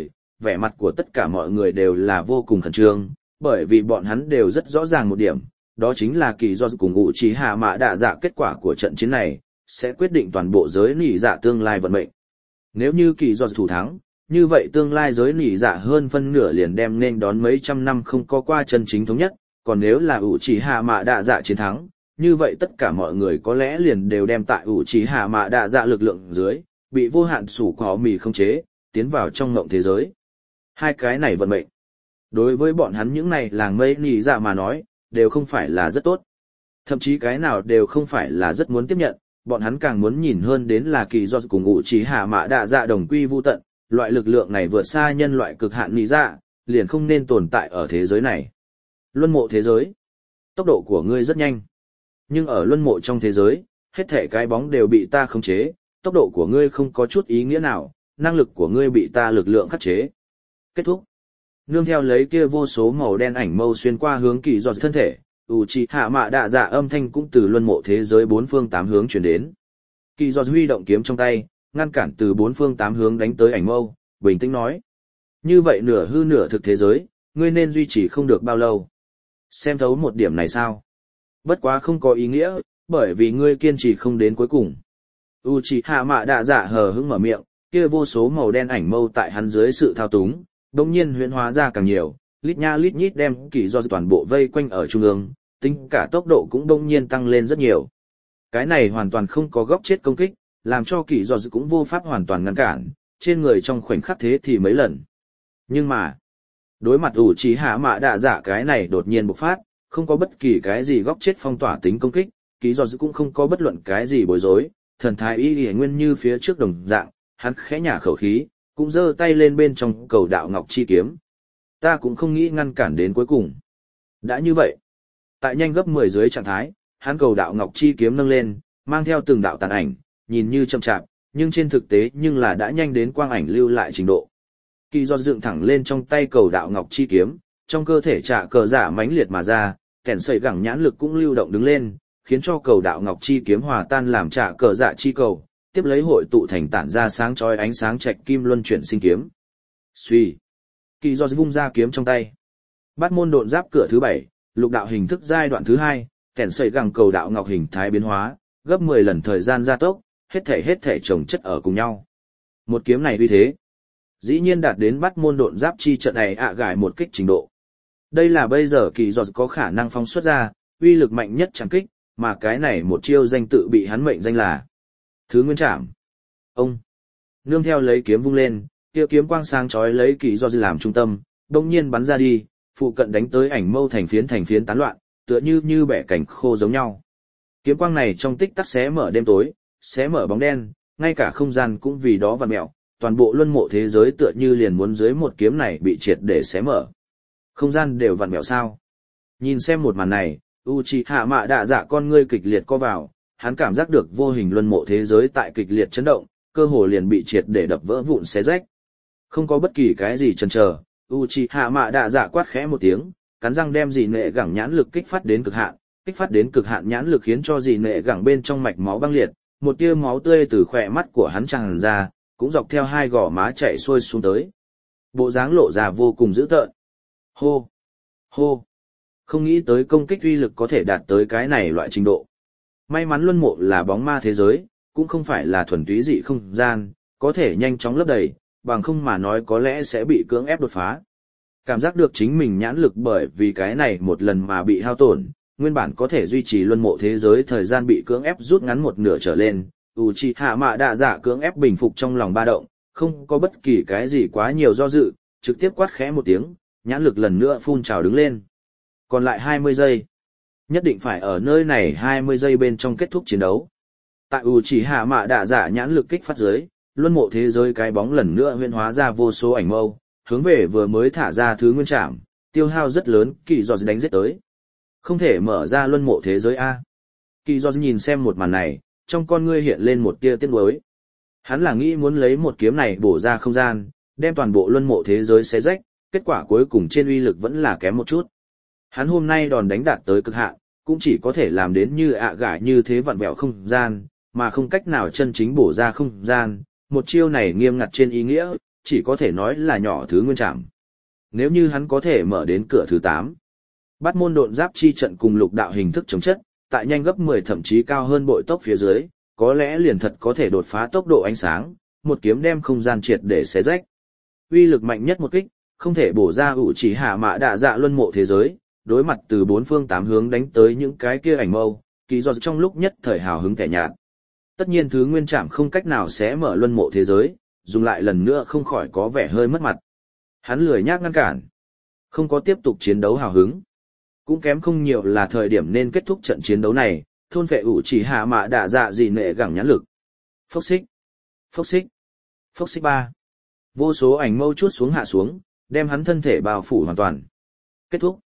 vẻ mặt của tất cả mọi người đều là vô cùng khẩn trương, bởi vì bọn hắn đều rất rõ ràng một điểm, đó chính là kỳ do cùng ngụ trí hạ mạ đạ dạ kết quả của trận chiến này, sẽ quyết định toàn bộ giới nỉ dạ tương lai vận mệnh. Nếu như kỳ do thủ thắng, như vậy tương lai giới nỉ dạ hơn phân nửa liền đem nên đón mấy trăm năm không có qua chân chính thống nhất, còn nếu là ủ trí hạ mạ đạ dạ chiến thắng, như vậy tất cả mọi người có lẽ liền đều đem tại ủ trí hạ mạ đạ dạ lực lượng dưới, bị vô hạn sủ có mì không chế, tiến vào trong ngộng thế giới. Hai cái này vận mệnh. Đối với bọn hắn những này làng mây nỉ dạ mà nói, đều không phải là rất tốt. Thậm chí cái nào đều không phải là rất muốn tiếp nhận, bọn hắn càng muốn nhìn hơn đến là kỳ do cùng ủ trí hạ mạ đạ dạ đồng quy vu tận, loại lực lượng này vượt xa nhân loại cực hạn nỉ dạ, liền không nên tồn tại ở thế giới này. Luân mộ thế giới. Tốc độ của ngươi rất nhanh. Nhưng ở luân mộ trong thế giới, hết thể cái bóng đều bị ta khống chế, tốc độ của ngươi không có chút ý nghĩa nào, năng lực của ngươi bị ta lực lượng khắc chế. Kết thúc. Nương theo lấy kia vô số màu đen ảnh mâu xuyên qua hướng kỳ giọt thân thể, Uchiha Mạ Đạ Dạ âm thanh cũng từ luân mộ thế giới bốn phương tám hướng truyền đến. Kỳ giọt huy động kiếm trong tay, ngăn cản từ bốn phương tám hướng đánh tới ảnh mâu, bình tĩnh nói: "Như vậy nửa hư nửa thực thế giới, ngươi nên duy trì không được bao lâu. Xem thấu một điểm này sao? Bất quá không có ý nghĩa, bởi vì ngươi kiên trì không đến cuối cùng." Uchiha Mạ Đạ Dạ hờ hững mở miệng, kia vô số màu đen ảnh mâu tại hắn dưới sự thao túng, đột nhiên huyễn hóa ra càng nhiều, lít nha lít nhít đem kỳ do toàn bộ vây quanh ở trung ương, tính cả tốc độ cũng đột nhiên tăng lên rất nhiều. Cái này hoàn toàn không có góc chết công kích, làm cho kỳ do cũng vô pháp hoàn toàn ngăn cản, trên người trong khoảnh khắc thế thì mấy lần. Nhưng mà, đối mặt Uchiha Mạ Đạ Dạ cái này đột nhiên bộc phát, không có bất kỳ cái gì góc chết phong tỏa tính công kích, kỳ do cũng không có bất luận cái gì bối rối, thần thái y y nguyên như phía trước đồng dạng, hắn khẽ nhả khẩu khí, cũng giơ tay lên bên trong cầu đạo ngọc chi kiếm. Ta cũng không nghĩ ngăn cản đến cuối cùng. Đã như vậy, tại nhanh gấp mười dưới trạng thái, hắn cầu đạo ngọc chi kiếm nâng lên, mang theo từng đạo tàn ảnh, nhìn như chậm chạp, nhưng trên thực tế nhưng là đã nhanh đến quang ảnh lưu lại trình độ. Kỳ do dựng thẳng lên trong tay cầu đạo ngọc chi kiếm, trong cơ thể trả cờ giả mãnh liệt mà ra, kẻn sợi gẳng nhãn lực cũng lưu động đứng lên, khiến cho cầu đạo ngọc chi kiếm hòa tan làm trả cờ dạ chi cầu, tiếp lấy hội tụ thành tản ra sáng chói ánh sáng trạch kim luân chuyển sinh kiếm. Suy, kỳ do vung ra kiếm trong tay. Bát môn độn giáp cửa thứ bảy, lục đạo hình thức giai đoạn thứ hai, kẻn sợi gẳng cầu đạo ngọc hình thái biến hóa, gấp mười lần thời gian gia tốc, hết thể hết thể chồng chất ở cùng nhau. Một kiếm này uy thế, dĩ nhiên đạt đến bát môn độn giáp chi trận này ạ gải một kích trình độ. Đây là bây giờ kỳ do có khả năng phóng xuất ra, uy lực mạnh nhất chẳng kích, mà cái này một chiêu danh tự bị hắn mệnh danh là Thứ Nguyên Trảm. Ông nương theo lấy kiếm vung lên, kia kiếm quang sáng chói lấy kỳ do làm trung tâm, đột nhiên bắn ra đi, phụ cận đánh tới ảnh mâu thành phiến thành phiến tán loạn, tựa như như bẻ cảnh khô giống nhau. Kiếm quang này trong tích tắc xé mở đêm tối, xé mở bóng đen, ngay cả không gian cũng vì đó vặn mèo, toàn bộ luân mộ thế giới tựa như liền muốn dưới một kiếm này bị triệt để xé mở. Không gian đều vặn mèo sao? Nhìn xem một màn này, Uchiha Mạ Đạ Dạ con ngươi kịch liệt co vào, hắn cảm giác được vô hình luân mộ thế giới tại kịch liệt chấn động, cơ hồ liền bị triệt để đập vỡ vụn xé rách. Không có bất kỳ cái gì chần chờ, Uchiha Mạ Đạ Dạ quát khẽ một tiếng, cắn răng đem dị nệ gẳng nhãn lực kích phát đến cực hạn, kích phát đến cực hạn nhãn lực khiến cho dị nệ gẳng bên trong mạch máu băng liệt, một tia máu tươi từ khóe mắt của hắn tràn ra, cũng dọc theo hai gò má chảy xuôi xuống tới. Bộ dáng lộ ra vô cùng dữ tợn. Hô, hô. Không nghĩ tới công kích uy lực có thể đạt tới cái này loại trình độ. May mắn luân mộ là bóng ma thế giới, cũng không phải là thuần túy dị không gian, có thể nhanh chóng lấp đầy, bằng không mà nói có lẽ sẽ bị cưỡng ép đột phá. Cảm giác được chính mình nhãn lực bởi vì cái này một lần mà bị hao tổn, nguyên bản có thể duy trì luân mộ thế giới thời gian bị cưỡng ép rút ngắn một nửa trở lên, Uchiha Mạ Đạ Dạ cưỡng ép bình phục trong lòng ba động, không có bất kỳ cái gì quá nhiều do dự, trực tiếp quát khẽ một tiếng, nhãn lực lần nữa phun trào đứng lên. Còn lại hai mươi giây. Nhất định phải ở nơi này hai mươi giây bên trong kết thúc chiến đấu. Tại Uchiha Mạ Đạ Dạ nhãn lực kích phát dưới, luân mộ thế giới cái bóng lần nữa huyễn hóa ra vô số ảnh mâu, hướng về vừa mới thả ra thứ nguyên trảm, tiêu hao rất lớn, kỳ do đánh giết tới. Không thể mở ra luân mộ thế giới A. Kỳ do nhìn xem một màn này, trong con ngươi hiện lên một tia tiếc nuối. Hắn là nghĩ muốn lấy một kiếm này bổ ra không gian, đem toàn bộ luân mộ thế giới xé rách, kết quả cuối cùng trên uy lực vẫn là kém một chút. Hắn hôm nay đòn đánh đạt tới cực hạn, cũng chỉ có thể làm đến như ạ gải như thế vặn vẹo không gian, mà không cách nào chân chính bổ ra không gian. Một chiêu này nghiêm ngặt trên ý nghĩa, chỉ có thể nói là nhỏ thứ nguyên trảm. Nếu như hắn có thể mở đến cửa thứ tám, Bát môn độn giáp chi trận cùng lục đạo hình thức chống chất, tại nhanh gấp mười thậm chí cao hơn bội tốc phía dưới, có lẽ liền thật có thể đột phá tốc độ ánh sáng, một kiếm đem không gian triệt để xé rách. Uy lực mạnh nhất một kích, không thể bổ ra ủ chỉ hạ mã đạ dạ luân mộ thế giới, đối mặt từ bốn phương tám hướng đánh tới những cái kia ảnh mâu, kỳ do trong lúc nhất thời hào hứng kẻ nhạt. Tất nhiên thứ nguyên trảm không cách nào xé mở luân mộ thế giới, dùng lại lần nữa không khỏi có vẻ hơi mất mặt. Hắn lười nhác ngăn cản, không có tiếp tục chiến đấu hào hứng. Cũng kém không nhiều là thời điểm nên kết thúc trận chiến đấu này, thôn vệ ủ chỉ hạ mã đạ dạ gì nệ gẳng nhãn lực. Phốc xích, phốc xích, phốc xích ba. Vô số ảnh mâu chuốt xuống hạ xuống, đem hắn thân thể bao phủ hoàn toàn. Kết thúc.